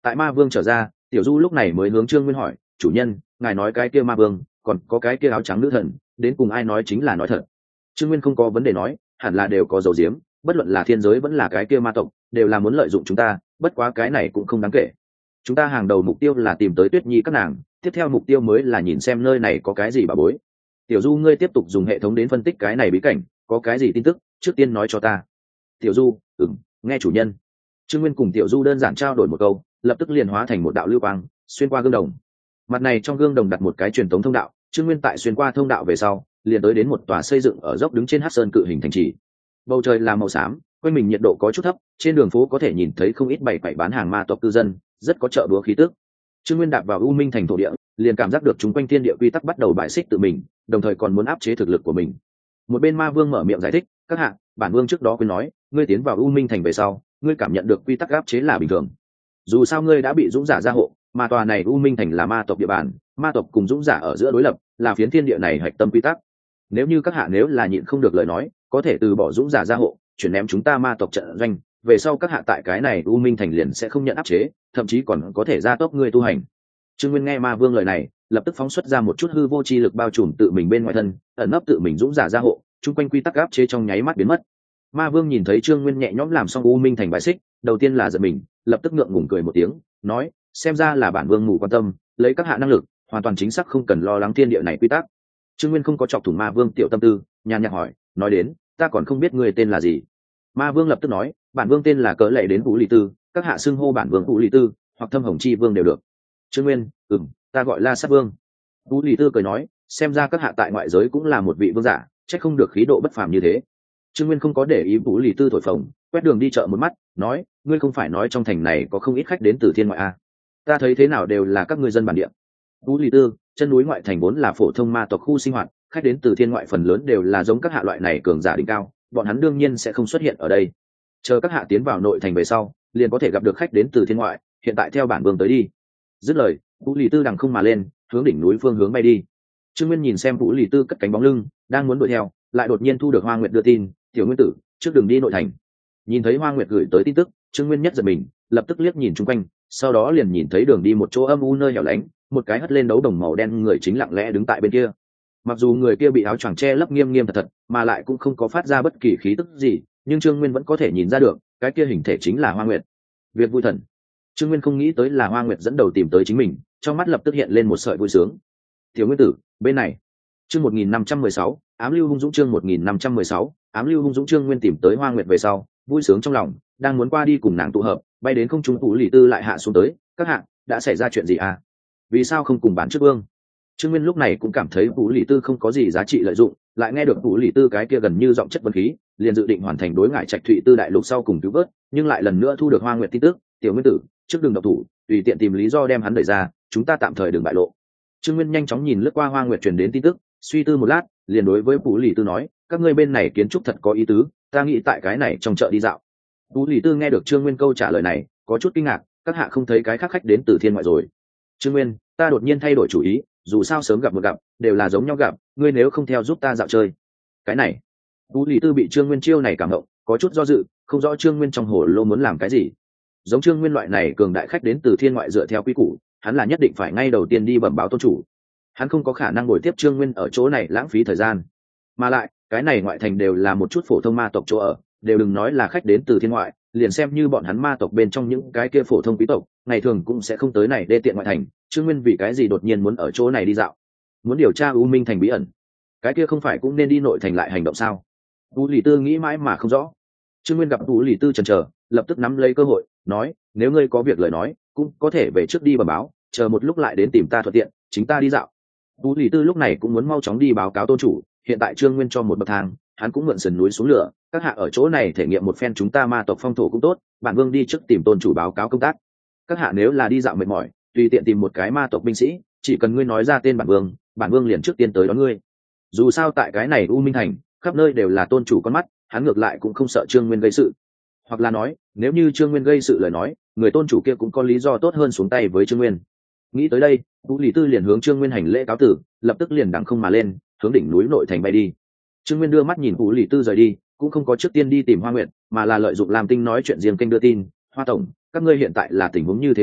S1: Tại ma vương trở ra, tiểu du lúc này mới hướng Trương Nguyên hỏi, chủ nhân, ngài nói cái kia ma vương còn có cái kia áo trắng nữ thần, đến cùng ai nói chính là nói thật? Trương Nguyên không có vấn đề nói, hẳn là đều có dấu diếm, bất luận là thiên giới vẫn là cái kia ma tộc, đều là muốn lợi dụng chúng ta, bất quá cái này cũng không đáng kể. Chúng ta hàng đầu mục tiêu là tìm tới Tuyết Nhi các nàng, tiếp theo mục tiêu mới là nhìn xem nơi này có cái gì bà bối. Tiểu du, ngươi tiếp tục dùng hệ thống đến phân tích cái này bí cảnh, có cái gì tin tức trước tiên nói cho ta. Tiểu du, ừm, nghe chủ nhân. Trương Nguyên cùng Tiểu du đơn giản trao đổi một câu, lập tức liền hóa thành một đạo lưu quang xuyên qua gương đồng. Mặt này trong gương đồng đặt một cái truyền tống thông đạo, Trương Nguyên tại xuyên qua thông đạo về sau liền tới đến một tòa xây dựng ở dốc đứng trên hắc sơn cự hình thành trì. Bầu trời là màu xám, quanh mình nhiệt độ có chút thấp, trên đường phố có thể nhìn thấy không ít bày quậy bán hàng ma tộc cư dân, rất có chợ búa khí tức. Trương Nguyên đạp vào U Minh thành thổ địa, liền cảm giác được chúng quanh thiên địa quy tắc bắt đầu bại xích tự mình, đồng thời còn muốn áp chế thực lực của mình. Một bên ma vương mở miệng giải thích, các hạ, bản vương trước đó quên nói, ngươi tiến vào U Minh thành về sau, ngươi cảm nhận được quy tắc áp chế là bình thường. Dù sao ngươi đã bị dũng giả gia hộ, mà tòa này U Minh thành là ma tộc địa bàn, ma tộc cùng dũng giả ở giữa đối lập, là phiến thiên địa này hạch tâm quy tắc. Nếu như các hạ nếu là nhịn không được lời nói, có thể từ bỏ dũng giả gia hộ, chuyển ném chúng ta ma tộc trận doanh, về sau các hạ tại cái này U Minh thành liền sẽ không nhận áp chế, thậm chí còn có thể gia tốc ngươi tu hành. Trương Nguyên nghe ma vương lời này, lập tức phóng xuất ra một chút hư vô chi lực bao trùm tự mình bên ngoài thân, ẩn nấp tự mình dũng giả gia hộ, chung quanh quy tắc áp chế trong nháy mắt biến mất. Ma vương nhìn thấy Trương Nguyên nhẹ nhõm làm xong U Minh thành bài xích, đầu tiên là giật mình, lập tức ngượng ngùng cười một tiếng, nói, xem ra là bản vương mù quan tâm, lấy các hạ năng lực, hoàn toàn chính xác không cần lo lắng thiên địa này quy tắc. Trương Nguyên không có chọc thủng ma vương tiểu tâm tư, nhàn nhạt hỏi, nói đến, ta còn không biết người tên là gì. Ma vương lập tức nói, bản vương tên là Cỡ Lệ đến Vũ Lý Tư, các hạ xưng hô bản vương Vũ Lý Tư, hoặc Thâm Hồng Chi Vương đều được. Trương Nguyên, ừm, ta gọi La Sát Vương. Vũ Lý Tư cười nói, xem ra các hạ tại ngoại giới cũng là một vị vương giả, chắc không được khí độ bất phàm như thế. Trương Nguyên không có để ý Vũ Lý Tư thổi phồng, quét đường đi chợ một mắt, nói, ngươi không phải nói trong thành này có không ít khách đến từ thiên ngoại à? Ta thấy thế nào đều là các người dân bản địa. Vũ Lý Tư, chân núi ngoại thành vốn là phổ thông ma tộc khu sinh hoạt, khách đến từ thiên ngoại phần lớn đều là giống các hạ loại này cường giả đỉnh cao, bọn hắn đương nhiên sẽ không xuất hiện ở đây. Chờ các hạ tiến vào nội thành về sau, liền có thể gặp được khách đến từ thiên ngoại, hiện tại theo bản vương tới đi. Dứt lời, Vũ Lý Tư đằng không mà lên, hướng đỉnh núi phương hướng bay đi. Trương Nguyên nhìn xem Vũ Lý Tư cất cánh bóng lưng, đang muốn đuổi theo, lại đột nhiên thu được Hoa Nguyệt đưa tin, "Tiểu Nguyên tử, trước đường đi nội thành." Nhìn thấy Hoa Nguyệt gửi tới tin tức, Trương Nguyên nhất giật mình, lập tức liếc nhìn chung quanh, sau đó liền nhìn thấy đường đi một chỗ âm u nơi hẻo lánh, một cái hất lên đấu đồng màu đen người chính lặng lẽ đứng tại bên kia. Mặc dù người kia bị áo choàng che lấp nghiêm nghiêm thật thật, mà lại cũng không có phát ra bất kỳ khí tức gì, nhưng Trương Nguyên vẫn có thể nhìn ra được, cái kia hình thể chính là Hoa Nguyệt. Việc vui thần. Trương Nguyên không nghĩ tới là Hoa Nguyệt dẫn đầu tìm tới chính mình, trong mắt lập tức hiện lên một sợi vui sướng. "Tiểu Nguyên tử, bên này." Chương một nghìn năm trăm mười sáu, Ám Lưu Hung Dũng chương một nghìn năm trăm mười sáu, Ám Lưu Hung Dũng. Trương Nguyên tìm tới Hoa Nguyệt về sau, vui sướng trong lòng, đang muốn qua đi cùng nàng tụ hợp, bay đến không trung. Vũ Lý Tư lại hạ xuống tới, "Các hạ, đã xảy ra chuyện gì à? Vì sao không cùng bán trước vương?" Trương Nguyên lúc này cũng cảm thấy Vũ Lý Tư không có gì giá trị lợi dụng, lại nghe được Vũ Lý Tư cái kia gần như giọng chất vấn khí, liền dự định hoàn thành đối ngại Trạch Thụy Tư đại lục sau cùng cứu vớt, nhưng lại lần nữa thu được Hoa Nguyệt tin tức, "Tiểu Nguyên tử, trước đừng động thủ, tùy tiện tìm lý do đem hắn đẩy ra, chúng ta tạm thời đừng bại lộ." Trương Nguyên nhanh chóng nhìn lướt qua Hoa Nguyệt truyền đến tin tức, suy tư một lát, liền đối với Vũ Lý Tư nói, "Các ngươi bên này kiến trúc thật có ý tứ, ta nghĩ tại cái này trong chợ đi dạo." Vũ Lý Tư nghe được Trương Nguyên câu trả lời này, có chút kinh ngạc, "Các hạ không thấy cái khác khách đến từ thiên ngoại rồi?" "Trương Nguyên, ta đột nhiên thay đổi chủ ý, dù sao sớm gặp một gặp, đều là giống nhau gặp, ngươi nếu không theo giúp ta dạo chơi." "Cái này." Vũ Lý Tư bị Trương Nguyên chiêu này cảm động, có chút do dự, không rõ Trương Nguyên trong hồ lô muốn làm cái gì. Giống Trương Nguyên loại này cường đại khách đến từ thiên ngoại dựa theo quy củ, hắn là nhất định phải ngay đầu tiên đi bẩm báo tôn chủ. Hắn không có khả năng ngồi tiếp Trương Nguyên ở chỗ này lãng phí thời gian. Mà lại, cái này ngoại thành đều là một chút phổ thông ma tộc chỗ ở, đều đừng nói là khách đến từ thiên ngoại, liền xem như bọn hắn ma tộc bên trong những cái kia phổ thông quý tộc, ngày thường cũng sẽ không tới này đê tiện ngoại thành. Trương Nguyên vì cái gì đột nhiên muốn ở chỗ này đi dạo? Muốn điều tra U Minh thành bí ẩn? Cái kia không phải cũng nên đi nội thành lại hành động sao? Vũ Lý Tư nghĩ mãi mà không rõ. Trương Nguyên gặp Vũ Lý Tư chần chờ, lập tức nắm lấy cơ hội, nói, "Nếu ngươi có việc lời nói, cũng có thể về trước đi bẩm báo, chờ một lúc lại đến tìm ta thuận tiện, chính ta đi dạo." Vũ Lý Tư lúc này cũng muốn mau chóng đi báo cáo tôn chủ, hiện tại Trương Nguyên cho một bậc thang, hắn cũng mượn sườn núi xuống lửa, các hạ ở chỗ này thể nghiệm một phen chúng ta ma tộc phong thổ cũng tốt, bản vương đi trước tìm tôn chủ báo cáo công tác. Các hạ nếu là đi dạo mệt mỏi, tùy tiện tìm một cái ma tộc binh sĩ, chỉ cần ngươi nói ra tên bản vương, bản vương liền trước tiên tới đón ngươi. Dù sao tại cái này U Minh thành, khắp nơi đều là tôn chủ con mắt, hắn ngược lại cũng không sợ Trương Nguyên gây sự. Hoặc là nói, nếu như Trương Nguyên gây sự lời nói, người tôn chủ kia cũng có lý do tốt hơn xuống tay với Trương Nguyên. Nghĩ tới đây, Vũ Lý Tư liền hướng Trương Nguyên hành lễ cáo tử, lập tức liền đằng không mà lên, hướng đỉnh núi nội thành bay đi. Trương Nguyên đưa mắt nhìn Vũ Lý Tư rời đi, cũng không có trước tiên đi tìm Hoa Nguyệt, mà là lợi dụng Lam Tinh nói chuyện riêng kênh đưa tin, "Hoa tổng, các ngươi hiện tại là tình huống như thế nào?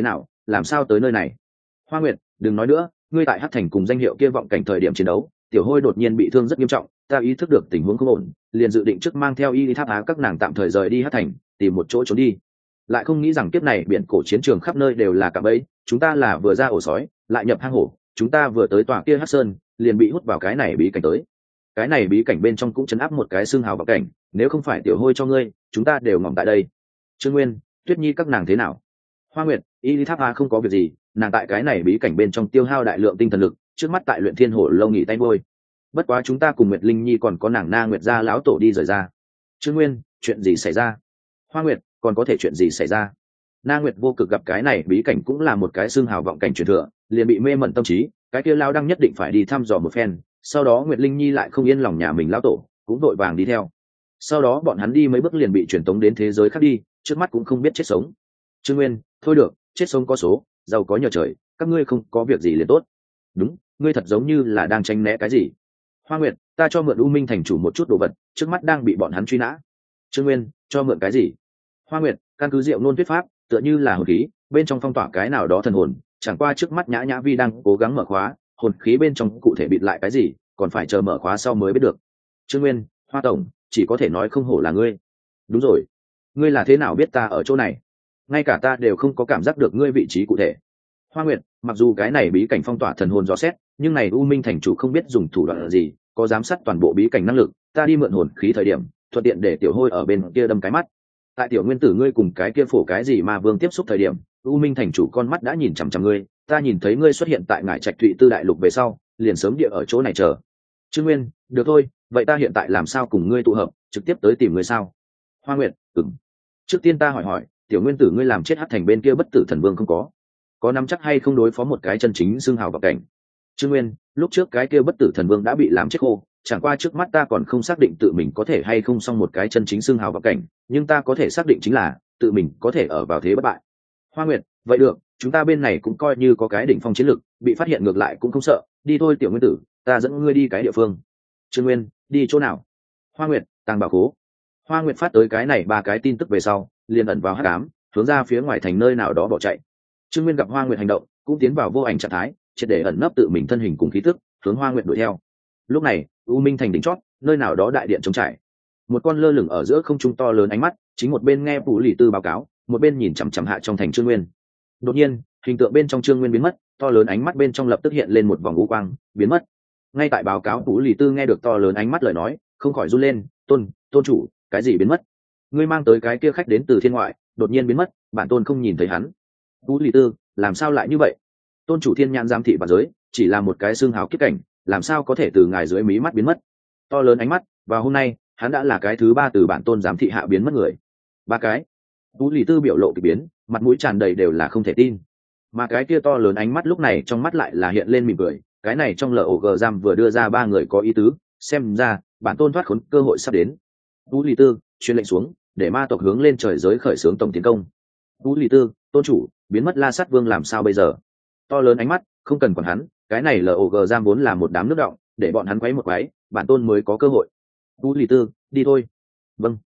S1: làm sao tới nơi này? Hoa Nguyệt, đừng nói nữa, ngươi tại Hắc Thành cùng danh hiệu kia vọng cảnh thời điểm chiến đấu, tiểu hôi đột nhiên bị thương rất nghiêm trọng, ta ý thức được tình huống không ổn, liền dự định trước mang theo y đi tháp á các nàng tạm thời rời đi Hắc Thành, tìm một chỗ trốn đi. Lại không nghĩ rằng kiếp này biển cổ chiến trường khắp nơi đều là cạm bẫy, chúng ta là vừa ra ổ sói, lại nhập hang hổ, chúng ta vừa tới tòa kia Hắc Sơn, liền bị hút vào cái này bí cảnh tới. Cái này bí cảnh bên trong cũng chấn áp một cái xương hào vọng cảnh, nếu không phải tiểu hôi cho ngươi, chúng ta đều ngỏm tại đây. Trương Nguyên, Tuyết Nhi các nàng thế nào? Hoa Nguyệt, y lý tháp a không có việc gì, nàng tại cái này bí cảnh bên trong tiêu hao đại lượng tinh thần lực, trước mắt tại luyện thiên hổ lâu nghỉ tay ngôi. Bất quá chúng ta cùng Nguyệt Linh Nhi còn có nàng Na Nguyệt gia lão tổ đi rời ra. Trương Nguyên, chuyện gì xảy ra? Hoa Nguyệt, còn có thể chuyện gì xảy ra? Na Nguyệt vô cực gặp cái này bí cảnh cũng là một cái xương hào vọng cảnh truyền thừa, liền bị mê mẩn tâm trí, cái kia lao đang nhất định phải đi thăm dò một phen. Sau đó Nguyệt Linh Nhi lại không yên lòng nhà mình lão tổ, cũng vội vàng đi theo. Sau đó bọn hắn đi mấy bước liền bị truyền tống đến thế giới khác đi, trước mắt cũng không biết chết sống. Trương Nguyên, thôi được, chết sống có số, giàu có nhờ trời, các ngươi không có việc gì liền tốt. Đúng, ngươi thật giống như là đang tranh né cái gì. Hoa Nguyệt, ta cho mượn U Minh thành chủ một chút đồ vật, trước mắt đang bị bọn hắn truy nã. Trương Nguyên, cho mượn cái gì? Hoa Nguyệt, căn cứ diệu nôn thuyết pháp, tựa như là hồn khí, bên trong phong tỏa cái nào đó thần hồn, chẳng qua trước mắt Nhã Nhã Vi đang cố gắng mở khóa, hồn khí bên trong cụ thể bịt lại cái gì, còn phải chờ mở khóa sau mới biết được. Trương Nguyên, Hoa tổng, chỉ có thể nói không hổ là ngươi. Đúng rồi, ngươi là thế nào biết ta ở chỗ này? Ngay cả ta đều không có cảm giác được ngươi vị trí cụ thể. Hoa Nguyệt, mặc dù cái này bí cảnh phong tỏa thần hồn rõ xét, nhưng này U Minh thành chủ không biết dùng thủ đoạn gì, có giám sát toàn bộ bí cảnh năng lực, ta đi mượn hồn khí thời điểm, thuận tiện để tiểu hôi ở bên kia đâm cái mắt. Tại tiểu nguyên tử ngươi cùng cái kia phổ cái gì mà vương tiếp xúc thời điểm, U Minh thành chủ con mắt đã nhìn chằm chằm ngươi, ta nhìn thấy ngươi xuất hiện tại ngải trạch thụy tư đại lục về sau, liền sớm địa ở chỗ này chờ. Trương Nguyên, được thôi, vậy ta hiện tại làm sao cùng ngươi tụ hợp, trực tiếp tới tìm ngươi sao? Hoa Nguyệt, ừm. Trước tiên ta hỏi hỏi, tiểu nguyên tử ngươi làm chết Hắc Thành bên kia bất tử thần vương không có? Có nắm chắc hay không đối phó một cái chân chính xương hào vào cảnh? Trương Nguyên, lúc trước cái kia bất tử thần vương đã bị làm chết khô, chẳng qua trước mắt ta còn không xác định tự mình có thể hay không xong một cái chân chính xương hào vào cảnh, nhưng ta có thể xác định chính là tự mình có thể ở vào thế bất bại. Hoa Nguyệt, vậy được, chúng ta bên này cũng coi như có cái đỉnh phong chiến lực, bị phát hiện ngược lại cũng không sợ, đi thôi tiểu nguyên tử, ta dẫn ngươi đi cái địa phương. Trương Nguyên, đi chỗ nào? Hoa Nguyệt, tàng bảo khố. Hoa Nguyệt phát tới cái này ba cái tin tức về sau, liền ẩn vào hắc ám, hướng ra phía ngoài thành nơi nào đó bỏ chạy. Trương Nguyên gặp Hoa Nguyệt hành động, cũng tiến vào vô ảnh trạng thái, triệt để ẩn nấp tự mình thân hình cùng khí tức, hướng Hoa Nguyệt đuổi theo. Lúc này, U Minh thành đỉnh chót, nơi nào đó đại điện trống trải. Một con lơ lửng ở giữa không trung to lớn ánh mắt, chính một bên nghe Phủ Lỷ Tư báo cáo, một bên nhìn chằm chằm hạ trong thành Trương Nguyên. Đột nhiên, hình tượng bên trong Trương Nguyên biến mất, to lớn ánh mắt bên trong lập tức hiện lên một vòng u quang, biến mất. Ngay tại báo cáo Phủ Lỷ Tư nghe được to lớn ánh mắt lời nói, không khỏi run lên, "Tôn, tôn chủ, cái gì biến mất? Ngươi mang tới cái kia khách đến từ thiên ngoại, đột nhiên biến mất, bản tôn không nhìn thấy hắn." Phủ Lỷ Tư, làm sao lại như vậy? Tôn chủ thiên nhãn giám thị bản giới, chỉ là một cái xương hào kiếp cảnh, làm sao có thể từ ngài dưới mí mắt biến mất? To lớn ánh mắt, và hôm nay, hắn đã là cái thứ ba từ bản tôn giám thị hạ biến mất người. Ba cái. Phủ Lỷ Tư biểu lộ kỳ biến, mặt mũi tràn đầy đều là không thể tin. Mà cái kia to lớn ánh mắt lúc này trong mắt lại là hiện lên mỉm cười, cái này trong lờ ổ gờ giam vừa đưa ra ba người có ý tứ, xem ra bản tôn thoát khốn cơ hội sắp đến. Phủ Lỷ Tư truyền lệnh xuống, để ma tộc hướng lên trời giới khởi xướng tổng tiến công. Phủ Lỷ Tư, tôn chủ, biến mất La Sát Vương làm sao bây giờ? To lớn ánh mắt, không cần quản hắn, cái này lờ ổ gờ giam vốn là một đám nước động, để bọn hắn quấy một quấy, bản tôn mới có cơ hội. Phủ Lỷ Tư, đi thôi. Vâng.